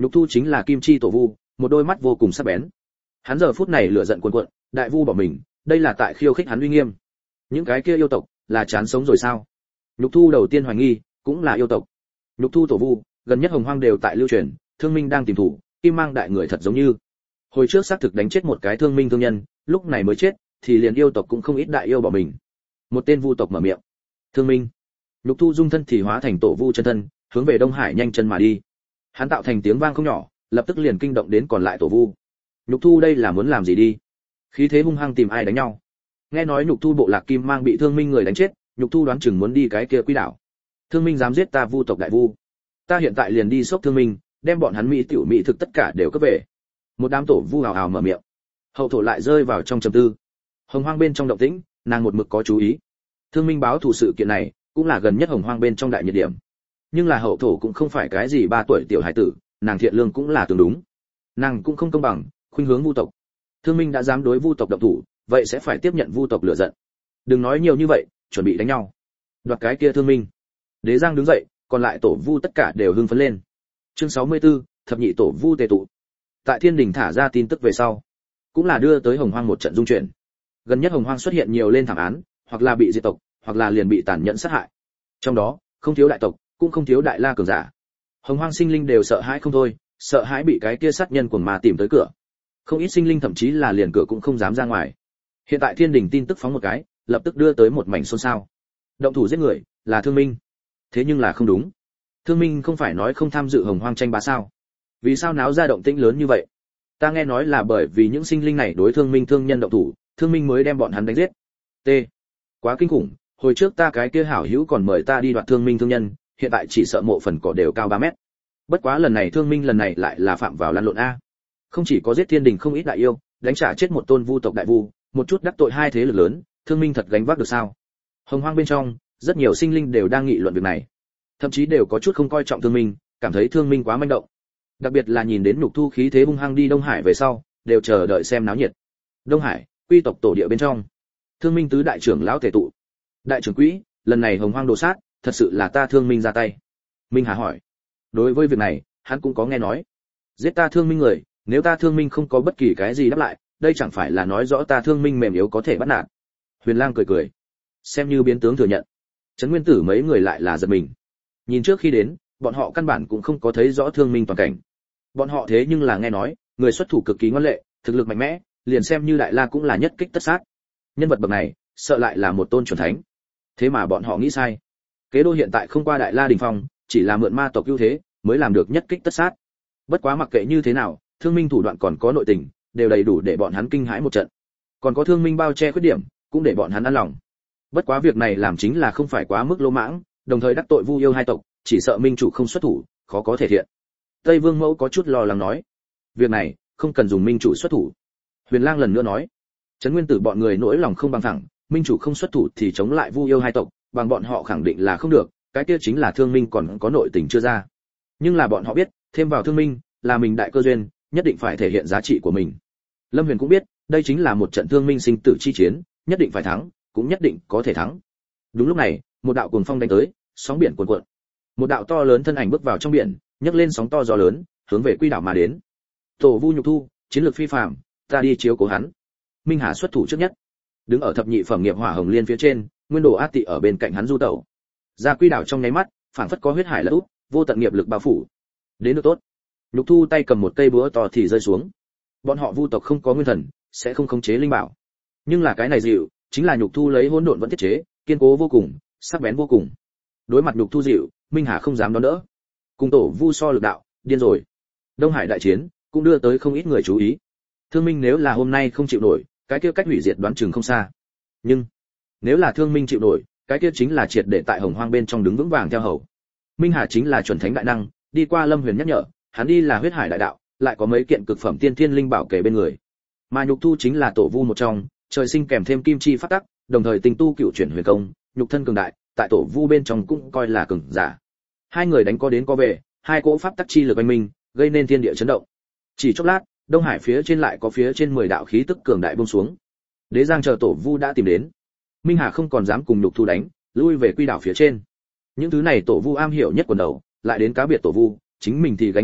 Nhục Thu chính là kim chi tổ vu, một đôi mắt vô cùng sắc bén. Hắn giờ phút này lửa giận cuồn cuộn, đại vu bỏ mình, đây là tại khiêu khích hắn uy nghiêm. Những cái kia yêu tộc, là chán sống rồi sao? Nhục Thu đầu tiên hoài nghi, cũng là yêu tộc. Nhục Thu tổ vu, gần nhất Hồng Hoang đều tại lưu truyền, Thương Minh đang tìm thủ, Kim Mang đại người thật giống như. Hồi trước xác thực đánh chết một cái Thương Minh thương nhân, lúc này mới chết, thì liền yêu tộc cũng không ít đại yêu bỏ mình. Một tên vu tộc mở miệng. Thương Minh. Nhục Thu dung thân thì hóa thành tổ vu chân thân, hướng về Đông Hải nhanh chân mà đi. Hắn tạo thành tiếng vang không nhỏ, lập tức liền kinh động đến còn lại tổ vu. Nhục Thu đây là muốn làm gì đi? Khí thế hung hăng tìm ai đánh nhau? Nghe nói Nhục Thu bộ lạc Kim Mang bị Thương Minh người đánh chết, Nhục Thu đoán chừng muốn đi cái kia Quy đảo. Thương Minh dám giết ta vu tộc đại vu, ta hiện tại liền đi sốc Thương Minh, đem bọn hắn mỹ tiểu mỹ thực tất cả đều cướp về. Một đám tổ vu hào hào mở miệng. Hậu thổ lại rơi vào trong trầm tư. Hồng Hoang bên trong động tĩnh, nàng một mực có chú ý. Thương Minh báo thù sự kiện này, cũng là gần nhất Hồng Hoang bên trong đại nhiệt điểm. Nhưng là hậu thổ cũng không phải cái gì ba tuổi tiểu hải tử, nàng thiện lương cũng là tương đúng. Nàng cũng không công bằng, khuynh hướng vu tộc. Thương Minh đã dám đối vu tộc động thủ, vậy sẽ phải tiếp nhận vu tộc lửa giận. Đừng nói nhiều như vậy, chuẩn bị đánh nhau. Đoạt cái kia Thương Minh. Đế Giang đứng dậy, còn lại tổ vu tất cả đều hưng phấn lên. Chương sáu mươi tư, thập nhị tổ vu tề tụ. Tại Thiên Đình thả ra tin tức về sau, cũng là đưa tới Hồng Hoang một trận dung chuyển. Gần nhất Hồng Hoang xuất hiện nhiều lên thảm án, hoặc là bị diệt tộc, hoặc là liền bị tàn nhẫn sát hại. Trong đó, không thiếu đại tộc, cũng không thiếu đại la cường giả. Hồng Hoang sinh linh đều sợ hãi không thôi, sợ hãi bị cái kia sát nhân cuồng ma tìm tới cửa. Không ít sinh linh thậm chí là liền cửa cũng không dám ra ngoài. Hiện tại Thiên Đình tin tức phóng một cái, lập tức đưa tới một mảnh xôn xao. Động thủ giết người, là Thương Minh. Thế nhưng là không đúng. Thương Minh không phải nói không tham dự Hồng Hoang tranh bá sao? Vì sao náo ra động tĩnh lớn như vậy? Ta nghe nói là bởi vì những sinh linh này đối Thương Minh thương nhân động thủ, Thương Minh mới đem bọn hắn đánh giết. T. Quá kinh khủng, hồi trước ta cái kia hảo hữu còn mời ta đi đoạt Thương Minh thương nhân, hiện tại chỉ sợ mộ phần cỏ đều cao ba mét. Bất quá lần này Thương Minh lần này lại là phạm vào lăn lộn a. Không chỉ có giết Thiên Đình không ít đại yêu, đánh trả chết một tôn vu tộc đại vu, một chút đắc tội hai thế lực lớn, Thương Minh thật gánh vác được sao? Hồng Hoang bên trong, rất nhiều sinh linh đều đang nghị luận việc này. Thậm chí đều có chút không coi trọng Thương Minh, cảm thấy Thương Minh quá manh động. Đặc biệt là nhìn đến Nhục Thu khí thế hung hăng đi Đông Hải về sau, đều chờ đợi xem náo nhiệt. Đông Hải, quy tộc tổ địa bên trong, Thương Minh tứ đại trưởng lão tề tụ. Đại trưởng quỹ, lần này Hồng Hoang đồ sát, thật sự là ta Thương Minh ra tay. Minh Hà hỏi. Đối với việc này, hắn cũng có nghe nói. Giết ta Thương Minh người, nếu ta Thương Minh không có bất kỳ cái gì đáp lại, đây chẳng phải là nói rõ ta Thương Minh mềm yếu có thể bắt nạt. Huyền Lang cười cười, xem như biến tướng thừa nhận. Trấn Nguyên Tử mấy người lại là giật mình. Nhìn trước khi đến, bọn họ căn bản cũng không có thấy rõ Thương Minh toàn cảnh. Bọn họ thế nhưng là nghe nói, người xuất thủ cực kỳ ngoan lệ, thực lực mạnh mẽ, liền xem như đại la cũng là nhất kích tất sát. Nhân vật bậc này, sợ lại là một tôn chuẩn thánh. Thế mà bọn họ nghĩ sai. Kế đô hiện tại không qua đại la đỉnh phong, chỉ là mượn ma tộc ưu thế, mới làm được nhất kích tất sát. Bất quá mặc kệ như thế nào, Thương Minh thủ đoạn còn có nội tình, đều đầy đủ để bọn hắn kinh hãi một trận. Còn có Thương Minh bao che khuyết điểm, cũng để bọn hắn an lòng. Bất quá việc này làm chính là không phải quá mức lỗ mãng, đồng thời đắc tội Vu yêu hai tộc, chỉ sợ minh chủ không xuất thủ, khó có thể thiện. Tây Vương Mẫu có chút lo lắng nói, việc này không cần dùng minh chủ xuất thủ. Huyền Lang lần nữa nói, Trấn Nguyên Tử bọn người nỗi lòng không bằng thẳng, minh chủ không xuất thủ thì chống lại Vu yêu hai tộc, bằng bọn họ khẳng định là không được, cái kia chính là Thương Minh còn có nội tình chưa ra. Nhưng là bọn họ biết, thêm vào Thương Minh, là mình đại cơ duyên, nhất định phải thể hiện giá trị của mình. Lâm Huyền cũng biết, đây chính là một trận Thương Minh sinh tử chi chiến, nhất định phải thắng, cũng nhất định có thể thắng. Đúng lúc này, một đạo cuồng phong đánh tới, sóng biển cuồn cuộn. Một đạo to lớn thân ảnh bước vào trong biển, nhấc lên sóng to gió lớn, hướng về Quy đảo mà đến. Tổ Vu Nhục Thu, chiến lược phi phàm, ta đi chiếu cố hắn. Minh Hà xuất thủ trước nhất, đứng ở thập nhị phẩm nghiệp hỏa hồng liên phía trên, Nguyên Đồ Át Tị ở bên cạnh hắn du tẩu. Ra Quy đảo trong nháy mắt, phảng phất có huyết hải lật úp, vô tận nghiệp lực bao phủ. Đến được tốt. Nhục Thu tay cầm một cây búa to thì rơi xuống. Bọn họ Vu tộc không có nguyên thần, sẽ không khống chế linh bảo. Nhưng là cái này dịu, chính là Nhục Thu lấy hỗn độn vẫn thiết chế, kiên cố vô cùng, sắc bén vô cùng. Đối mặt Nhục Thu dịu, Minh Hà không dám đón đỡ. Cùng tổ Vu so lực đạo, điên rồi. Đông Hải đại chiến cũng đưa tới không ít người chú ý. Thương Minh nếu là hôm nay không chịu nổi, cái kia cách hủy diệt đoán chừng không xa. Nhưng nếu là Thương Minh chịu nổi, cái kia chính là triệt để tại Hồng Hoang bên trong đứng vững vàng theo hầu. Minh Hà chính là chuẩn thánh đại năng, đi qua Lâm Huyền nhắc nhở, hắn đi là huyết hải đại đạo, lại có mấy kiện cực phẩm tiên thiên linh bảo kề bên người. Mà Nhục Thu chính là tổ Vu một trong, trời sinh kèm thêm kim chi phát tắc, đồng thời tinh tu cựu chuyển huyền công, nhục thân cường đại, tại tổ Vu bên trong cũng coi là cường giả. Hai người đánh có đến có về, hai cỗ pháp tắc chi lực anh minh, gây nên thiên địa chấn động. Chỉ chốc lát, Đông Hải phía trên lại có phía trên mười đạo khí tức cường đại buông xuống. Đế Giang chờ tổ Vu đã tìm đến. Minh Hà không còn dám cùng Nhục Thu đánh, lui về Quy đảo phía trên. Những thứ này tổ Vu am hiểu nhất quần đầu, lại đến cá biệt tổ Vu, chính mình thì gánh không được,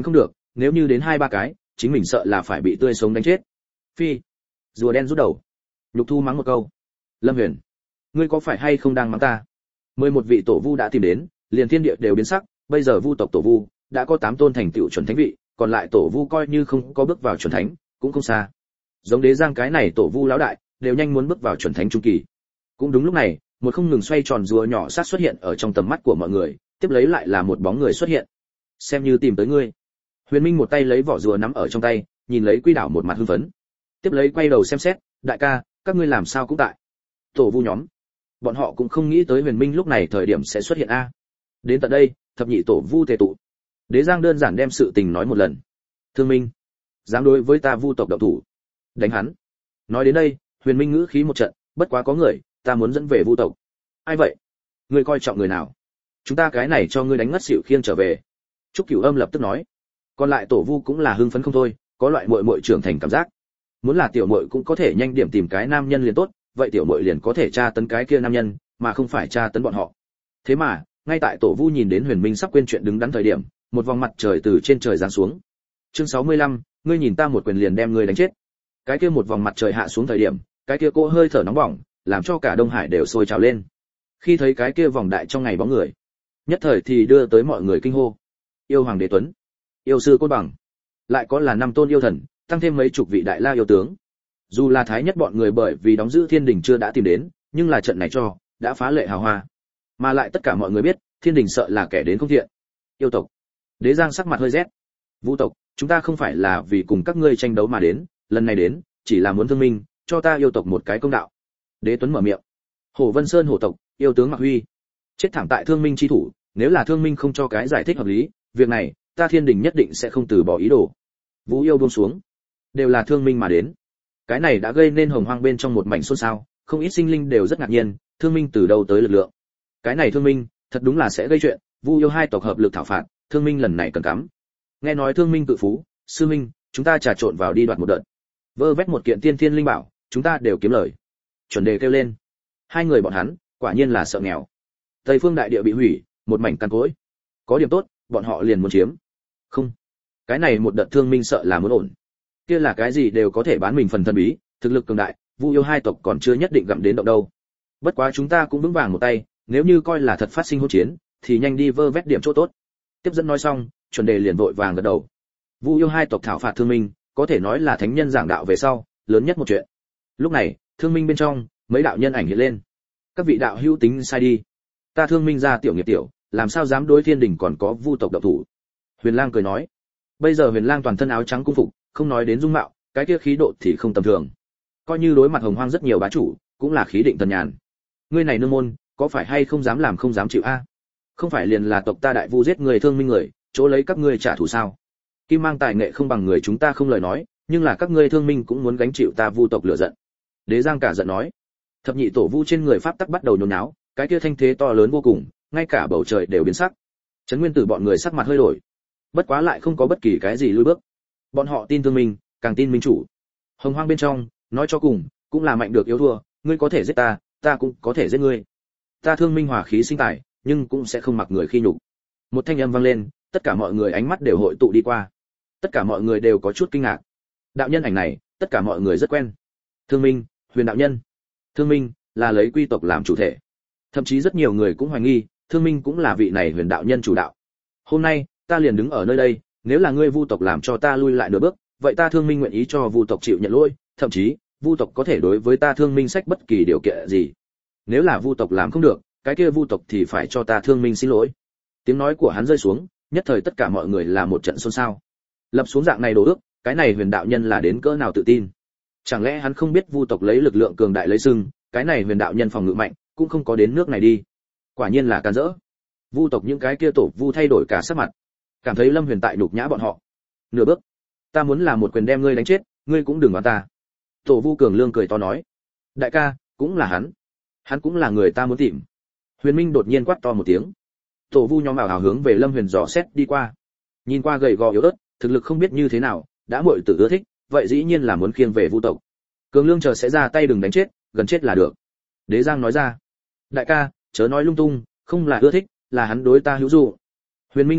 nếu như đến hai ba cái chính mình sợ là phải bị tươi sống đánh chết. Phi. Rùa đen rút đầu. Nhục Thu mắng một câu. Lâm Huyền, ngươi có phải hay không đang mắng ta? Mười một vị tổ vu đã tìm đến, liền thiên địa đều biến sắc, bây giờ vu tộc tổ vu đã có tám tôn thành tựu chuẩn thánh vị, còn lại tổ vu coi như không có bước vào chuẩn thánh, cũng không xa. Giống Đế Giang cái này tổ vu lão đại, đều nhanh muốn bước vào chuẩn thánh trung kỳ. Cũng đúng lúc này, một không ngừng xoay tròn rùa nhỏ sát xuất hiện ở trong tầm mắt của mọi người, tiếp lấy lại là một bóng người xuất hiện. Xem như tìm tới ngươi. Huyền Minh một tay lấy vỏ rùa nắm ở trong tay, nhìn lấy Quy Đảo một mặt hưng phấn. Tiếp lấy quay đầu xem xét, đại ca, các ngươi làm sao cũng tại. Tổ vu nhóm, bọn họ cũng không nghĩ tới Huyền Minh lúc này thời điểm sẽ xuất hiện a. Đến tận đây, thập nhị tổ vu tề tụ. Đế Giang đơn giản đem sự tình nói một lần. Thương Minh, dám đối với ta vu tộc động thủ, đánh hắn. Nói đến đây, Huyền Minh ngữ khí một trận, bất quá có người, ta muốn dẫn về vu tộc. Ai vậy? Ngươi coi trọng người nào? Chúng ta cái này cho ngươi đánh ngất xỉu khiêng trở về. Trúc Cửu Âm lập tức nói. Còn lại tổ vu cũng là hưng phấn không thôi, có loại muội muội trưởng thành cảm giác. Muốn là tiểu muội cũng có thể nhanh điểm tìm cái nam nhân liền tốt, vậy tiểu muội liền có thể tra tấn cái kia nam nhân, mà không phải tra tấn bọn họ. Thế mà, ngay tại tổ vu nhìn đến Huyền Minh sắp quên chuyện đứng đắn thời điểm, một vòng mặt trời từ trên trời giáng xuống. Chương sáu mươi lăm, ngươi nhìn ta một quyền liền đem ngươi đánh chết. Cái kia một vòng mặt trời hạ xuống thời điểm, cái kia cô hơi thở nóng bỏng, làm cho cả Đông Hải đều sôi trào lên. Khi thấy cái kia vòng đại trong ngày bóng người, nhất thời thì đưa tới mọi người kinh hô. Yêu Hoàng Đế Tuấn, yêu sư Côn Bằng, lại có là năm tôn yêu thần, tăng thêm mấy chục vị đại la yêu tướng. Dù là thái nhất bọn người bởi vì đóng giữ thiên đình chưa đã tìm đến, nhưng là trận này cho đã phá lệ hào hoa, mà lại tất cả mọi người biết, thiên đình sợ là kẻ đến không thiện. Yêu tộc. Đế Giang sắc mặt hơi rét. Vu tộc, chúng ta không phải là vì cùng các ngươi tranh đấu mà đến, lần này đến, chỉ là muốn thương minh, cho ta yêu tộc một cái công đạo. Đế Tuấn mở miệng. Hổ Vân Sơn hổ tộc, yêu tướng Mạc Huy, chết thảm tại thương minh chi thủ, nếu là thương minh không cho cái giải thích hợp lý, việc này, ta thiên đình nhất định sẽ không từ bỏ ý đồ. Vũ yêu buông xuống, đều là thương minh mà đến. Cái này đã gây nên hồng hoang bên trong một mảnh xôn xao, không ít sinh linh đều rất ngạc nhiên, thương minh từ đâu tới lực lượng. Cái này thương minh, thật đúng là sẽ gây chuyện, Vu yêu hai tộc hợp lực thảo phạt, thương minh lần này cần cắm. Nghe nói thương minh cự phú, sư minh, chúng ta trà trộn vào đi đoạt một đợt. Vơ vét một kiện tiên thiên linh bảo, chúng ta đều kiếm lời. Chuẩn Đề kêu lên. Hai người bọn hắn, quả nhiên là sợ nghèo. Tây phương đại địa bị hủy, một mảnh cằn cỗi. Có điểm tốt, bọn họ liền muốn chiếm. Không, cái này một đợt thương minh sợ là muốn ổn. Kia là cái gì đều có thể bán mình phần thần bí, thực lực cường đại, Vu yêu hai tộc còn chưa nhất định gặm đến động đâu. Bất quá chúng ta cũng vững vàng một tay, nếu như coi là thật phát sinh hỗn chiến, thì nhanh đi vơ vét điểm chỗ tốt. Tiếp dẫn nói xong, Chuẩn Đề liền vội vàng gật đầu. Vu yêu hai tộc thảo phạt thương minh, có thể nói là thánh nhân giảng đạo về sau, lớn nhất một chuyện. Lúc này, thương minh bên trong, mấy đạo nhân ảnh hiện lên. Các vị đạo hữu tính sai đi. Ta thương minh ra tiểu nghiệp tiểu, làm sao dám đối thiên đình còn có vu tộc độc thủ. Huyền Lang cười nói. Bây giờ Huyền Lang toàn thân áo trắng cung phục, không nói đến dung mạo, cái kia khí độ thì không tầm thường. Coi như đối mặt hồng hoang rất nhiều bá chủ, cũng là khí định tần nhàn. Ngươi này nương môn, có phải hay không dám làm không dám chịu a? Không phải liền là tộc ta đại vu giết người thương minh người, chỗ lấy các ngươi trả thù sao? Kim mang tài nghệ không bằng người chúng ta không lời nói, nhưng là các ngươi thương minh cũng muốn gánh chịu ta vu tộc lửa giận. Đế Giang cả giận nói. Thập nhị tổ vu trên người pháp tắc bắt đầu nhốn nháo, cái kia thanh thế to lớn vô cùng, ngay cả bầu trời đều biến sắc. Trấn Nguyên Tử bọn người sắc mặt hơi đổi, bất quá lại không có bất kỳ cái gì lùi bước. Bọn họ tin thương minh, càng tin minh chủ. Hồng hoang bên trong, nói cho cùng, cũng là mạnh được yếu thua, ngươi có thể giết ta, ta cũng có thể giết ngươi. Ta thương minh hòa khí sinh tài, nhưng cũng sẽ không mặc người khi nhục. Một thanh âm vang lên, tất cả mọi người ánh mắt đều hội tụ đi qua. Tất cả mọi người đều có chút kinh ngạc. Đạo nhân ảnh này, tất cả mọi người rất quen. Thương minh, Huyền đạo nhân. Thương minh là lấy quy tộc làm chủ thể. Thậm chí rất nhiều người cũng hoài nghi, Thương minh cũng là vị này Huyền đạo nhân chủ đạo. Hôm nay, ta liền đứng ở nơi đây, nếu là ngươi vu tộc làm cho ta lui lại nửa bước, vậy ta Thương minh nguyện ý cho vu tộc chịu nhận lỗi, thậm chí, vu tộc có thể đối với ta Thương minh sách bất kỳ điều kiện gì. Nếu là vu tộc làm không được, cái kia vu tộc thì phải cho ta Thương minh xin lỗi. Tiếng nói của hắn rơi xuống, nhất thời tất cả mọi người là một trận xôn xao. Lập xuống dạng này đồ ước, cái này Huyền đạo nhân là đến cỡ nào tự tin? Chẳng lẽ hắn không biết vu tộc lấy lực lượng cường đại lấy sưng, cái này Huyền đạo nhân phòng ngự mạnh, cũng không có đến nước này đi. Quả nhiên là can dỡ. Vu tộc những cái kia tổ vu thay đổi cả sắc mặt, cảm thấy Lâm Huyền tại nhục nhã bọn họ. Nửa bước, ta muốn là một quyền đem ngươi đánh chết, ngươi cũng đừng đoán ta. Tổ vu Cường Lương cười to nói. Đại ca, cũng là hắn. Hắn cũng là người ta muốn tìm. Huyền Minh đột nhiên quát to một tiếng. Tổ vu nhóm ảo hào hướng về Lâm Huyền dò xét đi qua. Nhìn qua gầy gò yếu ớt, thực lực không biết như thế nào, đã muội tử ưa thích, vậy dĩ nhiên là muốn khiêng về vu tộc. Cường Lương chờ sẽ ra tay đừng đánh chết, gần chết là được. Đế Giang nói ra. Đại ca, chớ nói lung tung, không là ưa thích, là hắn đối ta hữu dụ. Huyền Minh giải thích,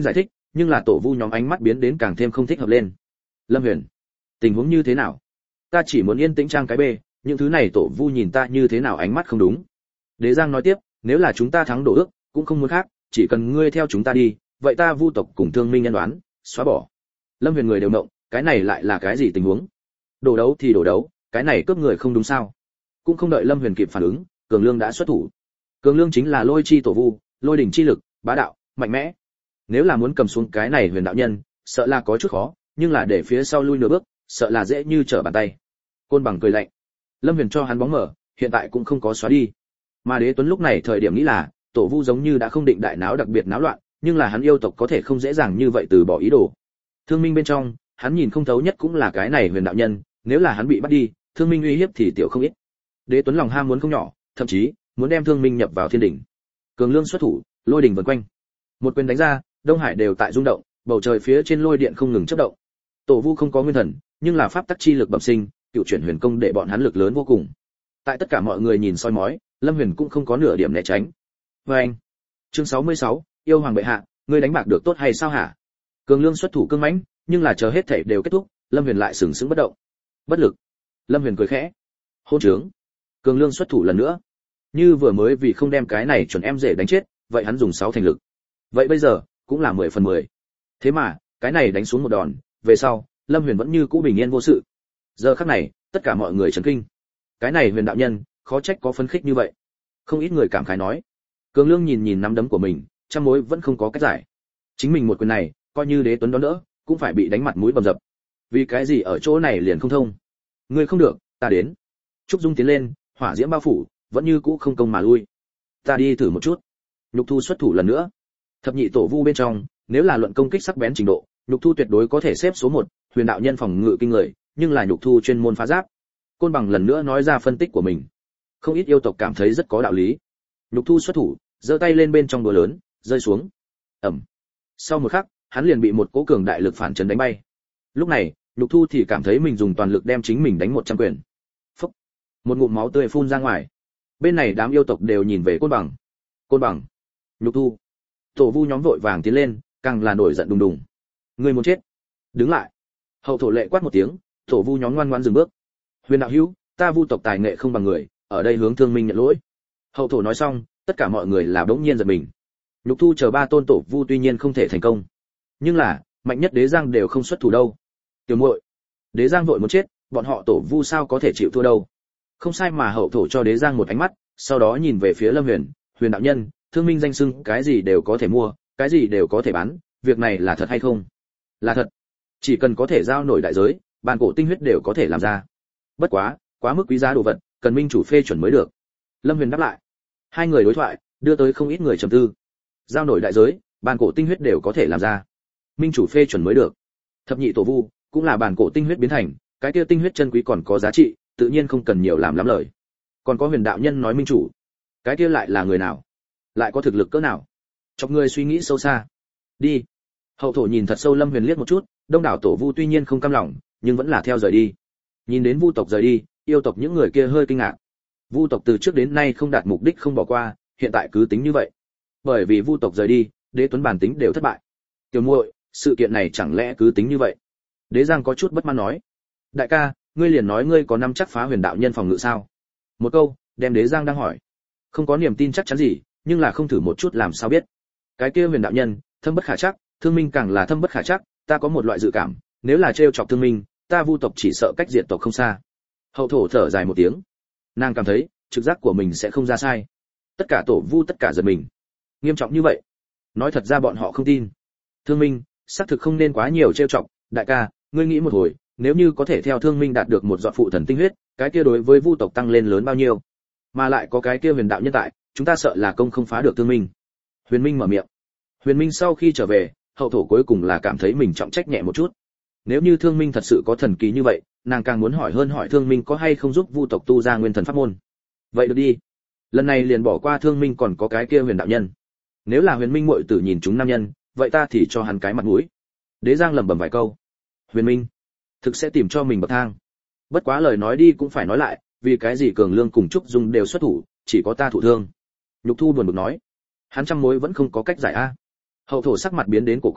nhưng là tổ vu nhóm ánh mắt biến đến càng thêm không thích hợp lên. Lâm Huyền, tình huống như thế nào? Ta chỉ muốn yên tĩnh trang cái bê, những thứ này tổ vu nhìn ta như thế nào ánh mắt không đúng. Đế Giang nói tiếp, nếu là chúng ta thắng đổ ước, cũng không muốn khác, chỉ cần ngươi theo chúng ta đi, vậy ta vu tộc cùng thương minh nhân đoán, xóa bỏ. Lâm Huyền người đều động, cái này lại là cái gì tình huống? Đổ đấu thì đổ đấu, cái này cướp người không đúng sao? Cũng không đợi Lâm Huyền kịp phản ứng, Cường Lương đã xuất thủ. Cường Lương chính là lôi chi tổ vu, lôi đỉnh chi lực, bá đạo, mạnh mẽ. Nếu là muốn cầm xuống cái này huyền đạo nhân, sợ là có chút khó, nhưng là để phía sau lui nửa bước, sợ là dễ như trở bàn tay. Côn Bằng cười lạnh. Lâm Huyền cho hắn bóng mở, hiện tại cũng không có xóa đi. Mà Đế Tuấn lúc này thời điểm nghĩ là, tổ vu giống như đã không định đại náo đặc biệt náo loạn, nhưng là hắn yêu tộc có thể không dễ dàng như vậy từ bỏ ý đồ. Thương Minh bên trong, hắn nhìn không thấu nhất cũng là cái này huyền đạo nhân, nếu là hắn bị bắt đi, Thương Minh uy hiếp thì tiểu không ít. Đế Tuấn lòng ham muốn không nhỏ, thậm chí muốn đem Thương Minh nhập vào thiên đỉnh. Cường Lương xuất thủ, lôi đỉnh vần quanh. Một quyền đánh ra, Đông Hải đều tại rung động, bầu trời phía trên lôi điện không ngừng chớp động. Tổ vu không có nguyên thần, nhưng là pháp tắc chi lực bẩm sinh, cựu chuyển huyền công để bọn hắn lực lớn vô cùng. Tại tất cả mọi người nhìn soi mói, Lâm Huyền cũng không có nửa điểm né tránh. Và anh, chương sáu mươi sáu, yêu hoàng bệ hạ, ngươi đánh bạc được tốt hay sao hả? Cường Lương xuất thủ cương mãnh, nhưng là chờ hết thảy đều kết thúc, Lâm Huyền lại sừng sững bất động. Bất lực. Lâm Huyền cười khẽ. Hôn trướng. Cường Lương xuất thủ lần nữa. Như vừa mới vì không đem cái này chuẩn em rể đánh chết, vậy hắn dùng sáu thành lực. Vậy bây giờ, cũng là mười phần mười. Thế mà, cái này đánh xuống một đòn, về sau, Lâm Huyền vẫn như cũ bình yên vô sự. Giờ khắc này, tất cả mọi người chấn kinh. Cái này Huyền đạo nhân, khó trách có phấn khích như vậy. Không ít người cảm khái nói. Cường Lương nhìn nhìn nắm đấm của mình, trăm mối vẫn không có cách giải. Chính mình một quyền này, coi như Đế Tuấn đón đỡ, cũng phải bị đánh mặt mũi bầm dập. Vì cái gì ở chỗ này liền không thông? Ngươi không được, ta đến. Trúc Dung tiến lên, hỏa diễm bao phủ, vẫn như cũ không công mà lui. Ta đi thử một chút. Nhục Thu xuất thủ lần nữa. Thập nhị tổ vu bên trong, nếu là luận công kích sắc bén trình độ, Nhục Thu tuyệt đối có thể xếp số một, huyền đạo nhân phòng ngự kinh người, nhưng là Nhục Thu chuyên môn phá giáp. Côn Bằng lần nữa nói ra phân tích của mình. Không ít yêu tộc cảm thấy rất có đạo lý. Nhục Thu xuất thủ, giơ tay lên bên trong đùa lớn, rơi xuống. Ầm. Sau một khắc, hắn liền bị một cỗ cường đại lực phản chấn đánh bay. Lúc này, Nhục Thu thì cảm thấy mình dùng toàn lực đem chính mình đánh một trăm quyền. Phốc. Một ngụm máu tươi phun ra ngoài. Bên này đám yêu tộc đều nhìn về Côn Bằng. Côn Bằng, Nhục Thu. Tổ vu nhóm vội vàng tiến lên, càng là nổi giận đùng đùng. Ngươi muốn chết? Đứng lại. Hậu thổ lệ quát một tiếng, tổ vu nhóm ngoan ngoãn dừng bước. Huyền đạo hữu, ta vu tộc tài nghệ không bằng người, ở đây hướng Thương Minh nhận lỗi. Hậu thổ nói xong, tất cả mọi người là bỗng nhiên giật mình. Nhục Thu chờ ba tôn tổ vu tuy nhiên không thể thành công, nhưng là mạnh nhất Đế Giang đều không xuất thủ đâu. Tiểu muội, Đế Giang vội muốn chết, bọn họ tổ vu sao có thể chịu thua đâu? Không sai mà hậu thổ cho Đế Giang một ánh mắt, sau đó nhìn về phía Lâm Huyền, Huyền đạo nhân, Thương Minh danh xưng, cái gì đều có thể mua, cái gì đều có thể bán, việc này là thật hay không? Là thật. Chỉ cần có thể giao nổi đại giới, bàn cổ tinh huyết đều có thể làm ra. Bất quá, quá mức quý giá đồ vật, cần minh chủ phê chuẩn mới được. Lâm Huyền đáp lại. Hai người đối thoại, đưa tới không ít người trầm tư. Giao nổi đại giới, bàn cổ tinh huyết đều có thể làm ra. Minh chủ phê chuẩn mới được. Thập nhị tổ vu cũng là bàn cổ tinh huyết biến thành, cái kia tinh huyết chân quý còn có giá trị, tự nhiên không cần nhiều làm lắm lời. Còn có Huyền đạo nhân nói minh chủ, cái kia lại là người nào? Lại có thực lực cỡ nào? Chọc người suy nghĩ sâu xa. Đi. Hậu thổ nhìn thật sâu Lâm Huyền liếc một chút, đông đảo tổ vu tuy nhiên không cam lòng, nhưng vẫn là theo rời đi. Nhìn đến vu tộc rời đi, yêu tộc những người kia hơi kinh ngạc. Vu tộc từ trước đến nay không đạt mục đích không bỏ qua, hiện tại cứ tính như vậy. Bởi vì vu tộc rời đi, Đế Tuấn bản tính đều thất bại. Tiểu muội, sự kiện này chẳng lẽ cứ tính như vậy? Đế Giang có chút bất mãn nói. Đại ca, ngươi liền nói ngươi có năm chắc phá huyền đạo nhân phòng ngự sao? Một câu, đem Đế Giang đang hỏi. Không có niềm tin chắc chắn gì, nhưng là không thử một chút làm sao biết. Cái kia huyền đạo nhân, thâm bất khả chắc, Thương Minh càng là thâm bất khả chắc, ta có một loại dự cảm, nếu là trêu chọc Thương Minh, ta vu tộc chỉ sợ cách diệt tộc không xa. Hậu thổ thở dài một tiếng. Nàng cảm thấy, trực giác của mình sẽ không ra sai. Tất cả tổ vu tất cả giật mình. Nghiêm trọng như vậy? Nói thật ra bọn họ không tin. Thương Minh, xác thực không nên quá nhiều trêu chọc, đại ca, ngươi nghĩ một hồi, nếu như có thể theo Thương Minh đạt được một giọt phụ thần tinh huyết, cái kia đối với vu tộc tăng lên lớn bao nhiêu? Mà lại có cái kia huyền đạo nhân tại, chúng ta sợ là công không phá được Thương Minh. Huyền Minh mở miệng. Huyền Minh sau khi trở về, hậu thổ cuối cùng là cảm thấy mình trọng trách nhẹ một chút. Nếu như Thương Minh thật sự có thần kỳ như vậy, nàng càng muốn hỏi hơn hỏi Thương Minh có hay không giúp vu tộc tu ra nguyên thần pháp môn. Vậy được đi. Lần này liền bỏ qua Thương Minh còn có cái kia huyền đạo nhân. Nếu là Huyền Minh muội tử nhìn chúng nam nhân, vậy ta thì cho hắn cái mặt mũi. Đế Giang lẩm bẩm vài câu. Huyền Minh, thực sẽ tìm cho mình bậc thang. Bất quá lời nói đi cũng phải nói lại, vì cái gì Cường Lương cùng Trúc Dung đều xuất thủ, chỉ có ta thụ thương. Nhục Thu buồn bực nói. Hắn trăm mối vẫn không có cách giải a. Hậu thổ sắc mặt biến đến cổ quái,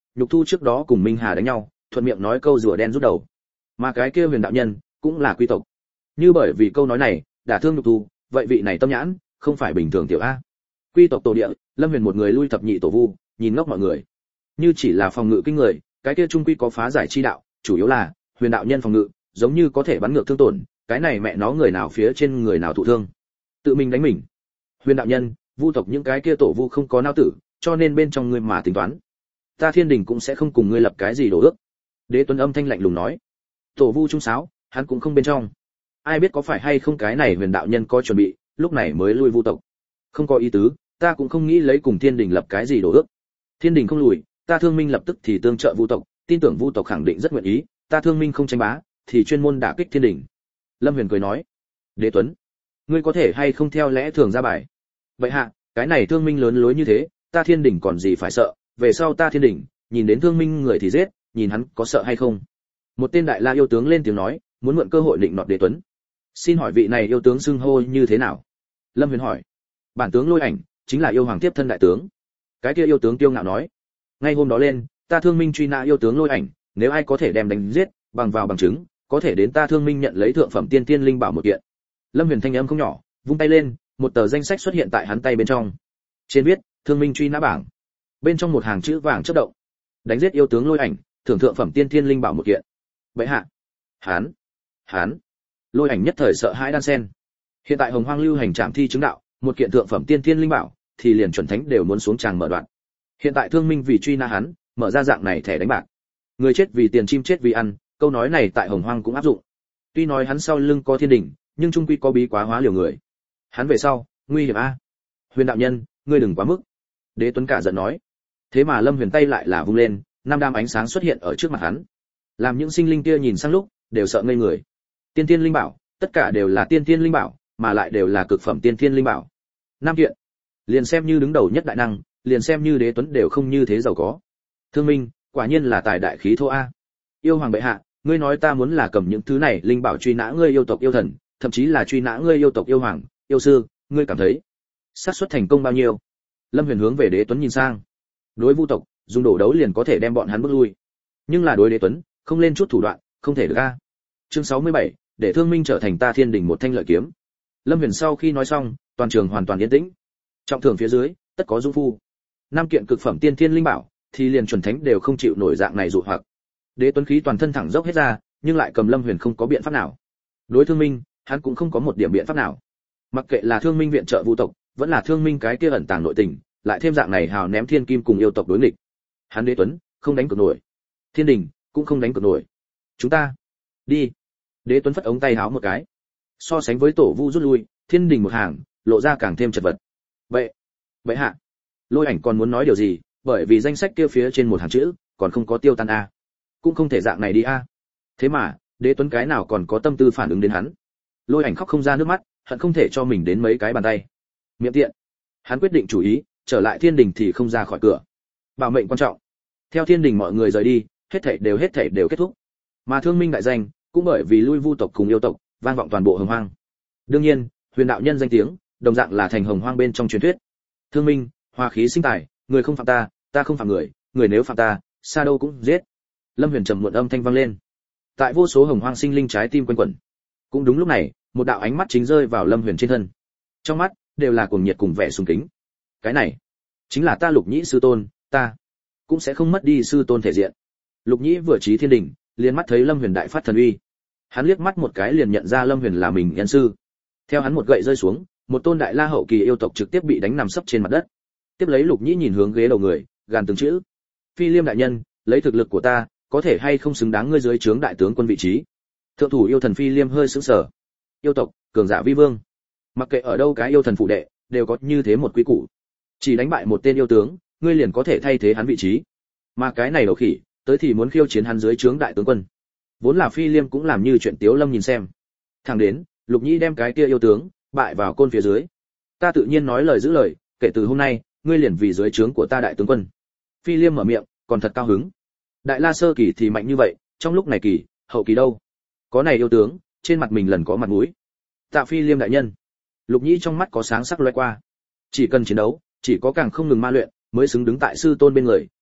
Nhục Thu trước đó cùng Minh Hà đánh nhau, thuận miệng nói câu rùa đen rút đầu. Mà cái kia Huyền đạo nhân cũng là quý tộc. Như bởi vì câu nói này, đả thương Nhục Thu, vậy vị này tâm nhãn, không phải bình thường tiểu a. Quý tộc tổ địa, Lâm Huyền một người lui thập nhị tổ vu, nhìn ngốc mọi người. Như chỉ là phòng ngự kinh người, cái kia trung quy có phá giải chi đạo, chủ yếu là Huyền đạo nhân phòng ngự, giống như có thể bắn ngược thương tổn, cái này mẹ nó người nào phía trên người nào thụ thương. Tự mình đánh mình. Huyền đạo nhân, vu tộc những cái kia tổ vu không có não tử, cho nên bên trong ngươi mà tính toán. Ta Thiên Đình cũng sẽ không cùng ngươi lập cái gì đồ ước. Đế Tuấn âm thanh lạnh lùng nói. Tổ vu trung sáo, hắn cũng không bên trong. Ai biết có phải hay không cái này Huyền đạo nhân có chuẩn bị, lúc này mới lui vu tộc. Không có ý tứ, ta cũng không nghĩ lấy cùng Thiên Đình lập cái gì đồ ước. Thiên Đình không lùi, ta Thương Minh lập tức thì tương trợ vu tộc, tin tưởng vu tộc khẳng định rất nguyện ý, ta Thương Minh không tranh bá, thì chuyên môn đả kích Thiên Đình. Lâm Huyền cười nói. Đế Tuấn, ngươi có thể hay không theo lẽ thường ra bài? Vậy hạ, cái này Thương Minh lớn lối như thế, ta Thiên Đình còn gì phải sợ, về sau ta Thiên Đình, nhìn đến Thương Minh người thì giết, nhìn hắn có sợ hay không? Một tên đại la yêu tướng lên tiếng nói, muốn mượn cơ hội định nọt Đế Tuấn. Xin hỏi vị này yêu tướng xưng hô như thế nào? Lâm Huyền hỏi. Bản tướng Lôi Ảnh, chính là yêu hoàng tiếp thân đại tướng. Cái kia yêu tướng tiêu ngạo nói. Ngay hôm đó lên, ta Thương Minh truy nã yêu tướng Lôi Ảnh, nếu ai có thể đem đánh giết, bằng vào bằng chứng, có thể đến ta Thương Minh nhận lấy thượng phẩm tiên tiên linh bảo một kiện. Lâm Huyền thanh âm không nhỏ, vung tay lên, một tờ danh sách xuất hiện tại hắn tay bên trong. Trên viết, Thương Minh truy nã bảng. Bên trong một hàng chữ vàng chớp động. Đánh giết yêu tướng Lôi Ảnh, thưởng thượng phẩm tiên tiên linh bảo một kiện. Vậy hạ, hắn, hắn, Lôi Ảnh nhất thời sợ hãi đan sen. Hiện tại Hồng Hoang lưu hành trạm thi chứng đạo, một kiện thượng phẩm tiên tiên linh bảo, thì liền chuẩn thánh đều muốn xuống tràng mở đoạn. Hiện tại Thương Minh vì truy nã hắn, mở ra dạng này thẻ đánh bạc. Người chết vì tiền, chim chết vì ăn, câu nói này tại Hồng Hoang cũng áp dụng. Tuy nói hắn sau lưng có Thiên Đình, nhưng trung quy có bí quá hóa liều người. Hắn về sau, nguy hiểm a. Huyền đạo nhân, ngươi đừng quá mức. Đế Tuấn cả giận nói. Thế mà Lâm Huyền tay lại là vung lên, năm đám ánh sáng xuất hiện ở trước mặt hắn. Làm những sinh linh kia nhìn sang lúc, đều sợ ngây người. Tiên tiên linh bảo, tất cả đều là tiên tiên linh bảo, mà lại đều là cực phẩm tiên tiên linh bảo. Năm kiện. Liền xem như đứng đầu nhất đại năng, liền xem như Đế Tuấn đều không như thế giàu có. Thương Minh, quả nhiên là tài đại khí thô a. Yêu hoàng bệ hạ, ngươi nói ta muốn là cầm những thứ này linh bảo truy nã ngươi yêu tộc yêu thần, thậm chí là truy nã ngươi yêu tộc yêu hoàng, yêu sư, ngươi cảm thấy xác suất thành công bao nhiêu? Lâm Huyền hướng về Đế Tuấn nhìn sang. Đối vu tộc, dùng đổ đấu liền có thể đem bọn hắn bước lui. Nhưng là đối Đế Tuấn, không lên chút thủ đoạn, không thể được a. Chương sáu mươi bảy, để Thương Minh trở thành ta Thiên Đình một thanh lợi kiếm. Lâm Huyền sau khi nói xong, toàn trường hoàn toàn yên tĩnh. Trọng thưởng phía dưới, tất có dung phu. Năm kiện cực phẩm tiên thiên linh bảo, thì liền chuẩn thánh đều không chịu nổi dạng này dụ hoặc. Đế Tuấn khí toàn thân thẳng dốc hết ra, nhưng lại cầm Lâm Huyền không có biện pháp nào. Đối Thương Minh, hắn cũng không có một điểm biện pháp nào. Mặc kệ là Thương Minh viện trợ vu tộc, vẫn là Thương Minh cái kia ẩn tàng nội tình, lại thêm dạng này hào ném thiên kim cùng yêu tộc đối nghịch. Hắn Đế Tuấn không đánh cược nổi. Thiên Đình cũng không đánh cược nổi. Chúng ta đi. Đế Tuấn phất ống tay háo một cái. So sánh với tổ vu rút lui, Thiên Đình một hàng, lộ ra càng thêm chật vật. Vậy, vậy hạ. Lôi Ảnh còn muốn nói điều gì, bởi vì danh sách kia phía trên một hàng chữ, còn không có tiêu tan a. Cũng không thể dạng này đi a. Thế mà, Đế Tuấn cái nào còn có tâm tư phản ứng đến hắn. Lôi Ảnh khóc không ra nước mắt, hận không thể cho mình đến mấy cái bàn tay. Miệng tiện. Hắn quyết định chủ ý, trở lại Thiên Đình thì không ra khỏi cửa. Bảo mệnh quan trọng. Theo Thiên Đình mọi người rời đi, hết thảy đều hết thảy đều kết thúc. Mà Thương Minh đại danh, cũng bởi vì lui vu tộc cùng yêu tộc, vang vọng toàn bộ Hồng Hoang. Đương nhiên, Huyền đạo nhân danh tiếng, đồng dạng là thành Hồng Hoang bên trong truyền thuyết. Thương Minh, hòa khí sinh tài, người không phạm ta, ta không phạm người, người nếu phạm ta, xa đâu cũng giết. Lâm Huyền trầm muộn âm thanh vang lên. Tại vô số Hồng Hoang sinh linh trái tim quanh quẩn. Cũng đúng lúc này, một đạo ánh mắt chính rơi vào Lâm Huyền trên thân. Trong mắt đều là cuồng nhiệt cùng vẻ sùng kính. Cái này chính là ta Lục Nhĩ sư tôn, ta cũng sẽ không mất đi sư tôn thể diện. Lục Nhĩ vừa chí Thiên Đình, liền mắt thấy Lâm Huyền đại phát thần uy. Hắn liếc mắt một cái liền nhận ra Lâm Huyền là mình nhân sư. Theo hắn một gậy rơi xuống, một tôn đại la hậu kỳ yêu tộc trực tiếp bị đánh nằm sấp trên mặt đất. Tiếp lấy Lục Nhĩ nhìn hướng ghế đầu người, gàn từng chữ: Phi Liêm đại nhân, lấy thực lực của ta, có thể hay không xứng đáng ngươi dưới trướng đại tướng quân vị trí. Thượng thủ yêu thần Phi Liêm hơi sững sờ. Yêu tộc, cường giả vi vương. Mặc kệ ở đâu cái yêu thần phụ đệ, đều có như thế một quy củ. Chỉ đánh bại một tên yêu tướng, ngươi liền có thể thay thế hắn vị trí. Mà cái này đầu khỉ, tới thì muốn khiêu chiến hắn dưới trướng đại tướng quân. Vốn là Phi Liêm cũng làm như chuyện Tiếu Lâm nhìn xem. Thẳng đến, Lục Nhĩ đem cái kia yêu tướng bại vào côn phía dưới. Ta tự nhiên nói lời giữ lời, kể từ hôm nay, ngươi liền vì dưới trướng của ta đại tướng quân. Phi Liêm mở miệng, còn thật cao hứng. Đại La sơ kỳ thì mạnh như vậy, trong lúc này kỳ, hậu kỳ đâu? Có này yêu tướng, trên mặt mình lần có mặt mũi. Tạ Phi Liêm đại nhân. Lục Nhĩ trong mắt có sáng sắc lóe qua. Chỉ cần chiến đấu, chỉ có càng không ngừng ma luyện, mới xứng đứng tại sư tôn bên người,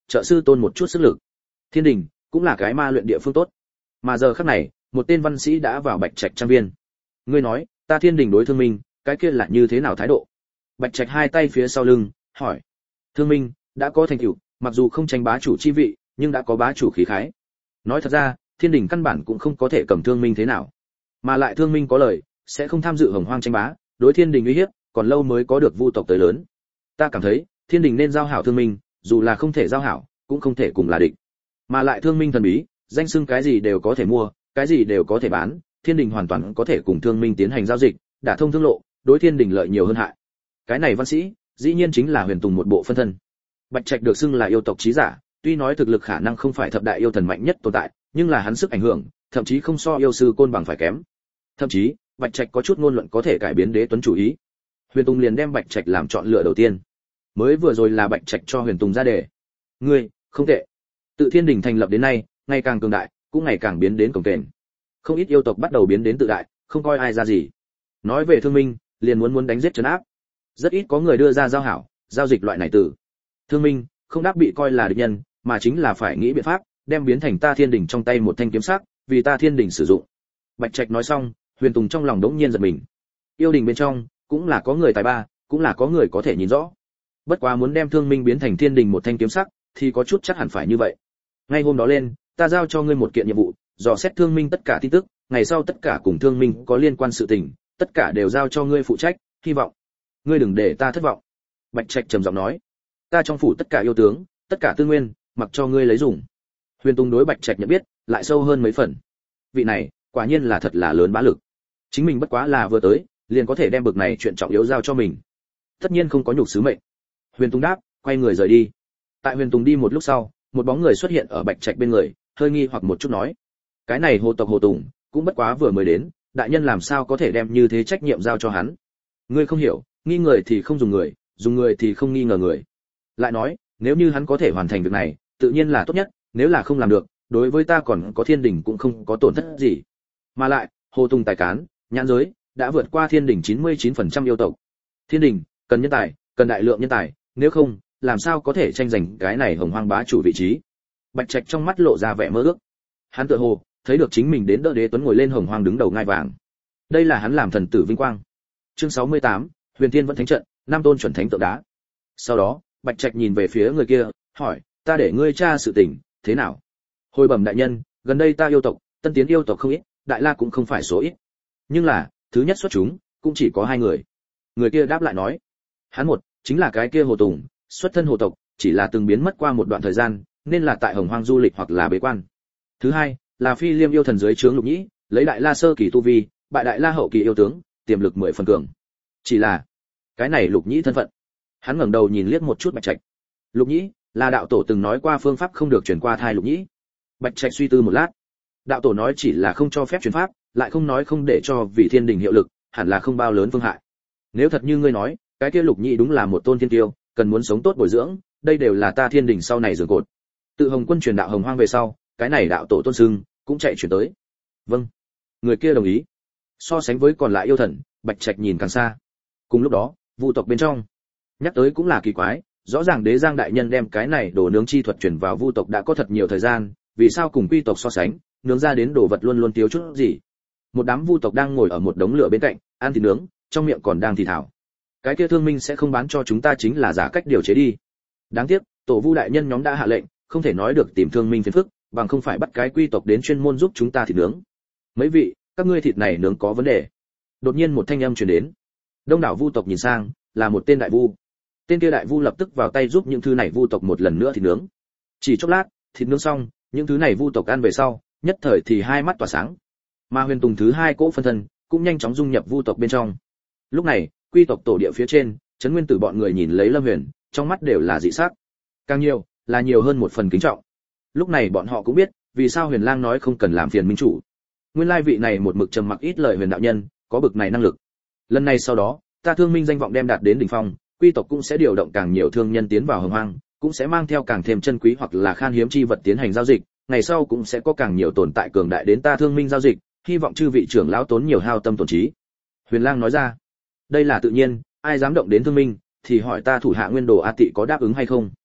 trợ sư tôn một chút sức lực. Thiên đình cũng là cái ma luyện địa phương tốt. Mà giờ khắc này, một tên văn sĩ đã vào Bạch Trạch trang viên. Ngươi nói, ta Thiên đình đối Thương Minh, cái kia là như thế nào thái độ? Bạch Trạch hai tay phía sau lưng, hỏi. Thương Minh đã có thành tựu, mặc dù không tranh bá chủ chi vị, nhưng đã có bá chủ khí khái. Nói thật ra, Thiên đình căn bản cũng không có thể cầm Thương Minh thế nào. Mà lại Thương Minh có lời, sẽ không tham dự Hồng Hoang tranh bá, đối Thiên đình uy hiếp, còn lâu mới có được vu tộc tới lớn. Ta cảm thấy, Thiên đình nên giao hảo Thương Minh, dù là không thể giao hảo, cũng không thể cùng là địch. Mà lại Thương Minh thần bí, danh xưng cái gì đều có thể mua, cái gì đều có thể bán, Thiên đình hoàn toàn có thể cùng Thương Minh tiến hành giao dịch, đả thông thương lộ, đối Thiên đình lợi nhiều hơn hại. Cái này văn sĩ, dĩ nhiên chính là Huyền Tùng một bộ phân thân. Bạch Trạch được xưng là yêu tộc chí giả, tuy nói thực lực khả năng không phải thập đại yêu thần mạnh nhất tồn tại, nhưng là hắn sức ảnh hưởng, thậm chí không so yêu sư Côn Bằng phải kém. Thậm chí, Bạch Trạch có chút ngôn luận có thể cải biến Đế Tuấn chủ ý. Huyền Tùng liền đem Bạch Trạch làm chọn lựa đầu tiên. Mới vừa rồi là Bạch Trạch cho Huyền Tùng ra đề. Ngươi, không tệ. Tự Thiên đình thành lập đến nay, ngày càng cường đại, cũng ngày càng biến đến cồng kềnh. Không ít yêu tộc bắt đầu biến đến tự đại, không coi ai ra gì. Nói về Thương Minh, liền muốn muốn đánh giết trấn áp. Rất ít có người đưa ra giao hảo, giao dịch loại này từ. Thương Minh không đáp bị coi là địch nhân, mà chính là phải nghĩ biện pháp, đem biến thành ta Thiên đình trong tay một thanh kiếm sắc, vì ta Thiên đình sử dụng. Bạch Trạch nói xong, Huyền Tùng trong lòng đống nhiên giật mình. Yêu đình bên trong, cũng là có người tài ba, cũng là có người có thể nhìn rõ. Bất quá muốn đem Thương Minh biến thành Thiên đình một thanh kiếm sắc, thì có chút chắc hẳn phải như vậy. Ngay hôm đó lên, ta giao cho ngươi một kiện nhiệm vụ, dò xét Thương Minh tất cả tin tức, ngày sau tất cả cùng Thương Minh có liên quan sự tình, tất cả đều giao cho ngươi phụ trách, hy vọng ngươi đừng để ta thất vọng. Bạch Trạch trầm giọng nói, ta trong phủ tất cả yêu tướng, tất cả tư nguyên, mặc cho ngươi lấy dùng. Huyền Tùng đối Bạch Trạch nhận biết, lại sâu hơn mấy phần. Vị này, quả nhiên là thật là lớn bá lực. Chính mình bất quá là vừa tới, liền có thể đem bực này chuyện trọng yếu giao cho mình. Tất nhiên không có nhục sứ mệnh. Huyền Tùng đáp, quay người rời đi. Tại Huyền Tùng đi một lúc sau, một bóng người xuất hiện ở Bạch Trạch bên người, hơi nghi hoặc một chút nói: "Cái này Hồ tộc Hồ Tùng, cũng bất quá vừa mới đến, đại nhân làm sao có thể đem như thế trách nhiệm giao cho hắn? Ngươi không hiểu, nghi người thì không dùng người, dùng người thì không nghi ngờ người. Lại nói, nếu như hắn có thể hoàn thành việc này, tự nhiên là tốt nhất, nếu là không làm được, đối với ta còn có Thiên đình cũng không có tổn thất gì. Mà lại, Hồ Tùng tài cán, nhãn giới đã vượt qua Thiên đình chín mươi chín phần trăm yêu tộc. Thiên đình cần nhân tài, cần đại lượng nhân tài, nếu không, làm sao có thể tranh giành cái này Hồng Hoang bá chủ vị trí?" Bạch Trạch trong mắt lộ ra vẻ mơ ước. Hắn tựa hồ thấy được chính mình đến đỡ Đế Tuấn ngồi lên Hồng Hoang đứng đầu ngai vàng. Đây là hắn làm thần tử vinh quang. Chương sáu mươi tám, Huyền Thiên vẫn thánh trận, năm tôn chuẩn thánh tượng đá. Sau đó, Bạch Trạch nhìn về phía người kia, hỏi: "Ta để ngươi tra sự tình, thế nào?" "Hồi bẩm đại nhân, gần đây ta yêu tộc, tân tiến yêu tộc không ít, đại la cũng không phải số ít. Nhưng là, thứ nhất xuất chúng, cũng chỉ có hai người." Người kia đáp lại nói: "Hắn một, chính là cái kia Hồ Tùng, xuất thân Hồ tộc, chỉ là từng biến mất qua một đoạn thời gian, nên là tại Hồng Hoang du lịch hoặc là bế quan. Thứ hai, là Phi Liêm yêu thần dưới trướng Lục Nhĩ, lấy đại la sơ kỳ tu vi, bại đại la hậu kỳ yêu tướng, tiềm lực mười phần cường. Chỉ là, cái này Lục Nhĩ thân phận." Hắn ngẩng đầu nhìn liếc một chút Bạch Trạch. Lục Nhĩ là đạo tổ từng nói qua phương pháp không được truyền qua thai Lục Nhĩ. Bạch Trạch suy tư một lát. Đạo tổ nói chỉ là không cho phép truyền pháp, lại không nói không để cho vị Thiên đình hiệu lực, hẳn là không bao lớn phương hại. Nếu thật như ngươi nói, cái kia Lục Nhĩ đúng là một tôn thiên tiêu, cần muốn sống tốt bồi dưỡng, đây đều là ta Thiên đình sau này giường cột. Tự Hồng Quân truyền đạo Hồng Hoang về sau, cái này đạo tổ tôn sưng cũng chạy chuyển tới. Vâng. Người kia đồng ý. So sánh với còn lại yêu thần, Bạch Trạch nhìn càng xa. Cùng lúc đó, vu tộc bên trong, nhắc tới cũng là kỳ quái, rõ ràng Đế Giang đại nhân đem cái này đồ nướng chi thuật chuyển vào vu tộc đã có thật nhiều thời gian, vì sao cùng quy tộc so sánh, nướng ra đến đồ vật luôn luôn thiếu chút gì. Một đám vu tộc đang ngồi ở một đống lửa bên cạnh, ăn thịt nướng, trong miệng còn đang thì thào. Cái kia Thương Minh sẽ không bán cho chúng ta chính là giả cách điều chế đi. Đáng tiếc, tổ vu đại nhân nhóm đã hạ lệnh, không thể nói được tìm Thương Minh phiền phức, bằng không phải bắt cái quy tộc đến chuyên môn giúp chúng ta thịt nướng. Mấy vị, các ngươi thịt này nướng có vấn đề. Đột nhiên một thanh âm truyền đến. Đông đảo vu tộc nhìn sang, là một tên đại vu. Tên kia đại vu lập tức vào tay giúp những thứ này vu tộc một lần nữa thịt nướng. Chỉ chốc lát, thịt nướng xong, những thứ này vu tộc ăn về sau, nhất thời thì hai mắt tỏa sáng. Mà Huyền Tùng thứ hai cỗ phân thân, cũng nhanh chóng dung nhập vu tộc bên trong. Lúc này, quy tộc tổ địa phía trên, Trấn Nguyên Tử bọn người nhìn lấy Lâm Huyền, trong mắt đều là dị sắc. Càng nhiều, là nhiều hơn một phần kính trọng. Lúc này bọn họ cũng biết, vì sao Huyền Lang nói không cần làm phiền minh chủ. Nguyên lai vị này một mực trầm mặc ít lời Huyền đạo nhân, có bực này năng lực. Lần này sau đó, ta Thương Minh danh vọng đem đạt đến đỉnh phong, quy tộc cũng sẽ điều động càng nhiều thương nhân tiến vào Hồng Hoang, cũng sẽ mang theo càng thêm chân quý hoặc là khan hiếm chi vật tiến hành giao dịch, ngày sau cũng sẽ có càng nhiều tồn tại cường đại đến ta Thương Minh giao dịch, hy vọng chư vị trưởng lão tốn nhiều hao tâm tổn trí. Huyền Lang nói ra, đây là tự nhiên, ai dám động đến Thương Minh, thì hỏi ta thủ hạ Nguyên Đồ A Tị có đáp ứng hay không.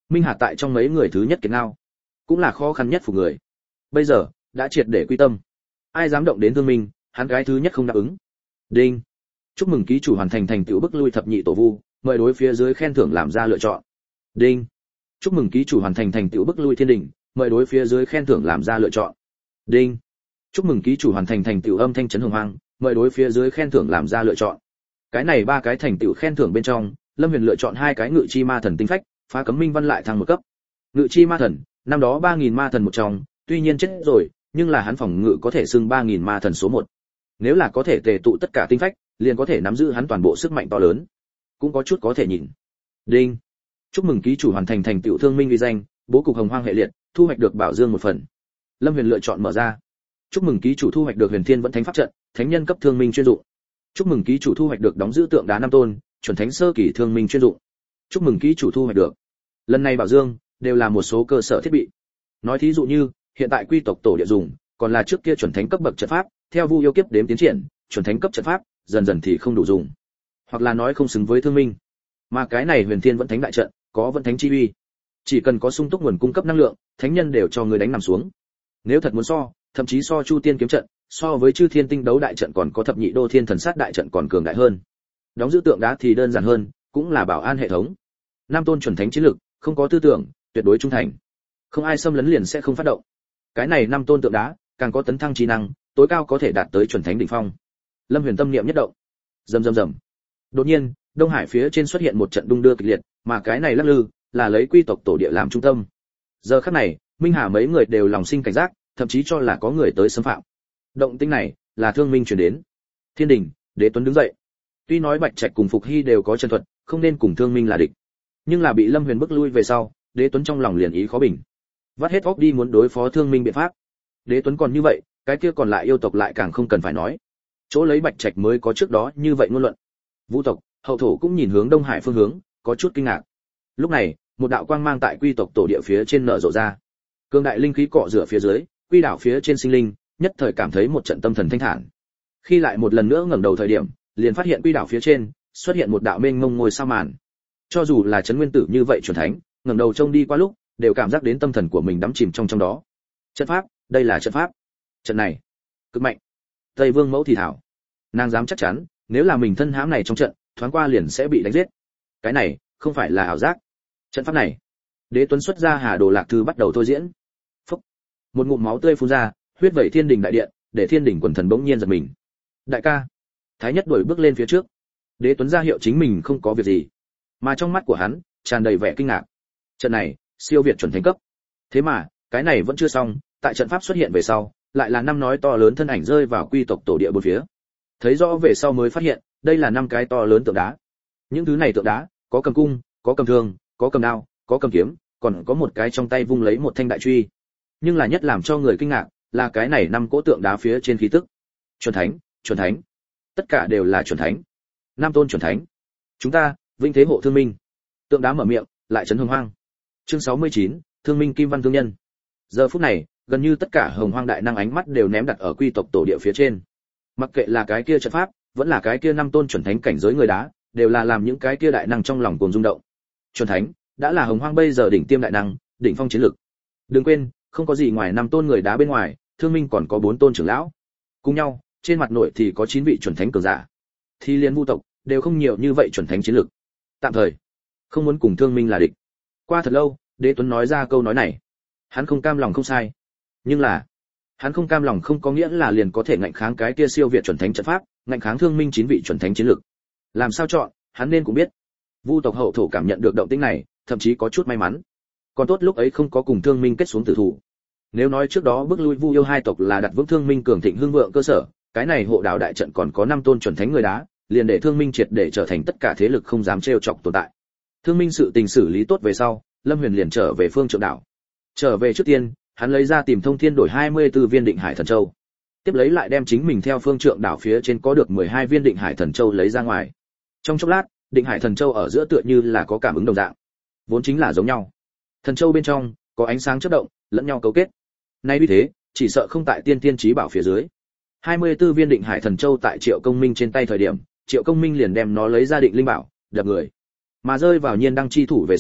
Minh Hà tại trong mấy người thứ nhất kiệt ngao, cũng là khó khăn nhất phục người. Bây giờ đã triệt để quy tâm, ai dám động đến Thương Minh, hắn cái thứ nhất không đáp ứng. Đinh. Chúc mừng ký chủ hoàn thành thành tựu bức lui thập nhị tổ vu, mời đối phía dưới khen thưởng làm ra lựa chọn. Đinh. Chúc mừng ký chủ hoàn thành thành tựu bức lui thiên đỉnh, mời đối phía dưới khen thưởng làm ra lựa chọn. Đinh. Chúc mừng ký chủ hoàn thành thành tựu âm thanh trấn hồng hoang, mời đối phía dưới khen thưởng làm ra lựa chọn. Cái này ba cái thành tựu khen thưởng bên trong, Lâm Huyền lựa chọn hai cái ngự chi ma thần tinh phách, phá cấm minh văn lại thăng một cấp. Ngự chi ma thần, năm đó ba nghìn ma thần một trong, tuy nhiên chết rồi, nhưng là hắn phòng ngự có thể xưng ba nghìn ma thần số một. Nếu là có thể tề tụ tất cả tinh phách, liền có thể nắm giữ hắn toàn bộ sức mạnh to lớn. Cũng có chút có thể nhìn. Đinh. Chúc mừng ký chủ hoàn thành thành tựu thương minh uy danh, bố cục hồng hoang hệ liệt, thu hoạch được bảo dương một phần. Lâm Huyền lựa chọn mở ra. Chúc mừng ký chủ thu hoạch được huyền thiên vẫn thánh pháp trận, thánh nhân cấp thương minh chuyên dụng. Chúc mừng ký chủ thu hoạch được đóng giữ tượng đá năm tôn, chuẩn thánh sơ kỳ thương minh chuyên dụng. Chúc mừng ký chủ thu hoạch được. Lần này bảo dương đều là một số cơ sở thiết bị. Nói thí dụ như, hiện tại quy tộc tổ địa dùng, còn là trước kia chuẩn thánh cấp bậc trận pháp, theo Vu yêu kiếp đếm tiến triển, chuẩn thánh cấp trận pháp dần dần thì không đủ dùng, hoặc là nói không xứng với thương minh. Mà cái này huyền thiên vẫn thánh đại trận, có vẫn thánh chi uy, chỉ cần có sung túc nguồn cung cấp năng lượng, thánh nhân đều cho người đánh nằm xuống. Nếu thật muốn so, thậm chí so Chu Tiên kiếm trận, so với Chư Thiên tinh đấu đại trận còn có thập nhị đô thiên thần sát đại trận còn cường đại hơn. Đóng giữ tượng đá thì đơn giản hơn, cũng là bảo an hệ thống. Nam tôn chuẩn thánh chiến lực, không có tư tưởng, tuyệt đối trung thành. Không ai xâm lấn liền sẽ không phát động. Cái này năm tôn tượng đá, càng có tấn thăng trí năng, tối cao có thể đạt tới chuẩn thánh đỉnh phong. Lâm Huyền tâm niệm nhất động. Rầm rầm rầm. Đột nhiên, Đông Hải phía trên xuất hiện một trận đung đưa kịch liệt, mà cái này lắc lư là lấy quy tộc tổ địa làm trung tâm. Giờ khắc này, Minh Hà mấy người đều lòng sinh cảnh giác, thậm chí cho là có người tới xâm phạm. Động tĩnh này là Thương Minh truyền đến. Thiên Đình, Đế Tuấn đứng dậy. Tuy nói Bạch Trạch cùng Phục Hy đều có chân thuật, không nên cùng Thương Minh là địch, nhưng là bị Lâm Huyền bức lui về sau, Đế Tuấn trong lòng liền ý khó bình. Vắt hết óc đi muốn đối phó Thương Minh biện pháp. Đế Tuấn còn như vậy, cái kia còn lại yêu tộc lại càng không cần phải nói. Chỗ lấy Bạch Trạch mới có trước đó như vậy ngôn luận. Vũ tộc, Hậu thổ cũng nhìn hướng Đông Hải phương hướng, có chút kinh ngạc. Lúc này, một đạo quang mang tại quy tộc tổ địa phía trên nở rộ ra. Cương đại linh khí cọ rửa phía dưới, quy đảo phía trên sinh linh, nhất thời cảm thấy một trận tâm thần thanh thản. Khi lại một lần nữa ngẩng đầu thời điểm, liền phát hiện quy đảo phía trên xuất hiện một đạo mênh mông ngôi sao màn. Cho dù là trấn nguyên tử như vậy chuẩn thánh, ngẩng đầu trông đi qua lúc, đều cảm giác đến tâm thần của mình đắm chìm trong trong đó. Trận pháp, đây là trận pháp. Trận này cực mạnh. Tây Vương Mẫu thì thảo, nàng dám chắc chắn, nếu là mình thân hãm này trong trận, thoáng qua liền sẽ bị đánh giết. Cái này không phải là ảo giác. Trận pháp này, Đế Tuấn xuất ra Hà Đồ Lạc Thư bắt đầu thôi diễn. Phúc. Một ngụm máu tươi phun ra, huyết vẩy thiên đình đại điện, để thiên đình quần thần bỗng nhiên giật mình. Đại ca. Thái Nhất đuổi bước lên phía trước. Đế Tuấn ra hiệu chính mình không có việc gì, mà trong mắt của hắn tràn đầy vẻ kinh ngạc. Trận này siêu việt chuẩn thánh cấp. Thế mà, cái này vẫn chưa xong, tại trận pháp xuất hiện về sau, lại là năm nói to lớn thân ảnh rơi vào quy tộc tổ địa bốn phía. Thấy rõ về sau mới phát hiện, đây là năm cái to lớn tượng đá. Những thứ này tượng đá, có cầm cung, có cầm thương, có cầm đao, có cầm kiếm, còn có một cái trong tay vung lấy một thanh đại truy. Nhưng là nhất làm cho người kinh ngạc, là cái này năm cỗ tượng đá phía trên khí tức. Chuẩn thánh, chuẩn thánh. Tất cả đều là chuẩn thánh. Năm tôn chuẩn thánh. Chúng ta, vinh thế hộ Thương Minh. Tượng đá mở miệng, lại chấn hồng hoang. Chương sáu mươi chín, Thương Minh Kim Văn Thương Nhân. Giờ phút này, gần như tất cả hồng hoang đại năng ánh mắt đều ném đặt ở quy tộc tổ địa phía trên. Mặc kệ là cái kia trận pháp, vẫn là cái kia năm tôn chuẩn thánh cảnh giới người đá, đều là làm những cái kia đại năng trong lòng cuồng rung động. Chuẩn thánh đã là hồng hoang bây giờ đỉnh tiêm đại năng, đỉnh phong chiến lực. Đừng quên, không có gì ngoài năm tôn người đá bên ngoài, Thương Minh còn có bốn tôn trưởng lão. Cùng nhau, trên mặt nội thì có chín vị chuẩn thánh cường giả. Thì liên Vu tộc đều không nhiều như vậy chuẩn thánh chiến lực. Tạm thời không muốn cùng Thương Minh là địch. Qua thật lâu, Đế Tuấn nói ra câu nói này. Hắn không cam lòng không sai, nhưng là hắn không cam lòng không có nghĩa là liền có thể ngạnh kháng cái kia siêu việt chuẩn thánh trận pháp, ngạnh kháng Thương Minh chín vị chuẩn thánh chiến lực. Làm sao chọn, hắn nên cũng biết. Vu tộc Hậu thổ cảm nhận được động tĩnh này, thậm chí có chút may mắn. Còn tốt lúc ấy không có cùng Thương Minh kết xuống tử thủ. Nếu nói trước đó bước lui Vu yêu hai tộc là đặt vững Thương Minh cường thịnh hưng vượng cơ sở, cái này hộ đạo đại trận còn có năm tôn chuẩn thánh người đá, liền để Thương Minh triệt để trở thành tất cả thế lực không dám trêu chọc tồn tại. Thương Minh sự tình xử lý tốt về sau, Lâm Huyền liền trở về Phương Trượng đảo. Trở về trước tiên, hắn lấy ra tìm thông thiên đổi hai mươi tư viên định hải thần châu. Tiếp lấy lại đem chính mình theo Phương Trượng đảo phía trên có được mười hai viên định hải thần châu lấy ra ngoài. Trong chốc lát, định hải thần châu ở giữa tựa như là có cảm ứng đồng dạng, vốn chính là giống nhau. Thần châu bên trong có ánh sáng chớp động, lẫn nhau cấu kết. Nay vì thế, chỉ sợ không tại tiên tiên chí bảo phía dưới. hai mươi tư viên định hải thần châu tại Triệu Công Minh trên tay thời điểm, Triệu Công Minh liền đem nó lấy ra định linh bảo, đập người. Mà rơi vào nhiên đăng chi thủ về sau,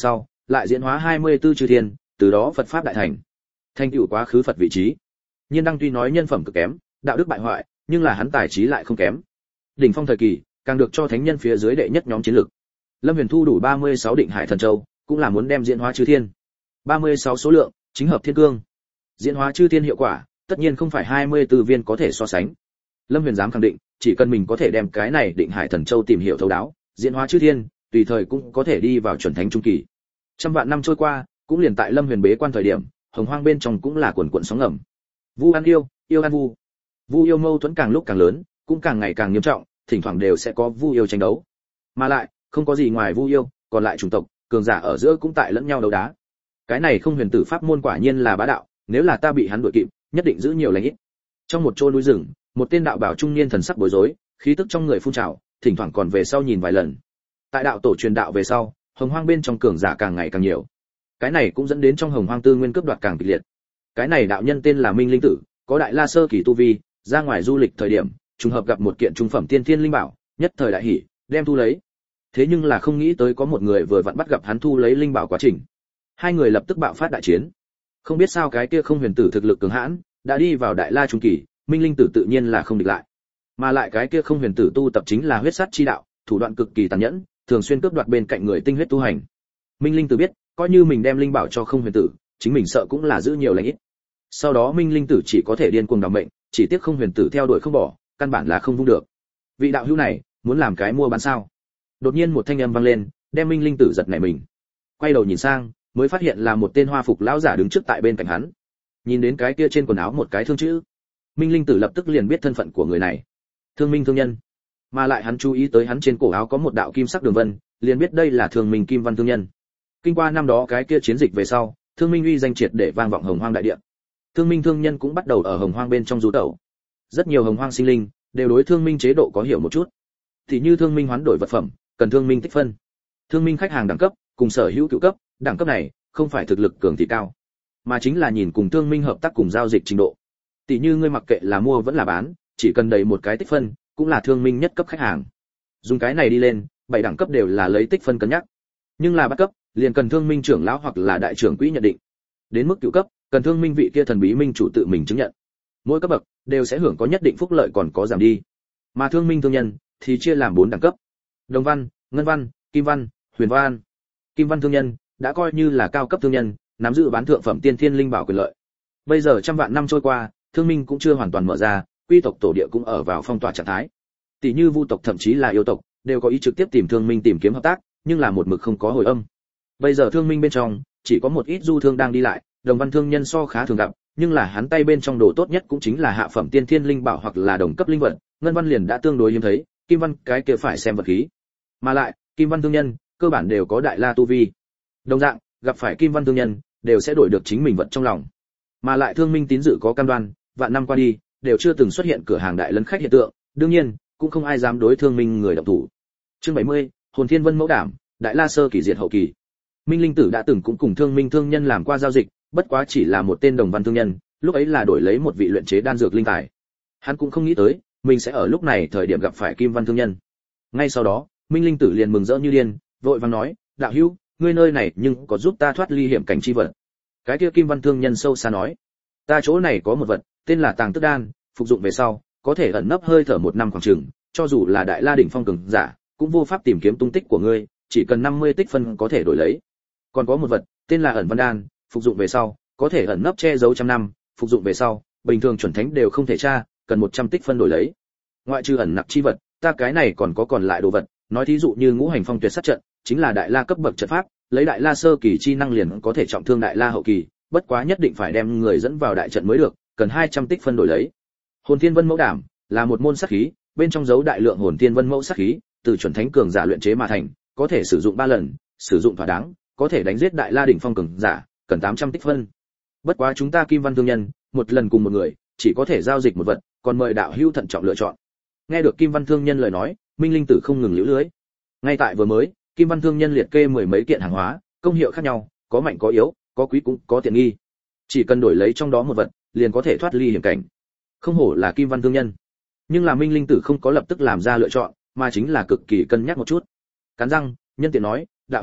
lại diễn hóa hai mươi tư chư thiên, từ đó Phật pháp đại thành. Thành tựu quá khứ Phật vị trí. Nhiên Đăng tuy nói nhân phẩm cực kém, đạo đức bại hoại, nhưng là hắn tài trí lại không kém. Đỉnh phong thời kỳ, càng được cho thánh nhân phía dưới đệ nhất nhóm chiến lực. Lâm Huyền thu đủ ba mươi sáu định hải thần châu, cũng là muốn đem diễn hóa chư thiên. ba mươi sáu số lượng, chính hợp thiên cương. Diễn hóa chư thiên hiệu quả, tất nhiên không phải hai mươi tư viên có thể so sánh. Lâm Huyền dám khẳng định, chỉ cần mình có thể đem cái này định hải thần châu tìm hiểu thấu đáo, diễn hóa chư thiên, tùy thời cũng có thể đi vào chuẩn thánh trung kỳ. Trăm vạn năm trôi qua, cũng liền tại Lâm Huyền bế quan thời điểm, hồng hoang bên trong cũng là quần quần sóng ngầm. Vu ăn yêu, yêu ăn vu. Vu yêu mâu thuẫn càng lúc càng lớn, cũng càng ngày càng nghiêm trọng, thỉnh thoảng đều sẽ có vu yêu tranh đấu. Mà lại, không có gì ngoài vu yêu, còn lại chủng tộc, cường giả ở giữa cũng tại lẫn nhau đấu đá. Cái này không huyền tử pháp môn quả nhiên là bá đạo, nếu là ta bị hắn đuổi kịp, nhất định giữ nhiều lành ít. Trong một chỗ núi rừng, một tên đạo bảo trung niên thần sắc bối rối, khí tức trong người phun trào, thỉnh thoảng còn về sau nhìn vài lần. Tại đạo tổ truyền đạo về sau, hồng hoang bên trong cường giả càng ngày càng nhiều. Cái này cũng dẫn đến trong hồng hoang tư nguyên cướp đoạt càng kịch liệt. Cái này đạo nhân tên là Minh Linh Tử, có đại la sơ kỳ tu vi, ra ngoài du lịch thời điểm, trùng hợp gặp một kiện trung phẩm tiên thiên linh bảo, nhất thời đại hỉ, đem thu lấy. Thế nhưng là không nghĩ tới có một người vừa vặn bắt gặp hắn thu lấy linh bảo quá trình. Hai người lập tức bạo phát đại chiến. Không biết sao cái kia không huyền tử thực lực cường hãn, đã đi vào đại la trung kỳ, Minh Linh Tử tự nhiên là không địch lại. Mà lại cái kia không huyền tử tu tập chính là huyết sát chi đạo, thủ đoạn cực kỳ tàn nhẫn, thường xuyên cướp đoạt bên cạnh người tinh huyết tu hành. Minh Linh Tử biết, coi như mình đem linh bảo cho không huyền tử, chính mình sợ cũng là giữ nhiều lành ít. Sau đó Minh Linh Tử chỉ có thể điên cuồng đảm mệnh, chỉ tiếc không huyền tử theo đuổi không bỏ, căn bản là không vung được. Vị đạo hữu này, muốn làm cái mua bán sao? Đột nhiên một thanh âm vang lên, đem Minh Linh Tử giật nảy mình. Quay đầu nhìn sang, mới phát hiện là một tên hoa phục lão giả đứng trước tại bên cạnh hắn. Nhìn đến cái kia trên quần áo một cái thương chữ, Minh Linh Tử lập tức liền biết thân phận của người này. Thương Minh thương nhân. Mà lại hắn chú ý tới hắn trên cổ áo có một đạo kim sắc đường vân, liền biết đây là Thương Minh Kim Văn thương nhân. Kinh qua năm đó cái kia chiến dịch về sau, Thương Minh uy danh triệt để vang vọng hồng hoang đại địa. Thương Minh thương nhân cũng bắt đầu ở hồng hoang bên trong du tẩu. Rất nhiều hồng hoang sinh linh đều đối Thương Minh chế độ có hiểu một chút. Thì như Thương Minh hoán đổi vật phẩm, cần Thương Minh tích phân. Thương Minh khách hàng đẳng cấp, cùng sở hữu cựu cấp, đẳng cấp này không phải thực lực cường thì cao, mà chính là nhìn cùng Thương Minh hợp tác cùng giao dịch trình độ. Tỷ như ngươi mặc kệ là mua vẫn là bán, chỉ cần đầy một cái tích phân, cũng là Thương Minh nhất cấp khách hàng. Dùng cái này đi lên, bảy đẳng cấp đều là lấy tích phân cân nhắc. Nhưng là bắt cấp, liền cần Thương Minh trưởng lão hoặc là đại trưởng quỹ nhận định. Đến mức cựu cấp, cần Thương Minh vị kia thần bí minh chủ tự mình chứng nhận. Mỗi cấp bậc đều sẽ hưởng có nhất định phúc lợi còn có giảm đi. Mà Thương Minh thương nhân thì chia làm bốn đẳng cấp: Đồng văn, Ngân văn, Kim văn, Huyền văn. Kim văn thương nhân đã coi như là cao cấp thương nhân, nắm giữ bán thượng phẩm tiên thiên linh bảo quyền lợi. Bây giờ trăm vạn năm trôi qua, Thương Minh cũng chưa hoàn toàn mở ra, quy tộc tổ địa cũng ở vào phong tỏa trạng thái. Tỷ như Vu tộc thậm chí là yêu tộc, đều có ý trực tiếp tìm Thương Minh tìm kiếm hợp tác, nhưng là một mực không có hồi âm. Bây giờ Thương Minh bên trong chỉ có một ít du thương đang đi lại, đồng văn thương nhân so khá thường gặp, nhưng là hắn tay bên trong đồ tốt nhất cũng chính là hạ phẩm tiên thiên linh bảo hoặc là đồng cấp linh vật, ngân văn liền đã tương đối hiếm thấy, kim văn cái kia phải xem vật khí. Mà lại, kim văn thương nhân cơ bản đều có đại la tu vi. Đồng dạng, gặp phải kim văn thương nhân đều sẽ đổi được chính mình vật trong lòng. Mà lại Thương Minh tín dự có cam đoan, vạn năm qua đi, đều chưa từng xuất hiện cửa hàng đại lấn khách hiện tượng, đương nhiên, cũng không ai dám đối Thương Minh người động thủ. Chương bảy mươi, Hồn Thiên Vân mẫu đảm, đại la sơ kỳ diệt hậu kỳ. Minh Linh Tử đã từng cũng cùng Thương Minh thương nhân làm qua giao dịch, bất quá chỉ là một tên đồng văn thương nhân, lúc ấy là đổi lấy một vị luyện chế đan dược linh tài. Hắn cũng không nghĩ tới, mình sẽ ở lúc này thời điểm gặp phải Kim Văn thương nhân. Ngay sau đó, Minh Linh Tử liền mừng rỡ như điên, vội vàng nói, đạo hữu, ngươi nơi này nhưng có giúp ta thoát ly hiểm cảnh chi vật. Cái kia Kim Văn thương nhân sâu xa nói, ta chỗ này có một vật, tên là Tàng Tức Đan, phục dụng về sau, có thể ẩn nấp hơi thở một năm khoảng chừng, cho dù là đại la đỉnh phong cường giả, cũng vô pháp tìm kiếm tung tích của ngươi, chỉ cần năm mươi tích phân có thể đổi lấy. Còn có một vật, tên là Ẩn Văn Đan, phục dụng về sau, có thể ẩn nấp che giấu trăm năm, phục dụng về sau, bình thường chuẩn thánh đều không thể tra, cần một trăm tích phân đổi lấy. Ngoại trừ ẩn nặc chi vật, ta cái này còn có còn lại đồ vật, nói thí dụ như Ngũ Hành Phong Tuyệt Sát trận, chính là đại la cấp bậc trận pháp, lấy đại la sơ kỳ chi năng liền có thể trọng thương đại la hậu kỳ, bất quá nhất định phải đem người dẫn vào đại trận mới được, cần hai trăm tích phân đổi lấy. Hồn Thiên Vân mẫu đảm là một môn sát khí, bên trong giấu đại lượng Hồn Thiên Vân mẫu sát khí, từ chuẩn thánh cường giả luyện chế mà thành, có thể sử dụng ba lần, sử dụng thỏa đáng, có thể đánh giết đại la đỉnh phong cường giả, cần tám trăm tích phân. Bất quá chúng ta Kim Văn thương nhân, một lần cùng một người, chỉ có thể giao dịch một vật, còn mời đạo hữu thận trọng lựa chọn. Nghe được Kim Văn thương nhân lời nói, Minh Linh Tử không ngừng liễu lưới. Ngay tại vừa mới, Kim Văn thương nhân liệt kê mười mấy kiện hàng hóa, công hiệu khác nhau, có mạnh có yếu, có quý cũng có tiện nghi. Chỉ cần đổi lấy trong đó một vật, liền có thể thoát ly hiểm cảnh. Không hổ là Kim Văn thương nhân. Nhưng là Minh Linh Tử không có lập tức làm ra lựa chọn, mà chính là cực kỳ cân nhắc một chút. Cắn răng, nhân tiện nói, đạo hữu,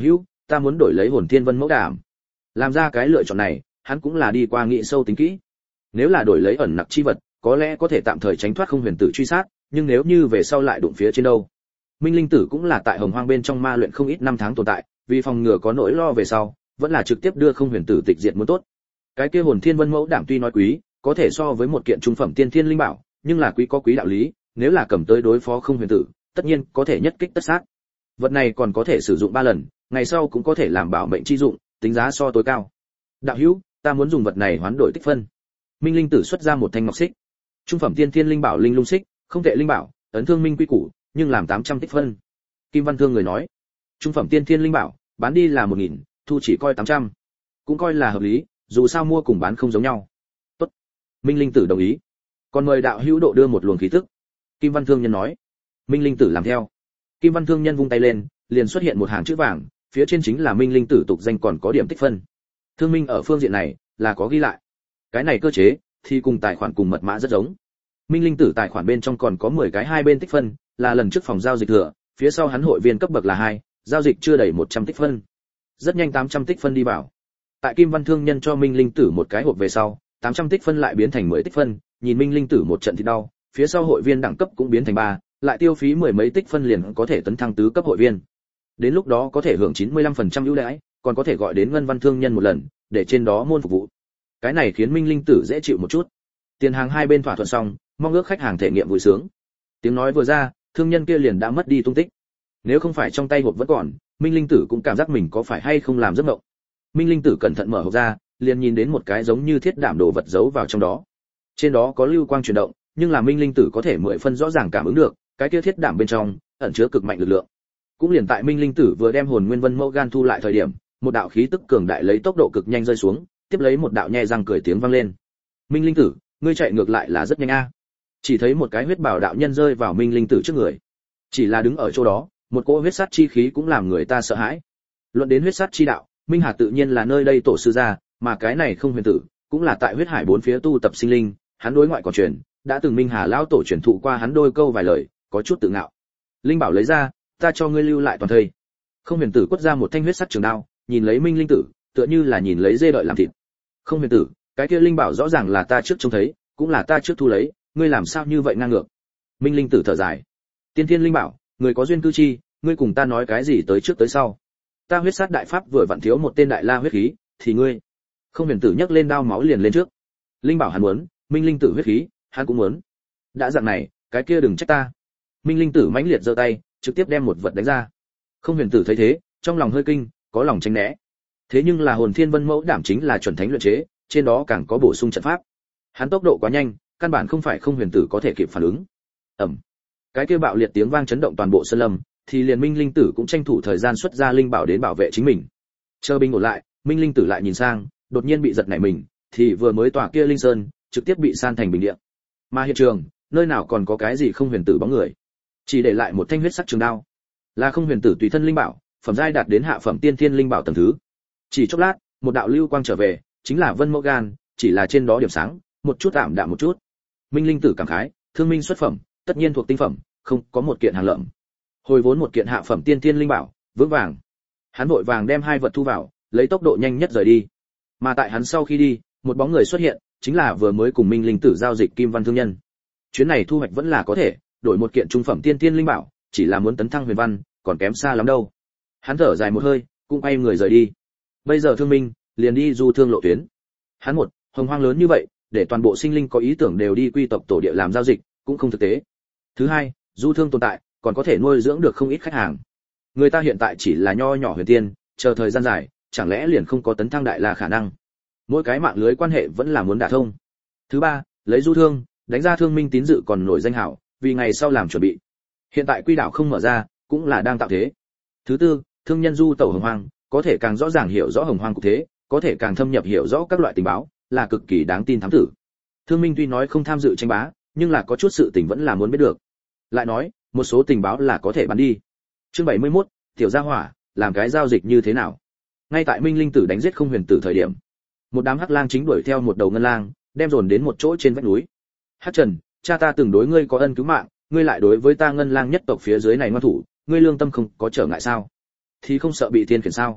ta muốn đổi lấy hồn thiên vân mẫu đảm. Làm ra cái lựa chọn này, hắn cũng là đi qua nghĩ sâu tính kỹ. Nếu là đổi lấy ẩn nặc chi vật, có lẽ có thể tạm thời tránh thoát không huyền tử truy sát, nhưng nếu như về sau lại đụng phía trên đâu. Minh linh tử cũng là tại hồng hoang bên trong ma luyện không ít năm tháng tồn tại, vì phòng ngừa có nỗi lo về sau, vẫn là trực tiếp đưa không huyền tử tịch diệt muốn tốt. Cái kia hồn thiên vân mẫu đảm tuy nói quý, có thể so với một kiện trung phẩm tiên thiên linh bảo, nhưng là quý có quý đạo lý, nếu là cầm tới đối phó không huyền tử, tất nhiên có thể nhất kích tất sát. Vật này còn có thể sử dụng ba lần, ngày sau cũng có thể làm bảo mệnh chi dụng, tính giá so tối cao. Đạo hữu, ta muốn dùng vật này hoán đổi tích phân. Minh linh tử xuất ra một thanh ngọc xích. Trung phẩm tiên thiên linh bảo linh lung xích, không tệ linh bảo, ấn thương minh quy củ, nhưng làm tám trăm tích phân. Kim Văn Thương người nói, trung phẩm tiên thiên linh bảo, bán đi là một nghìn, thu chỉ coi tám trăm. Cũng coi là hợp lý, dù sao mua cùng bán không giống nhau. Tốt. Minh linh tử đồng ý. Còn mời đạo hữu độ đưa một luồng khí tức. Kim Văn Thương nhân nói. Minh linh tử làm theo. Kim Văn Thương nhân vung tay lên, liền xuất hiện một hàng chữ vàng, phía trên chính là Minh linh tử tục danh còn có điểm tích phân. Thương minh ở phương diện này là có ghi lại. Cái này cơ chế thì cùng tài khoản cùng mật mã rất giống. Minh linh tử tài khoản bên trong còn có mười cái hai bên tích phân, là lần trước phòng giao dịch thừa, phía sau hắn hội viên cấp bậc là hai, giao dịch chưa đầy một trăm tích phân. Rất nhanh tám trăm tích phân đi vào. Tại Kim Văn Thương nhân cho Minh linh tử một cái hộp về sau, tám trăm tích phân lại biến thành mười tích phân, nhìn Minh linh tử một trận thì đau, phía sau hội viên đẳng cấp cũng biến thành ba, lại tiêu phí mười mấy tích phân liền có thể tấn thăng tứ cấp hội viên. Đến lúc đó có thể hưởng chín mươi lăm phần trăm ưu đãi, còn có thể gọi đến Ngân Văn Thương nhân một lần, để trên đó môn phục vụ. Cái này khiến Minh linh tử dễ chịu một chút. Tiền hàng hai bên thỏa thuận xong, mong ước khách hàng thể nghiệm vui sướng. Tiếng nói vừa ra, thương nhân kia liền đã mất đi tung tích. Nếu không phải trong tay hộp vẫn còn, Minh linh tử cũng cảm giác mình có phải hay không làm giấc mộng. Minh linh tử cẩn thận mở hộp ra, liền nhìn đến một cái giống như thiết đảm đồ vật giấu vào trong đó. Trên đó có lưu quang chuyển động, nhưng là Minh linh tử có thể mười phân rõ ràng cảm ứng được, cái kia thiết đảm bên trong ẩn chứa cực mạnh lực lượng. Cũng liền tại Minh linh tử vừa đem hồn nguyên vân mẫu gan thu lại thời điểm, một đạo khí tức cường đại lấy tốc độ cực nhanh rơi xuống, tiếp lấy một đạo nhe răng cười tiếng vang lên. Minh linh tử, ngươi chạy ngược lại là rất nhanh a. Chỉ thấy một cái huyết bảo đạo nhân rơi vào Minh linh tử trước người. Chỉ là đứng ở chỗ đó, một cỗ huyết sát chi khí cũng làm người ta sợ hãi. Luận đến huyết sát chi đạo, Minh Hà tự nhiên là nơi đây tổ sư gia, mà cái này không huyền tử, cũng là tại huyết hải bốn phía tu tập sinh linh, hắn đối ngoại còn truyền, đã từng Minh Hà lão tổ truyền thụ qua hắn đôi câu vài lời, có chút tự ngạo. Linh bảo lấy ra, ta cho ngươi lưu lại toàn thây. Không huyền tử quất ra một thanh huyết sắc trường đao, nhìn lấy Minh linh tử, tựa như là nhìn lấy dê đợi làm thịt. Không huyền tử, cái kia linh bảo rõ ràng là ta trước trông thấy, cũng là ta trước thu lấy, ngươi làm sao như vậy ngang ngược? Minh linh tử thở dài. Tiên thiên linh bảo, người có duyên cư chi, ngươi cùng ta nói cái gì tới trước tới sau? Ta huyết sát đại pháp vừa vặn thiếu một tên đại la huyết khí, thì ngươi. Không huyền tử nhấc lên đao máu liền lên trước. Linh bảo hắn muốn, Minh linh tử huyết khí, hắn cũng muốn. Đã dạng này, cái kia đừng trách ta. Minh linh tử mãnh liệt giơ tay, trực tiếp đem một vật đánh ra. Không huyền tử thấy thế, trong lòng hơi kinh, có lòng tránh né. Thế nhưng là hồn thiên vân mẫu đảm chính là chuẩn thánh luyện chế, trên đó càng có bổ sung trận pháp. Hắn tốc độ quá nhanh, căn bản không phải không huyền tử có thể kịp phản ứng. Ầm. Cái kia bạo liệt tiếng vang chấn động toàn bộ sơn lâm, thì liền Minh linh tử cũng tranh thủ thời gian xuất ra linh bảo đến bảo vệ chính mình. Chờ binh ổn lại, Minh linh tử lại nhìn sang, đột nhiên bị giật nảy mình, thì vừa mới tỏa kia linh sơn, trực tiếp bị san thành bình địa. Mà hiện trường, nơi nào còn có cái gì không huyền tử bóng người, chỉ để lại một thanh huyết sắc trường đao. Là không huyền tử tùy thân linh bảo, phẩm giai đạt đến hạ phẩm tiên thiên linh bảo tầng thứ. Chỉ chốc lát, một đạo lưu quang trở về, chính là Vân Mẫu Gan, chỉ là trên đó điểm sáng, một chút tạm đạm một chút. Minh linh tử cảm khái, thương minh xuất phẩm, tất nhiên thuộc tinh phẩm, không có một kiện hàng lợm. Hồi vốn một kiện hạ phẩm tiên thiên linh bảo, vững vàng. Hắn vội vàng đem hai vật thu vào, lấy tốc độ nhanh nhất rời đi. Mà tại hắn sau khi đi, một bóng người xuất hiện, chính là vừa mới cùng Minh linh tử giao dịch Kim Văn thương nhân. Chuyến này thu hoạch vẫn là có thể, đổi một kiện trung phẩm tiên thiên linh bảo, chỉ là muốn tấn thăng huyền văn, còn kém xa lắm đâu. Hắn thở dài một hơi, cũng quay người rời đi. Bây giờ Thương Minh liền đi du thương lộ tuyến. Hắn một, hồng hoang lớn như vậy, để toàn bộ sinh linh có ý tưởng đều đi quy tộc tổ địa làm giao dịch, cũng không thực tế. Thứ hai, du thương tồn tại, còn có thể nuôi dưỡng được không ít khách hàng. Người ta hiện tại chỉ là nho nhỏ huyền tiên, chờ thời gian dài, chẳng lẽ liền không có tấn thăng đại là khả năng. Mỗi cái mạng lưới quan hệ vẫn là muốn đả thông. Thứ ba, lấy du thương, đánh ra Thương Minh tín dự còn nổi danh hảo, vì ngày sau làm chuẩn bị. Hiện tại quy đảo không mở ra, cũng là đang tạo thế. Thứ tư, thương nhân du tẩu hồng hoang, có thể càng rõ ràng hiểu rõ hồng hoang cục thế, có thể càng thâm nhập hiểu rõ các loại tình báo, là cực kỳ đáng tin thám tử. Thương Minh tuy nói không tham dự tranh bá, nhưng là có chút sự tình vẫn là muốn biết được. Lại nói, một số tình báo là có thể bán đi. Chương bảy mươi mốt, tiểu gia hỏa, làm cái giao dịch như thế nào? Ngay tại Minh linh tử đánh giết không huyền tử thời điểm, một đám hắc lang chính đuổi theo một đầu ngân lang, đem dồn đến một chỗ trên vách núi. Hắc Trần, cha ta từng đối ngươi có ân cứu mạng, ngươi lại đối với ta ngân lang nhất tộc phía dưới này ngoan thủ, ngươi lương tâm không có trở ngại sao? Thì không sợ bị thiên khiển sao?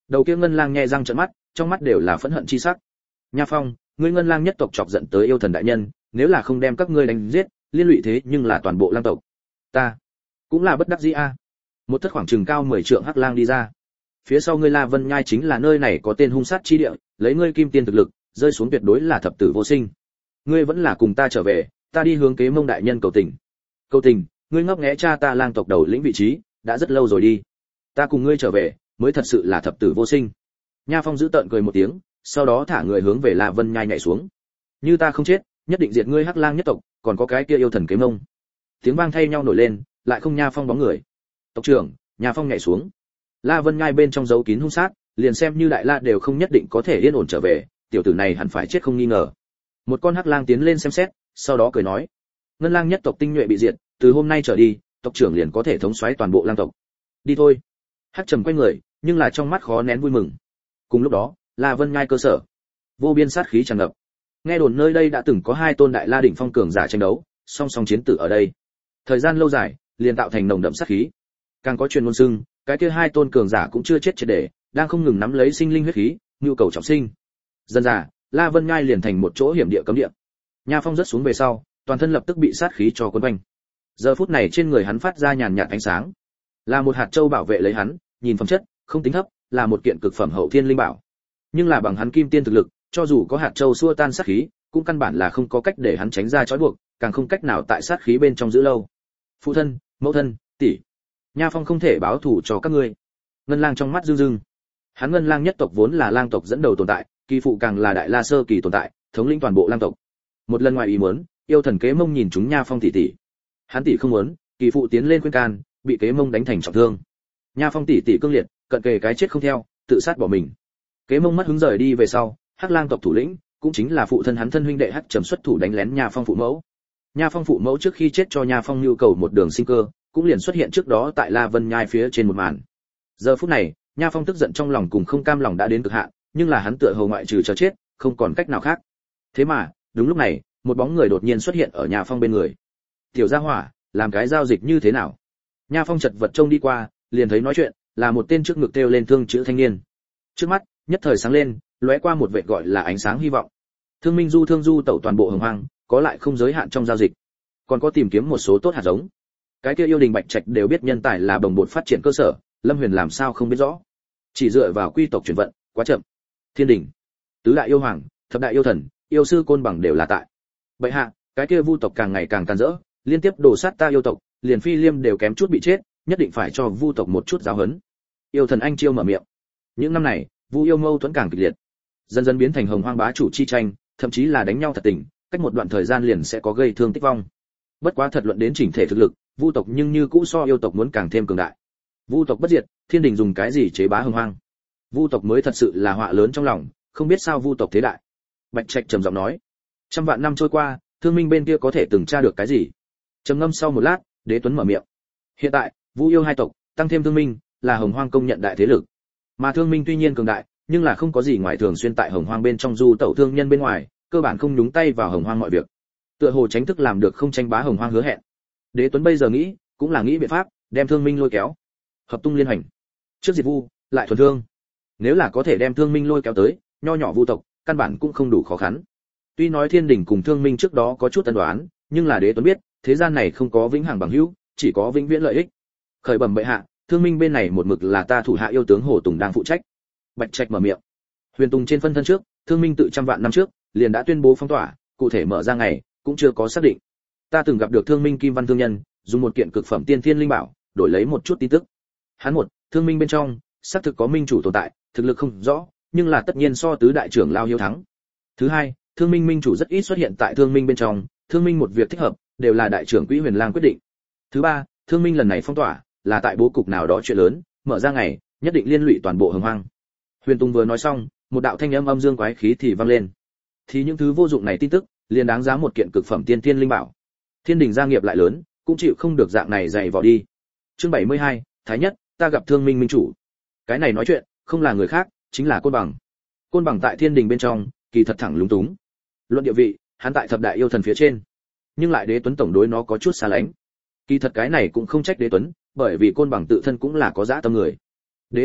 Đầu kia ngân lang nhẹ răng trợn mắt, trong mắt đều là phẫn hận chi sắc. Nha Phong, ngươi ngân lang nhất tộc chọc giận tới yêu thần đại nhân, nếu là không đem các ngươi đánh giết, liên lụy thế nhưng là toàn bộ lang tộc. Ta cũng là bất đắc dĩ a. Một thất khoảng chừng cao mười trượng hắc lang đi ra. Phía sau ngươi La Vân Nhai chính là nơi này có tên hung sát chi địa, lấy ngươi kim tiên thực lực, rơi xuống tuyệt đối là thập tử vô sinh. Ngươi vẫn là cùng ta trở về, ta đi hướng Kế Mông đại nhân cầu tình. Cầu tình, ngươi ngấp nghé cha ta lang tộc đầu lĩnh vị trí, đã rất lâu rồi đi. Ta cùng ngươi trở về, mới thật sự là thập tử vô sinh. Nha Phong giữ tợn cười một tiếng, sau đó thả người hướng về La Vân Nhai nhảy xuống. Như ta không chết, nhất định diệt ngươi hắc lang nhất tộc, còn có cái kia yêu thần Kế Mông. Tiếng vang thay nhau nổi lên, lại không Nha Phong bóng người. Tộc trưởng, Nha Phong nhảy xuống. La Vân Nhai bên trong giấu kín hung sát, liền xem như đại la đều không nhất định có thể yên ổn trở về, tiểu tử này hẳn phải chết không nghi ngờ. Một con hắc lang tiến lên xem xét, sau đó cười nói: Ngân lang nhất tộc tinh nhuệ bị diệt, từ hôm nay trở đi, tộc trưởng liền có thể thống soái toàn bộ lang tộc. Đi thôi. Hắc Trầm quay người, nhưng là trong mắt khó nén vui mừng. Cùng lúc đó, La Vân Nhai cơ sở, vô biên sát khí tràn ngập. Nghe đồn nơi đây đã từng có hai tôn đại la đỉnh phong cường giả tranh đấu, song song chiến tử ở đây. Thời gian lâu dài, liền tạo thành nồng đậm sát khí. Càng có truyền ngôn xưng, cái kia hai tôn cường giả cũng chưa chết triệt để, đang không ngừng nắm lấy sinh linh huyết khí, nhu cầu trọng sinh. Dần dà, La Vân Nhai liền thành một chỗ hiểm địa cấm địa. Nha Phong rớt xuống về sau, toàn thân lập tức bị sát khí cho cuốn quanh. Giờ phút này trên người hắn phát ra nhàn nhạt ánh sáng, là một hạt châu bảo vệ lấy hắn, nhìn phẩm chất không tính thấp, là một kiện cực phẩm hậu thiên linh bảo. Nhưng là bằng hắn kim tiên thực lực, cho dù có hạt châu xua tan sát khí, cũng căn bản là không có cách để hắn tránh ra trói buộc, càng không cách nào tại sát khí bên trong giữ lâu. Phụ thân, mẫu thân, tỷ, Nha Phong không thể báo thù cho các ngươi. Ngân lang trong mắt rưng rưng. Hắn Ngân lang nhất tộc vốn là lang tộc dẫn đầu tồn tại, kỳ phụ càng là đại la sơ kỳ tồn tại, thống lĩnh toàn bộ lang tộc. Một lần ngoài ý muốn, yêu thần Kế Mông nhìn chúng Nha Phong tỷ tỷ. Hắn tỷ không muốn, kỳ phụ tiến lên khuyên can, bị Kế Mông đánh thành trọng thương. Nha Phong tỷ tỷ cương liệt, cận kề cái chết không theo, tự sát bỏ mình. Kế Mông mất hứng rời đi về sau, hắc lang tộc thủ lĩnh, cũng chính là phụ thân hắn thân huynh đệ Hắc Trầm xuất thủ đánh lén Nha Phong phụ mẫu. Nha Phong phụ mẫu trước khi chết cho Nha Phong nhu cầu một đường sinh cơ, cũng liền xuất hiện trước đó tại La Vân Nhai phía trên một màn. Giờ phút này, Nha Phong tức giận trong lòng cùng không cam lòng đã đến cực hạn, nhưng là hắn tựa hồ ngoại trừ chờ chết, không còn cách nào khác. Thế mà, đúng lúc này, một bóng người đột nhiên xuất hiện ở Nha Phong bên người. Tiểu Gia Hỏa, làm cái giao dịch như thế nào? Nha Phong chật vật trông đi qua, liền thấy nói chuyện, là một tên trước ngực treo lên thương chữ thanh niên. Trước mắt, nhất thời sáng lên, lóe qua một vệt gọi là ánh sáng hy vọng. Thương Minh Du thương du tẩu toàn bộ hồng hoang, có lại không giới hạn trong giao dịch. Còn có tìm kiếm một số tốt hạt giống. Cái kia yêu đình Bạch Trạch đều biết nhân tài là bồng bột phát triển cơ sở, Lâm Huyền làm sao không biết rõ. Chỉ dựa vào quy tộc chuyển vận, quá chậm. Thiên đình, tứ đại yêu hoàng, thập đại yêu thần, yêu sư côn bằng đều là tại. Bệ hạ, cái kia vu tộc càng ngày càng tàn rỡ, liên tiếp đổ sát ta yêu tộc, liền Phi Liêm đều kém chút bị chết, nhất định phải cho vu tộc một chút giáo huấn. Yêu thần anh chiêu mở miệng. Những năm này, vu yêu mâu thuẫn càng kịch liệt, dần dần biến thành hồng hoang bá chủ chi tranh, thậm chí là đánh nhau thật tình, cách một đoạn thời gian liền sẽ có gây thương tích vong. Bất quá thật luận đến chỉnh thể thực lực, vu tộc nhưng như cũ so yêu tộc muốn càng thêm cường đại. Vu tộc bất diệt, thiên đình dùng cái gì chế bá hồng hoang? Vu tộc mới thật sự là họa lớn trong lòng, không biết sao vu tộc thế đại. Bạch Trạch trầm giọng nói. Trăm vạn năm trôi qua, Thương Minh bên kia có thể từng tra được cái gì? Trầm ngâm sau một lát, Đế Tuấn mở miệng. Hiện tại, Vu yêu hai tộc, tăng thêm Thương Minh, là hồng hoang công nhận đại thế lực. Mà Thương Minh tuy nhiên cường đại, nhưng là không có gì ngoài thường xuyên tại hồng hoang bên trong du tẩu thương nhân bên ngoài, cơ bản không nhúng tay vào hồng hoang mọi việc. Tựa hồ tránh thức làm được không tranh bá hồng hoang hứa hẹn. Đế Tuấn bây giờ nghĩ, cũng là nghĩ biện pháp đem Thương Minh lôi kéo, hợp tung liên hành. Trước diệt Vu, lại thuần thương. Nếu là có thể đem Thương Minh lôi kéo tới, nho nhỏ Vu tộc, căn bản cũng không đủ khó khăn. Tuy nói Thiên Đình cùng Thương Minh trước đó có chút ân đoán, nhưng là Đế Tuấn biết, thế gian này không có vĩnh hằng bằng hữu, chỉ có vĩnh viễn lợi ích. Khởi bẩm bệ hạ, Thương Minh bên này một mực là ta thủ hạ yêu tướng Hồ Tùng đang phụ trách. Bạch Trạch mở miệng. Huyền Tùng trên phân thân trước, Thương Minh tự trăm vạn năm trước, liền đã tuyên bố phong tỏa, cụ thể mở ra ngày cũng chưa có xác định. Ta từng gặp được Thương Minh Kim Văn thương nhân, dùng một kiện cực phẩm tiên thiên linh bảo, đổi lấy một chút tin tức. Hắn một, Thương Minh bên trong, xác thực có minh chủ tồn tại, thực lực không rõ, nhưng là tất nhiên so tứ đại trưởng lao hiếu thắng. Thứ hai, Thương Minh minh chủ rất ít xuất hiện tại Thương Minh bên trong, Thương Minh một việc thích hợp, đều là đại trưởng quỹ Huyền Lang quyết định. Thứ ba, Thương Minh lần này phong tỏa, là tại bố cục nào đó chuyện lớn, mở ra ngày, nhất định liên lụy toàn bộ hồng hoang. Huyền Tùng vừa nói xong, một đạo thanh âm âm dương quái khí thì vang lên. Thì những thứ vô dụng này tin tức, liền đáng giá một kiện cực phẩm tiên thiên linh bảo. Thiên đình gia nghiệp lại lớn, cũng chịu không được dạng này dày vò đi. Chương bảy mươi hai, Thái Nhất, ta gặp Thương Minh minh chủ. Cái này nói chuyện, không là người khác, chính là Côn Bằng. Côn Bằng tại Thiên đình bên trong, kỳ thật thẳng lúng túng. Luận địa vị, hắn tại thập đại yêu thần phía trên, nhưng lại Đế Tuấn tổng đối nó có chút xa lánh. Kỳ thật cái này cũng không trách Đế Tuấn, bởi vì Côn Bằng tự thân cũng là có dã tâm người. Đế Tuấn biết,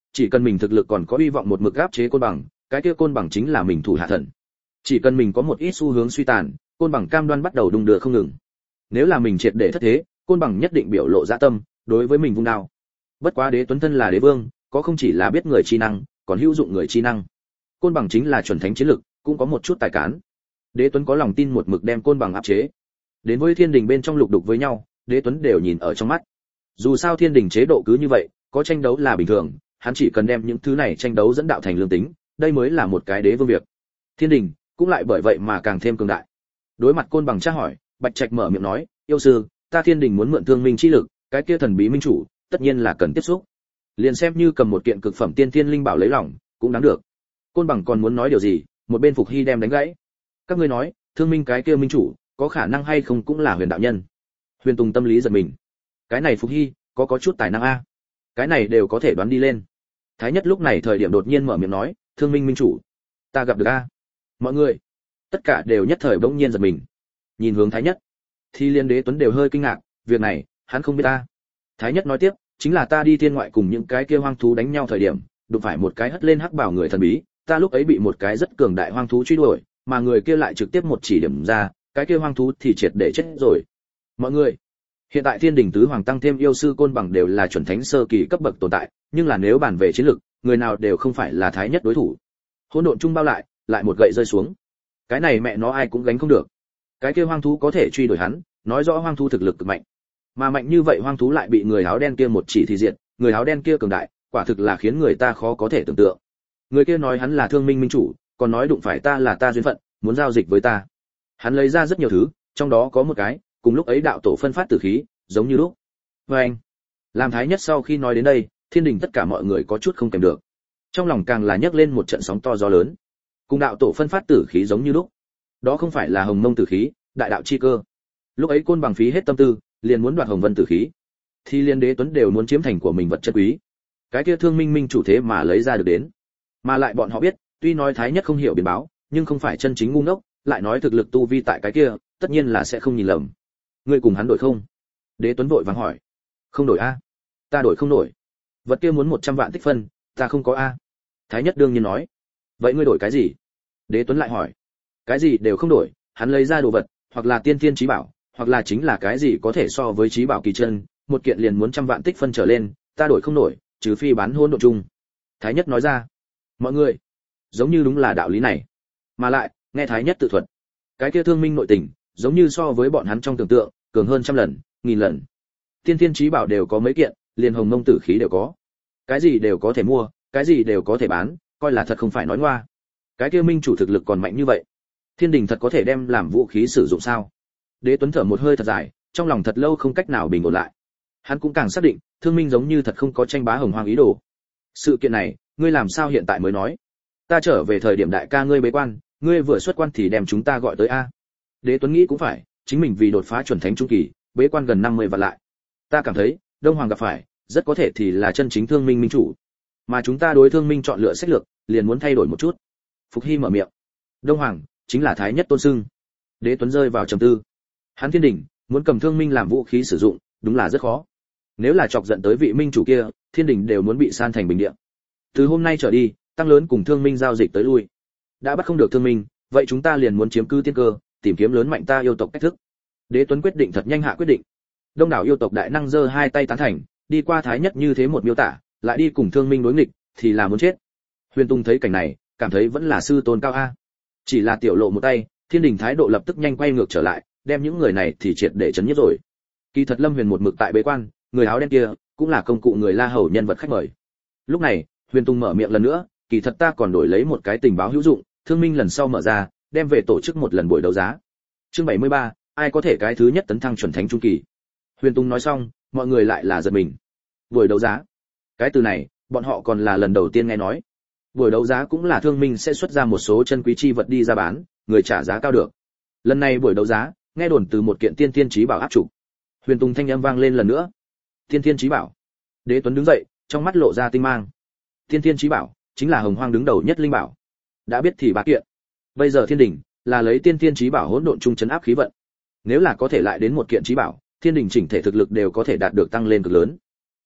chỉ cần mình thực lực còn có hy vọng một mực áp chế côn bằng, cái kia côn bằng chính là mình thủ hạ thần. Chỉ cần mình có một ít xu hướng suy tàn, côn bằng cam đoan bắt đầu đung đưa không ngừng. Nếu là mình triệt để thất thế, côn bằng nhất định biểu lộ dạ tâm, đối với mình vung đao. Bất quá Đế Tuấn thân là đế vương, có không chỉ là biết người chi năng, còn hữu dụng người chi năng. Côn bằng chính là chuẩn thánh chiến lực, cũng có một chút tài cán. Đế Tuấn có lòng tin một mực đem côn bằng áp chế. Đến với thiên đình bên trong lục đục với nhau, Đế Tuấn đều nhìn ở trong mắt. Dù sao thiên đình chế độ cứ như vậy, có tranh đấu là bình thường, hắn chỉ cần đem những thứ này tranh đấu dẫn đạo thành lương tính, đây mới là một cái đế vương việc. Thiên đình cũng lại bởi vậy mà càng thêm cường đại. Đối mặt côn bằng tra hỏi, Bạch Trạch mở miệng nói, yêu sư, ta thiên đình muốn mượn thương minh chi lực, cái kia thần bí minh chủ, tất nhiên là cần tiếp xúc. Liền xem như cầm một kiện cực phẩm tiên thiên linh bảo lấy lòng, cũng đáng được. Côn bằng còn muốn nói điều gì, một bên Phục Hy đem đánh gãy. Các ngươi nói, thương minh cái kia minh chủ, có khả năng hay không cũng là Huyền đạo nhân. Huyền Tùng tâm lý giật mình. Cái này Phục Hy, có có chút tài năng a. Cái này đều có thể đoán đi lên. Thái Nhất lúc này thời điểm đột nhiên mở miệng nói, thương minh minh chủ, ta gặp được a. Mọi người, tất cả đều nhất thời bỗng nhiên giật mình. Nhìn hướng Thái Nhất, thì Liên Đế Tuấn đều hơi kinh ngạc, việc này, hắn không biết ta. Thái Nhất nói tiếp, chính là ta đi thiên ngoại cùng những cái kia hoang thú đánh nhau thời điểm, đụng phải một cái hất lên hắc bảo người thần bí, ta lúc ấy bị một cái rất cường đại hoang thú truy đuổi, mà người kia lại trực tiếp một chỉ điểm ra, cái kia hoang thú thì triệt để chết rồi. Mọi người, hiện tại thiên đình tứ hoàng tăng thêm yêu sư côn bằng đều là chuẩn thánh sơ kỳ cấp bậc tồn tại, nhưng là nếu bàn về chiến lực, người nào đều không phải là Thái Nhất đối thủ. Hỗn độn trung bao lại, lại một gậy rơi xuống. Cái này mẹ nó ai cũng gánh không được. Cái kia hoang thú có thể truy đuổi hắn, nói rõ hoang thú thực lực cực mạnh. Mà mạnh như vậy hoang thú lại bị người áo đen kia một chỉ thì diệt, người áo đen kia cường đại, quả thực là khiến người ta khó có thể tưởng tượng. Người kia nói hắn là thương minh minh chủ, còn nói đụng phải ta là ta duyên phận, muốn giao dịch với ta. Hắn lấy ra rất nhiều thứ, trong đó có một cái, cùng lúc ấy đạo tổ phân phát tử khí, giống như lúc. Và anh, làm Thái Nhất sau khi nói đến đây, thiên đình tất cả mọi người có chút không kèm được. Trong lòng càng là nhấc lên một trận sóng to gió lớn. Cùng đạo tổ phân phát tử khí giống như lúc. Đó không phải là hồng mông tử khí, đại đạo chi cơ. Lúc ấy côn bằng phí hết tâm tư, liền muốn đoạt hồng vân tử khí. Thì liên Đế Tuấn đều muốn chiếm thành của mình vật chất quý. Cái kia thương minh minh chủ thế mà lấy ra được đến. Mà lại bọn họ biết, tuy nói Thái Nhất không hiểu biến báo, nhưng không phải chân chính ngu ngốc, lại nói thực lực tu vi tại cái kia, tất nhiên là sẽ không nhìn lầm. Ngươi cùng hắn đổi không? Đế Tuấn vội vàng hỏi. Không đổi a? Ta đổi không đổi. Vật kia muốn một trăm vạn tích phân, ta không có a. Thái Nhất đương nhiên nói. Vậy ngươi đổi cái gì? Đế Tuấn lại hỏi. Cái gì đều không đổi, hắn lấy ra đồ vật, hoặc là tiên thiên chí bảo, hoặc là chính là cái gì có thể so với chí bảo kỳ chân, một kiện liền muốn trăm vạn tích phân trở lên, ta đổi không nổi, trừ phi bán hỗn độn chung. Thái Nhất nói ra. Mọi người, giống như đúng là đạo lý này. Mà lại, nghe Thái Nhất tự thuật, cái kia thương minh nội tình, giống như so với bọn hắn trong tưởng tượng, cường hơn trăm lần, nghìn lần. Tiên thiên chí bảo đều có mấy kiện, liền hồng mông tử khí đều có. Cái gì đều có thể mua, cái gì đều có thể bán, coi là thật không phải nói ngoa. Cái kia minh chủ thực lực còn mạnh như vậy, thiên đình thật có thể đem làm vũ khí sử dụng sao? Đế Tuấn thở một hơi thật dài, trong lòng thật lâu không cách nào bình ổn lại. Hắn cũng càng xác định, thương minh giống như thật không có tranh bá hồng hoang ý đồ. Sự kiện này, ngươi làm sao hiện tại mới nói? Ta trở về thời điểm đại ca ngươi bế quan, ngươi vừa xuất quan thì đem chúng ta gọi tới a. Đế Tuấn nghĩ cũng phải, chính mình vì đột phá chuẩn thánh trung kỳ, bế quan gần năm mươi vạn lại. Ta cảm thấy, Đông Hoàng gặp phải, rất có thể thì là chân chính thương minh minh chủ. Mà chúng ta đối thương minh chọn lựa sách lược, liền muốn thay đổi một chút. Phục Hy mở miệng. Đông Hoàng chính là Thái Nhất tôn xưng. Đế Tuấn rơi vào trầm tư. Hắn thiên đình muốn cầm thương minh làm vũ khí sử dụng, đúng là rất khó. Nếu là chọc giận tới vị minh chủ kia, thiên đình đều muốn bị san thành bình địa. Từ hôm nay trở đi, tăng lớn cùng thương minh giao dịch tới lui. Đã bắt không được thương minh, vậy chúng ta liền muốn chiếm cứ tiên cơ, tìm kiếm lớn mạnh ta yêu tộc cách thức. Đế Tuấn quyết định thật nhanh hạ quyết định. Đông đảo yêu tộc đại năng giơ hai tay tán thành, đi qua Thái Nhất như thế một miêu tả, lại đi cùng thương minh đối nghịch, thì là muốn chết. Huyền Tung thấy cảnh này, cảm thấy vẫn là sư tôn cao a. Chỉ là tiểu lộ một tay, thiên đình thái độ lập tức nhanh quay ngược trở lại, đem những người này thì triệt để chấn nhất rồi. Kỳ thật Lâm Huyền một mực tại bế quan, người áo đen kia cũng là công cụ người La Hầu nhân vật khách mời. Lúc này, Huyền Tung mở miệng lần nữa, kỳ thật ta còn đổi lấy một cái tình báo hữu dụng, thương minh lần sau mở ra, đem về tổ chức một lần buổi đấu giá. Chương bảy mươi ba, ai có thể cái thứ nhất tấn thăng chuẩn thánh trung kỳ. Huyền Tung nói xong, mọi người lại là giật mình. Buổi đấu giá? Cái từ này, bọn họ còn là lần đầu tiên nghe nói. Buổi đấu giá cũng là thương minh sẽ xuất ra một số chân quý chi vật đi ra bán, người trả giá cao được. Lần này buổi đấu giá, nghe đồn từ một kiện tiên tiên chí bảo áp chủ. Huyền Tung thanh âm vang lên lần nữa. Tiên tiên chí bảo. Đế Tuấn đứng dậy, trong mắt lộ ra tinh mang. Tiên tiên chí bảo chính là hồng hoang đứng đầu nhất linh bảo. Đã biết thì ba kiện. Bây giờ thiên đình là lấy tiên tiên chí bảo hỗn độn trung trấn áp khí vận. Nếu là có thể lại đến một kiện chí bảo, thiên đình chỉnh thể thực lực đều có thể đạt được tăng lên cực lớn.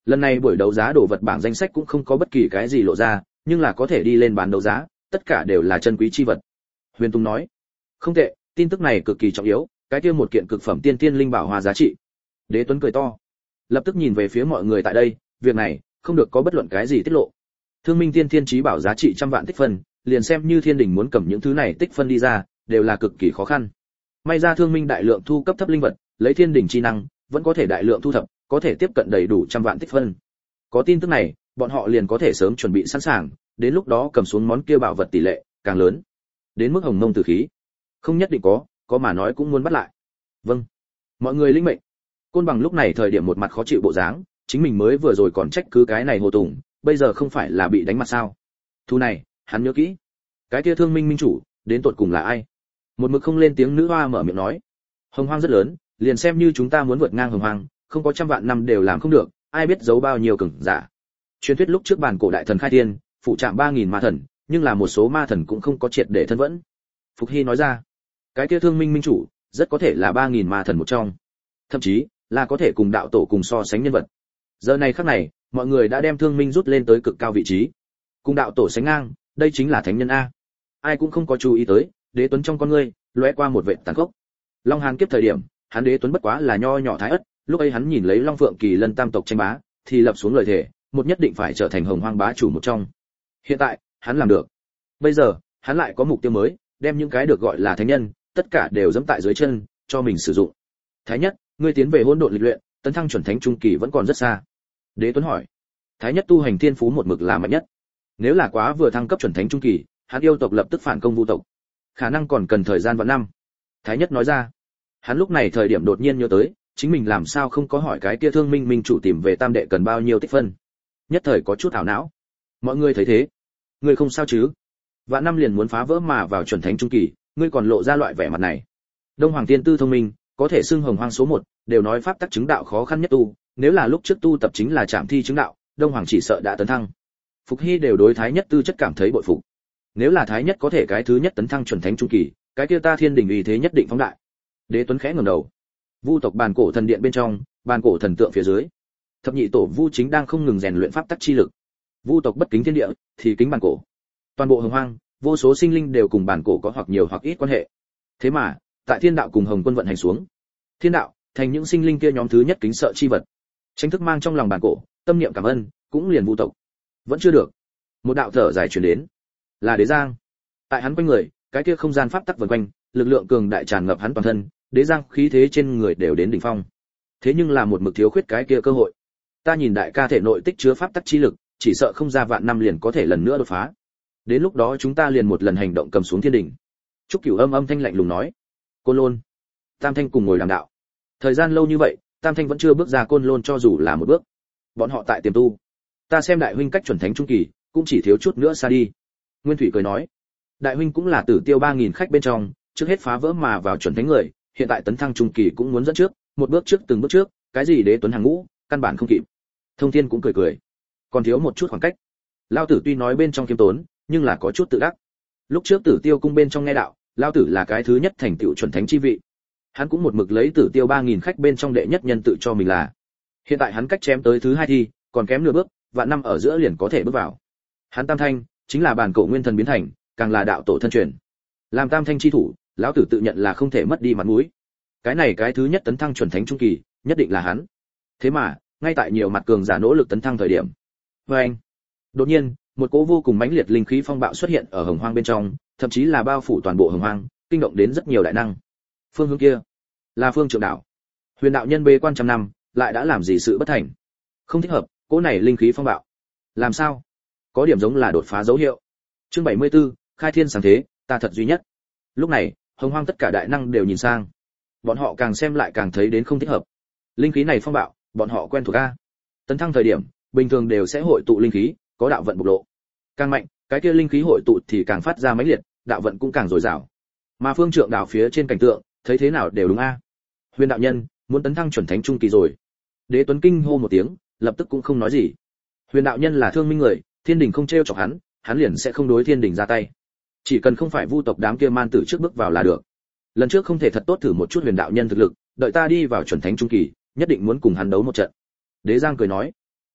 Lần này buổi đấu giá đồ vật bảng danh sách cũng không có bất kỳ cái gì lộ ra, nhưng là có thể đi lên bán đấu giá, tất cả đều là chân quý chi vật. Huyền Tùng nói, không tệ, tin tức này cực kỳ trọng yếu, cái kia một kiện cực phẩm tiên tiên linh bảo hoa giá trị. Đế Tuấn cười to, lập tức nhìn về phía mọi người tại đây, việc này không được có bất luận cái gì tiết lộ. Thương Minh Tiên Tiên Chí bảo giá trị trăm vạn tích phân, liền xem như Thiên Đình muốn cầm những thứ này tích phân đi ra, đều là cực kỳ khó khăn. May ra Thương Minh đại lượng thu cấp thấp linh vật, lấy Thiên Đình chi năng, vẫn có thể đại lượng thu thập, có thể tiếp cận đầy đủ trăm vạn tích phân. Có tin tức này, bọn họ liền có thể sớm chuẩn bị sẵn sàng, đến lúc đó cầm xuống món kia bảo vật tỷ lệ càng lớn. Đến mức hồng mông tử khí, không nhất định có, có mà nói cũng muốn bắt lại. Vâng. Mọi người linh mệnh. Côn Bằng lúc này thời điểm một mặt khó chịu bộ dáng, chính mình mới vừa rồi còn trách cứ cái này Hồ Tùng, bây giờ không phải là bị đánh mặt sao? Thu này, hắn nhớ kỹ. Cái kia Thương Minh minh chủ, đến tột cùng là ai? Một mực không lên tiếng nữ hoa mở miệng nói. Hồng hoang rất lớn, liền xem như chúng ta muốn vượt ngang hồng hoang, không có trăm vạn năm đều làm không được, ai biết giấu bao nhiêu cường giả. Truyền thuyết lúc trước bản cổ đại thần khai thiên, phụ trạm ba nghìn ma thần, nhưng là một số ma thần cũng không có triệt để thân vẫn. Phục Hy nói ra, cái kia Thương Minh minh chủ, rất có thể là ba nghìn ma thần một trong, thậm chí là có thể cùng đạo tổ cùng so sánh nhân vật. Giờ này khắc này, mọi người đã đem Thương Minh rút lên tới cực cao vị trí, cùng đạo tổ sánh ngang, đây chính là thánh nhân a. Ai cũng không có chú ý tới, Đế Tuấn trong con ngươi lóe qua một vệt tàn khốc. Long Hán kiếp thời điểm, hắn Đế Tuấn bất quá là nho nhỏ thái ất, lúc ấy hắn nhìn lấy Long Phượng Kỳ Lân tam tộc tranh bá, thì lập xuống lời thề, một nhất định phải trở thành hồng hoang bá chủ một trong. Hiện tại, hắn làm được. Bây giờ, hắn lại có mục tiêu mới, đem những cái được gọi là thánh nhân, tất cả đều dẫm tại dưới chân, cho mình sử dụng. Thái nhất, ngươi tiến về hỗn độn lịch luyện, tấn thăng chuẩn thánh trung kỳ vẫn còn rất xa. Đế Tuấn hỏi. Thái nhất tu hành thiên phú một mực là mạnh nhất. Nếu là quá vừa thăng cấp chuẩn thánh trung kỳ, hắn yêu tộc lập tức phản công vu tộc, khả năng còn cần thời gian vạn năm. Thái nhất nói ra. Hắn lúc này thời điểm đột nhiên nhớ tới, chính mình làm sao không có hỏi cái kia Thương Minh minh chủ tìm về tam đệ cần bao nhiêu tích phân. Nhất thời có chút ảo não. Mọi người thấy thế, ngươi không sao chứ? Vạn năm liền muốn phá vỡ mà vào chuẩn thánh trung kỳ, ngươi còn lộ ra loại vẻ mặt này. Đông Hoàng tiên tư thông minh, có thể xưng hồng hoang số một, đều nói pháp tắc chứng đạo khó khăn nhất tu, nếu là lúc trước tu tập chính là trảm thi chứng đạo, Đông Hoàng chỉ sợ đã tấn thăng. Phục Hy đều đối Thái nhất tư chất cảm thấy bội phục. Nếu là Thái nhất có thể cái thứ nhất tấn thăng chuẩn thánh trung kỳ, cái kia ta Thiên Đình uy thế nhất định phóng đại. Đế Tuấn khẽ ngẩng đầu. Vu tộc bàn cổ thần điện bên trong, bàn cổ thần tượng phía dưới, thập nhị tổ Vu chính đang không ngừng rèn luyện pháp tắc chi lực. Vu tộc bất kính thiên địa, thì kính bàn cổ. Toàn bộ hồng hoang, vô số sinh linh đều cùng bàn cổ có hoặc nhiều hoặc ít quan hệ. Thế mà, tại thiên đạo cùng hồng quân vận hành xuống, thiên đạo thành những sinh linh kia nhóm thứ nhất kính sợ chi vật. Tranh thức mang trong lòng bàn cổ, tâm niệm cảm ơn, cũng liền Vu tộc. Vẫn chưa được. Một đạo thở dài truyền đến, là Đế Giang. Tại hắn quanh người, cái kia không gian pháp tắc vần quanh, lực lượng cường đại tràn ngập hắn toàn thân, Đế Giang khí thế trên người đều đến đỉnh phong. Thế nhưng là một mực thiếu khuyết cái kia cơ hội. Ta nhìn đại ca thể nội tích chứa pháp tắc chi lực, chỉ sợ không ra vạn năm liền có thể lần nữa đột phá. Đến lúc đó chúng ta liền một lần hành động cầm xuống thiên đỉnh. Trúc Cửu âm âm thanh lạnh lùng nói. Côn Lôn, Tam Thanh cùng ngồi đàm đạo. Thời gian lâu như vậy, Tam Thanh vẫn chưa bước ra Côn Lôn cho dù là một bước. Bọn họ tại tiềm tu. Ta xem đại huynh cách chuẩn thánh trung kỳ, cũng chỉ thiếu chút nữa xa đi. Nguyên Thủy cười nói. Đại huynh cũng là tử tiêu ba nghìn khách bên trong, trước hết phá vỡ mà vào chuẩn thánh người, hiện tại tấn thăng trung kỳ cũng muốn dẫn trước, một bước trước từng bước trước, cái gì Đế Tuấn hàng ngũ, căn bản không kịp. Thông Thiên cũng cười cười. Còn thiếu một chút khoảng cách. Lao tử tuy nói bên trong kiêm tốn, nhưng là có chút tự đắc. Lúc trước Tử Tiêu cung bên trong nghe đạo, Lao tử là cái thứ nhất thành tựu chuẩn thánh chi vị. Hắn cũng một mực lấy Tử Tiêu ba nghìn khách bên trong đệ nhất nhân tự cho mình là. Hiện tại hắn cách chém tới thứ hai thi, còn kém nửa bước, vạn năm ở giữa liền có thể bước vào. Hắn Tam Thanh, chính là bản cổ nguyên thần biến thành, càng là đạo tổ thân truyền. Làm Tam Thanh chi thủ, lão tử tự nhận là không thể mất đi mặt mũi. Cái này cái thứ nhất tấn thăng chuẩn thánh trung kỳ, nhất định là hắn. Thế mà, ngay tại nhiều mặt cường giả nỗ lực tấn thăng thời điểm, với anh, đột nhiên, một cỗ vô cùng mãnh liệt linh khí phong bạo xuất hiện ở hồng hoang bên trong, thậm chí là bao phủ toàn bộ hồng hoang, kinh động đến rất nhiều đại năng. Phương hướng kia, là Phương Trượng Đạo. Huyền đạo nhân bế quan trăm năm, lại đã làm gì sự bất thành? Không thích hợp, cỗ này linh khí phong bạo. Làm sao? Có điểm giống là đột phá dấu hiệu. Chương bảy mươi 74, khai thiên sáng thế, ta thật duy nhất. Lúc này, hồng hoang tất cả đại năng đều nhìn sang. Bọn họ càng xem lại càng thấy đến không thích hợp. Linh khí này phong bạo, bọn họ quen thuộc a. Tấn thăng thời điểm, bình thường đều sẽ hội tụ linh khí, có đạo vận bộc lộ. Càng mạnh, cái kia linh khí hội tụ thì càng phát ra mãnh liệt, đạo vận cũng càng dồi dào. Mà Phương Trượng Đạo phía trên cảnh tượng, thấy thế nào đều đúng a. Huyền đạo nhân muốn tấn thăng chuẩn thánh trung kỳ rồi. Đế Tuấn kinh hô một tiếng, lập tức cũng không nói gì. Huyền đạo nhân là thương minh người, thiên đình không trêu chọc hắn, hắn liền sẽ không đối thiên đình ra tay. Chỉ cần không phải vu tộc đám kia man tử trước bước vào là được. Lần trước không thể thật tốt thử một chút huyền đạo nhân thực lực, đợi ta đi vào chuẩn thánh trung kỳ, nhất định muốn cùng hắn đấu một trận. Đế Giang cười nói,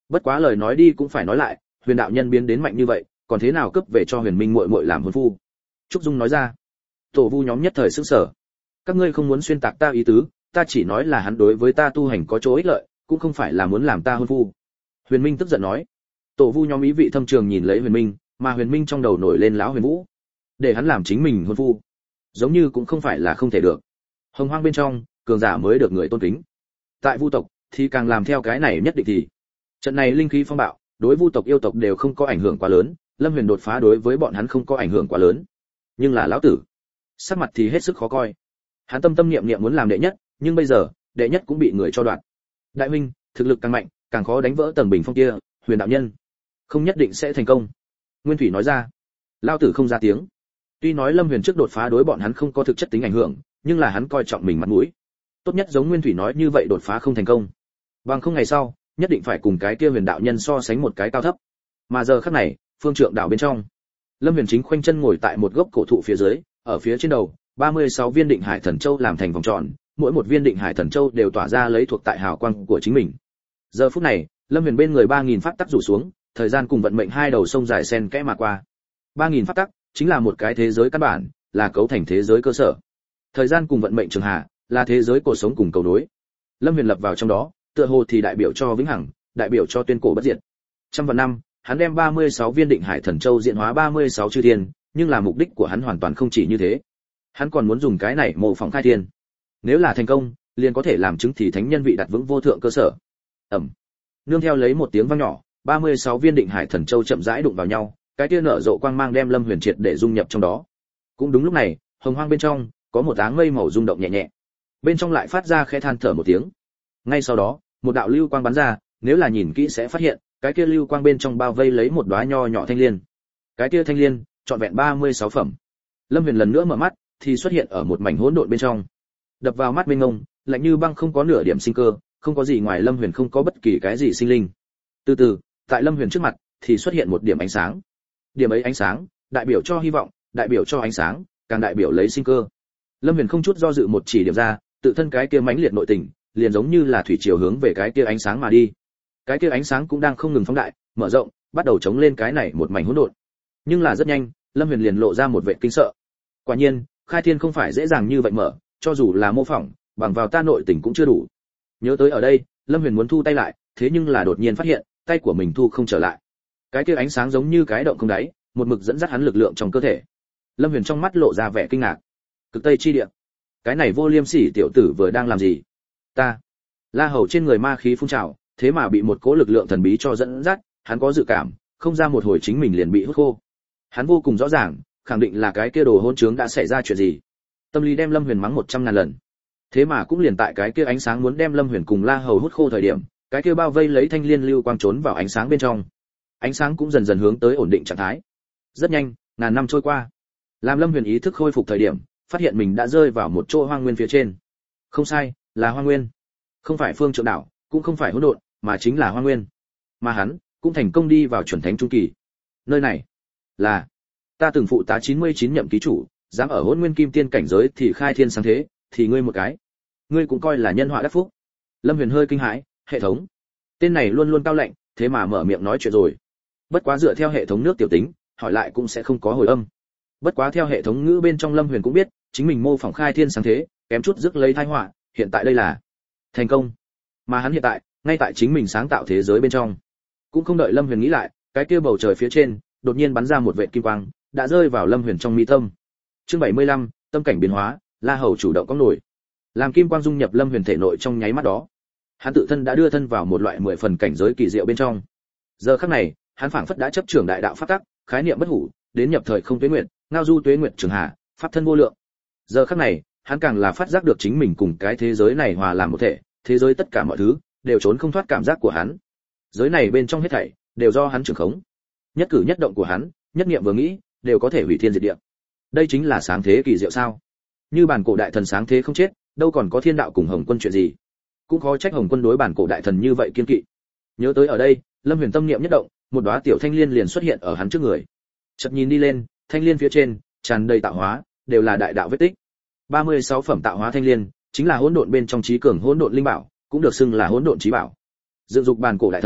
Bất quá lời nói đi cũng phải nói lại, Huyền đạo nhân biến đến mạnh như vậy, còn thế nào cấp về cho Huyền Minh muội muội làm hôn phu? Trúc Dung nói ra. Tổ Vu nhóm nhất thời sửng sở. Các ngươi không muốn xuyên tạc ta ý tứ, ta chỉ nói là hắn đối với ta tu hành có chỗ ích lợi, cũng không phải là muốn làm ta hôn phu. Huyền Minh tức giận nói. Tổ Vu nhóm ý vị thâm trường nhìn lấy Huyền Minh, mà Huyền Minh trong đầu nổi lên lão Huyền Vũ, để hắn làm chính mình hôn phu, giống như cũng không phải là không thể được. Hồng Hoang bên trong, cường giả mới được người tôn kính. Tại Vu tộc thì càng làm theo cái này nhất định thì. Trận này linh khí phong bạo, đối Vu tộc yêu tộc đều không có ảnh hưởng quá lớn, Lâm Huyền đột phá đối với bọn hắn không có ảnh hưởng quá lớn. Nhưng là lão tử, sắc mặt thì hết sức khó coi. Hắn tâm tâm niệm niệm muốn làm đệ nhất, nhưng bây giờ, đệ nhất cũng bị người cho đoạt. Đại huynh, thực lực càng mạnh, càng khó đánh vỡ tầng bình phong kia, Huyền đạo nhân không nhất định sẽ thành công. Nguyên Thủy nói ra. Lão tử không ra tiếng. Tuy nói Lâm Huyền trước đột phá đối bọn hắn không có thực chất tính ảnh hưởng, nhưng là hắn coi trọng mình mặt mũi. Tốt nhất giống Nguyên Thủy nói như vậy đột phá không thành công. Bằng không ngày sau, nhất định phải cùng cái kia Huyền đạo nhân so sánh một cái cao thấp. Mà giờ khắc này, phương trượng đảo bên trong, Lâm Huyền chính khoanh chân ngồi tại một gốc cổ thụ phía dưới, ở phía trên đầu, ba mươi sáu viên Định Hải Thần Châu làm thành vòng tròn, mỗi một viên Định Hải Thần Châu đều tỏa ra lấy thuộc tại hào quang của chính mình. Giờ phút này, Lâm Huyền bên người ba nghìn pháp tắc rủ xuống, thời gian cùng vận mệnh hai đầu sông dài xen kẽ mà qua. ba nghìn pháp tắc chính là một cái thế giới căn bản, là cấu thành thế giới cơ sở. Thời gian cùng vận mệnh trường hạ, là thế giới cổ sống cùng cầu nối. Lâm Huyền lập vào trong đó, tựa hồ thì đại biểu cho vĩnh hằng, đại biểu cho tuyên cổ bất diệt. Trăm vạn năm, hắn đem ba mươi sáu viên Định Hải Thần Châu diễn hóa ba mươi sáu chư thiên, nhưng là mục đích của hắn hoàn toàn không chỉ như thế. Hắn còn muốn dùng cái này mô phỏng khai thiên. Nếu là thành công, liền có thể làm chứng thì thánh nhân vị đặt vững vô thượng cơ sở. Ầm. Nương theo lấy một tiếng vang nhỏ, ba mươi sáu viên Định Hải Thần Châu chậm rãi đụng vào nhau, cái kia nở rộ quang mang đem Lâm Huyền triệt để dung nhập trong đó. Cũng đúng lúc này, hồng hoang bên trong có một áng mây màu rung động nhẹ nhẹ. Bên trong lại phát ra khẽ than thở một tiếng. Ngay sau đó, một đạo lưu quang bắn ra, nếu là nhìn kỹ sẽ phát hiện, cái kia lưu quang bên trong bao vây lấy một đóa nho nhỏ thanh liên. Cái kia thanh liên, trọn vẹn ba mươi sáu phẩm. Lâm Huyền lần nữa mở mắt, thì xuất hiện ở một mảnh hỗn độn bên trong. Đập vào mắt mênh mông, lạnh như băng không có nửa điểm sinh cơ, không có gì ngoài Lâm Huyền không có bất kỳ cái gì sinh linh. Từ từ, tại Lâm Huyền trước mặt thì xuất hiện một điểm ánh sáng. Điểm ấy ánh sáng, đại biểu cho hy vọng, đại biểu cho ánh sáng, càng đại biểu lấy sinh cơ. Lâm Huyền không chút do dự một chỉ điểm ra, tự thân cái kia mãnh liệt nội tình, liền giống như là thủy triều hướng về cái kia ánh sáng mà đi. Cái kia ánh sáng cũng đang không ngừng phóng đại, mở rộng, bắt đầu chống lên cái này một mảnh hỗn độn. Nhưng là rất nhanh, Lâm Huyền liền lộ ra một vẻ kinh sợ. Quả nhiên, khai thiên không phải dễ dàng như vậy mở, cho dù là mô phỏng, bằng vào ta nội tình cũng chưa đủ. Nhớ tới ở đây, Lâm Huyền muốn thu tay lại, thế nhưng là đột nhiên phát hiện, tay của mình thu không trở lại. Cái kia ánh sáng giống như cái động không đáy, một mực dẫn dắt hắn lực lượng trong cơ thể. Lâm Huyền trong mắt lộ ra vẻ kinh ngạc. Cực Tây chi địa, cái này vô liêm sỉ tiểu tử vừa đang làm gì? Ta, La Hầu trên người ma khí phun trào, thế mà bị một cỗ lực lượng thần bí cho dẫn dắt, hắn có dự cảm, không ra một hồi chính mình liền bị hút khô. Hắn vô cùng rõ ràng, khẳng định là cái kia đồ hỗn trướng đã xảy ra chuyện gì. Tâm lý đem Lâm Huyền mắng một trăm ngàn lần. Thế mà cũng liền tại cái kia ánh sáng muốn đem Lâm Huyền cùng La Hầu hút khô thời điểm, cái kia bao vây lấy thanh liên lưu quang trốn vào ánh sáng bên trong. Ánh sáng cũng dần dần hướng tới ổn định trạng thái. Rất nhanh, ngàn năm trôi qua. Làm Lâm Huyền ý thức khôi phục thời điểm, phát hiện mình đã rơi vào một chỗ hoang nguyên phía trên. Không sai, là hoang nguyên. Không phải phương trượng đảo, cũng không phải hỗn độn, mà chính là hoang nguyên. Mà hắn cũng thành công đi vào chuẩn thánh trung kỳ. Nơi này là ta từng phụ tá chín mươi chín nhậm ký chủ, dám ở hỗn nguyên kim tiên cảnh giới thì khai thiên sáng thế, thì ngươi một cái, ngươi cũng coi là nhân họa đắc phúc. Lâm Huyền hơi kinh hãi, hệ thống, tên này luôn luôn cao lạnh, thế mà mở miệng nói chuyện rồi. Bất quá dựa theo hệ thống nước tiểu tính, hỏi lại cũng sẽ không có hồi âm. Bất quá theo hệ thống ngữ bên trong Lâm Huyền cũng biết, chính mình mô phỏng khai thiên sáng thế, kém chút rước lấy tai họa, hiện tại đây là thành công. Mà hắn hiện tại, ngay tại chính mình sáng tạo thế giới bên trong. Cũng không đợi Lâm Huyền nghĩ lại, cái kia bầu trời phía trên, đột nhiên bắn ra một vệt kim quang, đã rơi vào Lâm Huyền trong mi tâm. Chương bảy mươi lăm, tâm cảnh biến hóa, La Hầu chủ động có nổi. Làm kim quang dung nhập Lâm Huyền thể nội trong nháy mắt đó, hắn tự thân đã đưa thân vào một loại mười phần cảnh giới kỳ diệu bên trong. Giờ khắc này, hắn phảng phất đã chấp trưởng đại đạo pháp tắc, khái niệm bất hủ, đến nhập thời không tuế nguyệt, ngao du tuế nguyệt trường hạ, pháp thân vô lượng. Giờ khắc này, hắn càng là phát giác được chính mình cùng cái thế giới này hòa làm một thể, thế giới tất cả mọi thứ đều trốn không thoát cảm giác của hắn. Giới này bên trong hết thảy đều do hắn trưởng khống. Nhất cử nhất động của hắn, nhất niệm vừa nghĩ, đều có thể hủy thiên diệt địa. Đây chính là sáng thế kỳ diệu sao? Như bản cổ đại thần sáng thế không chết, đâu còn có thiên đạo cùng Hồng Quân chuyện gì? Cũng khó trách Hồng Quân đối bản cổ đại thần như vậy kiên kỵ. Nhớ tới ở đây, Lâm Huyền tâm niệm nhất động, một đóa tiểu thanh liên liền xuất hiện ở hắn trước người. Chợt nhìn đi lên, thanh liên phía trên tràn đầy tạo hóa, đều là đại đạo vết tích. ba mươi sáu phẩm tạo hóa thanh liên, chính là hỗn độn bên trong trí cường hỗn độn linh bảo, cũng được xưng là hỗn độn trí bảo. Dựng dục bản cổ đại thần,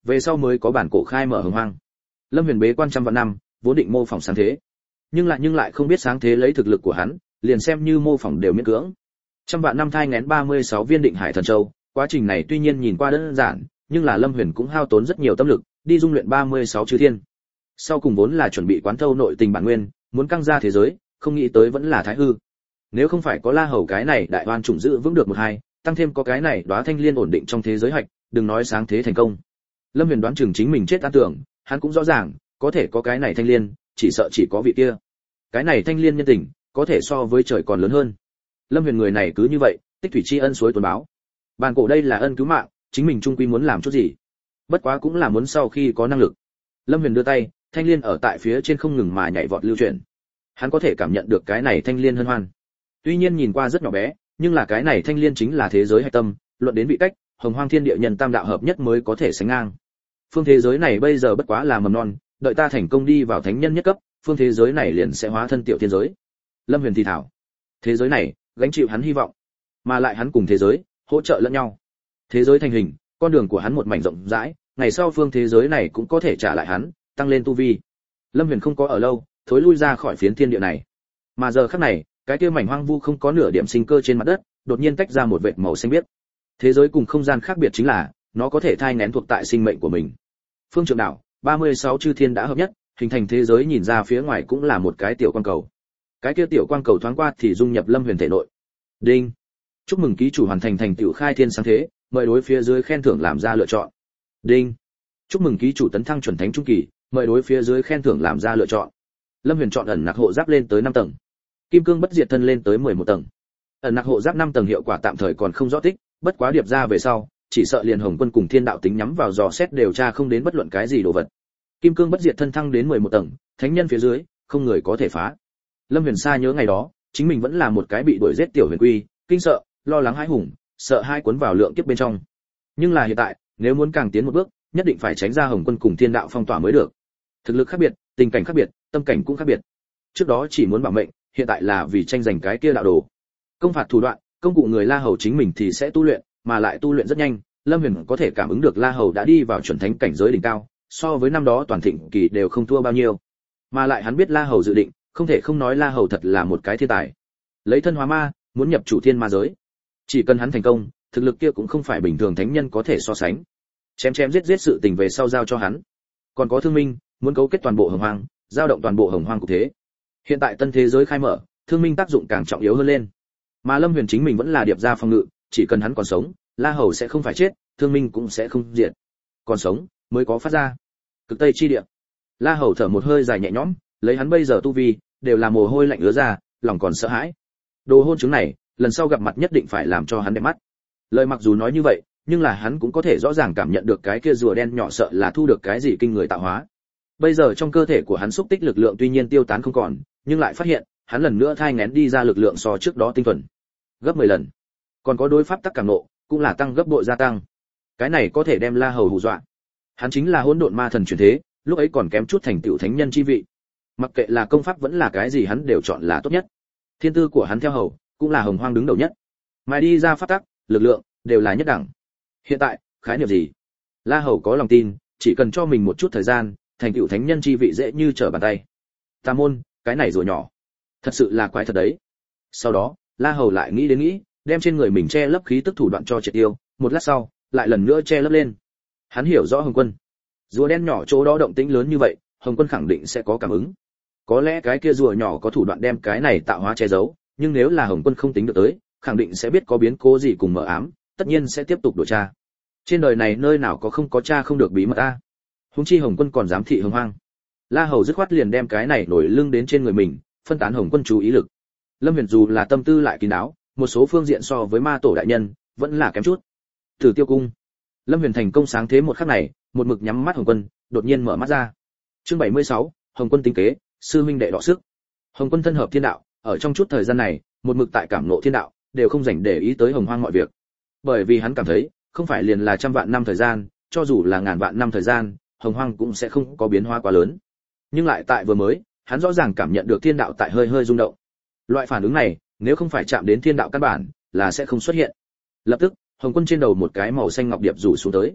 về sau mới có bản cổ khai mở hồng hoang. Lâm Huyền bế quan trăm vạn năm, vốn định mô phỏng sáng thế, nhưng lại nhưng lại không biết sáng thế lấy thực lực của hắn, liền xem như mô phỏng đều miễn cưỡng. Trăm vạn năm thai nghén ba mươi sáu viên định hải thần châu, quá trình này tuy nhiên nhìn qua đơn giản, nhưng là Lâm Huyền cũng hao tốn rất nhiều tâm lực, đi dung luyện ba mươi sáu chư thiên. Sau cùng vốn là chuẩn bị quán thâu nội tình bản nguyên, muốn căng ra thế giới, không nghĩ tới vẫn là thái hư. Nếu không phải có La Hầu cái này đại oan chủng giữ vững được một hai, tăng thêm có cái này đóa thanh liên ổn định trong thế giới hạch, đừng nói sáng thế thành công. Lâm Huyền đoán chừng chính mình chết an tưởng, hắn cũng rõ ràng, có thể có cái này thanh liên, chỉ sợ chỉ có vị kia. Cái này thanh liên nhân tình, có thể so với trời còn lớn hơn. Lâm Huyền người này cứ như vậy, tích thủy tri ân suối tuần báo. Bàn cổ đây là ân cứu mạng, chính mình trung quy muốn làm chút gì. Bất quá cũng là muốn sau khi có năng lực. Lâm Huyền đưa tay, thanh liên ở tại phía trên không ngừng mà nhảy vọt lưu chuyển. Hắn có thể cảm nhận được cái này thanh liên hân hoan. Tuy nhiên nhìn qua rất nhỏ bé, nhưng là cái này thanh liên chính là thế giới hạch tâm, luận đến vị cách, hồng hoang thiên địa nhân tam đạo hợp nhất mới có thể sánh ngang. Phương thế giới này bây giờ bất quá là mầm non, đợi ta thành công đi vào thánh nhân nhất cấp, phương thế giới này liền sẽ hóa thân tiểu thiên giới. Lâm Huyền thì thảo, thế giới này gánh chịu hắn hy vọng, mà lại hắn cùng thế giới hỗ trợ lẫn nhau. Thế giới thành hình, con đường của hắn một mảnh rộng rãi, ngày sau phương thế giới này cũng có thể trả lại hắn, tăng lên tu vi. Lâm Huyền không có ở lâu, thối lui ra khỏi phiến thiên địa này. Mà giờ khắc này, cái kia mảnh hoang vu không có nửa điểm sinh cơ trên mặt đất, đột nhiên tách ra một vệt màu xanh biếc. Thế giới cùng không gian khác biệt chính là, nó có thể thai nghén thuộc tại sinh mệnh của mình. Phương Trượng đảo, ba mươi sáu chư thiên đã hợp nhất, hình thành thế giới nhìn ra phía ngoài cũng là một cái tiểu quang cầu. Cái kia tiểu quang cầu thoáng qua thì dung nhập Lâm Huyền thể nội. Đinh. Chúc mừng ký chủ hoàn thành thành tựu khai thiên sáng thế, mời đối phía dưới khen thưởng làm ra lựa chọn. Đinh. Chúc mừng ký chủ tấn thăng chuẩn thánh trung kỳ, mời đối phía dưới khen thưởng làm ra lựa chọn. Lâm Huyền chọn ẩn nặc hộ giáp lên tới năm tầng. Kim cương bất diệt thân lên tới mười một tầng. Ẩn nặc hộ giáp năm tầng hiệu quả tạm thời còn không rõ tích, bất quá điệp ra về sau, chỉ sợ liền Hồng Quân cùng Thiên Đạo tính nhắm vào dò xét điều tra không đến bất luận cái gì đồ vật. Kim cương bất diệt thân thăng đến mười một tầng, thánh nhân phía dưới, không người có thể phá. Lâm Huyền Sa nhớ ngày đó, chính mình vẫn là một cái bị đuổi giết tiểu huyền quy, kinh sợ, lo lắng hãi hùng, sợ hai cuốn vào lượng kiếp bên trong. Nhưng là hiện tại, nếu muốn càng tiến một bước, nhất định phải tránh ra Hồng Quân cùng Thiên Đạo phong tỏa mới được. Thực lực khác biệt, tình cảnh khác biệt, tâm cảnh cũng khác biệt. Trước đó chỉ muốn bảo mệnh, hiện tại là vì tranh giành cái kia đạo đồ. Công phạt thủ đoạn, công cụ người La Hầu chính mình thì sẽ tu luyện, mà lại tu luyện rất nhanh. Lâm Huyền có thể cảm ứng được La Hầu đã đi vào chuẩn thánh cảnh giới đỉnh cao, so với năm đó toàn thịnh kỳ đều không thua bao nhiêu. Mà lại hắn biết La Hầu dự định, không thể không nói La Hầu thật là một cái thiên tài. Lấy thân hóa ma, muốn nhập chủ thiên ma giới. Chỉ cần hắn thành công, thực lực kia cũng không phải bình thường thánh nhân có thể so sánh. Chém chém giết giết sự tình về sau giao cho hắn. Còn có Thương Minh, muốn cấu kết toàn bộ Hồng Hoang, giao động toàn bộ Hồng Hoang cục thế. Hiện tại tân thế giới khai mở, Thương Minh tác dụng càng trọng yếu hơn lên. Mà Lâm Huyền chính mình vẫn là điệp gia phòng ngự, chỉ cần hắn còn sống, La Hầu sẽ không phải chết, Thương Minh cũng sẽ không diệt. Còn sống mới có phát ra. Cực Tây chi địa. La Hầu thở một hơi dài nhẹ nhõm, lấy hắn bây giờ tu vi, đều là mồ hôi lạnh ứa ra, lòng còn sợ hãi. Đồ hôn chứng này, lần sau gặp mặt nhất định phải làm cho hắn đẹp mắt. Lời mặc dù nói như vậy, nhưng là hắn cũng có thể rõ ràng cảm nhận được cái kia rùa đen nhỏ sợ là thu được cái gì kinh người tạo hóa. Bây giờ trong cơ thể của hắn xúc tích lực lượng tuy nhiên tiêu tán không còn, nhưng lại phát hiện, hắn lần nữa thai nghén đi ra lực lượng so trước đó tinh thuần gấp mười lần. Còn có đối pháp tắc cảm nộ, cũng là tăng gấp bội gia tăng. Cái này có thể đem La Hầu hù dọa. Hắn chính là hỗn độn ma thần chuyển thế, lúc ấy còn kém chút thành tựu thánh nhân chi vị. Mặc kệ là công pháp vẫn là cái gì hắn đều chọn là tốt nhất. Thiên tư của hắn theo Hầu, cũng là Hồng Hoang đứng đầu nhất. Mà đi ra pháp tắc, lực lượng đều là nhất đẳng. Hiện tại, khái niệm gì? La Hầu có lòng tin, chỉ cần cho mình một chút thời gian, thành tựu thánh nhân chi vị dễ như trở bàn tay. Tà môn, cái này rùa nhỏ, thật sự là quái thật đấy. Sau đó, La Hầu lại nghĩ đến nghĩ, đem trên người mình che lấp khí tức thủ đoạn cho triệt tiêu, một lát sau, lại lần nữa che lấp lên. Hắn hiểu rõ Hồng Quân, rùa đen nhỏ chỗ đó động tĩnh lớn như vậy, Hồng Quân khẳng định sẽ có cảm ứng. Có lẽ cái kia rùa nhỏ có thủ đoạn đem cái này tạo hóa che giấu, nhưng nếu là Hồng Quân không tính được tới, khẳng định sẽ biết có biến cố gì cùng mở ám, tất nhiên sẽ tiếp tục điều tra. Trên đời này nơi nào có không có tra không được bí mật a. Huống chi Hồng Quân còn dám thị Hồng Hoang. La Hầu dứt khoát liền đem cái này nổi lưng đến trên người mình, phân tán Hồng Quân chú ý lực. Lâm Huyền dù là tâm tư lại kín đáo, một số phương diện so với ma tổ đại nhân vẫn là kém chút. Tử Tiêu cung. Lâm Huyền thành công sáng thế một khắc này, một mực nhắm mắt Hồng Quân, đột nhiên mở mắt ra. Chương bảy mươi sáu, Hồng Quân tinh kế, sư huynh đệ đọ sức. Hồng Quân thân hợp thiên đạo, ở trong chút thời gian này, một mực tại cảm ngộ thiên đạo, đều không dành để ý tới Hồng Hoang mọi việc. Bởi vì hắn cảm thấy, không phải liền là trăm vạn năm thời gian, cho dù là ngàn vạn năm thời gian, Hồng Hoang cũng sẽ không có biến hóa quá lớn. Nhưng lại tại vừa mới, hắn rõ ràng cảm nhận được thiên đạo tại hơi hơi rung động. Loại phản ứng này, nếu không phải chạm đến thiên đạo căn bản, là sẽ không xuất hiện. Lập tức, Hồng Quân trên đầu một cái màu xanh ngọc điệp rủ xuống tới.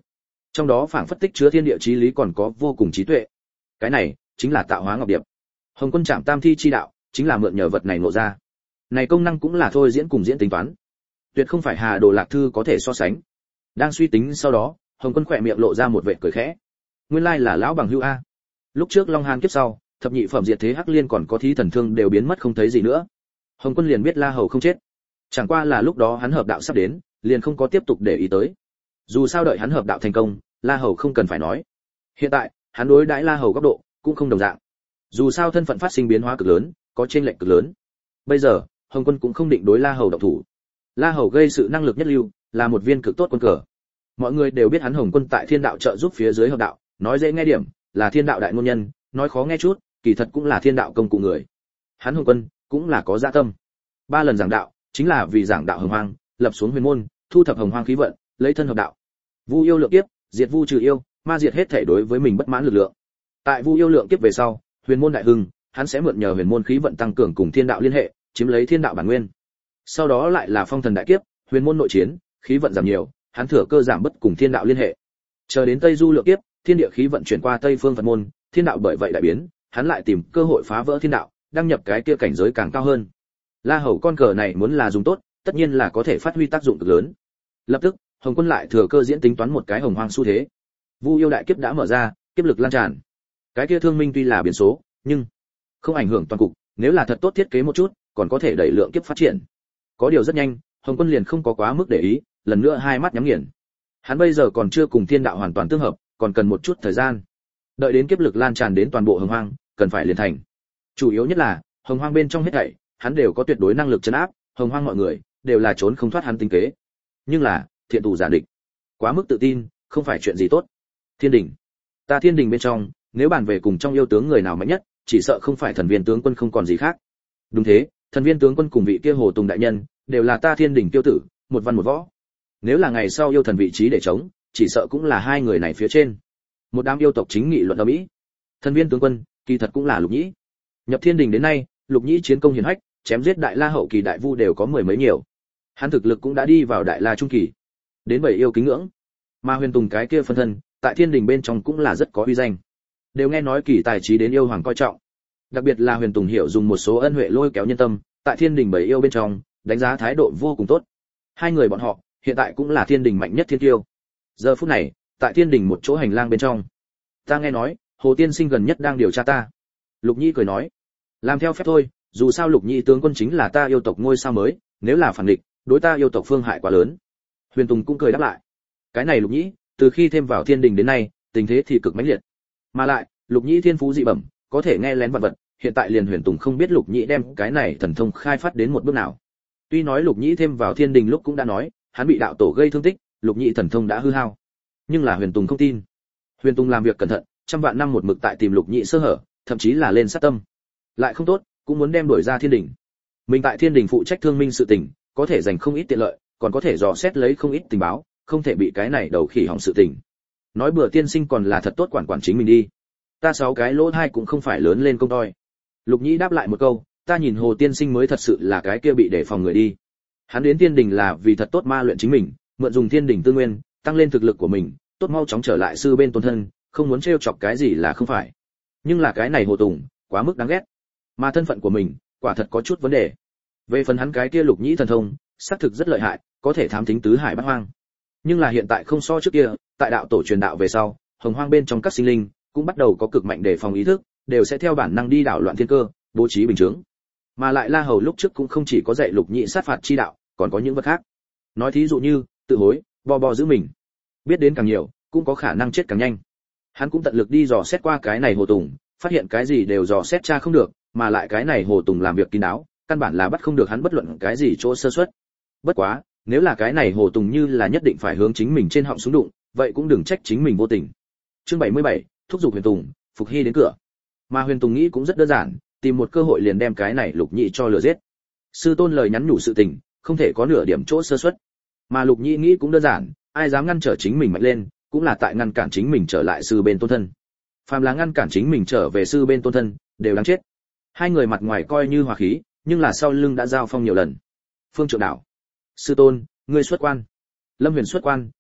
trong đó phảng phất tích chứa thiên địa chí lý còn có vô cùng trí tuệ. Cái này chính là tạo hóa ngọc điệp. Hồng Quân Trảm Tam Thi chi đạo chính là mượn nhờ vật này ngộ ra. Này công năng cũng là thôi diễn cùng diễn tính toán, tuyệt không phải Hà Đồ Lạc Thư có thể so sánh. Đang suy tính sau đó, Hồng Quân khỏe miệng lộ ra một vệt cười khẽ. Nguyên lai là lão bằng hữu a. Lúc trước Long Hàn kiếp sau, thập nhị phẩm diệt thế hắc liên còn có thí thần thương đều biến mất không thấy gì nữa. Hồng Quân liền biết La Hầu không chết. Chẳng qua là lúc đó hắn hợp đạo sắp đến, liền không có tiếp tục để ý tới. Dù sao đợi hắn hợp đạo thành công, La Hầu không cần phải nói. Hiện tại, hắn đối đãi La Hầu góc độ cũng không đồng dạng. Dù sao thân phận phát sinh biến hóa cực lớn, có chênh lệch cực lớn. Bây giờ, Hồng Quân cũng không định đối La Hầu động thủ. La Hầu gây sự năng lực nhất lưu, là một viên cực tốt quân cờ. Mọi người đều biết hắn Hồng Quân tại Thiên đạo trợ giúp phía dưới hợp đạo, nói dễ nghe điểm, là Thiên đạo đại ngôn nhân, nói khó nghe chút, kỳ thật cũng là Thiên đạo công cụ người. Hắn Hồng Quân cũng là có dạ tâm. Ba lần giảng đạo, chính là vì giảng đạo hồng hoang, lập xuống huyền môn, thu thập hồng hoang khí vận, lấy thân hợp đạo. Vu yêu lượng kiếp, diệt vu trừ yêu, ma diệt hết thể đối với mình bất mãn lực lượng. Tại Vu yêu lượng kiếp về sau, huyền môn đại hưng, hắn sẽ mượn nhờ huyền môn khí vận tăng cường cùng thiên đạo liên hệ, chiếm lấy thiên đạo bản nguyên. Sau đó lại là phong thần đại kiếp, huyền môn nội chiến, khí vận giảm nhiều, hắn thừa cơ giảm bất cùng thiên đạo liên hệ. Chờ đến Tây Du lượng kiếp, thiên địa khí vận chuyển qua Tây phương Phật môn, thiên đạo bởi vậy đại biến, hắn lại tìm cơ hội phá vỡ thiên đạo, đăng nhập cái kia cảnh giới càng cao hơn. La Hầu con cờ này muốn là dùng tốt, tất nhiên là có thể phát huy tác dụng cực lớn. Lập tức, Hồng Quân lại thừa cơ diễn tính toán một cái hồng hoang xu thế. Vu yêu đại kiếp đã mở ra, kiếp lực lan tràn. Cái kia thương minh tuy là biến số, nhưng không ảnh hưởng toàn cục, nếu là thật tốt thiết kế một chút, còn có thể đẩy lượng kiếp phát triển. Có điều rất nhanh, Hồng Quân liền không có quá mức để ý, lần nữa hai mắt nhắm nghiền. Hắn bây giờ còn chưa cùng thiên đạo hoàn toàn tương hợp, còn cần một chút thời gian. Đợi đến kiếp lực lan tràn đến toàn bộ hồng hoang, cần phải liền thành. Chủ yếu nhất là, hồng hoang bên trong hết thảy, hắn đều có tuyệt đối năng lực trấn áp, hồng hoang mọi người đều là trốn không thoát hắn tính kế. Nhưng là, thiện tù giả địch, quá mức tự tin, không phải chuyện gì tốt. Thiên đình, ta thiên đình bên trong, nếu bàn về cùng trong yêu tướng người nào mạnh nhất, chỉ sợ không phải thần viên tướng quân không còn gì khác. Đúng thế, thần viên tướng quân cùng vị kia Hồ Tùng đại nhân, đều là ta thiên đình tiêu tử, một văn một võ. Nếu là ngày sau yêu thần vị trí để chống, chỉ sợ cũng là hai người này phía trên. Một đám yêu tộc chính nghị luận ở mỹ. Thần viên tướng quân, kỳ thật cũng là Lục Nhĩ. Nhập thiên đình đến nay, Lục Nhĩ chiến công hiển hách, chém giết đại la hậu kỳ đại vu đều có mười mấy nhiều. Hắn thực lực cũng đã đi vào đại la trung kỳ, đến bảy yêu kính ngưỡng. Mà Huyền Tùng cái kia phân thân, tại thiên đình bên trong cũng là rất có uy danh. Đều nghe nói kỳ tài trí đến yêu hoàng coi trọng. Đặc biệt là Huyền Tùng hiểu dùng một số ân huệ lôi kéo nhân tâm, tại thiên đình bảy yêu bên trong, đánh giá thái độ vô cùng tốt. Hai người bọn họ, hiện tại cũng là thiên đình mạnh nhất thiên tiêu. Giờ phút này, tại thiên đình một chỗ hành lang bên trong, ta nghe nói, Hồ tiên sinh gần nhất đang điều tra ta. Lục Nhĩ cười nói, làm theo phép thôi, dù sao Lục Nhĩ tướng quân chính là ta yêu tộc ngôi sao mới, nếu là phản địch, đối ta yêu tộc phương hại quá lớn. Huyền Tùng cũng cười đáp lại, cái này Lục Nhĩ, từ khi thêm vào thiên đình đến nay, tình thế thì cực mãnh liệt. Mà lại, Lục Nhĩ thiên phú dị bẩm, có thể nghe lén vật vật, hiện tại liền Huyền Tùng không biết Lục Nhĩ đem cái này thần thông khai phát đến một bước nào. Tuy nói Lục Nhĩ thêm vào thiên đình lúc cũng đã nói, hắn bị đạo tổ gây thương tích, Lục Nhĩ thần thông đã hư hao. Nhưng là Huyền Tùng không tin. Huyền Tùng làm việc cẩn thận, trăm vạn năm một mực tại tìm Lục Nhĩ sơ hở, thậm chí là lên sát tâm. Lại không tốt, cũng muốn đem đuổi ra thiên đình. Mình tại thiên đình phụ trách thương minh sự tình, có thể giành không ít tiện lợi, còn có thể dò xét lấy không ít tình báo, không thể bị cái này đầu khỉ hỏng sự tình. Nói bừa tiên sinh còn là thật tốt quản quản chính mình đi. Ta sáu cái lỗ hai cũng không phải lớn lên công toi. Lục Nhĩ đáp lại một câu, ta nhìn Hồ tiên sinh mới thật sự là cái kia bị để phòng người đi. Hắn đến thiên đình là vì thật tốt ma luyện chính mình, mượn dùng thiên đình tư nguyên, tăng lên thực lực của mình, tốt mau chóng trở lại sư bên tôn thân, không muốn trêu chọc cái gì là không phải. Nhưng là cái này Hồ Tùng, quá mức đáng ghét. Mà thân phận của mình, quả thật có chút vấn đề. Về phần hắn cái kia Lục Nhĩ thần thông, xác thực rất lợi hại, có thể thám thính tứ hải bát hoang. Nhưng là hiện tại không so trước kia, tại đạo tổ truyền đạo về sau, hồng hoang bên trong các sinh linh cũng bắt đầu có cực mạnh đề phòng ý thức, đều sẽ theo bản năng đi đảo loạn thiên cơ, bố trí bình chướng. Mà lại La Hầu lúc trước cũng không chỉ có dạy Lục Nhĩ sát phạt chi đạo, còn có những vật khác. Nói thí dụ như tự hối, bo bo giữ mình. Biết đến càng nhiều, cũng có khả năng chết càng nhanh. Hắn cũng tận lực đi dò xét qua cái này Hồ Tùng, phát hiện cái gì đều dò xét tra không được, mà lại cái này Hồ Tùng làm việc kín đáo, căn bản là bắt không được hắn bất luận cái gì chỗ sơ suất. Bất quá, nếu là cái này Hồ Tùng như là nhất định phải hướng chính mình trên họng súng đụng, vậy cũng đừng trách chính mình vô tình. Chương bảy mươi bảy, thúc giục Huyền Tùng, Phục Hy đến cửa. Mà Huyền Tùng nghĩ cũng rất đơn giản, tìm một cơ hội liền đem cái này Lục Nhĩ cho lừa giết. Sư tôn lời nhắn nhủ sự tình, không thể có nửa điểm chỗ sơ suất. Mà Lục Nhĩ nghĩ cũng đơn giản, ai dám ngăn trở chính mình mạnh lên, cũng là tại ngăn cản chính mình trở lại sư bên tôn thân. Phàm là ngăn cản chính mình trở về sư bên tôn thân, đều đáng chết. Hai người mặt ngoài coi như hòa khí, nhưng là sau lưng đã giao phong nhiều lần. Phương Trượng Đạo, sư tôn, ngươi xuất quan. Lâm Huyền xuất quan,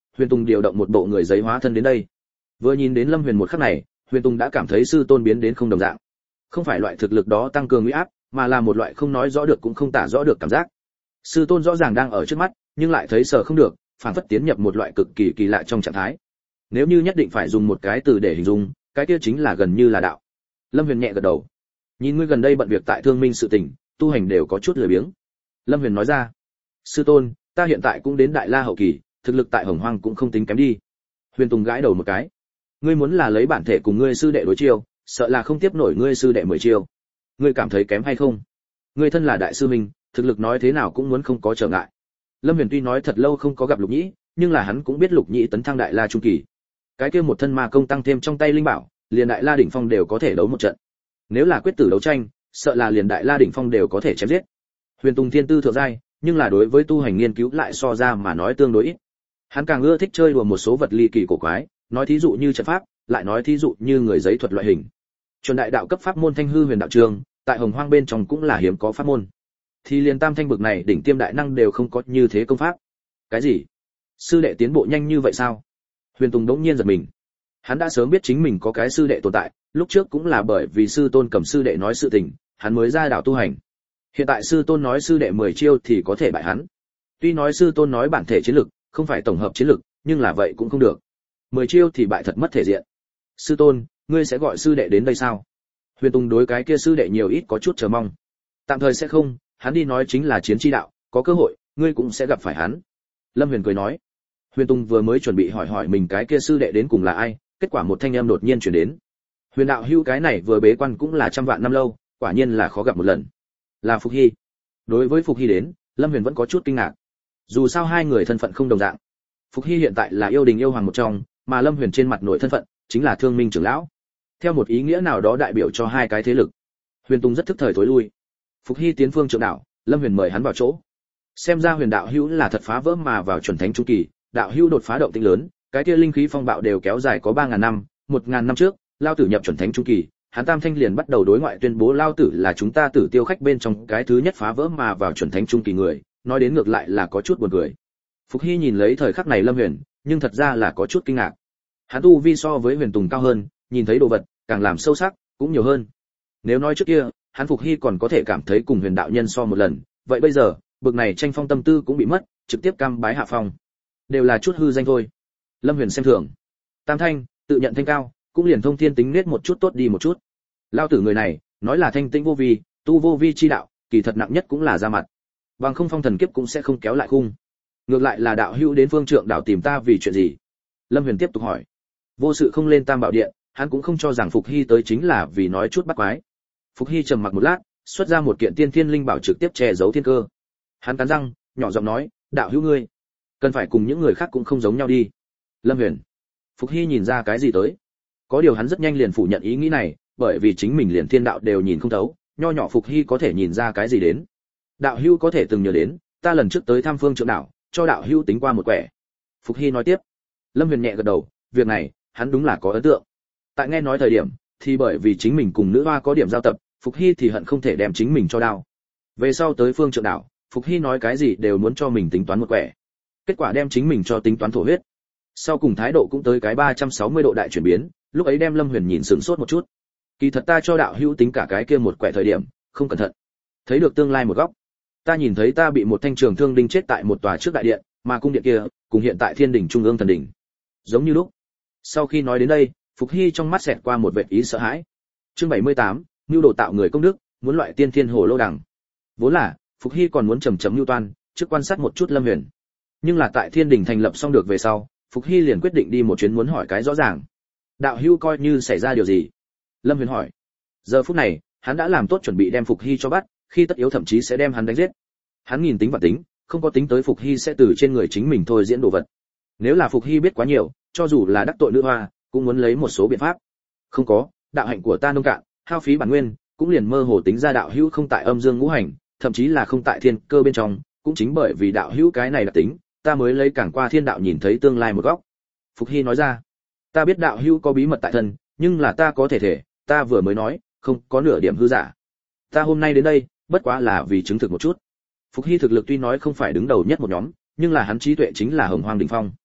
Huyền Tùng điều động một bộ người giấy hóa thân đến đây. Vừa nhìn đến Lâm Huyền một khắc này, Huyền Tùng đã cảm thấy sư tôn biến đến không đồng dạng. Không phải loại thực lực đó tăng cường uy áp, mà là một loại không nói rõ được cũng không tả rõ được cảm giác. Sư tôn rõ ràng đang ở trước mắt, nhưng lại thấy sợ không được, phản phất tiến nhập một loại cực kỳ kỳ lạ trong trạng thái. Nếu như nhất định phải dùng một cái từ để hình dung, cái kia chính là gần như là đạo. Lâm Huyền nhẹ gật đầu. Nhìn ngươi gần đây bận việc tại Thương Minh sự tình, tu hành đều có chút lười biếng. Lâm Huyền nói ra. Sư tôn, ta hiện tại cũng đến Đại La hậu kỳ, thực lực tại Hồng Hoang cũng không tính kém đi. Huyền Tùng gãi đầu một cái. Ngươi muốn là lấy bản thể cùng ngươi sư đệ đối chiêu, sợ là không tiếp nổi ngươi sư đệ mười chiêu. Ngươi cảm thấy kém hay không? Ngươi thân là đại sư minh, thực lực nói thế nào cũng muốn không có trở ngại. Lâm Huyền tuy nói thật lâu không có gặp Lục Nhĩ, nhưng là hắn cũng biết Lục Nhĩ tấn thăng Đại La trung kỳ. Cái kia một thân ma công tăng thêm trong tay linh bảo, liền Đại La đỉnh phong đều có thể đấu một trận. Nếu là quyết tử đấu tranh, sợ là liền Đại La đỉnh phong đều có thể chém giết. Huyền Tùng thiên tư thượng giai, nhưng là đối với tu hành nghiên cứu lại so ra mà nói tương đối ít. Hắn càng ưa thích chơi đùa một số vật ly kỳ cổ quái, nói thí dụ như trận pháp, lại nói thí dụ như người giấy thuật loại hình. Chuẩn đại đạo cấp pháp môn Thanh Hư Huyền Đạo Trường, tại Hồng Hoang bên trong cũng là hiếm có pháp môn. Thì liền tam thanh bực này đỉnh tiêm đại năng đều không có như thế công pháp. Cái gì? Sư đệ tiến bộ nhanh như vậy sao? Huyền Tùng đống nhiên giật mình. Hắn đã sớm biết chính mình có cái sư đệ tồn tại, lúc trước cũng là bởi vì sư tôn cầm sư đệ nói sự tình, hắn mới ra đạo tu hành. Hiện tại sư tôn nói sư đệ mười chiêu thì có thể bại hắn. Tuy nói sư tôn nói bản thể chiến lực, không phải tổng hợp chiến lực, nhưng là vậy cũng không được. mười chiêu thì bại thật mất thể diện. Sư tôn, ngươi sẽ gọi sư đệ đến đây sao? Huyền Tùng đối cái kia sư đệ nhiều ít có chút chờ mong. Tạm thời sẽ không, hắn đi nói chính là chiến chi đạo, có cơ hội, ngươi cũng sẽ gặp phải hắn. Lâm Huyền cười nói. Huyền Tùng vừa mới chuẩn bị hỏi hỏi mình cái kia sư đệ đến cùng là ai, kết quả một thanh âm đột nhiên truyền đến. Huyền đạo hưu cái này vừa bế quan cũng là trăm vạn năm lâu, quả nhiên là khó gặp một lần. Là Phục Hy. Đối với Phục Hy đến, Lâm Huyền vẫn có chút kinh ngạc. Dù sao hai người thân phận không đồng dạng. Phục Hy hiện tại là yêu đình yêu hoàng một trong, mà Lâm Huyền trên mặt nội thân phận chính là Thương Minh trưởng lão. Theo một ý nghĩa nào đó đại biểu cho hai cái thế lực. Huyền Tùng rất thức thời thối lui. Phục Hy tiến phương trưởng đạo, Lâm Huyền mời hắn vào chỗ. Xem ra Huyền đạo hữu là thật phá vỡ mà vào chuẩn thánh trung kỳ, đạo hữu đột phá động tĩnh lớn, cái kia linh khí phong bạo đều kéo dài có ba ngàn năm, một ngàn năm trước, lao tử nhập chuẩn thánh trung kỳ, hắn Tam Thanh liền bắt đầu đối ngoại tuyên bố lao tử là chúng ta Tử Tiêu khách bên trong cái thứ nhất phá vỡ mà vào chuẩn thánh trung kỳ người, nói đến ngược lại là có chút buồn cười. Phục Hy nhìn lấy thời khắc này Lâm Huyền, nhưng thật ra là có chút kinh ngạc. Hắn tu vi so với Huyền Tùng cao hơn, nhìn thấy đồ vật càng làm sâu sắc, cũng nhiều hơn. Nếu nói trước kia, hắn Phục Hy còn có thể cảm thấy cùng Huyền đạo nhân so một lần, vậy bây giờ, bực này tranh phong tâm tư cũng bị mất, trực tiếp cam bái hạ phong. Đều là chút hư danh thôi. Lâm Huyền xem thường. Tam Thanh, tự nhận thanh cao, cũng liền thông thiên tính nết một chút tốt đi một chút. Lao tử người này, nói là thanh tĩnh vô vi, tu vô vi chi đạo, kỳ thật nặng nhất cũng là ra mặt. Bằng không phong thần kiếp cũng sẽ không kéo lại khung. Ngược lại là đạo hữu đến phương trượng đảo tìm ta vì chuyện gì? Lâm Huyền tiếp tục hỏi. Vô sự không lên Tam Bảo Điện, hắn cũng không cho rằng Phục Hy tới chính là vì nói chút bắt quái. Phục Hy trầm mặc một lát, xuất ra một kiện tiên thiên linh bảo trực tiếp che giấu thiên cơ. Hắn cắn răng, nhỏ giọng nói, đạo hữu ngươi, cần phải cùng những người khác cũng không giống nhau đi. Lâm Huyền. Phục Hy nhìn ra cái gì tới? Có điều hắn rất nhanh liền phủ nhận ý nghĩ này, bởi vì chính mình liền thiên đạo đều nhìn không thấu, nho nhỏ Phục Hy có thể nhìn ra cái gì đến. Đạo hữu có thể từng nhớ đến, ta lần trước tới thăm phương trượng đảo, cho đạo hữu tính qua một quẻ. Phục Hy nói tiếp. Lâm Huyền nhẹ gật đầu, việc này, hắn đúng là có ấn tượng. Tại nghe nói thời điểm, thì bởi vì chính mình cùng nữ hoa có điểm giao tập, Phục Hy thì hận không thể đem chính mình cho đao. Về sau tới phương trượng đảo, Phục Hy nói cái gì đều muốn cho mình tính toán một quẻ. Kết quả đem chính mình cho tính toán thổ huyết. Sau cùng thái độ cũng tới cái ba trăm sáu mươi độ đại chuyển biến, lúc ấy đem Lâm Huyền nhìn sửng sốt một chút. Kỳ thật ta cho đạo hữu tính cả cái kia một quẻ thời điểm, không cẩn thận, thấy được tương lai một góc. Ta nhìn thấy ta bị một thanh trường thương đinh chết tại một tòa trước đại điện, mà cung điện kia, cùng hiện tại Thiên đỉnh trung ương thần đỉnh, giống như lúc. Sau khi nói đến đây, Phục Hy trong mắt xẹt qua một vệt ý sợ hãi. Chương bảy mươi tám, nhu đồ tạo người công đức, muốn loại tiên thiên hồ lô đằng. Vốn là, Phục Hy còn muốn chầm chấm nhu toan, trước quan sát một chút Lâm Huyền. Nhưng là tại Thiên đỉnh thành lập xong được về sau, Phục Hy liền quyết định đi một chuyến muốn hỏi cái rõ ràng. Đạo hữu coi như xảy ra điều gì? Lâm Huyền hỏi. Giờ phút này, hắn đã làm tốt chuẩn bị đem Phục Hy cho bắt, khi tất yếu thậm chí sẽ đem hắn đánh giết. Hắn nhìn tính và tính, không có tính tới Phục Hy sẽ từ trên người chính mình thôi diễn đồ vật. Nếu là Phục Hy biết quá nhiều, cho dù là đắc tội nữ hoa, cũng muốn lấy một số biện pháp. Không có, đạo hạnh của ta nông cạn, hao phí bản nguyên, cũng liền mơ hồ tính ra đạo hữu không tại âm dương ngũ hành, thậm chí là không tại thiên cơ bên trong, cũng chính bởi vì đạo hữu cái này là tính, ta mới lấy cảng qua thiên đạo nhìn thấy tương lai một góc. Phục Hy nói ra. Ta biết đạo hữu có bí mật tại thân, nhưng là ta có thể thể, ta vừa mới nói, không có nửa điểm hư giả. Ta hôm nay đến đây, bất quá là vì chứng thực một chút. Phục Hy thực lực tuy nói không phải đứng đầu nhất một nhóm, nhưng là hắn trí tuệ chính là hồng hoang đỉnh phong.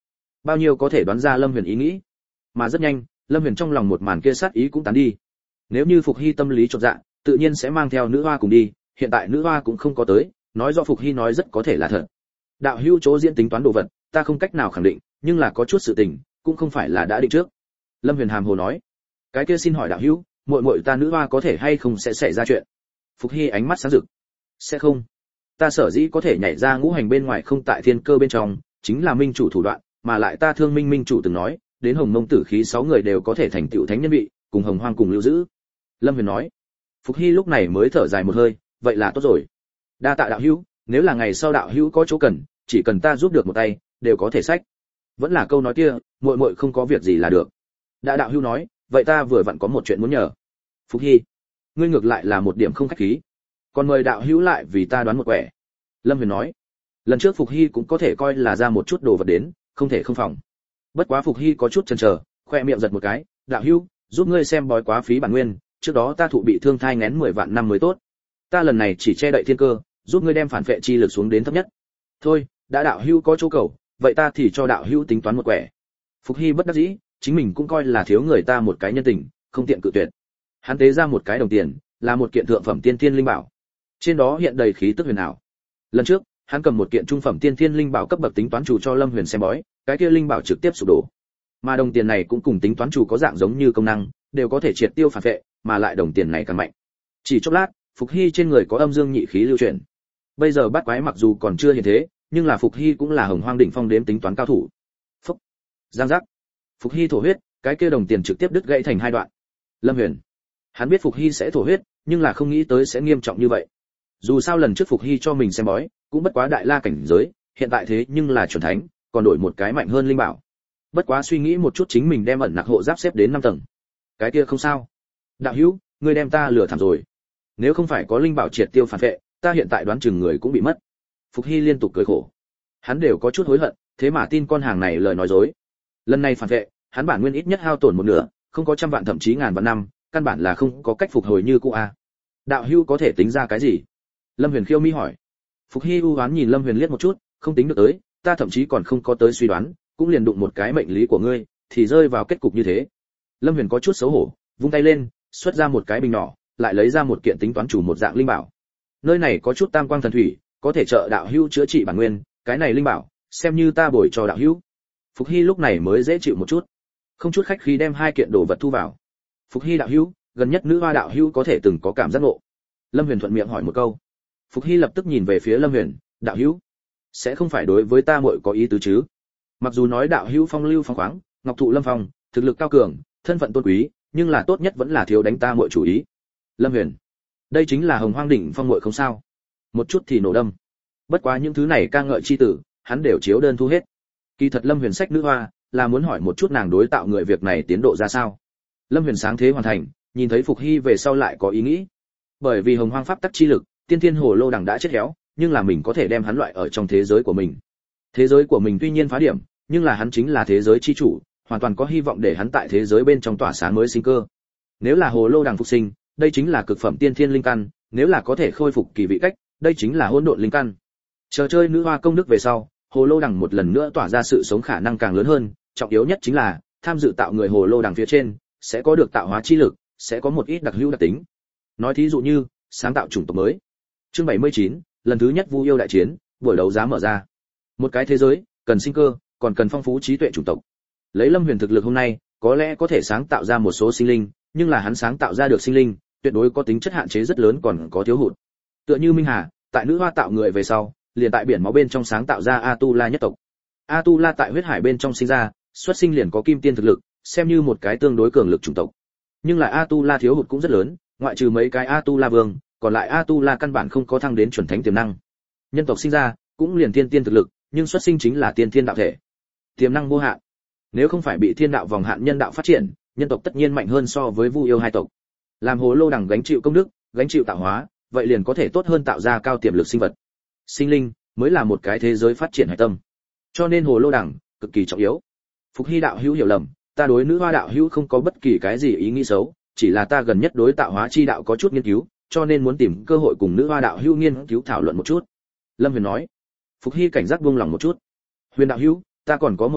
bao nhiêu có thể đoán ra Lâm Huyền ý nghĩ. Mà rất nhanh, Lâm Huyền trong lòng một màn kia sát ý cũng tán đi. Nếu như Phục Hy tâm lý chột dạ, tự nhiên sẽ mang theo nữ hoa cùng đi, hiện tại nữ hoa cũng không có tới, nói rõ Phục Hy nói rất có thể là thật. Đạo hữu chỗ diễn tính toán đồ vật, ta không cách nào khẳng định, nhưng là có chút sự tình, cũng không phải là đã định trước. Lâm Huyền hàm hồ nói. Cái kia xin hỏi đạo hữu, muội muội ta nữ hoa có thể hay không sẽ xảy ra chuyện? Phục Hy ánh mắt sáng rực. Sẽ không. Ta sở dĩ có thể nhảy ra ngũ hành bên ngoài không tại thiên cơ bên trong, chính là minh chủ thủ đoạn, mà lại ta thương minh minh chủ từng nói, đến Hồng Mông tử khí sáu người đều có thể thành tựu thánh nhân vị, cùng Hồng Hoang cùng lưu giữ. Lâm Huyền nói. Phục Hy lúc này mới thở dài một hơi, vậy là tốt rồi. Đa tạ đạo hữu, nếu là ngày sau đạo hữu có chỗ cần, chỉ cần ta giúp được một tay, đều có thể sách. Vẫn là câu nói kia, muội muội không có việc gì là được. Đã đạo hữu nói, vậy ta vừa vặn có một chuyện muốn nhờ. Phục Hy, ngươi ngược lại là một điểm không khách khí, còn mời đạo hữu lại vì ta đoán một quẻ. Lâm Huyền nói. Lần trước Phục Hy cũng có thể coi là ra một chút đồ vật đến, không thể không phòng. Bất quá Phục Hy có chút chần chờ, khoe miệng giật một cái, đạo hữu, giúp ngươi xem bói quá phí bản nguyên, trước đó ta thụ bị thương thai nghén mười vạn năm mới tốt. Ta lần này chỉ che đậy thiên cơ, giúp ngươi đem phản vệ chi lực xuống đến thấp nhất. Thôi, đã đạo hữu có chỗ cầu, vậy ta thì cho đạo hữu tính toán một quẻ. Phục Hy bất đắc dĩ, chính mình cũng coi là thiếu người ta một cái nhân tình, không tiện cự tuyệt. Hắn tế ra một cái đồng tiền, là một kiện thượng phẩm tiên thiên linh bảo. Trên đó hiện đầy khí tức huyền ảo. Lần trước, hắn cầm một kiện trung phẩm tiên thiên linh bảo cấp bậc tính toán chủ cho Lâm Huyền xem bói, cái kia linh bảo trực tiếp sụp đổ. Mà đồng tiền này cũng cùng tính toán chủ có dạng giống như công năng, đều có thể triệt tiêu phản vệ, mà lại đồng tiền này càng mạnh. Chỉ chốc lát, Phục Hy trên người có âm dương nhị khí lưu chuyển. Bây giờ bát quái mặc dù còn chưa hiện thế, nhưng là Phục Hy cũng là Hồng Hoang đỉnh phong đếm tính toán cao thủ. Phúc, giang giác. Phục Hy thổ huyết, cái kia đồng tiền trực tiếp đứt gãy thành hai đoạn. Lâm Huyền, hắn biết Phục Hy sẽ thổ huyết, nhưng là không nghĩ tới sẽ nghiêm trọng như vậy. Dù sao lần trước Phục Hy cho mình xem bói, cũng bất quá đại la cảnh giới, hiện tại thế nhưng là chuẩn thánh, còn đổi một cái mạnh hơn linh bảo. Bất quá suy nghĩ một chút chính mình đem ẩn nặc hộ giáp xếp đến năm tầng. Cái kia không sao. Đạo hữu, ngươi đem ta lừa thảm rồi. Nếu không phải có linh bảo triệt tiêu phản vệ, ta hiện tại đoán chừng người cũng bị mất. Phục Hy liên tục cười khổ. Hắn đều có chút hối hận, thế mà tin con hàng này lời nói dối. Lần này phản vệ, hắn bản nguyên ít nhất hao tổn một nửa, không có trăm vạn thậm chí ngàn vạn năm, căn bản là không có cách phục hồi như cũ a. Đạo hữu có thể tính ra cái gì? Lâm Huyền khiêu mi hỏi. Phục Hy u hoán nhìn Lâm Huyền liếc một chút, không tính được tới, ta thậm chí còn không có tới suy đoán, cũng liền đụng một cái mệnh lý của ngươi, thì rơi vào kết cục như thế. Lâm Huyền có chút xấu hổ, vung tay lên, xuất ra một cái bình nhỏ, lại lấy ra một kiện tính toán chủ một dạng linh bảo. Nơi này có chút tam quang thần thủy, có thể trợ đạo hữu chữa trị bản nguyên, cái này linh bảo, xem như ta bồi cho đạo hữu. Phục Hy lúc này mới dễ chịu một chút, không chút khách khí đem hai kiện đồ vật thu vào. Phục Hy đạo hữu, gần nhất nữ hoa đạo hữu có thể từng có cảm giác ngộ. Lâm Huyền thuận miệng hỏi một câu. Phục Hy lập tức nhìn về phía Lâm Huyền, đạo hữu, sẽ không phải đối với ta muội có ý tứ chứ? Mặc dù nói đạo hữu phong lưu phong khoáng, ngọc thụ lâm phong, thực lực cao cường, thân phận tôn quý, nhưng là tốt nhất vẫn là thiếu đánh ta muội chủ ý. Lâm Huyền, đây chính là Hồng Hoang đỉnh phong muội không sao? Một chút thì nổ đâm. Bất quá những thứ này ca ngợi chi tử, hắn đều chiếu đơn thu hết. Kỳ thật Lâm Huyền sách nữ hoa, là muốn hỏi một chút nàng đối tạo người việc này tiến độ ra sao. Lâm Huyền sáng thế hoàn thành, nhìn thấy Phục Hy về sau lại có ý nghĩ. Bởi vì Hồng Hoang pháp tắc chi lực, tiên thiên hồ lô đằng đã chết héo, nhưng là mình có thể đem hắn loại ở trong thế giới của mình. Thế giới của mình tuy nhiên phá điểm, nhưng là hắn chính là thế giới chi chủ, hoàn toàn có hy vọng để hắn tại thế giới bên trong tỏa sáng mới sinh cơ. Nếu là hồ lô đằng phục sinh, đây chính là cực phẩm tiên thiên linh căn, nếu là có thể khôi phục kỳ vị cách, đây chính là hỗn độn linh căn. Chờ chơi nữ hoa công đức về sau, hồ lô đằng một lần nữa tỏa ra sự sống khả năng càng lớn hơn, trọng yếu nhất chính là tham dự tạo người hồ lô đằng phía trên sẽ có được tạo hóa chi lực, sẽ có một ít đặc hữu đặc tính. Nói thí dụ như sáng tạo chủng tộc mới. Chương bảy mươi chín, lần thứ nhất Vu yêu đại chiến, buổi đấu giá mở ra. Một cái thế giới cần sinh cơ, còn cần phong phú trí tuệ chủng tộc. Lấy Lâm Huyền thực lực hôm nay, có lẽ có thể sáng tạo ra một số sinh linh, nhưng là hắn sáng tạo ra được sinh linh, tuyệt đối có tính chất hạn chế rất lớn, còn có thiếu hụt. Tựa như Minh Hà, tại nữ hoa tạo người về sau, liền tại biển máu bên trong sáng tạo ra Atula nhất tộc. Atula tại huyết hải bên trong sinh ra, xuất sinh liền có kim tiên thực lực, xem như một cái tương đối cường lực chủng tộc. Nhưng lại Atula thiếu hụt cũng rất lớn, ngoại trừ mấy cái Atula vương, còn lại Atula căn bản không có thăng đến chuẩn thánh tiềm năng. Nhân tộc sinh ra cũng liền tiên tiên thực lực, nhưng xuất sinh chính là tiên thiên đạo thể, tiềm năng vô hạn. Nếu không phải bị thiên đạo vòng hạn nhân đạo phát triển, nhân tộc tất nhiên mạnh hơn so với Vu yêu hai tộc. Làm hồ lô đằng gánh chịu công đức, gánh chịu tạo hóa, vậy liền có thể tốt hơn tạo ra cao tiềm lực sinh vật. Sinh linh mới là một cái thế giới phát triển hải tâm. Cho nên hồ lô đằng cực kỳ trọng yếu. Phục Hy đạo hữu hiểu lầm, ta đối nữ hoa đạo hữu không có bất kỳ cái gì ý nghĩ xấu, chỉ là ta gần nhất đối tạo hóa chi đạo có chút nghiên cứu, cho nên muốn tìm cơ hội cùng nữ hoa đạo hữu nghiên cứu thảo luận một chút. Lâm Huyền nói. Phục Hy cảnh giác buông lòng một chút. Huyền đạo hữu, ta còn có một chuyện,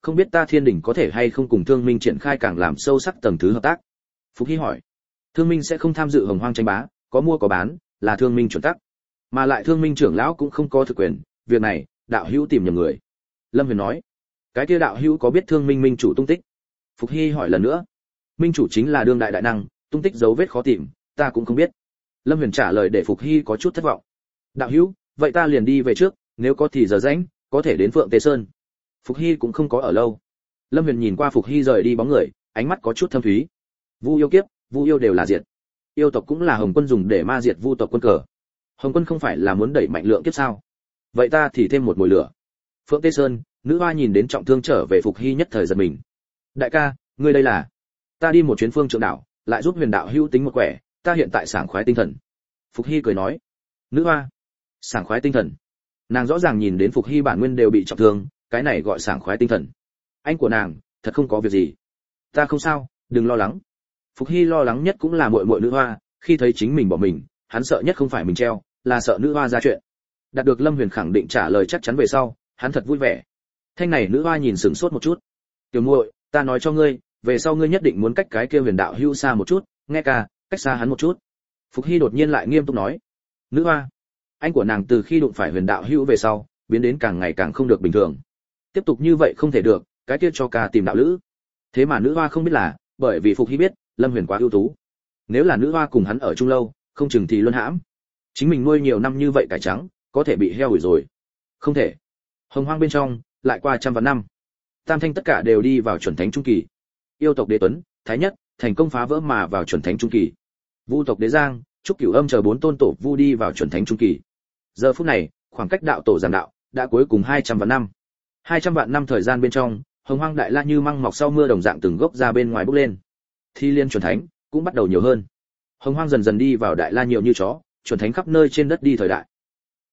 không biết ta Thiên Đình có thể hay không cùng Thương Minh triển khai càng làm sâu sắc tầng thứ hợp tác. Phục Hy hỏi. Thương Minh sẽ không tham dự Hồng Hoang tranh bá, có mua có bán, là Thương Minh chuẩn tắc. Mà lại Thương Minh trưởng lão cũng không có thực quyền, việc này, đạo hữu tìm nhầm người. Lâm Huyền nói. Cái kia đạo hữu có biết Thương Minh minh chủ tung tích? Phục Hy hỏi lần nữa. Minh chủ chính là đương đại đại năng, tung tích dấu vết khó tìm, ta cũng không biết. Lâm Huyền trả lời để Phục Hy có chút thất vọng. Đạo hữu, vậy ta liền đi về trước, nếu có thì giờ rảnh, có thể đến Phượng Tê Sơn. Phục Hy cũng không có ở lâu. Lâm Huyền nhìn qua Phục Hy rời đi bóng người, ánh mắt có chút thâm thúy. Vu yêu kiếp, Vu yêu đều là diệt. Yêu tộc cũng là Hồng Quân dùng để ma diệt Vu tộc quân cờ. Hồng Quân không phải là muốn đẩy mạnh lượng kiếp sao? Vậy ta thì thêm một mồi lửa. Phượng Tê Sơn, nữ hoa nhìn đến trọng thương trở về Phục Hy nhất thời giật mình. Đại ca, ngươi đây là? Ta đi một chuyến phương trượng đảo, lại giúp Huyền đạo hữu tính một quẻ, ta hiện tại sảng khoái tinh thần. Phục Hy cười nói. Nữ hoa, sảng khoái tinh thần. Nàng rõ ràng nhìn đến Phục Hy bản nguyên đều bị trọng thương, cái này gọi sảng khoái tinh thần. Anh của nàng, thật không có việc gì. Ta không sao, đừng lo lắng. Phục Hy lo lắng nhất cũng là muội muội nữ hoa, khi thấy chính mình bỏ mình, hắn sợ nhất không phải mình treo, là sợ nữ hoa ra chuyện. Đạt được Lâm Huyền khẳng định trả lời chắc chắn về sau, hắn thật vui vẻ. Thanh này nữ hoa nhìn sững sốt một chút. Tiểu muội, ta nói cho ngươi, về sau ngươi nhất định muốn cách cái kia Huyền đạo hữu xa một chút, nghe ca, cách xa hắn một chút. Phục Hy đột nhiên lại nghiêm túc nói. Nữ hoa, anh của nàng từ khi đụng phải Huyền đạo hữu về sau, biến đến càng ngày càng không được bình thường. Tiếp tục như vậy không thể được, cái kia cho ca tìm đạo lữ. Thế mà nữ hoa không biết là, bởi vì Phục Hy biết, Lâm Huyền quá ưu tú. Nếu là nữ hoa cùng hắn ở chung lâu, không chừng thì luân hãm. Chính mình nuôi nhiều năm như vậy cải trắng, có thể bị heo hủi rồi. Không thể. Hồng Hoang bên trong, lại qua trăm vạn năm. Tam thanh tất cả đều đi vào chuẩn thánh trung kỳ. Yêu tộc Đế Tuấn, Thái Nhất, thành công phá vỡ mà vào chuẩn thánh trung kỳ. Vu tộc Đế Giang, Trúc Cửu Âm chờ bốn tôn tổ vu đi vào chuẩn thánh trung kỳ. Giờ phút này, khoảng cách đạo tổ giảng đạo đã cuối cùng hai trăm vạn năm. hai trăm vạn năm thời gian bên trong, Hồng Hoang đại la như măng mọc sau mưa đồng dạng từng gốc ra bên ngoài bốc lên. Thi liên chuẩn thánh cũng bắt đầu nhiều hơn. Hồng Hoang dần dần đi vào đại la nhiều như chó, chuẩn thánh khắp nơi trên đất đi thời đại.